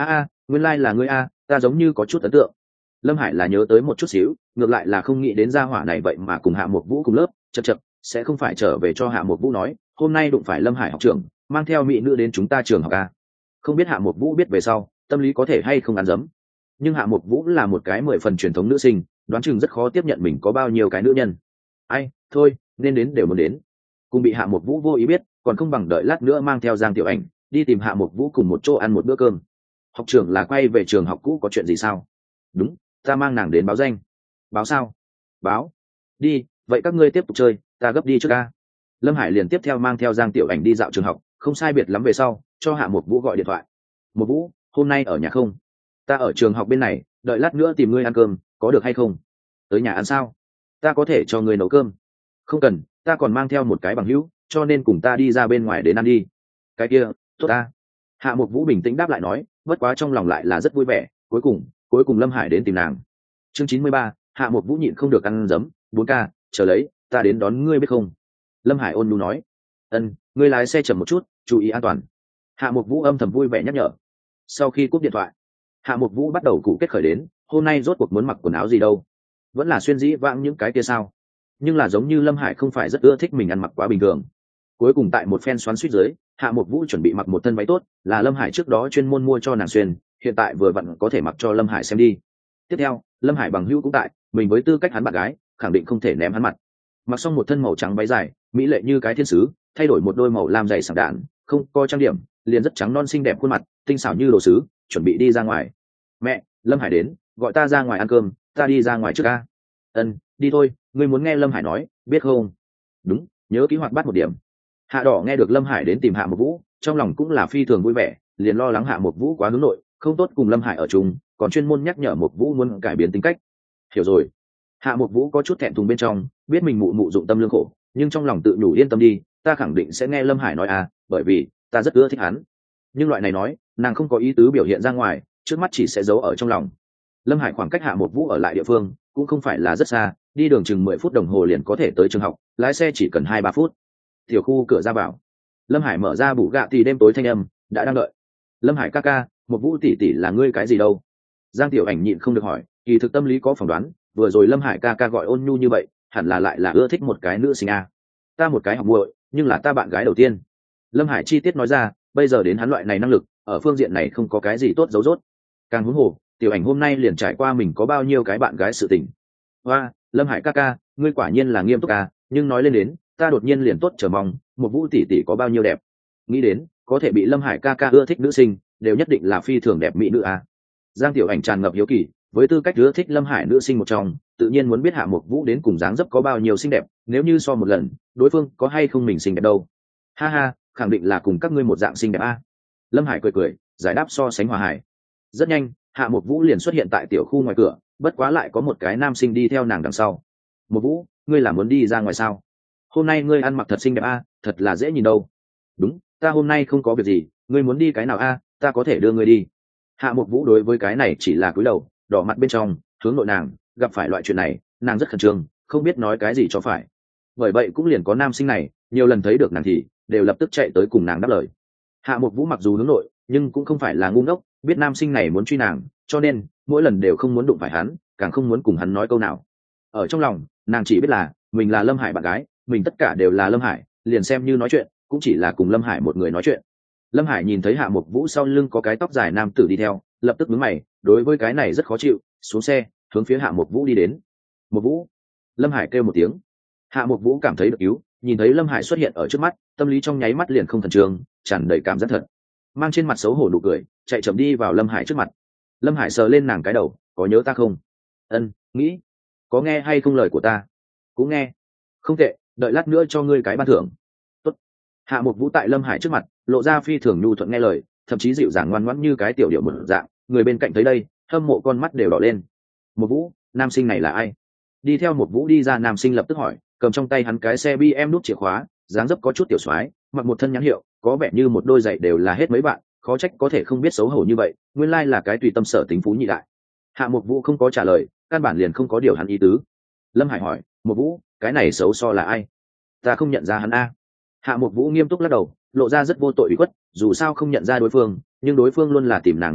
nguyên lai、là ngươi a, ta giống như có chút ấn tượng. Lâm Hải là nhớ tới một chút xíu, ngược lại là không nghĩ đến gia hỏa này vậy mà cùng Hạ Một Vũ cùng lớp. Chậc chậc, sẽ không phải trở về cho Hạ Một Vũ nói hôm nay đụng phải Lâm Hải học trưởng mang theo mỹ nữ đến chúng ta trường học a. Không biết Hạ Một Vũ biết về sau tâm lý có thể hay không ăn dấm, nhưng Hạ Một Vũ là một cái 10 phần truyền thống nữ sinh, đoán chừng rất khó tiếp nhận mình có bao nhiêu cái nữ nhân. Ai thôi, nên đến đều muốn đến, cùng bị Hạ Một Vũ vô ý biết còn không bằng đợi lát nữa mang theo Giang Tiểu Ảnh đi tìm Hạ Một Vũ cùng một chỗ ăn một bữa cơm. Học trưởng là quay về trường học cũ có chuyện gì sao? Đúng, ta mang nàng đến báo danh. Báo sao? Báo. Đi, vậy các ngươi tiếp tục chơi, ta gấp đi trước ca. Lâm Hải liền tiếp theo mang theo Giang Tiểu Ảnh đi dạo trường học, không sai biệt lắm về sau cho Hạ Một Vũ gọi điện thoại. Một Vũ, hôm nay ở nhà không? Ta ở trường học bên này, đợi lát nữa tìm ngươi ăn cơm, có được hay không? Tới nhà ăn sao? Ta có thể cho ngươi nấu cơm. Không cần, ta còn mang theo một cái bằng hữu, cho nên cùng ta đi ra bên ngoài đến ăn đi. Cái kia, tốt ta. Hạ Một Vũ bình tĩnh đáp lại nói, bất quá trong lòng lại là rất vui vẻ. Cuối cùng Lâm Hải đến tìm nàng. Chương 93, Hạ Một Vũ nhịn không được ăn giấm. 4K, chờ lấy, ta đến đón ngươi biết không? Lâm Hải ôn nhu nói. Ân, ngươi lái xe chậm một chút, chú ý an toàn. Hạ Một Vũ âm thầm vui vẻ nhắc nhở. Sau khi cúp điện thoại, Hạ Một Vũ bắt đầu cụ kết khởi đến, hôm nay rốt cuộc muốn mặc quần áo gì đâu? Vẫn là xuyên dĩ vãng những cái kia sao? Nhưng là giống như Lâm Hải không phải rất ưa thích mình ăn mặc quá bình thường. Cuối cùng tại một phen xoắn xuýt dưới, Hạ Một Vũ chuẩn bị mặc một thân váy tốt, là Lâm Hải trước đó chuyên môn mua cho nàng xuyên, hiện tại vừa vặn có thể mặc cho Lâm Hải xem đi. Tiếp theo, Lâm Hải bằng hữu cũng tại, mình với tư cách hắn bạn gái, khẳng định không thể ném hắn mặt. Mặc xong một thân màu trắng váy dài, mỹ lệ như cái thiên sứ, thay đổi một đôi màu lam dày sảng đạn, không có trang điểm, liền rất trắng non xinh đẹp khuôn mặt, tinh xảo như đồ sứ, chuẩn bị đi ra ngoài. Mẹ, Lâm Hải đến, gọi ta ra ngoài ăn cơm, ta đi ra ngoài trước a. Ân, đi thôi, ngươi muốn nghe Lâm Hải nói, biết không? Đúng, nhớ ký hoạt bát một điểm. Hạ Đỏ nghe được Lâm Hải đến tìm Hạ Một Vũ, trong lòng cũng là phi thường vui vẻ, liền lo lắng Hạ Một Vũ quá hướng nội, không tốt cùng Lâm Hải ở chung, còn chuyên môn nhắc nhở Một Vũ muốn cải biến tính cách. Hiểu rồi. Hạ Một Vũ có chút thẹn thùng bên trong, biết mình mụ dụng tâm lương khổ, nhưng trong lòng tự nhủ yên tâm đi, ta khẳng định sẽ nghe Lâm Hải nói à, bởi vì ta rất ưa thích hắn. Nhưng loại này nói, nàng không có ý tứ biểu hiện ra ngoài, trước mắt chỉ sẽ giấu ở trong lòng. Lâm Hải khoảng cách Hạ Một Vũ ở lại địa phương cũng không phải là rất xa, đi đường chừng 10 phút đồng hồ liền có thể tới trường học, lái xe chỉ cần 2-3 phút. Tiểu khu cửa ra vào, Lâm Hải mở ra bủ gạ thì đêm tối thanh âm đã đang đợi. Lâm Hải ca ca, Một Vũ tỷ tỷ là ngươi cái gì đâu? Giang Tiểu Ảnh nhịn không được hỏi, kỳ thực tâm lý có phỏng đoán, vừa rồi Lâm Hải ca ca gọi ôn nhu như vậy, hẳn là lại là ưa thích một cái nữ sinh a. Ta một cái học muội, nhưng là ta bạn gái đầu tiên. Lâm Hải chi tiết nói ra, bây giờ đến hắn loại này năng lực, ở phương diện này không có cái gì tốt giấu rốt. Càng huống hồ, Tiểu Ảnh hôm nay liền trải qua mình có bao nhiêu cái bạn gái sự tình. Hoa, Lâm Hải ca ca, ngươi quả nhiên là nghiêm túc ca, nhưng nói lên đến, ta đột nhiên liền tốt chờ mong, Một Vũ tỷ tỷ có bao nhiêu đẹp. Nghĩ đến, có thể bị Lâm Hải ca ca ưa thích nữ sinh, đều nhất định là phi thường đẹp mỹ nữ a. Giang Tiểu Ảnh tràn ngập hiếu kỳ, với tư cách ưa thích Lâm Hải nữ sinh một trong, tự nhiên muốn biết Hạ Một Vũ đến cùng dáng dấp có bao nhiêu xinh đẹp, nếu như so một lần, đối phương có hay không mình xinh đẹp đâu. Ha ha, khẳng định là cùng các ngươi một dạng xinh đẹp a. Lâm Hải cười cười, giải đáp so sánh hòa hải. Rất nhanh, Hạ Một Vũ liền xuất hiện tại tiểu khu ngoài cửa, bất quá lại có một cái nam sinh đi theo nàng đằng sau. Một Vũ, ngươi là muốn đi ra ngoài sao? Hôm nay ngươi ăn mặc thật xinh đẹp a, thật là dễ nhìn đâu. Đúng, ta hôm nay không có việc gì, ngươi muốn đi cái nào a, ta có thể đưa ngươi đi. Hạ Một Vũ đối với cái này chỉ là cúi đầu, đỏ mặt bên trong, hướng nội nàng, gặp phải loại chuyện này, nàng rất khẩn trương, không biết nói cái gì cho phải. Bởi vậy cũng liền có nam sinh này, nhiều lần thấy được nàng thì đều lập tức chạy tới cùng nàng đáp lời. Hạ Một Vũ mặc dù hướng nội, nhưng cũng không phải là ngu ngốc, biết nam sinh này muốn truy nàng, cho nên mỗi lần đều không muốn đụng phải hắn, càng không muốn cùng hắn nói câu nào. Ở trong lòng, nàng chỉ biết là mình là Lâm Hải bạn gái, mình tất cả đều là Lâm Hải, liền xem như nói chuyện, cũng chỉ là cùng Lâm Hải một người nói chuyện. Lâm Hải nhìn thấy Hạ Một Vũ sau lưng có cái tóc dài nam tử đi theo, lập tức nhướng mày, đối với cái này rất khó chịu, xuống xe, hướng phía Hạ Một Vũ đi đến. Một Vũ, Lâm Hải kêu một tiếng. Hạ Một Vũ cảm thấy được cứu, nhìn thấy Lâm Hải xuất hiện ở trước mắt, tâm lý trong nháy mắt liền không thần trường, tràn đầy cảm giác thật, mang trên mặt xấu hổ nụ cười, chạy chậm đi vào Lâm Hải trước mặt. Lâm Hải sờ lên nàng cái đầu, có nhớ ta không? Ân, nghĩ. Có nghe hay không lời của ta? Cũng nghe. Không tệ, đợi lát nữa cho ngươi cái ban thưởng. Tốt. Hạ Một Vũ tại Lâm Hải trước mặt, lộ ra phi thường nhu thuận nghe lời, thậm chí dịu dàng ngoan ngoãn như cái tiểu điệu một dạng, người bên cạnh thấy đây, hâm mộ con mắt đều đỏ lên. Một Vũ, nam sinh này là ai? Đi theo Một Vũ đi ra nam sinh lập tức hỏi, cầm trong tay hắn cái xe BM nút chìa khóa, dáng dấp có chút tiểu soái, mặc một thân nhãn hiệu, có vẻ như một đôi giày đều là hết mấy bạn, khó trách có thể không biết xấu hổ như vậy, nguyên lai là cái tùy tâm sở tính phú nhị đại. Hạ Một Vũ không có trả lời, căn bản liền không có điều hắn ý tứ. Lâm Hải hỏi, Một Vũ, cái này xấu so là ai? Ta không nhận ra hắn a. Hạ Một Vũ nghiêm túc lắc đầu, lộ ra rất vô tội ủy khuất, dù sao không nhận ra đối phương, nhưng đối phương luôn là tìm nàng nói chuyện,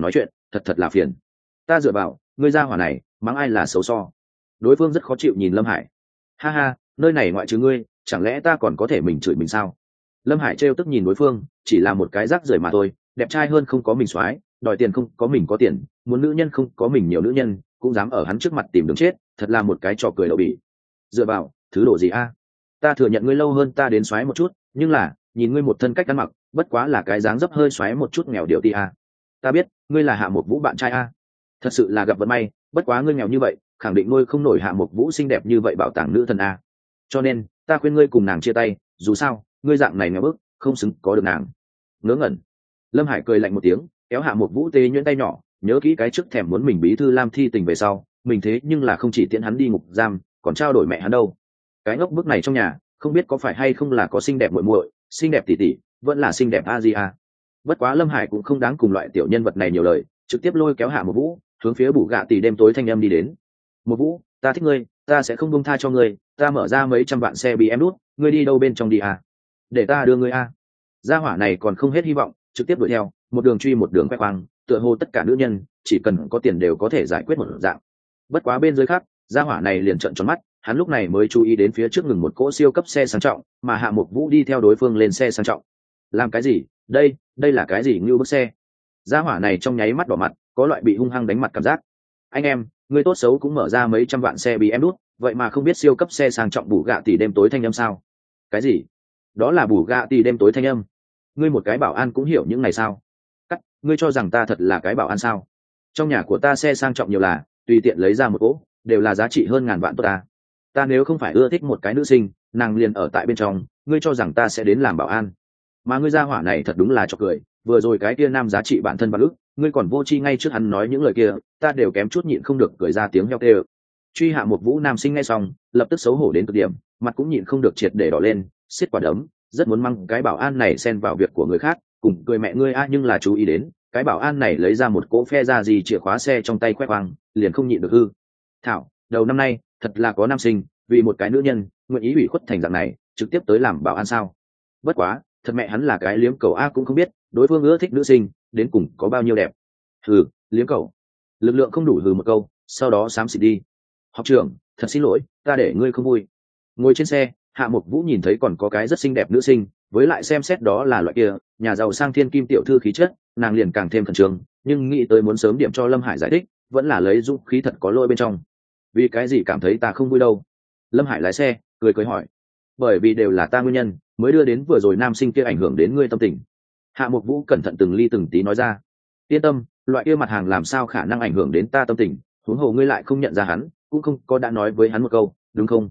thật là phiền. Ta dựa vào ngươi ra hỏa này mắng ai là xấu so. Đối phương rất khó chịu nhìn Lâm Hải. Ha ha, nơi này ngoại trừ ngươi chẳng lẽ ta còn có thể mình chửi mình sao? Lâm Hải trêu tức nhìn đối phương, chỉ là một cái rác rưởi mà thôi, đẹp trai hơn không có mình soái, đòi tiền không có mình có tiền, muốn nữ nhân không có mình nhiều nữ nhân, cũng dám ở hắn trước mặt tìm đường chết, thật là một cái trò cười đậu bỉ. Dựa vào thứ đồ gì a? Ta thừa nhận ngươi lâu hơn ta đến soái một chút, nhưng là nhìn ngươi một thân cách ăn mặc, bất quá là cái dáng dấp hơi soái một chút nghèo điệu ti a. Ta biết ngươi là Hạ Một Vũ bạn trai a. Thật sự là gặp vận may, bất quá ngươi nghèo như vậy khẳng định nuôi không nổi Hạ Một Vũ xinh đẹp như vậy bảo tàng nữ thần a. Cho nên ta khuyên ngươi cùng nàng chia tay, dù sao ngươi dạng này nghèo bức không xứng có được nàng. Ngớ ngẩn. Lâm Hải cười lạnh một tiếng, kéo Hạ Một Vũ tê nhuyễn tay nhỏ, nhớ kỹ cái trước thèm muốn mình bí thư Lam thi tình về sau, mình thế nhưng là không chỉ tiễn hắn đi ngục giam, còn trao đổi mẹ hắn đâu. Cái ngốc bức này trong nhà không biết có phải hay không là có xinh đẹp muội muội, xinh đẹp tỷ tỷ, vẫn là xinh đẹp a di a. Bất quá Lâm Hải cũng không đáng cùng loại tiểu nhân vật này nhiều lời, trực tiếp lôi kéo Hạ Một Vũ hướng phía bù gạ tỷ đêm tối thanh âm đi đến. Một Vũ, ta thích ngươi, ta sẽ không buông tha cho ngươi, ta mở ra mấy trăm vạn xe bị em đút, ngươi đi đâu bên trong đi à? Để ta đưa ngươi a. Gia hỏa này còn không hết hy vọng, trực tiếp đuổi theo, một đường truy một đường khoe khoang, tựa hồ tất cả nữ nhân chỉ cần có tiền đều có thể giải quyết một dạng. Bất quá bên dưới khác, gia hỏa này liền trợn tròn mắt, hắn lúc này mới chú ý đến phía trước ngừng một cỗ siêu cấp xe sang trọng, mà Hạ Một Vũ đi theo đối phương lên xe sang trọng. Làm cái gì? Đây là cái gì ngưu bức xe? Gia hỏa này trong nháy mắt đỏ mặt, có loại bị hung hăng đánh mặt cảm giác. Anh em, người tốt xấu cũng mở ra mấy trăm vạn xe bị em đút, vậy mà không biết siêu cấp xe sang trọng bù gạ tỷ đêm tối thanh âm sao? Cái gì? Đó là bù gạ tỷ đêm tối thanh âm? Ngươi một cái bảo an cũng hiểu những này sao? Cắt, ngươi cho rằng ta thật là cái bảo an sao? Trong nhà của ta xe sang trọng nhiều là, tùy tiện lấy ra một cỗ, đều là giá trị hơn ngàn vạn tốt ta. Ta nếu không phải ưa thích một cái nữ sinh, nàng liền ở tại bên trong, ngươi cho rằng ta sẽ đến làm bảo an? Mà ngươi gia hỏa này thật đúng là chọc cười, vừa rồi cái kia nam giá trị bản thân bạc ức, ngươi còn vô tri ngay trước hắn nói những lời kia, ta đều kém chút nhịn không được cười ra tiếng heo kêu. Truy Hạ Một Vũ nam sinh nghe xong, lập tức xấu hổ đến cực điểm, mặt cũng nhịn không được triệt để đỏ lên, xiết quả đấm, rất muốn mang cái bảo an này xen vào việc của người khác, cùng cười mẹ ngươi a, nhưng là chú ý đến, cái bảo an này lấy ra một cỗ phe ra gì chìa khóa xe trong tay khoe khoang, liền không nhịn được hư. Thảo, đầu năm nay, thật là có nam sinh, vì một cái nữ nhân, nguyện ý ủy khuất thành dạng này, trực tiếp tới làm bảo an sao? Bất quá, thật mẹ hắn là cái liếm cầu a cũng không biết, đối phương ưa thích nữ sinh, đến cùng có bao nhiêu đẹp. Hừ, liếm cầu. Lực lượng không đủ hừ một câu, sau đó xám xịt đi. Học trưởng, thật xin lỗi, ta để ngươi không vui. Ngồi trên xe, Hạ Một Vũ nhìn thấy còn có cái rất xinh đẹp nữ sinh, với lại xem xét đó là loại kia nhà giàu sang thiên kim tiểu thư khí chất, nàng liền càng thêm khẩn trương, nhưng nghĩ tới muốn sớm điểm cho Lâm Hải giải thích, vẫn là lấy dũng khí thật có lỗi bên trong. Vì cái gì cảm thấy ta không vui đâu? Lâm Hải lái xe, cười hỏi. Bởi vì đều là ta nguyên nhân, mới đưa đến vừa rồi nam sinh kia ảnh hưởng đến ngươi tâm tình. Hạ Một Vũ cẩn thận từng ly từng tí nói ra. Yên tâm, loại kia mặt hàng làm sao khả năng ảnh hưởng đến ta tâm tình, huống hồ ngươi lại không nhận ra hắn, cũng không có đã nói với hắn một câu, đúng không?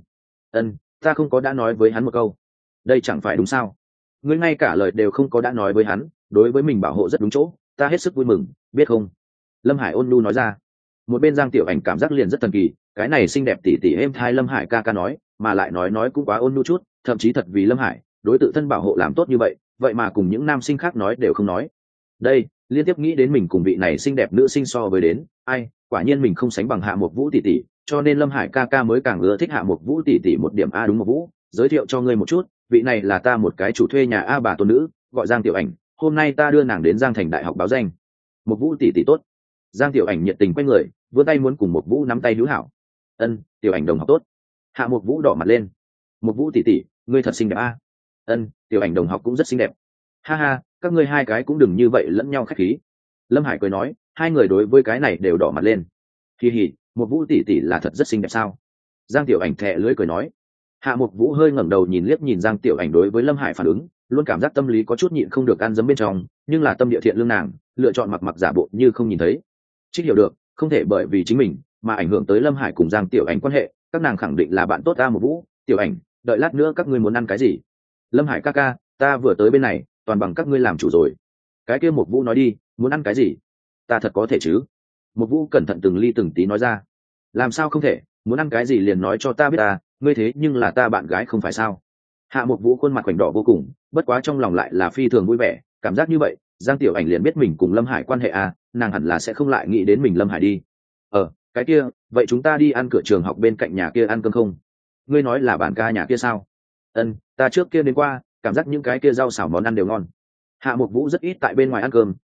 Ta không có đã nói với hắn một câu. Đây chẳng phải đúng sao? Ngươi ngay cả lời đều không có đã nói với hắn, đối với mình bảo hộ rất đúng chỗ, ta hết sức vui mừng, biết không? Lâm Hải ôn nhu nói ra. Một bên Giang Tiểu Ảnh cảm giác liền rất thần kỳ, cái này xinh đẹp tỉ tỉ êm thai Lâm Hải ca ca nói, mà lại nói cũng quá ôn nhu chút, thậm chí thật vì Lâm Hải đối tự thân bảo hộ làm tốt như vậy, vậy mà cùng những nam sinh khác nói đều không nói. Đây, liên tiếp nghĩ đến mình cùng vị này xinh đẹp nữ sinh so với đến, ai, quả nhiên mình không sánh bằng Hạ Một Vũ tỷ tỷ, cho nên Lâm Hải ca ca mới càng ưa thích Hạ Một Vũ tỷ tỷ một điểm. A đúng, Một Vũ, giới thiệu cho ngươi một chút, vị này là ta một cái chủ thuê nhà a bà tôn nữ, gọi Giang Tiểu Ảnh, hôm nay ta đưa nàng đến Giang Thành Đại học báo danh. Một Vũ tỷ tỷ tốt. Giang Tiểu Ảnh nhiệt tình quay người, vươn tay muốn cùng Một Vũ nắm tay hữu hảo. Tiểu Ảnh đồng học tốt. Hạ Một Vũ đỏ mặt lên. Một Vũ tỷ tỷ, ngươi thật xinh đẹp a. Tiểu Ảnh đồng học cũng rất xinh đẹp. Ha ha, các ngươi hai cái cũng đừng như vậy lẫn nhau khách khí. Lâm Hải cười nói, hai người đối với cái này đều đỏ mặt lên. Kỳ hỉ, Một Vũ tỷ tỷ là thật rất xinh đẹp sao? Giang Tiểu Ảnh thẹ lưỡi cười nói. Hạ Một Vũ hơi ngẩng đầu nhìn liếc nhìn Giang Tiểu Ảnh đối với Lâm Hải phản ứng, luôn cảm giác tâm lý có chút nhịn không được ăn dấm bên trong, nhưng là tâm địa thiện lương nàng, lựa chọn mặc giả bộ như không nhìn thấy. Trích hiểu được, không thể bởi vì chính mình mà ảnh hưởng tới Lâm Hải cùng Giang Tiểu Ảnh quan hệ, các nàng khẳng định là bạn tốt. A Một Vũ, Tiểu Ảnh, đợi lát nữa các ngươi muốn ăn cái gì? Lâm Hải ca ca, ta vừa tới bên này, toàn bằng các ngươi làm chủ rồi. Cái kia Một Vũ nói đi, muốn ăn cái gì? Ta thật có thể chứ? Một Vũ cẩn thận từng ly từng tí nói ra. Làm sao không thể, muốn ăn cái gì liền nói cho ta biết ta, ngươi thế nhưng là ta bạn gái không phải sao? Hạ Một Vũ khuôn mặt khoảnh đỏ vô cùng, bất quá trong lòng lại là phi thường vui vẻ, cảm giác như vậy, Giang Tiểu Ảnh liền biết mình cùng Lâm Hải quan hệ à, nàng hẳn là sẽ không lại nghĩ đến mình Lâm Hải đi. Cái kia, vậy chúng ta đi ăn cửa trường học bên cạnh nhà kia ăn cơm không? Ngươi nói là bản ca nhà kia sao? Ta trước kia đến qua, cảm giác những cái kia rau xào món ăn đều ngon. Hạ Một Vũ rất ít tại bên ngoài ăn cơm,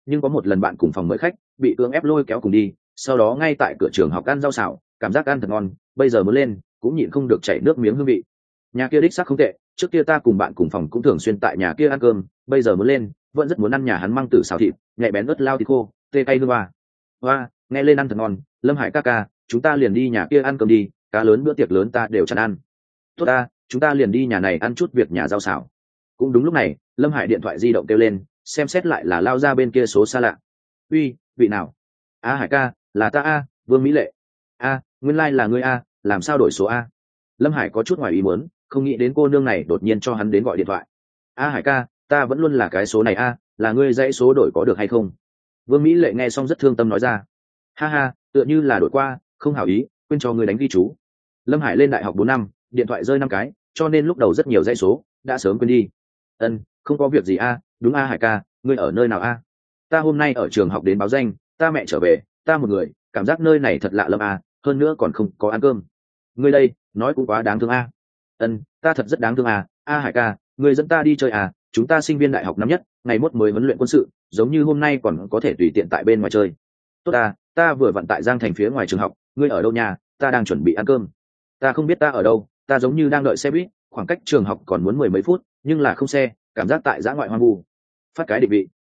nhưng có một lần bạn cùng phòng mời khách bị cưỡng ép lôi kéo cùng đi, sau đó ngay tại cửa trường học ăn rau xào, cảm giác ăn thật ngon, bây giờ muốn lên cũng nhịn không được chảy nước miếng hương vị. Nhà kia đích xác không tệ, trước kia ta cùng bạn cùng phòng cũng thường xuyên tại nhà kia ăn cơm, bây giờ muốn lên vẫn rất muốn ăn nhà hắn măng tử xào thịt, nhẹ bén ớt lao thịt khô, tê cay hương hoa. Hoa, nghe lên ăn thật ngon, Lâm Hải ca ca, chúng ta liền đi nhà kia ăn cơm đi, cá lớn bữa tiệc lớn ta đều chẳng ăn. Tốt ta, chúng ta liền đi nhà này ăn chút việc nhà rau xào. Cũng đúng lúc này, Lâm Hải điện thoại di động kêu lên, xem xét lại là lao ra bên kia số xa lạ. Uy, vị nào? A Hải ca, là ta a, Vương Mỹ Lệ. A, nguyên lai là ngươi a, làm sao đổi số a? Lâm Hải có chút ngoài ý muốn, không nghĩ đến cô nương này đột nhiên cho hắn đến gọi điện thoại. A Hải ca, ta vẫn luôn là cái số này a, là ngươi dãy số đổi có được hay không? Vương Mỹ Lệ nghe xong rất thương tâm nói ra. Ha ha, tựa như là đổi qua, không hảo ý, quên cho ngươi đánh ghi chú. Lâm Hải lên đại học 4 năm, điện thoại rơi 5 cái, cho nên lúc đầu rất nhiều dãy số đã sớm quên đi. Không có việc gì a, đúng a Hải ca, ngươi ở nơi nào a? Ta hôm nay ở trường học đến báo danh, ta mẹ trở về, ta một người, cảm giác nơi này thật lạ lẫm a, hơn nữa còn không có ăn cơm. Ngươi đây, nói cũng quá đáng thương a. Ta thật rất đáng thương a, a Hải ca, ngươi dẫn ta đi chơi à, chúng ta sinh viên đại học năm nhất, ngày mốt mới huấn luyện quân sự, giống như hôm nay còn có thể tùy tiện tại bên ngoài chơi. Tốt ta vừa vặn tại Giang Thành phía ngoài trường học, ngươi ở đâu nhà, ta đang chuẩn bị ăn cơm. Ta không biết ta ở đâu, ta giống như đang đợi xe buýt, khoảng cách trường học còn muốn 10 mấy phút, nhưng là không xe, cảm giác tại dã ngoại hoang vu. Phát cái định vị.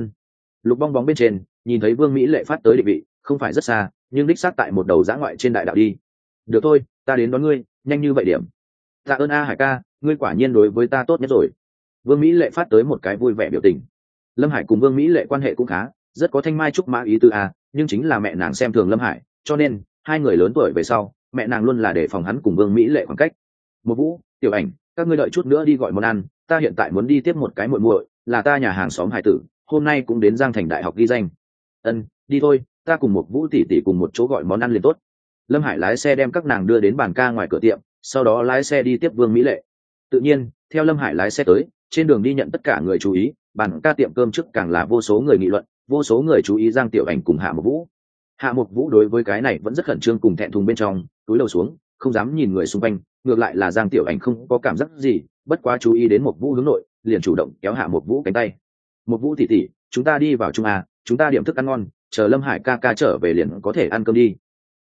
Lục bong bóng bên trên nhìn thấy Vương Mỹ Lệ phát tới định vị, không phải rất xa, nhưng đích xác tại một đầu dã ngoại trên đại đạo đi. Được thôi, ta đến đón ngươi, nhanh như vậy điểm. Tạ ơn a Hải ca, ngươi quả nhiên đối với ta tốt nhất rồi. Vương Mỹ Lệ phát tới một cái vui vẻ biểu tình. Lâm Hải cùng Vương Mỹ Lệ quan hệ cũng khá, rất có thanh mai trúc mã ý tứ a, nhưng chính là mẹ nàng xem thường Lâm Hải, cho nên hai người lớn tuổi về sau, mẹ nàng luôn là để phòng hắn cùng Vương Mỹ Lệ khoảng cách. Một Vũ, Tiểu Ảnh, các ngươi đợi chút nữa đi gọi món ăn, ta hiện tại muốn đi tiếp một cái muội muội, là ta nhà hàng xóm hải tử, hôm nay cũng đến Giang Thành đại học ghi danh. Đi thôi, ta cùng một Vũ tỷ tỷ cùng một chỗ gọi món ăn liền tốt. Lâm Hải lái xe đem các nàng đưa đến bàn ca ngoài cửa tiệm, sau đó lái xe đi tiếp Vương Mỹ Lệ. Tự nhiên, theo Lâm Hải lái xe tới, trên đường đi nhận tất cả người chú ý, bàn ca tiệm cơm trước càng là vô số người nghị luận, vô số người chú ý Giang Tiểu Ảnh cùng Hạ Một Vũ. Hạ Một Vũ đối với cái này vẫn rất khẩn trương cùng thẹn thùng bên trong, túi đầu xuống, không dám nhìn người xung quanh, ngược lại là Giang Tiểu Ảnh không có cảm giác gì, bất quá chú ý đến Một Vũ hướng nội, liền chủ động kéo Hạ Một Vũ cánh tay. Một Vũ tỷ tỷ, chúng ta đi vào chung à, chúng ta điểm thức ăn ngon, chờ Lâm Hải ca ca trở về liền có thể ăn cơm đi.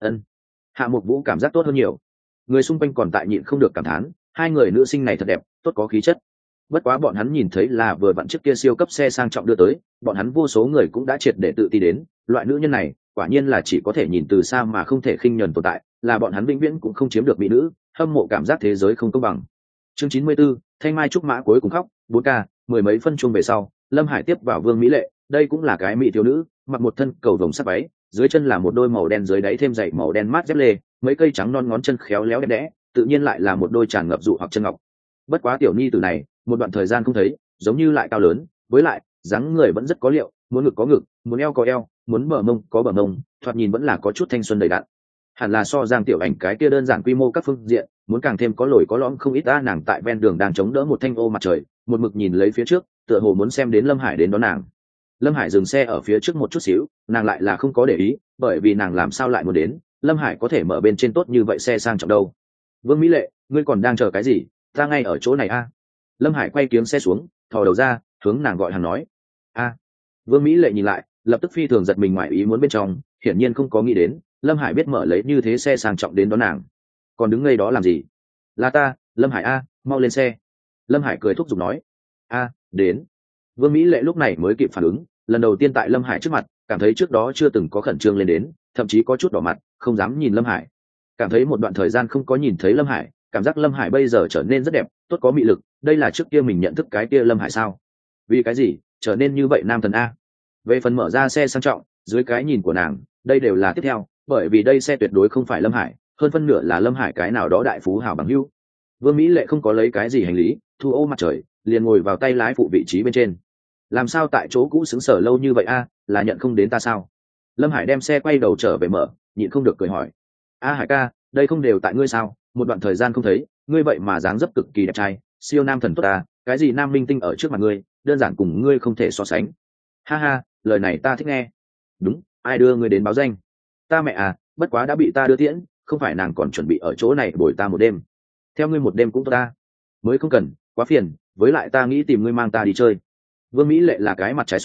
Hạ Một Vũ cảm giác tốt hơn nhiều. Người xung quanh còn tại nhịn không được cảm thán, hai người nữ sinh này thật đẹp, tốt có khí chất. Bất quá bọn hắn nhìn thấy là vừa vặn chiếc kia siêu cấp xe sang trọng đưa tới, bọn hắn vô số người cũng đã triệt để tự ti đến, loại nữ nhân này quả nhiên là chỉ có thể nhìn từ xa mà không thể khinh nhẫn tồn tại, là bọn hắn vĩnh viễn cũng không chiếm được mỹ nữ, hâm mộ cảm giác thế giới không công bằng. Chương 94, Thanh Mai trúc mã cuối cùng khóc, 4K, mười mấy phân chuông về sau, Lâm Hải tiếp vào Vương Mỹ Lệ, đây cũng là cái mỹ thiếu nữ, mặc một thân cầu vồng sắc váy, dưới chân là một đôi màu đen dưới đáy thêm giày màu đen mát dép lê, mấy cây trắng non ngón chân khéo léo đẹp đẽ, tự nhiên lại là một đôi tràn ngập dụ hoặc chân ngọc. Bất quá tiểu nhi tử này, một đoạn thời gian không thấy, giống như lại cao lớn, với lại dáng người vẫn rất có liệu, muốn ngực có ngực, muốn eo có eo, muốn bờ mông có bờ mông, thoạt nhìn vẫn là có chút thanh xuân đầy đặn. Hẳn là so Giang Tiểu Ảnh cái kia đơn giản quy mô các phương diện, muốn càng thêm có lồi có lõm không ít ta. Nàng tại ven đường đang chống đỡ một thanh ô mặt trời, một mực nhìn lấy phía trước, tựa hồ muốn xem đến Lâm Hải đến đón nàng. Lâm Hải dừng xe ở phía trước một chút xíu, nàng lại là không có để ý, bởi vì nàng làm sao lại muốn đến, Lâm Hải có thể mở bên trên tốt như vậy xe sang trọng đâu. Vương Mỹ Lệ, ngươi còn đang chờ cái gì, ta ngay ở chỗ này a. Lâm Hải quay kiếng xe xuống, thò đầu ra, hướng nàng gọi hàng nói. A. Vương Mỹ Lệ nhìn lại, lập tức phi thường giật mình ngoài ý muốn bên trong, hiển nhiên không có nghĩ đến Lâm Hải biết mở lấy như thế xe sang trọng đến đón nàng. Còn đứng ngay đó làm gì? Là ta, Lâm Hải a, mau lên xe. Lâm Hải cười thúc giục nói. A, đến. Vương Mỹ Lệ lúc này mới kịp phản ứng, lần đầu tiên tại Lâm Hải trước mặt, cảm thấy trước đó chưa từng có khẩn trương lên đến, thậm chí có chút đỏ mặt, không dám nhìn Lâm Hải. Cảm thấy một đoạn thời gian không có nhìn thấy Lâm Hải, cảm giác Lâm Hải bây giờ trở nên rất đẹp, tốt có mị lực, đây là trước kia mình nhận thức cái kia Lâm Hải sao? Vì cái gì trở nên như vậy nam thần a? Về phần mở ra xe sang trọng, dưới cái nhìn của nàng, đây đều là tiếp theo, bởi vì đây xe tuyệt đối không phải Lâm Hải, hơn phân nửa là Lâm Hải cái nào đó đại phú hào bằng hữu. Vương Mỹ Lệ không có lấy cái gì hành lý, thu ô mặt trời, liền ngồi vào tay lái phụ vị trí bên trên. Làm sao tại chỗ cũ xứng sở lâu như vậy a, là nhận không đến ta sao? Lâm Hải đem xe quay đầu trở về mở, nhịn không được cười hỏi. A Hải ca, đây không đều tại ngươi sao? Một đoạn thời gian không thấy, ngươi vậy mà dáng dấp cực kỳ đẹp trai, siêu nam thần tốt ta, cái gì nam minh tinh ở trước mặt ngươi, đơn giản cùng ngươi không thể so sánh. Ha ha, lời này ta thích nghe. Đúng, ai đưa ngươi đến báo danh? Ta mẹ à, bất quá đã bị ta đưa tiễn, không phải nàng còn chuẩn bị ở chỗ này bồi ta một đêm. Theo ngươi một đêm cũng tốt ta. Mới không cần, quá phiền, với lại ta nghĩ tìm ngươi mang ta đi chơi. Vương Mỹ Lệ là cái mặt trái xoan,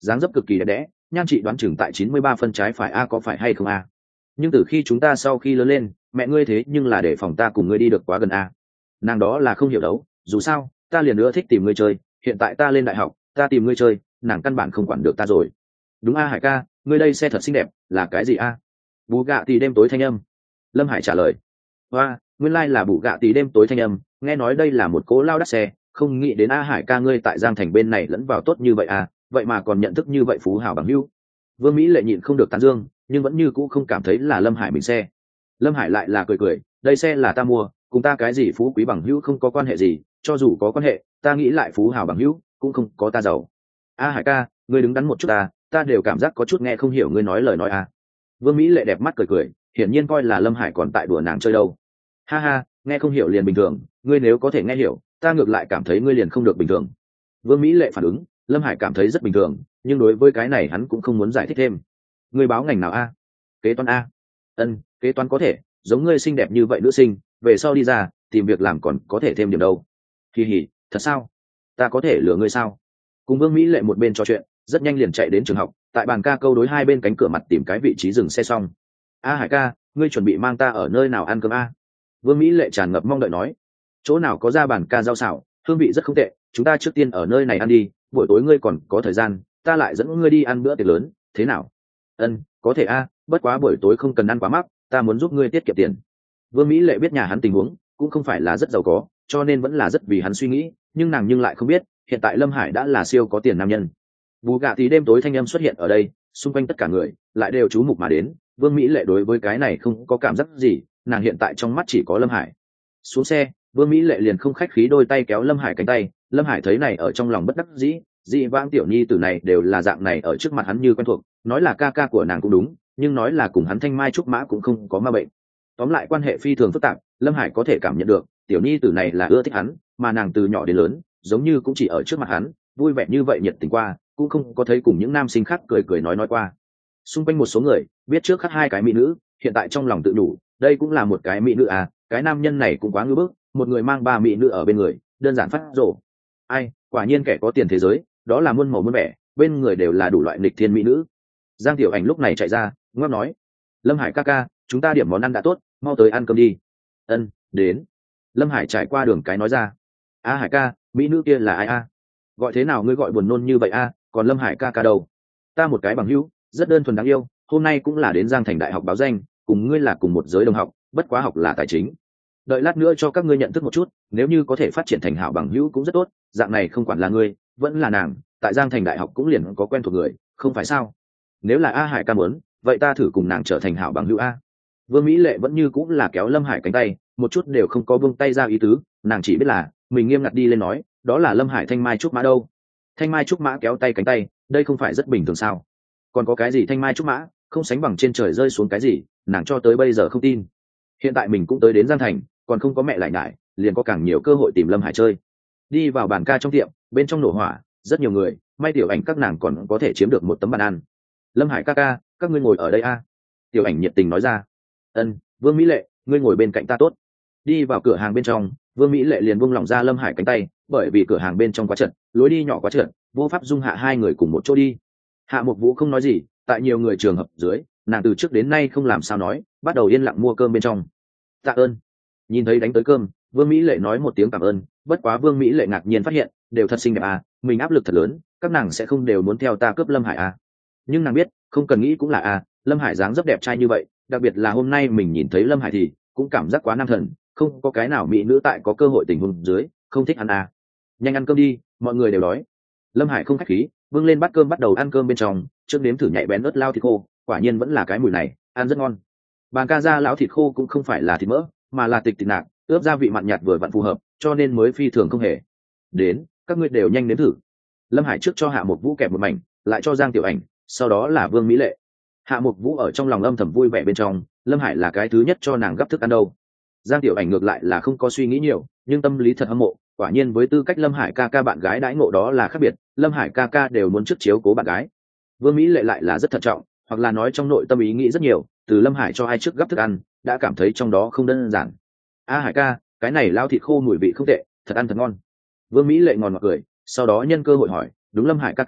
dáng dấp cực kỳ đẹp đẽ, nhan chị đoán chừng tại 93 phân trái phải a, có phải hay không a? Nhưng từ khi chúng ta sau khi lớn lên, mẹ ngươi thế nhưng là để phòng ta cùng ngươi đi được quá gần a. Nàng đó là không hiểu đấu, dù sao ta liền nữa thích tìm ngươi chơi, hiện tại ta lên đại học, ta tìm ngươi chơi, nàng căn bản không quản được ta rồi. Đúng a Hải ca, ngươi đây xe thật xinh đẹp, là cái gì a? Bù gạ thì đêm tối thanh âm. Lâm Hải trả lời. Hoa, nguyên lai là bù gạ tí đêm tối thanh âm, nghe nói đây là một cố lao đắt xe, không nghĩ đến a Hải ca ngươi tại Giang Thành bên này lẫn vào tốt như vậy à, vậy mà còn nhận thức như vậy phú hào bằng hữu. Vương Mỹ Lệ nhịn không được tán dương, nhưng vẫn như cũ không cảm thấy là Lâm Hải mình xe. Lâm Hải lại là cười cười, đây xe là ta mua, cùng ta cái gì phú quý bằng hữu không có quan hệ gì, cho dù có quan hệ, ta nghĩ lại phú hào bằng hữu cũng không có ta giàu. A Hải ca, ngươi đứng đắn một chút ta đều cảm giác có chút nghe không hiểu ngươi nói lời nói à. Vương Mỹ Lệ đẹp mắt cười cười, hiển nhiên coi là Lâm Hải còn tại đùa nàng chơi đâu. Ha ha, nghe không hiểu liền bình thường, ngươi nếu có thể nghe hiểu, ta ngược lại cảm thấy ngươi liền không được bình thường. Vương Mỹ Lệ phản ứng, Lâm Hải cảm thấy rất bình thường, nhưng đối với cái này hắn cũng không muốn giải thích thêm. Ngươi báo ngành nào a? Kế toán a. Ân, kế toán có thể, giống ngươi xinh đẹp như vậy nữ sinh, về sau đi ra tìm việc làm còn có thể thêm điểm đâu. Kỳ hỉ, thật sao? Ta có thể lừa ngươi sao? Cùng Vương Mỹ Lệ một bên trò chuyện, rất nhanh liền chạy đến trường học, tại bàn ca câu đối hai bên cánh cửa mặt tìm cái vị trí dừng xe xong. A Hải ca, ngươi chuẩn bị mang ta ở nơi nào ăn cơm a? Vương Mỹ Lệ tràn ngập mong đợi nói. Chỗ nào có ra bàn ca rau xào, hương vị rất không tệ, chúng ta trước tiên ở nơi này ăn đi, buổi tối ngươi còn có thời gian, ta lại dẫn ngươi đi ăn bữa tiệc lớn, thế nào? Ân, có thể a, bất quá buổi tối không cần ăn quá mắc, ta muốn giúp ngươi tiết kiệm tiền. Vương Mỹ Lệ biết nhà hắn tình huống cũng không phải là rất giàu có, cho nên vẫn là rất vì hắn suy nghĩ, nhưng nàng lại không biết, hiện tại Lâm Hải đã là siêu có tiền nam nhân. Bù gạ thì đêm tối thanh âm xuất hiện ở đây, xung quanh tất cả người lại đều chú mục mà đến. Vương Mỹ Lệ đối với cái này không có cảm giác gì, nàng hiện tại trong mắt chỉ có Lâm Hải. Xuống xe, Vương Mỹ Lệ liền không khách khí đôi tay kéo Lâm Hải cánh tay. Lâm Hải thấy này ở trong lòng bất đắc dĩ, dị vãng tiểu nhi tử này đều là dạng này ở trước mặt hắn như quen thuộc, nói là ca ca của nàng cũng đúng, nhưng nói là cùng hắn thanh mai trúc mã cũng không có ma bệnh. Tóm lại quan hệ phi thường phức tạp, Lâm Hải có thể cảm nhận được tiểu nhi tử này là ưa thích hắn, mà nàng từ nhỏ đến lớn giống như cũng chỉ ở trước mặt hắn vui vẻ như vậy nhiệt tình qua, cũng không có thấy cùng những nam sinh khác cười cười nói qua. Xung quanh một số người biết trước khắc hai cái mỹ nữ, hiện tại trong lòng tự đủ, đây cũng là một cái mỹ nữ à, cái nam nhân này cũng quá ngưỡng bức, một người mang ba mỹ nữ ở bên người, đơn giản phát rổ. Ai, quả nhiên kẻ có tiền thế giới, đó là muôn màu muôn vẻ, bên người đều là đủ loại nghịch thiên mỹ nữ. Giang Tiểu Ảnh lúc này chạy ra, ngáp nói: Lâm Hải ca ca, chúng ta điểm món ăn đã tốt, mau tới ăn cơm đi. Ân, đến. Lâm Hải trải qua đường cái nói ra. A Hải ca, mỹ nữ kia là ai a? Gọi thế nào ngươi gọi buồn nôn như vậy a? Còn Lâm Hải ca ca đâu? Ta một cái bằng hữu, rất đơn thuần đáng yêu, hôm nay cũng là đến Giang Thành Đại học báo danh, cùng ngươi là cùng một giới đồng học, bất quá học là tài chính. Đợi lát nữa cho các ngươi nhận thức một chút, nếu như có thể phát triển thành hảo bằng hữu cũng rất tốt, dạng này không quản là ngươi, vẫn là nàng, tại Giang Thành Đại học cũng liền có quen thuộc người, không phải sao? Nếu là A Hải ca muốn, vậy ta thử cùng nàng trở thành hảo bằng hữu a. Vương Mỹ Lệ vẫn như cũng là kéo Lâm Hải cánh tay, một chút đều không có buông tay ra ý tứ, nàng chỉ biết là mình nghiêm ngặt đi lên nói, đó là Lâm Hải thanh mai trúc mã đâu. Thanh mai trúc mã kéo tay cánh tay, đây không phải rất bình thường sao? Còn có cái gì thanh mai trúc mã, không sánh bằng trên trời rơi xuống cái gì, nàng cho tới bây giờ không tin. Hiện tại mình cũng tới đến Giang Thành, còn không có mẹ lại ngại, liền có càng nhiều cơ hội tìm Lâm Hải chơi. Đi vào bàn ca trong tiệm, bên trong nổ hỏa, rất nhiều người, may Tiểu Ảnh các nàng còn có thể chiếm được một tấm bàn ăn. Lâm Hải ca ca, các ngươi ngồi ở đây a. Tiểu Ảnh nhiệt tình nói ra. Ân, Vương Mỹ Lệ, ngươi ngồi bên cạnh ta tốt. Đi vào cửa hàng bên trong, Vương Mỹ Lệ liền buông lỏng ra Lâm Hải cánh tay, bởi vì cửa hàng bên trong quá chật, lối đi nhỏ quá chật, vô pháp dung hạ hai người cùng một chỗ đi. Hạ Mục Vũ không nói gì, tại nhiều người trường hợp dưới, nàng từ trước đến nay không làm sao nói, bắt đầu yên lặng mua cơm bên trong. Tạ ơn. Nhìn thấy đánh tới cơm, Vương Mỹ Lệ nói một tiếng cảm ơn, bất quá Vương Mỹ Lệ ngạc nhiên phát hiện, đều thật xinh đẹp à, mình áp lực thật lớn, các nàng sẽ không đều muốn theo ta cướp Lâm Hải à. Nhưng nàng biết, không cần nghĩ cũng là à, Lâm Hải dáng dấp đẹp trai như vậy, đặc biệt là hôm nay mình nhìn thấy Lâm Hải thì cũng cảm giác quá nam thần, không có cái nào mỹ nữ tại có cơ hội tình huống dưới không thích ăn à. Nhanh ăn cơm đi, mọi người đều đói. Lâm Hải không khách khí, bưng lên bát cơm bắt đầu ăn cơm bên trong, trước nếm thử nhạy bén ớt lao thịt khô, quả nhiên vẫn là cái mùi này, ăn rất ngon. Bàn ca ra lão thịt khô cũng không phải là thịt mỡ, mà là thịt nạc, ướp gia vị mặn nhạt vừa vặn phù hợp, cho nên mới phi thường không hề. Đến, các ngươi đều nhanh nếm thử. Lâm Hải trước cho Hạ Mục Vũ kẹp một mảnh, lại cho Giang Tiểu Ảnh, sau đó là Vương Mỹ Lệ. Hạ Mục Vũ ở trong lòng âm thầm vui vẻ bên trong, Lâm Hải là cái thứ nhất cho nàng gấp thức ăn đâu. Giang Tiểu Ảnh ngược lại là không có suy nghĩ nhiều, nhưng tâm lý thật hâm mộ, quả nhiên với tư cách Lâm Hải ca ca bạn gái đãi ngộ đó là khác biệt, Lâm Hải ca ca đều muốn trước chiếu cố bạn gái. Vương Mỹ Lệ lại là rất thận trọng, hoặc là nói trong nội tâm ý nghĩ rất nhiều, từ Lâm Hải cho ai trước gấp thức ăn, đã cảm thấy trong đó không đơn giản. A Hải ca, cái này lao thịt khô mùi vị không tệ, thật ăn thật ngon. Vương Mỹ Lệ ngòn ngọt cười, sau đó nhân cơ hội hỏi, đúng Lâm Hải ca ca,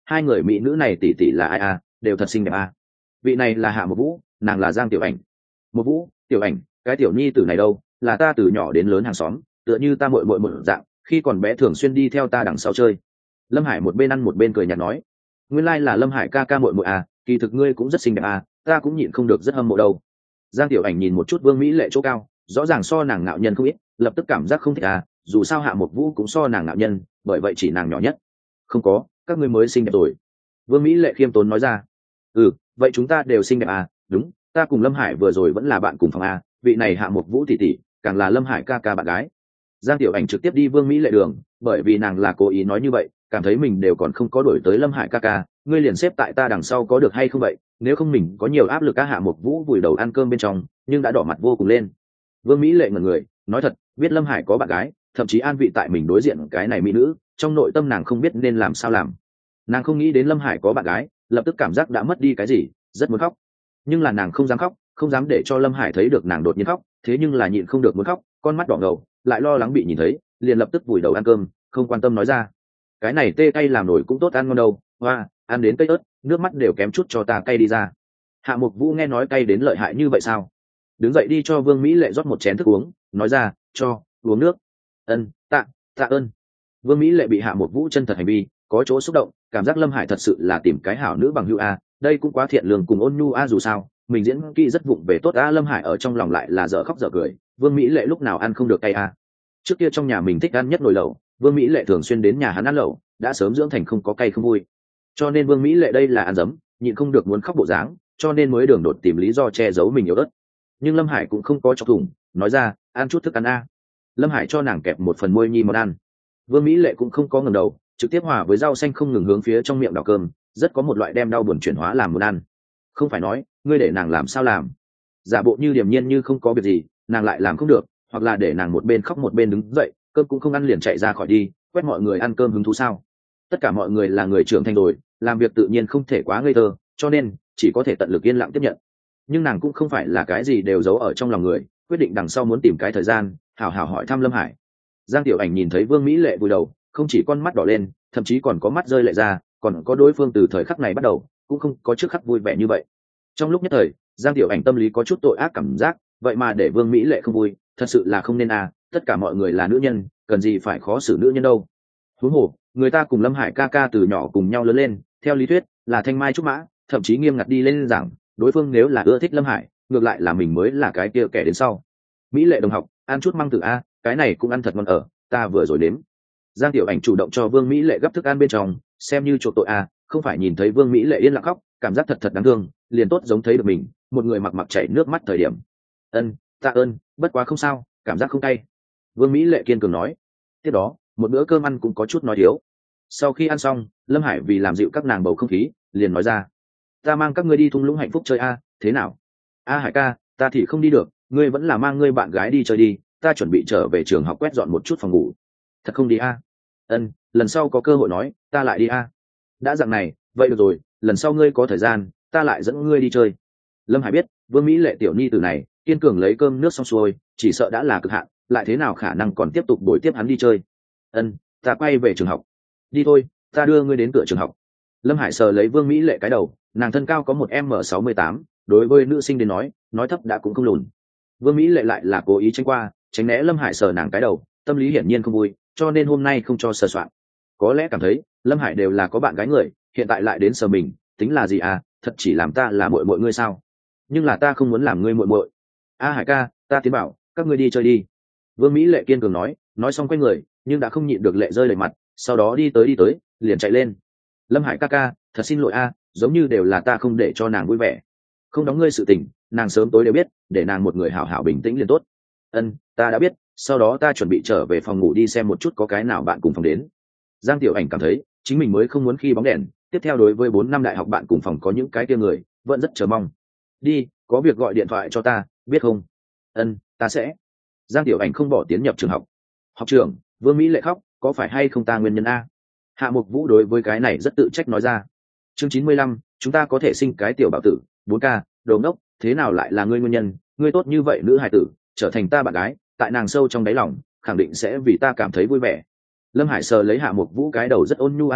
hai người mỹ nữ này tỷ tỷ là ai a, đều thật xinh đẹp a. Vị này là Hạ Một Vũ, nàng là Giang Tiểu Ảnh. Một Vũ, Tiểu Ảnh, cái tiểu nhi tử này đâu, là ta từ nhỏ đến lớn hàng xóm, tựa như ta muội muội một dạng, khi còn bé thường xuyên đi theo ta đằng sau chơi. Lâm Hải một bên ăn một bên cười nhạt nói, nguyên lai là Lâm Hải ca ca muội muội à, kỳ thực ngươi cũng rất xinh đẹp à, ta cũng nhịn không được rất hâm mộ đâu. Giang Tiểu Ảnh nhìn một chút Vương Mỹ Lệ chỗ cao, rõ ràng so nàng ngạo nhân không ít, lập tức cảm giác không thích à, dù sao Hạ Một Vũ cũng so nàng ngạo nhân, bởi vậy chỉ nàng nhỏ nhất. Không có, các ngươi mới xinh đẹp rồi. Vương Mỹ Lệ khiêm tốn nói ra. Ừ, vậy chúng ta đều xinh đẹp à, đúng, ta cùng Lâm Hải vừa rồi vẫn là bạn cùng phòng à, vị này Hạ Một Vũ tỷ tỷ, càng là Lâm Hải ca ca bạn gái. Giang Tiểu Ảnh trực tiếp đi Vương Mỹ Lệ đường, bởi vì nàng là cố ý nói như vậy, cảm thấy mình đều còn không có đổi tới Lâm Hải ca ca, ngươi liền xếp tại ta đằng sau có được hay không vậy, nếu không mình có nhiều áp lực. Ca Hạ Một Vũ vùi đầu ăn cơm bên trong, nhưng đã đỏ mặt vô cùng lên. Vương Mỹ Lệ ngẩn người, nói thật, biết Lâm Hải có bạn gái, thậm chí an vị tại mình đối diện cái này mỹ nữ, trong nội tâm nàng không biết nên làm sao làm. Nàng không nghĩ đến Lâm Hải có bạn gái, lập tức cảm giác đã mất đi cái gì, rất muốn khóc. Nhưng là nàng không dám khóc, không dám để cho Lâm Hải thấy được nàng đột nhiên khóc, thế nhưng là nhịn không được muốn khóc, con mắt đỏ ngầu, lại lo lắng bị nhìn thấy, liền lập tức vùi đầu ăn cơm, không quan tâm nói ra, cái này tê cay làm nổi cũng tốt ăn ngon đâu, hoa, ăn đến cây ớt, nước mắt đều kém chút cho ta cay đi ra. Hạ Mục Vũ nghe nói cay đến lợi hại như vậy sao? Đứng dậy đi cho Vương Mỹ Lệ rót một chén thức uống, nói ra, cho uống nước. Ân, tạ ơn. Vương Mỹ Lệ bị Hạ Mục Vũ chân thật hành vi có chỗ xúc động, cảm giác Lâm Hải thật sự là tìm cái hảo nữ bằng hữu a, đây cũng quá thiện lương cùng ôn nhu a, dù sao mình diễn kỹ rất vụng về tốt a. Lâm Hải ở trong lòng lại là dở khóc dở cười, Vương Mỹ Lệ lúc nào ăn không được cay a. Trước kia trong nhà mình thích ăn nhất nồi lẩu, Vương Mỹ Lệ thường xuyên đến nhà hắn ăn lẩu, đã sớm dưỡng thành không có cay không vui, cho nên Vương Mỹ Lệ đây là ăn dấm, nhịn không được muốn khóc bộ dáng, cho nên mới đường đột tìm lý do che giấu mình yếu ớt. Nhưng Lâm Hải cũng không có chọc thủng, nói ra, ăn chút thức ăn a. Lâm Hải cho nàng kẹp một phần môi nhi món ăn. Vương Mỹ Lệ cũng không có ngẩng đầu, trực tiếp hòa với rau xanh không ngừng hướng phía trong miệng đào cơm, rất có một loại đem đau buồn chuyển hóa làm muốn ăn. Không phải nói, ngươi để nàng làm sao làm? Giả bộ như điềm nhiên như không có việc gì, nàng lại làm không được, hoặc là để nàng một bên khóc một bên đứng dậy, cơm cũng không ăn liền chạy ra khỏi đi, quét mọi người ăn cơm hứng thú sao? Tất cả mọi người là người trưởng thành rồi, làm việc tự nhiên không thể quá ngây thơ, cho nên chỉ có thể tận lực yên lặng tiếp nhận. Nhưng nàng cũng không phải là cái gì đều giấu ở trong lòng người, quyết định đằng sau muốn tìm cái thời gian hảo hảo hỏi thăm Lâm Hải. Giang Tiểu Ảnh nhìn thấy Vương Mỹ Lệ vùi đầu, không chỉ con mắt đỏ lên, thậm chí còn có mắt rơi lệ ra, còn có đối phương từ thời khắc này bắt đầu cũng không có trước khắc vui vẻ như vậy. Trong lúc nhất thời, Giang Tiểu Ảnh tâm lý có chút tội ác cảm giác, vậy mà để Vương Mỹ Lệ không vui, thật sự là không nên à, tất cả mọi người là nữ nhân, cần gì phải khó xử nữ nhân đâu. Huống hồ, người ta cùng Lâm Hải ca ca từ nhỏ cùng nhau lớn lên, theo lý thuyết là thanh mai trúc mã, thậm chí nghiêm ngặt đi lên rằng đối phương nếu là ưa thích Lâm Hải, ngược lại là mình mới là cái kia kẻ đến sau. Mỹ Lệ đồng học, ăn chút măng tử a, cái này cũng ăn thật ngon ở, ta vừa rồi đếm. Giang Tiểu Ảnh chủ động cho Vương Mỹ Lệ gấp thức ăn bên trong, xem như chuộc tội a, không phải nhìn thấy Vương Mỹ Lệ yên lặng khóc, cảm giác thật thật đáng thương, liền tốt giống thấy được mình, một người mặc mặc chảy nước mắt thời điểm. Ân, tạ ơn, bất quá không sao, cảm giác không cay. Vương Mỹ Lệ kiên cường nói. Tiếp đó, một bữa cơm ăn cũng có chút nói thiếu. Sau khi ăn xong, Lâm Hải vì làm dịu các nàng bầu không khí, liền nói ra, ta mang các ngươi đi thung lũng hạnh phúc chơi a, thế nào? A Hải ca, ta thì không đi được, ngươi vẫn là mang ngươi bạn gái đi chơi đi, ta chuẩn bị trở về trường học quét dọn một chút phòng ngủ. Thật không đi a? Ân, lần sau có cơ hội nói, ta lại đi a. Đã dặn này, vậy được rồi, lần sau ngươi có thời gian, ta lại dẫn ngươi đi chơi. Lâm Hải biết, Vương Mỹ Lệ tiểu nhi tử này, kiên cường lấy cơm nước xong xuôi, chỉ sợ đã là cực hạn, lại thế nào khả năng còn tiếp tục đuổi tiếp hắn đi chơi. Ân, ta quay về trường học. Đi thôi, ta đưa ngươi đến cửa trường học. Lâm Hải sờ lấy Vương Mỹ Lệ cái đầu, nàng thân cao có 1m68, đối với nữ sinh đến nói thấp đã cũng không lùn. Vương Mỹ Lệ lại là cố ý tránh qua, tránh né Lâm Hải sờ nàng cái đầu, tâm lý hiển nhiên không vui, cho nên hôm nay không cho sờ soạn. Có lẽ cảm thấy Lâm Hải đều là có bạn gái người, hiện tại lại đến sờ mình, tính là gì à, thật chỉ làm ta là muội muội ngươi sao? Nhưng là ta không muốn làm ngươi muội muội. A Hải ca, ta tiến bảo, các ngươi đi chơi đi. Vương Mỹ Lệ kiên cường nói xong quay người, nhưng đã không nhịn được lệ rơi lệ mặt, sau đó đi tới, liền chạy lên. Lâm Hải ca ca, thật xin lỗi a, giống như đều là ta không để cho nàng vui vẻ. Không đóng ngươi sự tình, nàng sớm tối đều biết, để nàng một người hảo hảo bình tĩnh liền tốt. Ân, ta đã biết, sau đó ta chuẩn bị trở về phòng ngủ đi xem một chút có cái nào bạn cùng phòng đến. Giang Tiểu Ảnh cảm thấy chính mình mới không muốn khi bóng đèn, tiếp theo đối với 4 năm đại học bạn cùng phòng có những cái kia người, vẫn rất chờ mong. Đi, có việc gọi điện thoại cho ta, biết không? Ân, ta sẽ. Giang Tiểu Ảnh không bỏ tiến nhập trường học. Học trưởng, Vương Mỹ Lệ khóc, có phải hay không ta nguyên nhân a? Hạ Mục Vũ đối với cái này rất tự trách nói ra. Chương 95, chúng ta có thể sinh cái tiểu bảo tử, 4K, đồ ngốc, thế nào lại là ngươi nguyên nhân, ngươi tốt như vậy nữ hài tử, trở thành ta bạn gái, tại nàng sâu trong đáy lòng, khẳng định sẽ vì ta cảm thấy vui vẻ. Lâm Hải sờ lấy Hạ Mục Vũ cái đầu rất ôn nhu an ủi,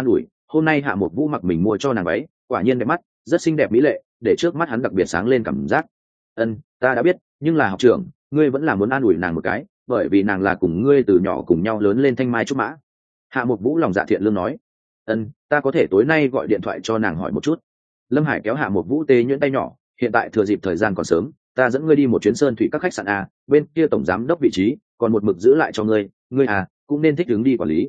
hôm nay Hạ Một Vũ mặc mình mua cho nàng váy quả nhiên đẹp mắt, rất xinh đẹp mỹ lệ, để trước mắt hắn đặc biệt sáng lên cảm giác. Ta đã biết, nhưng là học trưởng, ngươi vẫn là muốn an ủi nàng một cái, bởi vì nàng là cùng ngươi từ nhỏ cùng nhau lớn lên thanh mai trúc mã. Hạ Một Vũ lòng dạ thiện lương nói. Ta có thể tối nay gọi điện thoại cho nàng hỏi một chút. Lâm Hải kéo Hạ Một Vũ tê nhuyễn tay nhỏ, hiện tại thừa dịp thời gian còn sớm, ta dẫn ngươi đi một chuyến sơn thủy các khách sạn a, bên kia tổng giám đốc vị trí còn một mực giữ lại cho ngươi cũng nên thích ứng đi quản lý.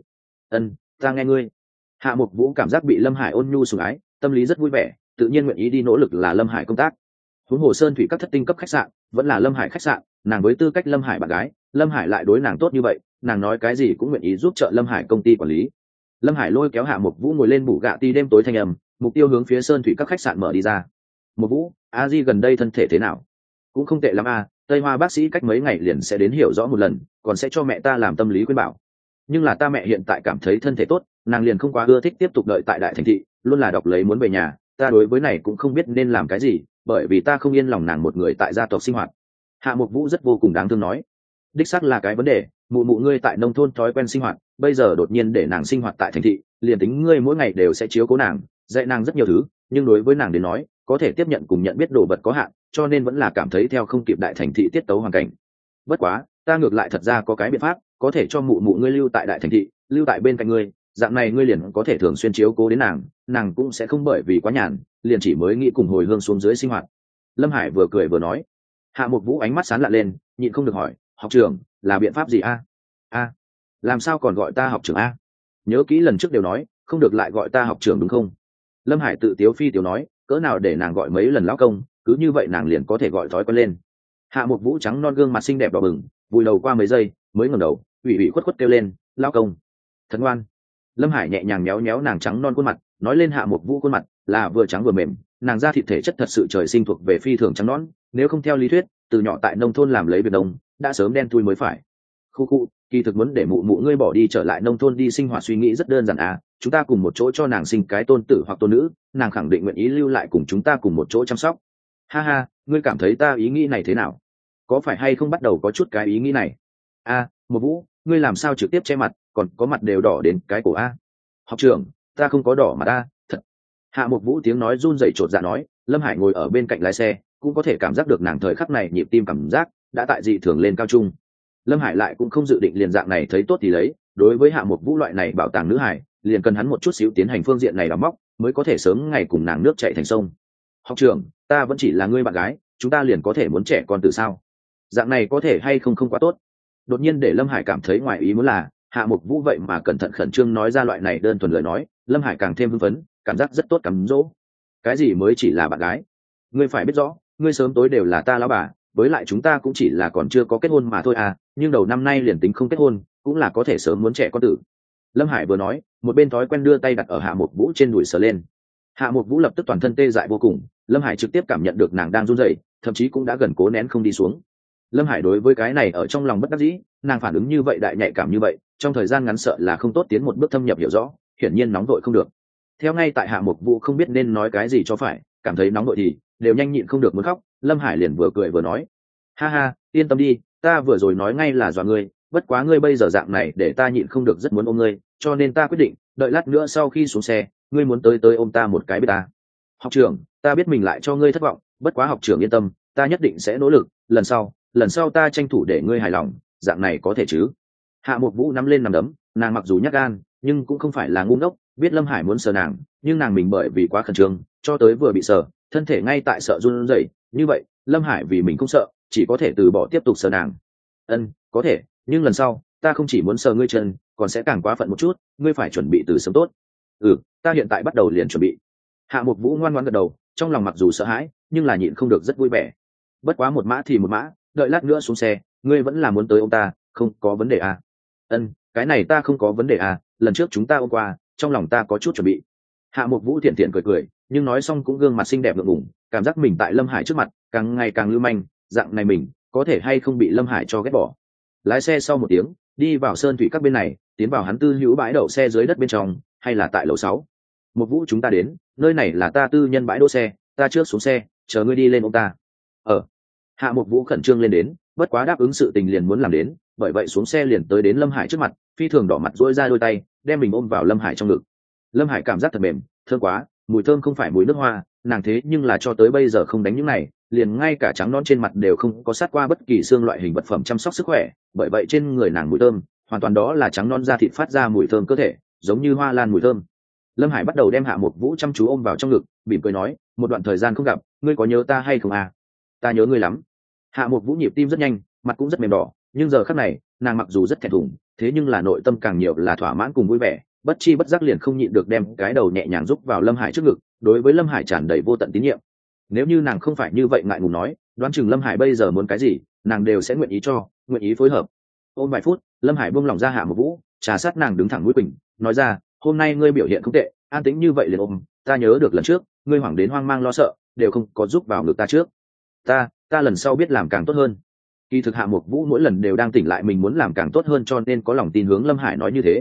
Ta nghe ngươi. Hạ Mục Vũ cảm giác bị Lâm Hải ôn nhu sủng ái, tâm lý rất vui vẻ, tự nhiên nguyện ý đi nỗ lực là Lâm Hải công tác. Huống hồ sơn thủy các thất tinh cấp khách sạn vẫn là Lâm Hải khách sạn, nàng với tư cách Lâm Hải bạn gái, Lâm Hải lại đối nàng tốt như vậy, nàng nói cái gì cũng nguyện ý giúp trợ Lâm Hải công ty quản lý. Lâm Hải lôi kéo Hạ Mục Vũ ngồi lên bù gạ ti đêm tối thanh âm, mục tiêu hướng phía sơn thủy các khách sạn mở đi ra. Mục Vũ, a di gần đây thân thể thế nào? Cũng không tệ lắm a, Tây Hoa bác sĩ cách mấy ngày liền sẽ đến hiểu rõ một lần, còn sẽ cho mẹ ta làm tâm lý khuyên bảo. Nhưng là ta mẹ hiện tại cảm thấy thân thể tốt, nàng liền không quá ưa thích tiếp tục đợi tại đại thành thị, luôn là đọc lấy muốn về nhà, ta đối với này cũng không biết nên làm cái gì, bởi vì ta không yên lòng nàng một người tại gia tộc sinh hoạt. Hạ Mục Vũ rất vô cùng đáng thương nói. Đích xác là cái vấn đề, mụ mụ ngươi tại nông thôn thói quen sinh hoạt, bây giờ đột nhiên để nàng sinh hoạt tại thành thị, liền tính ngươi mỗi ngày đều sẽ chiếu cố nàng, dạy nàng rất nhiều thứ, nhưng đối với nàng đến nói, có thể tiếp nhận cùng nhận biết đồ vật có hạn, cho nên vẫn là cảm thấy theo không kịp đại thành thị tiết tấu hoàn cảnh. Bất quá, ta ngược lại thật ra có cái biện pháp, có thể cho mụ mụ ngươi lưu tại đại thành thị, lưu tại bên cạnh ngươi, dạng này ngươi liền có thể thường xuyên chiếu cố đến nàng, nàng cũng sẽ không bởi vì quá nhàn, liền chỉ mới nghĩ cùng hồi hương xuống dưới sinh hoạt. Lâm Hải vừa cười vừa nói. Hạ Mục Vũ ánh mắt sáng lạ lên, nhịn không được hỏi, học trưởng, là biện pháp gì a? Làm sao còn gọi ta học trưởng a? Nhớ kỹ lần trước đều nói, không được lại gọi ta học trưởng đúng không? Lâm Hải tự tiếu phi tiếu nói, cỡ nào để nàng gọi mấy lần lão công, cứ như vậy nàng liền có thể gọi thói quen lên. Hạ Mục Vũ trắng non gương mặt xinh đẹp đỏ bừng, vùi đầu qua mấy giây mới ngẩng đầu, ủy khuất khuất kêu lên, lão công. Thật ngoan. Lâm Hải nhẹ nhàng méo méo nàng trắng non khuôn mặt, nói lên Hạ Mục Vũ khuôn mặt là vừa trắng vừa mềm, nàng da thịt thể chất thật sự trời sinh thuộc về phi thường trắng nõn, nếu không theo lý thuyết, từ nhỏ tại nông thôn làm lấy việc nông, đã sớm đen thui mới phải. Khu, kỳ thực muốn để mụ mụ ngươi bỏ đi trở lại nông thôn đi sinh hoạt suy nghĩ rất đơn giản chúng ta cùng một chỗ cho nàng sinh cái tôn tử hoặc tôn nữ, nàng khẳng định nguyện ý lưu lại cùng chúng ta cùng một chỗ chăm sóc. Ha ha, ngươi cảm thấy ta ý nghĩ này thế nào? Có phải hay không bắt đầu có chút cái ý nghĩ này? Một Vũ, ngươi làm sao trực tiếp che mặt, còn có mặt đều đỏ đến cái cổ a? Học trưởng, ta không có đỏ mặt thật. Hạ Một Vũ tiếng nói run rẩy chột dạ nói. Lâm Hải ngồi ở bên cạnh lái xe, cũng có thể cảm giác được nàng thời khắc này nhịp tim cảm giác đã tại dị thường lên cao trung. Lâm Hải lại cũng không dự định liền dạng này thấy tốt thì lấy, đối với Hạ Một Vũ loại này bảo tàng nữ hải, liền cần hắn một chút xíu tiến hành phương diện này đào móc, mới có thể sớm ngày cùng nàng nước chảy thành sông. Học trưởng, ta vẫn chỉ là ngươi bạn gái, chúng ta liền có thể muốn trẻ con từ sao? Dạng này có thể hay không quá tốt? Đột nhiên để Lâm Hải cảm thấy ngoài ý muốn là Hạ Mục Vũ vậy mà cẩn thận khẩn trương nói ra loại này đơn thuần lời nói, Lâm Hải càng thêm hưng phấn, cảm giác rất tốt cắm dỗ. Cái gì mới chỉ là bạn gái? Ngươi phải biết rõ, ngươi sớm tối đều là ta lão bà, với lại chúng ta cũng chỉ là còn chưa có kết hôn mà thôi nhưng đầu năm nay liền tính không kết hôn, cũng là có thể sớm muốn trẻ con tử. Lâm Hải vừa nói, một bên thói quen đưa tay đặt ở Hạ Mục Vũ trên đùi sờ lên. Hạ Mục Vũ lập tức toàn thân tê dại vô cùng, Lâm Hải trực tiếp cảm nhận được nàng đang run rẩy, thậm chí cũng đã gần cố nén không đi xuống. Lâm Hải đối với cái này ở trong lòng bất đắc dĩ, nàng phản ứng như vậy đại nhạy cảm như vậy, trong thời gian ngắn sợ là không tốt tiến một bước thâm nhập hiểu rõ, hiển nhiên nóng vội không được. Theo ngay tại Hạ Mục Vũ không biết nên nói cái gì cho phải, cảm thấy nóng vội thì đều nhanh nhịn không được muốn khóc, Lâm Hải liền vừa cười vừa nói, ha ha, yên tâm đi, ta vừa rồi nói ngay là dọa ngươi, bất quá ngươi bây giờ dạng này để ta nhịn không được rất muốn ôm ngươi, cho nên ta quyết định, đợi lát nữa sau khi xuống xe, ngươi muốn tới ôm ta một cái biết ta. Học trưởng, ta biết mình lại cho ngươi thất vọng, bất quá học trưởng yên tâm, ta nhất định sẽ nỗ lực, lần sau ta tranh thủ để ngươi hài lòng, dạng này có thể chứ? Hạ Mục Vũ nắm lên nằm đấm, nàng mặc dù nhát gan, nhưng cũng không phải là ngu ngốc, biết Lâm Hải muốn sờ nàng, nhưng nàng mình bởi vì quá khẩn trương, cho tới vừa bị sờ, thân thể ngay tại sợ run rẩy, như vậy, Lâm Hải vì mình không sợ, chỉ có thể từ bỏ tiếp tục sờ nàng. Có thể, nhưng lần sau, ta không chỉ muốn sờ ngươi chân, còn sẽ càng quá phận một chút, ngươi phải chuẩn bị từ sớm tốt. Ta hiện tại bắt đầu liền chuẩn bị. Hạ Mục Vũ ngoan ngoãn gật đầu, trong lòng mặc dù sợ hãi, nhưng là nhịn không được rất vui vẻ. Bất quá một mã thì một mã, đợi lát nữa xuống xe, ngươi vẫn là muốn tới ông ta, không có vấn đề cái này ta không có vấn đề lần trước chúng ta ôm qua, trong lòng ta có chút chuẩn bị. Hạ Mục Vũ thiện thiện cười cười, nhưng nói xong cũng gương mặt xinh đẹp ngượng ngùng, cảm giác mình tại Lâm Hải trước mặt càng ngày càng lưu manh, dạng này mình có thể hay không bị Lâm Hải cho ghét bỏ. Lái xe sau một tiếng, đi vào sơn thủy các bên này, tiến vào hắn tư hữu bãi đậu xe dưới đất bên trong, hay là tại lầu 6. Mục Vũ chúng ta đến, nơi này là ta tư nhân bãi đỗ xe, ta trước xuống xe, chờ ngươi đi lên ông ta. Hạ Mục Vũ khẩn trương lên đến, bất quá đáp ứng sự tình liền muốn làm đến, bởi vậy xuống xe liền tới đến Lâm Hải trước mặt, phi thường đỏ mặt duỗi ra đôi tay, đem mình ôm vào Lâm Hải trong ngực. Lâm Hải cảm giác thật mềm, thơm quá, mùi thơm không phải mùi nước hoa, nàng thế nhưng là cho tới bây giờ không đánh những này, liền ngay cả trắng non trên mặt đều không có sát qua bất kỳ xương loại hình vật phẩm chăm sóc sức khỏe, bởi vậy trên người nàng mùi thơm hoàn toàn đó là trắng non da thịt phát ra mùi thơm cơ thể, giống như hoa lan mùi thơm. Lâm Hải bắt đầu đem Hạ Mục Vũ chăm chú ôm vào trong ngực, mỉm cười nói, một đoạn thời gian không gặp, ngươi có nhớ ta hay không à? Ta nhớ ngươi lắm. Hạ Mục Vũ nhịp tim rất nhanh, mặt cũng rất mềm đỏ, nhưng giờ khắc này nàng mặc dù rất thẹn thùng, thế nhưng là nội tâm càng nhiều là thỏa mãn cùng vui vẻ, bất chi bất giác liền không nhịn được đem cái đầu nhẹ nhàng rúc vào Lâm Hải trước ngực, đối với Lâm Hải tràn đầy vô tận tín nhiệm. Nếu như nàng không phải như vậy ngại ngùng nói, đoán chừng Lâm Hải bây giờ muốn cái gì nàng đều sẽ nguyện ý cho, nguyện ý phối hợp. Ôm vài phút, Lâm Hải buông lỏng ra Hạ Mục Vũ, trà sát nàng đứng thẳng mũi quỳnh, nói ra, hôm nay ngươi biểu hiện không tệ, an tĩnh như vậy liền ôm, ta nhớ được lần trước ngươi hoảng đến hoang mang lo sợ, đều không có giúp vào ngực ta trước. Ta lần sau biết làm càng tốt hơn. Kỳ thực Hạ Mục Vũ mỗi lần đều đang tỉnh lại mình muốn làm càng tốt hơn, cho nên có lòng tin hướng Lâm Hải nói như thế.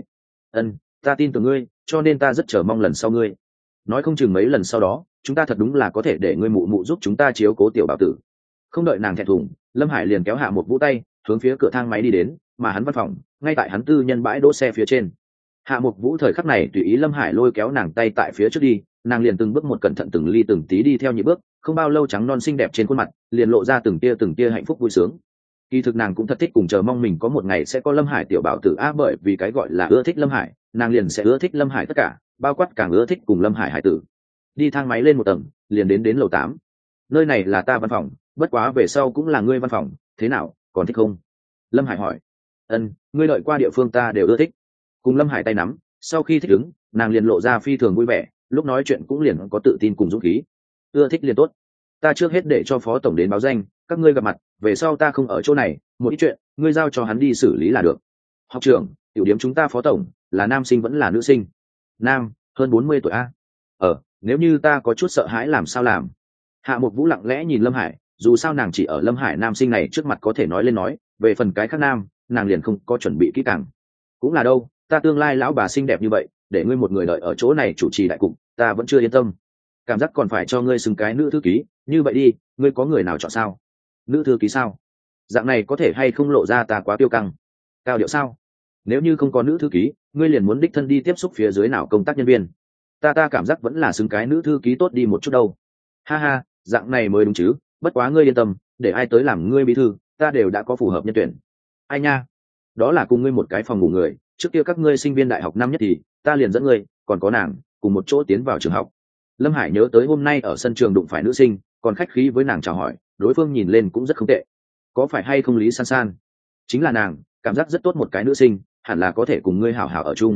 Ta tin tưởng ngươi, cho nên ta rất chờ mong lần sau ngươi. Nói không chừng mấy lần sau đó, chúng ta thật đúng là có thể để ngươi mụ mụ giúp chúng ta chiếu cố tiểu bảo tử. Không đợi nàng thẹn thùng, Lâm Hải liền kéo Hạ Mục Vũ tay, hướng phía cửa thang máy đi đến, mà hắn văn phòng ngay tại hắn tư nhân bãi đỗ xe phía trên. Hạ Mục Vũ thời khắc này tùy ý Lâm Hải lôi kéo nàng tay tại phía trước đi, nàng liền từng bước một cẩn thận từng ly từng tí đi theo nhịp bước, không bao lâu trắng non xinh đẹp trên khuôn mặt liền lộ ra từng tia hạnh phúc vui sướng. Kỳ thực nàng cũng thật thích cùng chờ mong mình có một ngày sẽ có Lâm Hải tiểu bảo tử a, bởi vì cái gọi là ưa thích Lâm Hải, nàng liền sẽ ưa thích Lâm Hải tất cả, bao quát càng ưa thích cùng Lâm Hải hải tử. Đi thang máy lên một tầng, liền đến lầu 8. Nơi này là ta văn phòng, bất quá về sau cũng là ngươi văn phòng, thế nào, còn thích không? Lâm Hải hỏi. Ngươi đợi qua địa phương ta đều ưa thích. Cùng Lâm Hải tay nắm, sau khi thích ứng, nàng liền lộ ra phi thường vui vẻ, lúc nói chuyện cũng liền có tự tin cùng dũng khí. Ưa thích liền tốt. Ta trước hết để cho phó tổng đến báo danh, các ngươi gặp mặt, về sau ta không ở chỗ này, một ít chuyện ngươi giao cho hắn đi xử lý là được. Học trưởng, tiểu điểm chúng ta phó tổng là nam sinh vẫn là nữ sinh? Nam, hơn 40 tuổi a. Nếu như ta có chút sợ hãi làm sao làm? Hạ Mục Vũ lặng lẽ nhìn Lâm Hải, dù sao nàng chỉ ở Lâm Hải nam sinh này trước mặt có thể nói lên nói, về phần cái khác nam nàng liền không có chuẩn bị kỹ càng. Cũng là đâu, ta tương lai lão bà xinh đẹp như vậy, để ngươi một người đợi ở chỗ này chủ trì đại cục, ta vẫn chưa yên tâm. Cảm giác còn phải cho ngươi xứng cái nữ thư ký, như vậy đi, ngươi có người nào chọn sao? Nữ thư ký sao? Dạng này có thể hay không lộ ra ta quá tiêu căng, cao điệu sao? Nếu như không có nữ thư ký, ngươi liền muốn đích thân đi tiếp xúc phía dưới nào công tác nhân viên. Ta cảm giác vẫn là xứng cái nữ thư ký tốt đi một chút đâu. Ha ha, dạng này mới đúng chứ, bất quá ngươi yên tâm, để ai tới làm ngươi bí thư, ta đều đã có phù hợp nhân tuyển. Ai nha? Đó là cùng ngươi một cái phòng ngủ người, trước kia các ngươi sinh viên đại học năm nhất thì ta liền dẫn ngươi, còn có nàng, cùng một chỗ tiến vào trường học. Lâm Hải nhớ tới hôm nay ở sân trường đụng phải nữ sinh, còn khách khí với nàng chào hỏi, đối phương nhìn lên cũng rất không tệ. Có phải hay không Lý San San? Chính là nàng, cảm giác rất tốt một cái nữ sinh, hẳn là có thể cùng ngươi hảo hảo ở chung.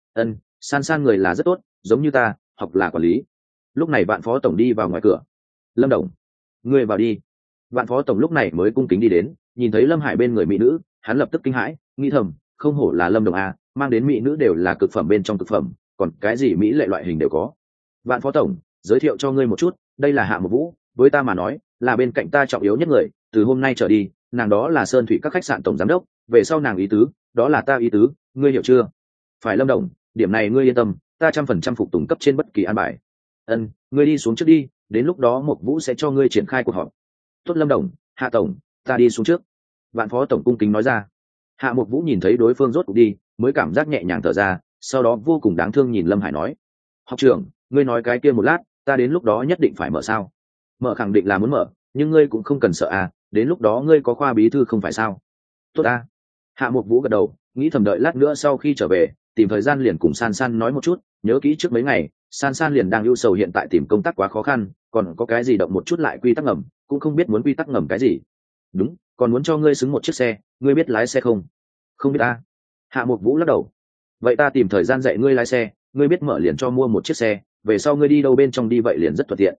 San San người là rất tốt, giống như ta, học là quản lý. Lúc này bạn phó tổng đi vào ngoài cửa. Lâm Đồng, ngươi vào đi. Bạn phó tổng lúc này mới cung kính đi đến, nhìn thấy Lâm Hải bên người mỹ nữ, hắn lập tức kinh hãi, nghĩ thầm, không hổ là Lâm Đồng a, mang đến mỹ nữ đều là cực phẩm bên trong cực phẩm, còn cái gì mỹ lệ loại hình đều có. Bạn phó tổng, giới thiệu cho ngươi một chút, đây là Hạ Mục Vũ, với ta mà nói là bên cạnh ta trọng yếu nhất người, từ hôm nay trở đi nàng đó là Sơn Thủy các khách sạn tổng giám đốc, về sau nàng ý tứ đó là ta ý tứ, ngươi hiểu chưa? Phải Lâm Đồng, điểm này ngươi yên tâm, ta 100% phục tùng cấp trên bất kỳ an bài. Ngươi đi xuống trước đi, đến lúc đó Mục Vũ sẽ cho ngươi triển khai cuộc họp. Tốt Lâm Đồng, Hạ tổng, ta đi xuống trước. Vạn phó tổng cung kính nói ra. Hạ Mục Vũ nhìn thấy đối phương rốt cuộc đi, mới cảm giác nhẹ nhàng thở ra, sau đó vô cùng đáng thương nhìn Lâm Hải nói, học trưởng, ngươi nói cái kia một lát, ta đến lúc đó nhất định phải mở sao? Mở khẳng định là muốn mở, nhưng ngươi cũng không cần sợ à, đến lúc đó ngươi có khoa bí thư không phải sao? Tốt à. Hạ Mục Vũ gật đầu, nghĩ thầm đợi lát nữa sau khi trở về, tìm thời gian liền cùng San San nói một chút, nhớ kỹ trước mấy ngày, San San liền đang ưu sầu hiện tại tìm công tác quá khó khăn, còn có cái gì động một chút lại quy tắc ngầm, cũng không biết muốn quy tắc ngầm cái gì. Đúng, còn muốn cho ngươi xứng một chiếc xe, ngươi biết lái xe không? Không biết à. Hạ Mục Vũ lắc đầu. Vậy ta tìm thời gian dạy ngươi lái xe, ngươi biết mở liền cho mua một chiếc xe, về sau ngươi đi đâu bên trong đi vậy liền rất thuận tiện.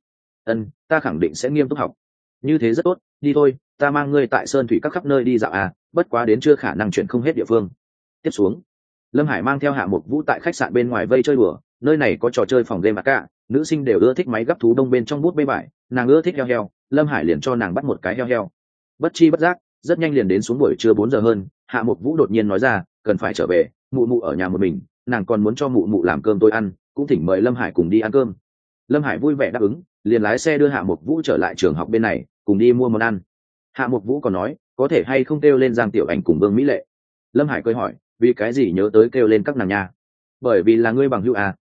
Ta khẳng định sẽ nghiêm túc học. Như thế rất tốt, đi thôi, ta mang ngươi tại Sơn Thủy các khắp nơi đi dạo à, bất quá đến chưa khả năng chuyển không hết địa phương. Tiếp xuống, Lâm Hải mang theo Hạ Mục Vũ tại khách sạn bên ngoài vây chơi đùa, nơi này có trò chơi phòng game cả, nữ sinh đều ưa thích máy gấp thú đông bên trong bút bê vải, nàng ưa thích heo heo, Lâm Hải liền cho nàng bắt một cái heo heo. Bất chi bất giác, rất nhanh liền đến xuống buổi trưa 4 giờ hơn, Hạ Mục Vũ đột nhiên nói ra, cần phải trở về, mụ mụ ở nhà một mình, nàng còn muốn cho mụ mụ làm cơm tôi ăn, cũng thỉnh mời Lâm Hải cùng đi ăn cơm. Lâm Hải vui vẻ đáp ứng, liền lái xe đưa Hạ Mục Vũ trở lại trường học bên này, cùng đi mua món ăn. Hạ Mục Vũ còn nói, có thể hay không kêu lên Giang Tiểu Ảnh cùng Vương Mỹ Lệ. Lâm Hải cười hỏi, vì cái gì nhớ tới kêu lên các nàng nha? Bởi vì là ngươi bằng hữu à,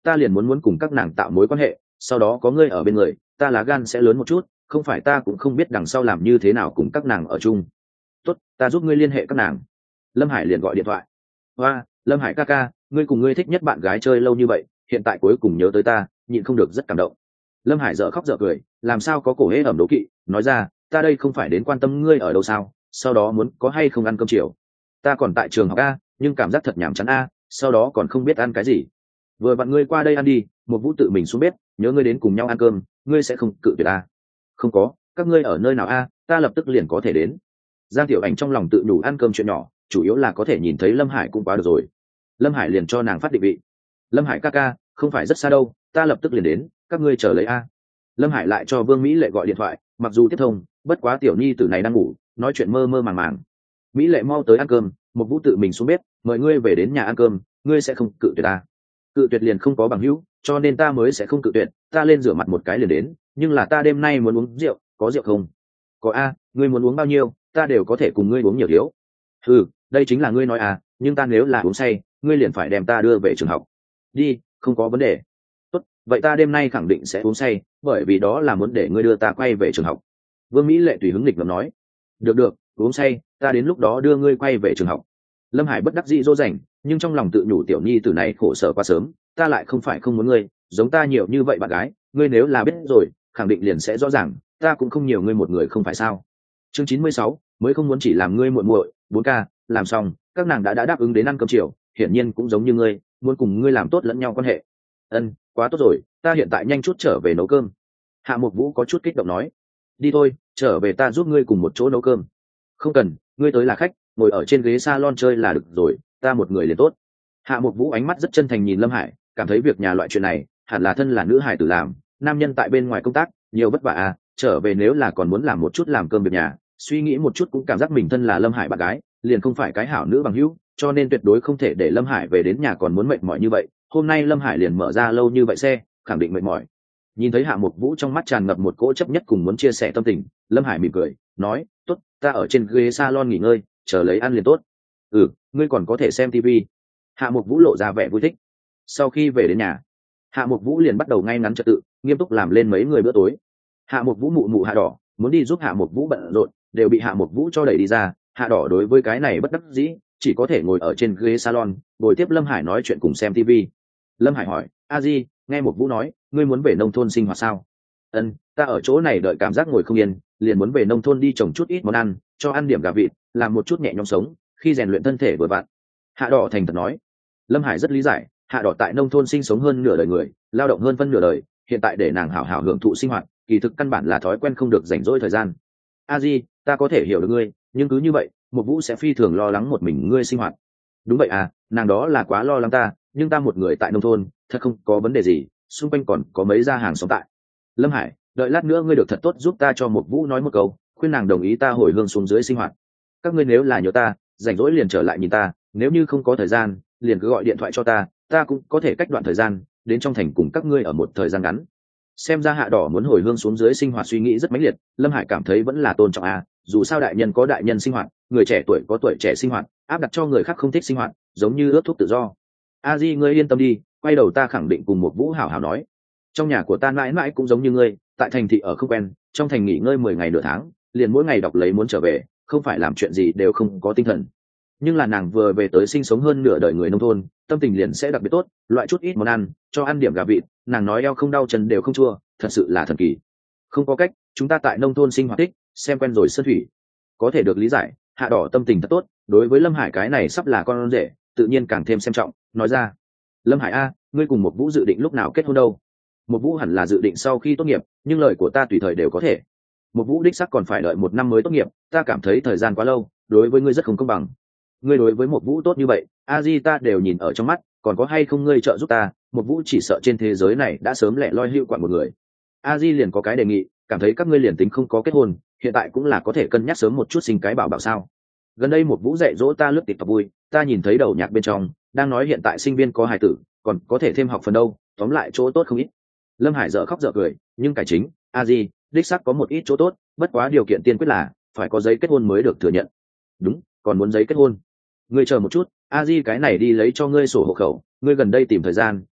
ta liền muốn cùng các nàng tạo mối quan hệ, sau đó có ngươi ở bên người, ta lá gan sẽ lớn một chút, không phải ta cũng không biết đằng sau làm như thế nào cùng các nàng ở chung. Tốt, ta giúp ngươi liên hệ các nàng. Lâm Hải liền gọi điện thoại. Hoa, Lâm Hải ca ca, ngươi cùng ngươi thích nhất bạn gái chơi lâu như vậy, hiện tại cuối cùng nhớ tới ta, nhịn không được rất cảm động. Lâm Hải dở khóc dở cười, làm sao có cổ hễ ẩm đố kỵ, nói ra, ta đây không phải đến quan tâm ngươi ở đâu sao, sau đó muốn có hay không ăn cơm chiều. Ta còn tại trường học a, nhưng cảm giác thật nhàm chán a, sau đó còn không biết ăn cái gì. Vừa vặn ngươi qua đây ăn đi, một Vũ tự mình xuống bếp, nhớ ngươi đến cùng nhau ăn cơm, ngươi sẽ không cự tuyệt a. Không có, các ngươi ở nơi nào a, ta lập tức liền có thể đến. Giang Tiểu Ảnh trong lòng tự đủ ăn cơm chuyện nhỏ, chủ yếu là có thể nhìn thấy Lâm Hải cũng quá được rồi. Lâm Hải liền cho nàng phát định vị. Lâm Hải ca ca, không phải rất xa đâu, ta lập tức liền đến, các ngươi chờ lấy a. Lâm Hải lại cho Vương Mỹ Lệ gọi điện thoại, mặc dù tiếp thông, bất quá tiểu nhi tử này đang ngủ, nói chuyện mơ mơ màng màng. Mỹ Lệ mau tới ăn cơm, một Vũ tự mình xuống bếp, mời ngươi về đến nhà ăn cơm, ngươi sẽ không cự tuyệt ta. Cự tuyệt liền không có bằng hữu, cho nên ta mới sẽ không cự tuyệt, ta lên rửa mặt một cái liền đến, nhưng là ta đêm nay muốn uống rượu, có rượu không? Có a, ngươi muốn uống bao nhiêu, ta đều có thể cùng ngươi uống nhiều thiếu. Ừ, đây chính là ngươi nói à, nhưng ta nếu là uống say, ngươi liền phải đem ta đưa về trường học. Đi, không có vấn đề. Tốt, vậy ta đêm nay khẳng định sẽ uống say, bởi vì đó là muốn để ngươi đưa ta quay về trường học. Vương Mỹ Lệ tùy hứng nghịch ngợm nói. Được được, uống say, ta đến lúc đó đưa ngươi quay về trường học. Lâm Hải bất đắc dĩ dỗ dành, nhưng trong lòng tự nhủ tiểu nhi tử này khổ sở quá sớm, ta lại không phải không muốn ngươi, giống ta nhiều như vậy bạn gái, ngươi nếu là biết rồi, khẳng định liền sẽ rõ ràng, ta cũng không nhiều ngươi một người không phải sao. Chương 96, mới không muốn chỉ làm ngươi muội muội, 4K, làm xong, các nàng đã đáp ứng đến ăn cơm chiều, hiển nhiên cũng giống như ngươi, muốn cùng ngươi làm tốt lẫn nhau quan hệ. Ân, quá tốt rồi, ta hiện tại nhanh chút trở về nấu cơm. Hạ Mục Vũ có chút kích động nói. Đi thôi, trở về ta giúp ngươi cùng một chỗ nấu cơm. Không cần, ngươi tới là khách, ngồi ở trên ghế salon chơi là được rồi, ta một người liền tốt. Hạ Mục Vũ ánh mắt rất chân thành nhìn Lâm Hải, cảm thấy việc nhà loại chuyện này hẳn là thân là nữ hải tử làm, nam nhân tại bên ngoài công tác nhiều vất vả à, trở về nếu là còn muốn làm một chút làm cơm việc nhà, suy nghĩ một chút cũng cảm giác mình thân là Lâm Hải bạn gái, liền không phải cái hảo nữ bằng hữu, cho nên tuyệt đối không thể để Lâm Hải về đến nhà còn muốn mệt mỏi như vậy. Hôm nay Lâm Hải liền mở ra lâu như vậy xe, khẳng định mệt mỏi. Nhìn thấy Hạ Mục Vũ trong mắt tràn ngập một cỗ chấp nhất cùng muốn chia sẻ tâm tình, Lâm Hải mỉm cười, nói, tốt, ta ở trên ghế salon nghỉ ngơi, chờ lấy ăn liền tốt. Ừ, ngươi còn có thể xem tivi. Hạ Mục Vũ lộ ra vẻ vui thích. Sau khi về đến nhà, Hạ Mục Vũ liền bắt đầu ngay ngắn trật tự, nghiêm túc làm lên mấy người bữa tối. Hạ Mục Vũ mụ mụ Hạ Đỏ muốn đi giúp Hạ Mục Vũ bận rộn, đều bị Hạ Mục Vũ cho đẩy đi ra. Hạ Đỏ đối với cái này bất đắc dĩ, chỉ có thể ngồi ở trên ghế salon, ngồi tiếp Lâm Hải nói chuyện cùng xem tivi. Lâm Hải hỏi, a di, nghe Mục Vũ nói, ngươi muốn về nông thôn sinh hoạt sao? Ân, ta ở chỗ này đợi cảm giác ngồi không yên, liền muốn về nông thôn đi trồng chút ít món ăn, cho ăn điểm gà vịt, làm một chút nhẹ nhõm sống, khi rèn luyện thân thể vừa vặn. Hạ Đỏ thành thật nói. Lâm Hải rất lý giải, Hạ Đỏ tại nông thôn sinh sống hơn nửa đời người, lao động hơn phân nửa đời, hiện tại để nàng hảo hảo hưởng thụ sinh hoạt, kỳ thực căn bản là thói quen không được rảnh rỗi thời gian. A Di, ta có thể hiểu được ngươi, nhưng cứ như vậy, Mục Vũ sẽ phi thường lo lắng một mình ngươi sinh hoạt. Đúng vậy à, nàng đó là quá lo lắng ta, nhưng ta một người tại nông thôn, thật không có vấn đề gì, xung quanh còn có mấy gia hàng sống tại. Lâm Hải, đợi lát nữa ngươi được thật tốt giúp ta cho Mục Vũ nói một câu, khuyên nàng đồng ý ta hồi hương xuống dưới sinh hoạt. Các ngươi nếu là nhớ ta, rảnh rỗi liền trở lại nhìn ta, nếu như không có thời gian, liền cứ gọi điện thoại cho ta, ta cũng có thể cách đoạn thời gian đến trong thành cùng các ngươi ở một thời gian ngắn. Xem ra Hạ Đỏ muốn hồi hương xuống dưới sinh hoạt suy nghĩ rất mãnh liệt, Lâm Hải cảm thấy vẫn là tôn trọng a, dù sao đại nhân có đại nhân sinh hoạt, người trẻ tuổi có tuổi trẻ sinh hoạt, áp đặt cho người khác không thích sinh hoạt, giống như ước thúc tự do. A Di ngươi yên tâm đi, quay đầu ta khẳng định cùng một Vũ hảo hảo nói. Trong nhà của ta mãi mãi cũng giống như ngươi, tại thành thị ở không quen, trong thành nghỉ ngơi 10 ngày nửa tháng, liền mỗi ngày đọc lấy muốn trở về, không phải làm chuyện gì đều không có tinh thần. Nhưng là nàng vừa về tới sinh sống hơn nửa đời người nông thôn, tâm tình liền sẽ đặc biệt tốt, loại chút ít món ăn, cho ăn điểm gà vịt, nàng nói eo không đau chân đều không chua, thật sự là thần kỳ. Không có cách, chúng ta tại nông thôn sinh hoạt thích, xem quen rồi sơn thủy, có thể được lý giải. Hạ Đỏ tâm tình thật tốt, đối với Lâm Hải cái này sắp là con rể, tự nhiên càng thêm xem trọng, nói ra: Lâm Hải a, ngươi cùng một Vũ dự định lúc nào kết hôn đâu? Một Vũ hẳn là dự định sau khi tốt nghiệp, nhưng lời của ta tùy thời đều có thể. Một Vũ đích xác còn phải đợi 1 năm mới tốt nghiệp, ta cảm thấy thời gian quá lâu, đối với ngươi rất không công bằng. Ngươi đối với một Vũ tốt như vậy, a di ta đều nhìn ở trong mắt, còn có hay không ngươi trợ giúp ta? Một Vũ chỉ sợ trên thế giới này đã sớm lẻ loi hữu quản một người. A di liền có cái đề nghị, cảm thấy các ngươi liền tính không có kết hôn, hiện tại cũng là có thể cân nhắc sớm một chút sinh cái bảo bảo sao? Gần đây một Vũ dạy dỗ ta lướt TikTok vui, ta nhìn thấy đầu nhạc bên trong đang nói hiện tại sinh viên có hài tử, còn có thể thêm học phần đâu, tóm lại chỗ tốt không ít. Lâm Hải dở khóc dở cười, nhưng cải chính, a di đích xác có một ít chỗ tốt, bất quá điều kiện tiên quyết là phải có giấy kết hôn mới được thừa nhận. Đúng, còn muốn giấy kết hôn. Ngươi chờ một chút, a di cái này đi lấy cho ngươi sổ hộ khẩu, ngươi gần đây tìm thời gian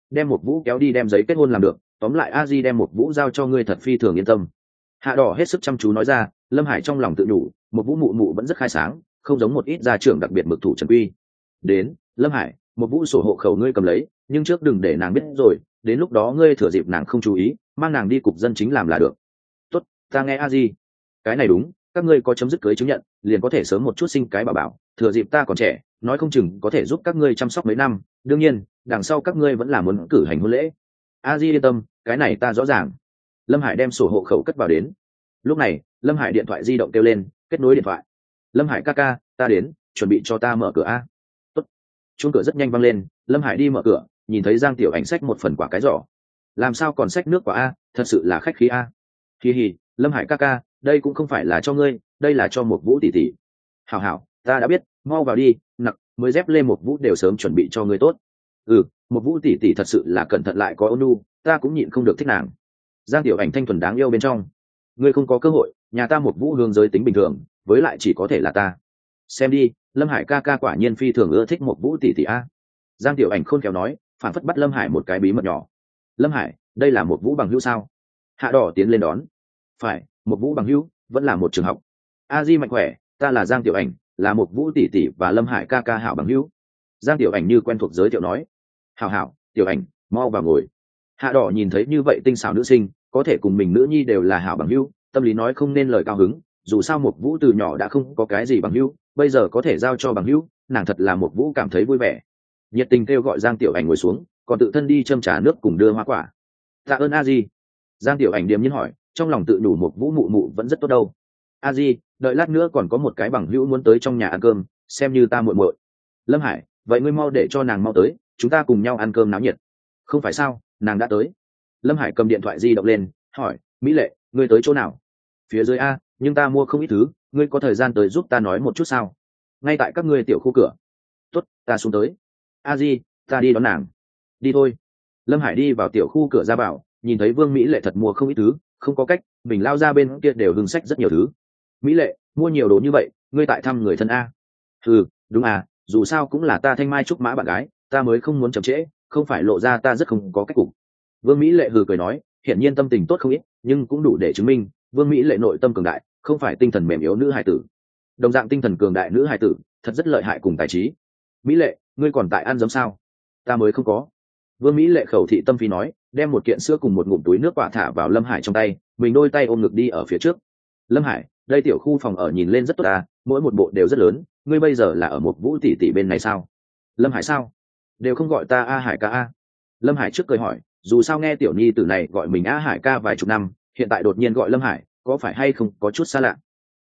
đem một vũ kéo đi đem giấy kết hôn làm được, tóm lại a di đem một vũ giao cho ngươi thật phi thường yên tâm. Hạ đỏ hết sức chăm chú nói ra. Lâm Hải trong lòng tự nhủ, một vũ mụ mụ vẫn rất khai sáng, không giống một ít gia trưởng đặc biệt mực thủ trần quy. Đến, Lâm Hải, một vũ sổ hộ khẩu ngươi cầm lấy, nhưng trước đừng để nàng biết rồi, đến lúc đó ngươi thừa dịp nàng không chú ý, mang nàng đi cục dân chính làm là được. Tốt, ta nghe a di. Cái này đúng, các ngươi có chấm dứt cưới chứng nhận, liền có thể sớm một chút sinh cái bảo bảo, thừa dịp ta còn trẻ, nói không chừng có thể giúp các ngươi chăm sóc mấy năm, đương nhiên, đằng sau các ngươi vẫn là muốn cử hành hôn lễ. A di yên tâm, cái này ta rõ ràng. Lâm Hải đem sổ hộ khẩu cất vào đến. Lúc này, Lâm Hải điện thoại di động kêu lên, kết nối điện thoại. Lâm Hải ca ca, ta đến, chuẩn bị cho ta mở cửa a. Tốt. Chuông cửa rất nhanh vang lên, Lâm Hải đi mở cửa, nhìn thấy Giang Tiểu Ảnh xách một phần quả cái giỏ. Làm sao còn xách nước quả a, thật sự là khách khí a. Hi hi, Lâm Hải ca ca, đây cũng không phải là cho ngươi, đây là cho một vũ tỷ tỷ. Hảo hảo, ta đã biết, mau vào đi, nặc, mới dép lên một vũ đều sớm chuẩn bị cho ngươi tốt. Một vũ tỷ tỷ thật sự là cẩn thận lại có ôn nhu, ta cũng nhịn không được thích nàng. Giang Tiểu Ảnh thanh thuần đáng yêu bên trong. Ngươi không có cơ hội, nhà ta một vũ hướng giới tính bình thường, với lại chỉ có thể là ta. Xem đi, Lâm Hải ca ca quả nhiên phi thường ưa thích một vũ tỷ tỷ a. Giang Tiểu Ảnh khôn khéo nói, phản phất bắt Lâm Hải một cái bí mật nhỏ. Lâm Hải, đây là một vũ bằng hữu sao? Hạ đỏ tiến lên đón. Phải, một vũ bằng hữu, vẫn là một trường học. A di mạnh khỏe, ta là Giang Tiểu Ảnh, là một vũ tỷ tỷ và Lâm Hải ca ca hảo bằng hữu. Giang Tiểu Ảnh như quen thuộc giới thiệu nói. Hảo hảo, Tiểu Ảnh, mau vào ngồi. Hạ đỏ nhìn thấy như vậy tinh xảo nữ sinh, có thể cùng mình nữ nhi đều là hảo bằng hữu, tâm lý nói không nên lời cao hứng, dù sao một vũ từ nhỏ đã không có cái gì bằng hữu, bây giờ có thể giao cho bằng hữu, nàng thật là một vũ cảm thấy vui vẻ. Nhiệt tình kêu gọi Giang Tiểu Ảnh ngồi xuống, còn tự thân đi châm trà nước cùng đưa hoa quả. Tạ ơn a di. Giang Tiểu Ảnh điềm nhiên hỏi, trong lòng tự đủ một vũ mụ mụ vẫn rất tốt đâu. A di, đợi lát nữa còn có một cái bằng hữu muốn tới trong nhà ăn cơm, xem như ta muội muội. Lâm Hải, vậy ngươi mau để cho nàng mau tới, chúng ta cùng nhau ăn cơm náo nhiệt. Không phải sao, nàng đã tới. Lâm Hải cầm điện thoại di động lên, hỏi, Mỹ Lệ, ngươi tới chỗ nào? Phía dưới a, nhưng ta mua không ít thứ, ngươi có thời gian tới giúp ta nói một chút sao? Ngay tại các ngươi tiểu khu cửa. Tốt, ta xuống tới. A di, ta đi đón nàng. Đi thôi. Lâm Hải đi vào tiểu khu cửa ra vào, nhìn thấy Vương Mỹ Lệ thật mua không ít thứ, không có cách, mình lao ra bên kia đều hưng sách rất nhiều thứ. Mỹ Lệ, mua nhiều đồ như vậy, ngươi tại thăm người thân a? Đúng à, dù sao cũng là ta Thanh Mai trúc mã bạn gái, ta mới không muốn chậm trễ, không phải lộ ra ta rất không có cách cục. Vương Mỹ Lệ cười nói, hiển nhiên tâm tình tốt không ít, nhưng cũng đủ để chứng minh Vương Mỹ Lệ nội tâm cường đại, không phải tinh thần mềm yếu nữ hài tử. Đồng dạng tinh thần cường đại nữ hài tử, thật rất lợi hại cùng tài trí. Mỹ Lệ, ngươi còn tại ăn giống sao? Ta mới không có. Vương Mỹ Lệ khẩu thị tâm phi nói, đem một kiện sữa cùng một ngụm túi nước quả thả vào Lâm Hải trong tay, mình đôi tay ôm ngực đi ở phía trước. Lâm Hải, đây tiểu khu phòng ở nhìn lên rất tốt à, mỗi một bộ đều rất lớn, ngươi bây giờ là ở một vũ tỷ tỷ bên này sao? Lâm Hải sao? Đều không gọi ta A Hải ca a. Lâm Hải trước cười hỏi, dù sao nghe tiểu nhi tử này gọi mình A Hải ca vài chục năm, hiện tại đột nhiên gọi Lâm Hải, có phải hay không có chút xa lạ?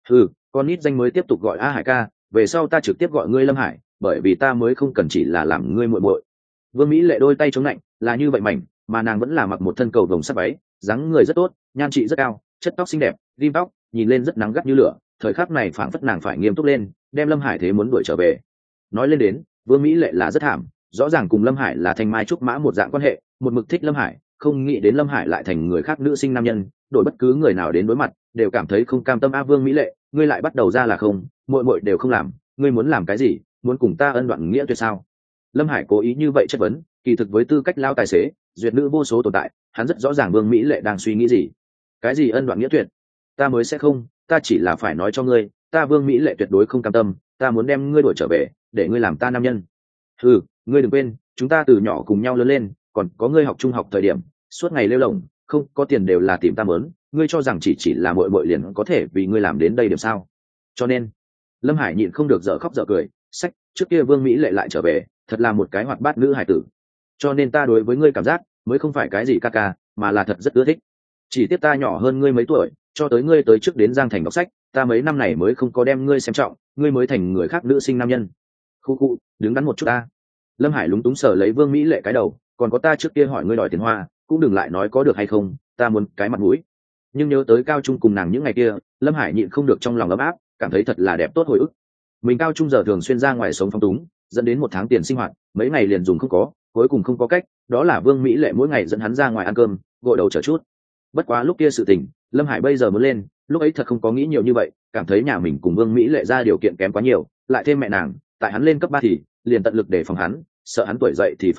Con nít danh mới tiếp tục gọi A Hải ca, về sau ta trực tiếp gọi ngươi Lâm Hải, bởi vì ta mới không cần chỉ là làm ngươi muội muội. Vương Mỹ Lệ đôi tay chống lạnh, là như vậy mảnh, mà nàng vẫn là mặc một thân cầu vồng sắt váy, dáng người rất tốt, nhan trị rất cao, chất tóc xinh đẹp, rim tóc, nhìn lên rất nắng gắt như lửa, thời khắc này phảng phất nàng phải nghiêm túc lên, đem Lâm Hải thế muốn đuổi trở về. Nói lên đến, Vương Mỹ Lệ là rất thảm, rõ ràng cùng Lâm Hải là thanh mai trúc mã một dạng quan hệ, một mực thích Lâm Hải, không nghĩ đến Lâm Hải lại thành người khác nữ sinh nam nhân, đổi bất cứ người nào đến đối mặt đều cảm thấy không cam tâm. A Vương Mỹ Lệ, ngươi lại bắt đầu ra là không, muội muội đều không làm, ngươi muốn làm cái gì, muốn cùng ta ân đoạn nghĩa tuyệt sao? Lâm Hải cố ý như vậy chất vấn, kỳ thực với tư cách lao tài xế, duyệt nữ vô số tồn tại, hắn rất rõ ràng Vương Mỹ Lệ đang suy nghĩ gì. Cái gì ân đoạn nghĩa tuyệt? Ta mới sẽ không, ta chỉ là phải nói cho ngươi, ta Vương Mỹ Lệ tuyệt đối không cam tâm, ta muốn đem ngươi đuổi trở về, để ngươi làm ta nam nhân. Ngươi đừng quên, chúng ta từ nhỏ cùng nhau lớn lên, còn có ngươi học trung học thời điểm, suốt ngày lêu lổng, không có tiền đều là tìm ta mớn, ngươi cho rằng chỉ là muội muội liền có thể vì ngươi làm đến đây điểm sao? Cho nên, Lâm Hải nhịn không được dở khóc dở cười, sách, trước kia Vương Mỹ Lệ lại trở về, thật là một cái hoạt bát nữ hải tử. Cho nên ta đối với ngươi cảm giác mới không phải cái gì ca ca, mà là thật rất ưa thích. Chỉ tiếc ta nhỏ hơn ngươi mấy tuổi, cho tới ngươi tới trước đến Giang Thành đọc sách, ta mấy năm này mới không có đem ngươi xem trọng, ngươi mới thành người khác nữ sinh nam nhân. Khu, đứng đắn một chút ta. Lâm Hải lúng túng sờ lấy Vương Mỹ Lệ cái đầu, còn có ta trước kia hỏi ngươi đòi tiền hoa, cũng đừng lại nói có được hay không, ta muốn cái mặt mũi. Nhưng nhớ tới cao trung cùng nàng những ngày kia, Lâm Hải nhịn không được trong lòng ấm áp, cảm thấy thật là đẹp tốt hồi ức. Mình cao trung giờ thường xuyên ra ngoài sống phong túng, dẫn đến 1 tháng tiền sinh hoạt, mấy ngày liền dùng không có, cuối cùng không có cách, đó là Vương Mỹ Lệ mỗi ngày dẫn hắn ra ngoài ăn cơm, gội đầu chờ chút. Bất quá lúc kia sự tình, Lâm Hải bây giờ muốn lên, lúc ấy thật không có nghĩ nhiều như vậy, cảm thấy nhà mình cùng Vương Mỹ Lệ ra điều kiện kém quá nhiều, lại thêm mẹ nàng, tại hắn lên cấp 3 thì liền tận lực để phòng hắn, sợ hắn tuổi dậy thì phản địch,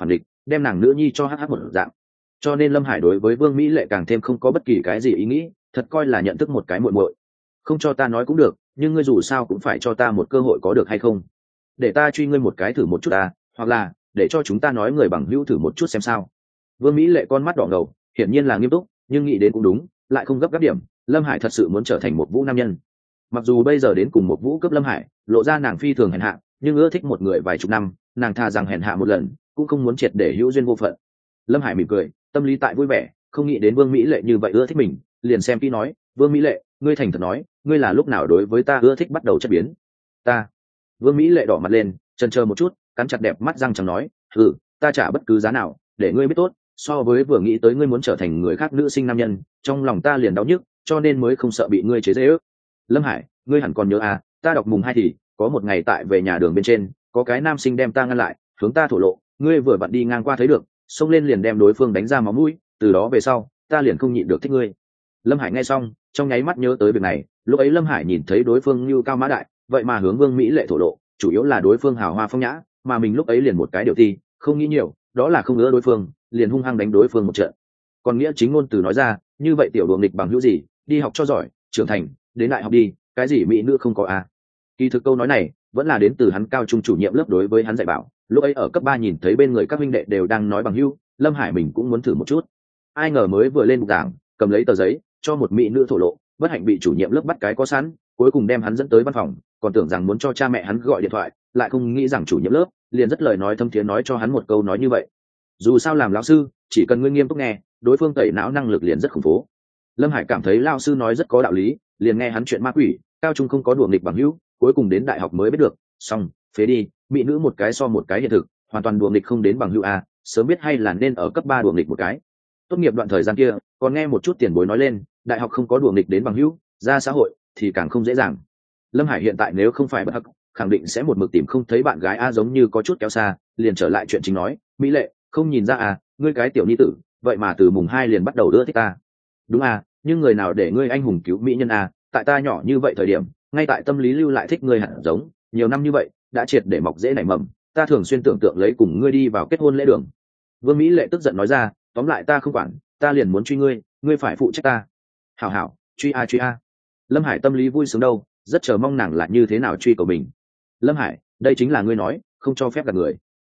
đem nàng nữ nhi cho hh một dạng. Cho nên Lâm Hải đối với Vương Mỹ Lệ càng thêm không có bất kỳ cái gì ý nghĩ, thật coi là nhận thức một cái muội muội. Không cho ta nói cũng được, nhưng ngươi dù sao cũng phải cho ta một cơ hội có được hay không? Để ta truy ngươi một cái thử một chút à, hoặc là để cho chúng ta nói người bằng hữu thử một chút xem sao. Vương Mỹ Lệ con mắt đỏ ngầu, hiển nhiên là nghiêm túc, nhưng nghĩ đến cũng đúng, lại không gấp gáp điểm. Lâm Hải thật sự muốn trở thành một vũ nam nhân. Mặc dù bây giờ đến cùng một vũ cướp Lâm Hải, lộ ra nàng phi thường hèn hạ, nhưng ưa thích một người vài chục năm, nàng tha rằng hèn hạ một lần, cũng không muốn triệt để hữu duyên vô phận. Lâm Hải mỉm cười, tâm lý tại vui vẻ, không nghĩ đến Vương Mỹ Lệ như vậy ưa thích mình, liền xem kỹ nói, Vương Mỹ Lệ, ngươi thành thật nói, ngươi là lúc nào đối với ta ưa thích bắt đầu chất biến? Ta. Vương Mỹ Lệ đỏ mặt lên, chần chờ một chút, cắn chặt đẹp mắt răng chẳng nói, ta trả bất cứ giá nào, để ngươi biết tốt, so với vừa nghĩ tới ngươi muốn trở thành người khác nữ sinh nam nhân, trong lòng ta liền đau nhức, cho nên mới không sợ bị ngươi chế giễu. Lâm Hải, ngươi hẳn còn nhớ à, ta đọc mùng 2 thì có một ngày tại về nhà đường bên trên, có cái nam sinh đem ta ngăn lại, hướng ta thổ lộ, ngươi vừa vặn đi ngang qua thấy được, xông lên liền đem đối phương đánh ra máu mũi, từ đó về sau, ta liền không nhịn được thích ngươi. Lâm Hải nghe xong, trong nháy mắt nhớ tới việc này, lúc ấy Lâm Hải nhìn thấy đối phương như cao mã đại, vậy mà hướng Vương Mỹ Lệ thổ lộ, chủ yếu là đối phương hào hoa phong nhã, mà mình lúc ấy liền một cái điều thi, không nghĩ nhiều, đó là không ngỡ đối phương, liền hung hăng đánh đối phương một trận. Còn nghĩa chính ngôn từ nói ra, như vậy tiểu đuồng nghịch bằng hữu gì, đi học cho giỏi, trưởng thành, đến đại học đi, cái gì mỹ nữ không có à. Kỳ thực câu nói này vẫn là đến từ hắn cao trung chủ nhiệm lớp đối với hắn dạy bảo, lúc ấy ở cấp 3 nhìn thấy bên người các huynh đệ đều đang nói bằng hữu, Lâm Hải mình cũng muốn thử một chút. Ai ngờ mới vừa lên bục giảng, cầm lấy tờ giấy cho một mỹ nữ thổ lộ, bất hạnh bị chủ nhiệm lớp bắt cái có sẵn, cuối cùng đem hắn dẫn tới văn phòng, còn tưởng rằng muốn cho cha mẹ hắn gọi điện thoại, lại không nghĩ rằng chủ nhiệm lớp liền rất lời nói thâm thiế nói cho hắn một câu nói như vậy, dù sao làm lão sư chỉ cần ngươi nghiêm túc nghe, đối phương tẩy não năng lực liền rất khủng bố. Lâm Hải cảm thấy lão sư nói rất có đạo lý, liền nghe hắn chuyện ma quỷ, cao trung không có đùa nghịch bằng hữu, cuối cùng đến đại học mới biết được, xong, phế đi, mỹ nữ một cái so một cái hiện thực, hoàn toàn đùa nghịch không đến bằng hữu à, sớm biết hay là nên ở cấp 3 đùa nghịch một cái. Tốt nghiệp đoạn thời gian kia, còn nghe một chút tiền bối nói lên, đại học không có đùa nghịch đến bằng hữu, ra xã hội thì càng không dễ dàng. Lâm Hải hiện tại nếu không phải bất hắc, khẳng định sẽ một mực tìm không thấy bạn gái a, giống như có chút kéo xa, liền trở lại chuyện chính nói, Mỹ Lệ, không nhìn ra à, ngươi cái tiểu nhi tử, vậy mà từ mùng 2 liền bắt đầu ưa thích ta. Đúng à, nhưng người nào để ngươi anh hùng cứu mỹ nhân à, tại ta nhỏ như vậy thời điểm, ngay tại tâm lý lưu lại thích ngươi hẳn giống, nhiều năm như vậy, đã triệt để mọc rễ nảy mầm, ta thường xuyên tưởng tượng lấy cùng ngươi đi vào kết hôn lễ đường. Vương Mỹ Lệ tức giận nói ra, tóm lại ta không quản, ta liền muốn truy ngươi, ngươi phải phụ trách ta. Hảo hảo, truy a truy a. Lâm Hải tâm lý vui sướng đâu, rất chờ mong nàng là như thế nào truy cầu mình. Lâm Hải, đây chính là ngươi nói, không cho phép gạt người.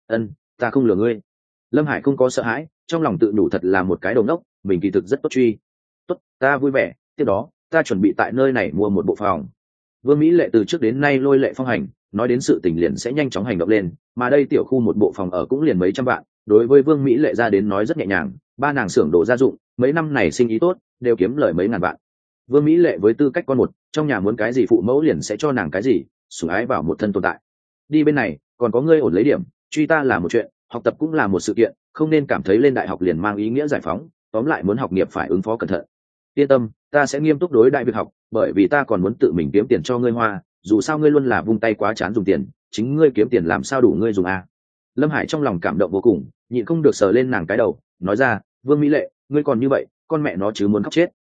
Ta không lừa ngươi. Lâm Hải không có sợ hãi, trong lòng tự nhủ thật là một cái đầu ngốc, mình kỳ thực rất tốt truy. Tốt, ta vui vẻ, tiếp đó, ta chuẩn bị tại nơi này mua một bộ phòng. Vương Mỹ Lệ từ trước đến nay lôi lệ phong hành, nói đến sự tình liền sẽ nhanh chóng hành động lên, mà đây tiểu khu một bộ phòng ở cũng liền mấy trăm vạn, đối với Vương Mỹ Lệ ra đến nói rất nhẹ nhàng, ba nàng xưởng đồ gia dụng, mấy năm này sinh ý tốt, đều kiếm lời mấy ngàn vạn. Vương Mỹ Lệ với tư cách con một, trong nhà muốn cái gì phụ mẫu liền sẽ cho nàng cái gì, sủng ái vào một thân tồn tại. Đi bên này, còn có ngươi ổn lấy điểm, truy ta là một chuyện, học tập cũng là một sự kiện, không nên cảm thấy lên đại học liền mang ý nghĩa giải phóng, tóm lại muốn học nghiệp phải ứng phó cẩn thận. Yên tâm, ta sẽ nghiêm túc đối đại việc học, bởi vì ta còn muốn tự mình kiếm tiền cho ngươi hoa, dù sao ngươi luôn là vung tay quá chán dùng tiền, chính ngươi kiếm tiền làm sao đủ ngươi dùng à. Lâm Hải trong lòng cảm động vô cùng, nhịn không được sờ lên nàng cái đầu, nói ra, Vương Mỹ Lệ, ngươi còn như vậy, con mẹ nó chứ muốn khóc chết.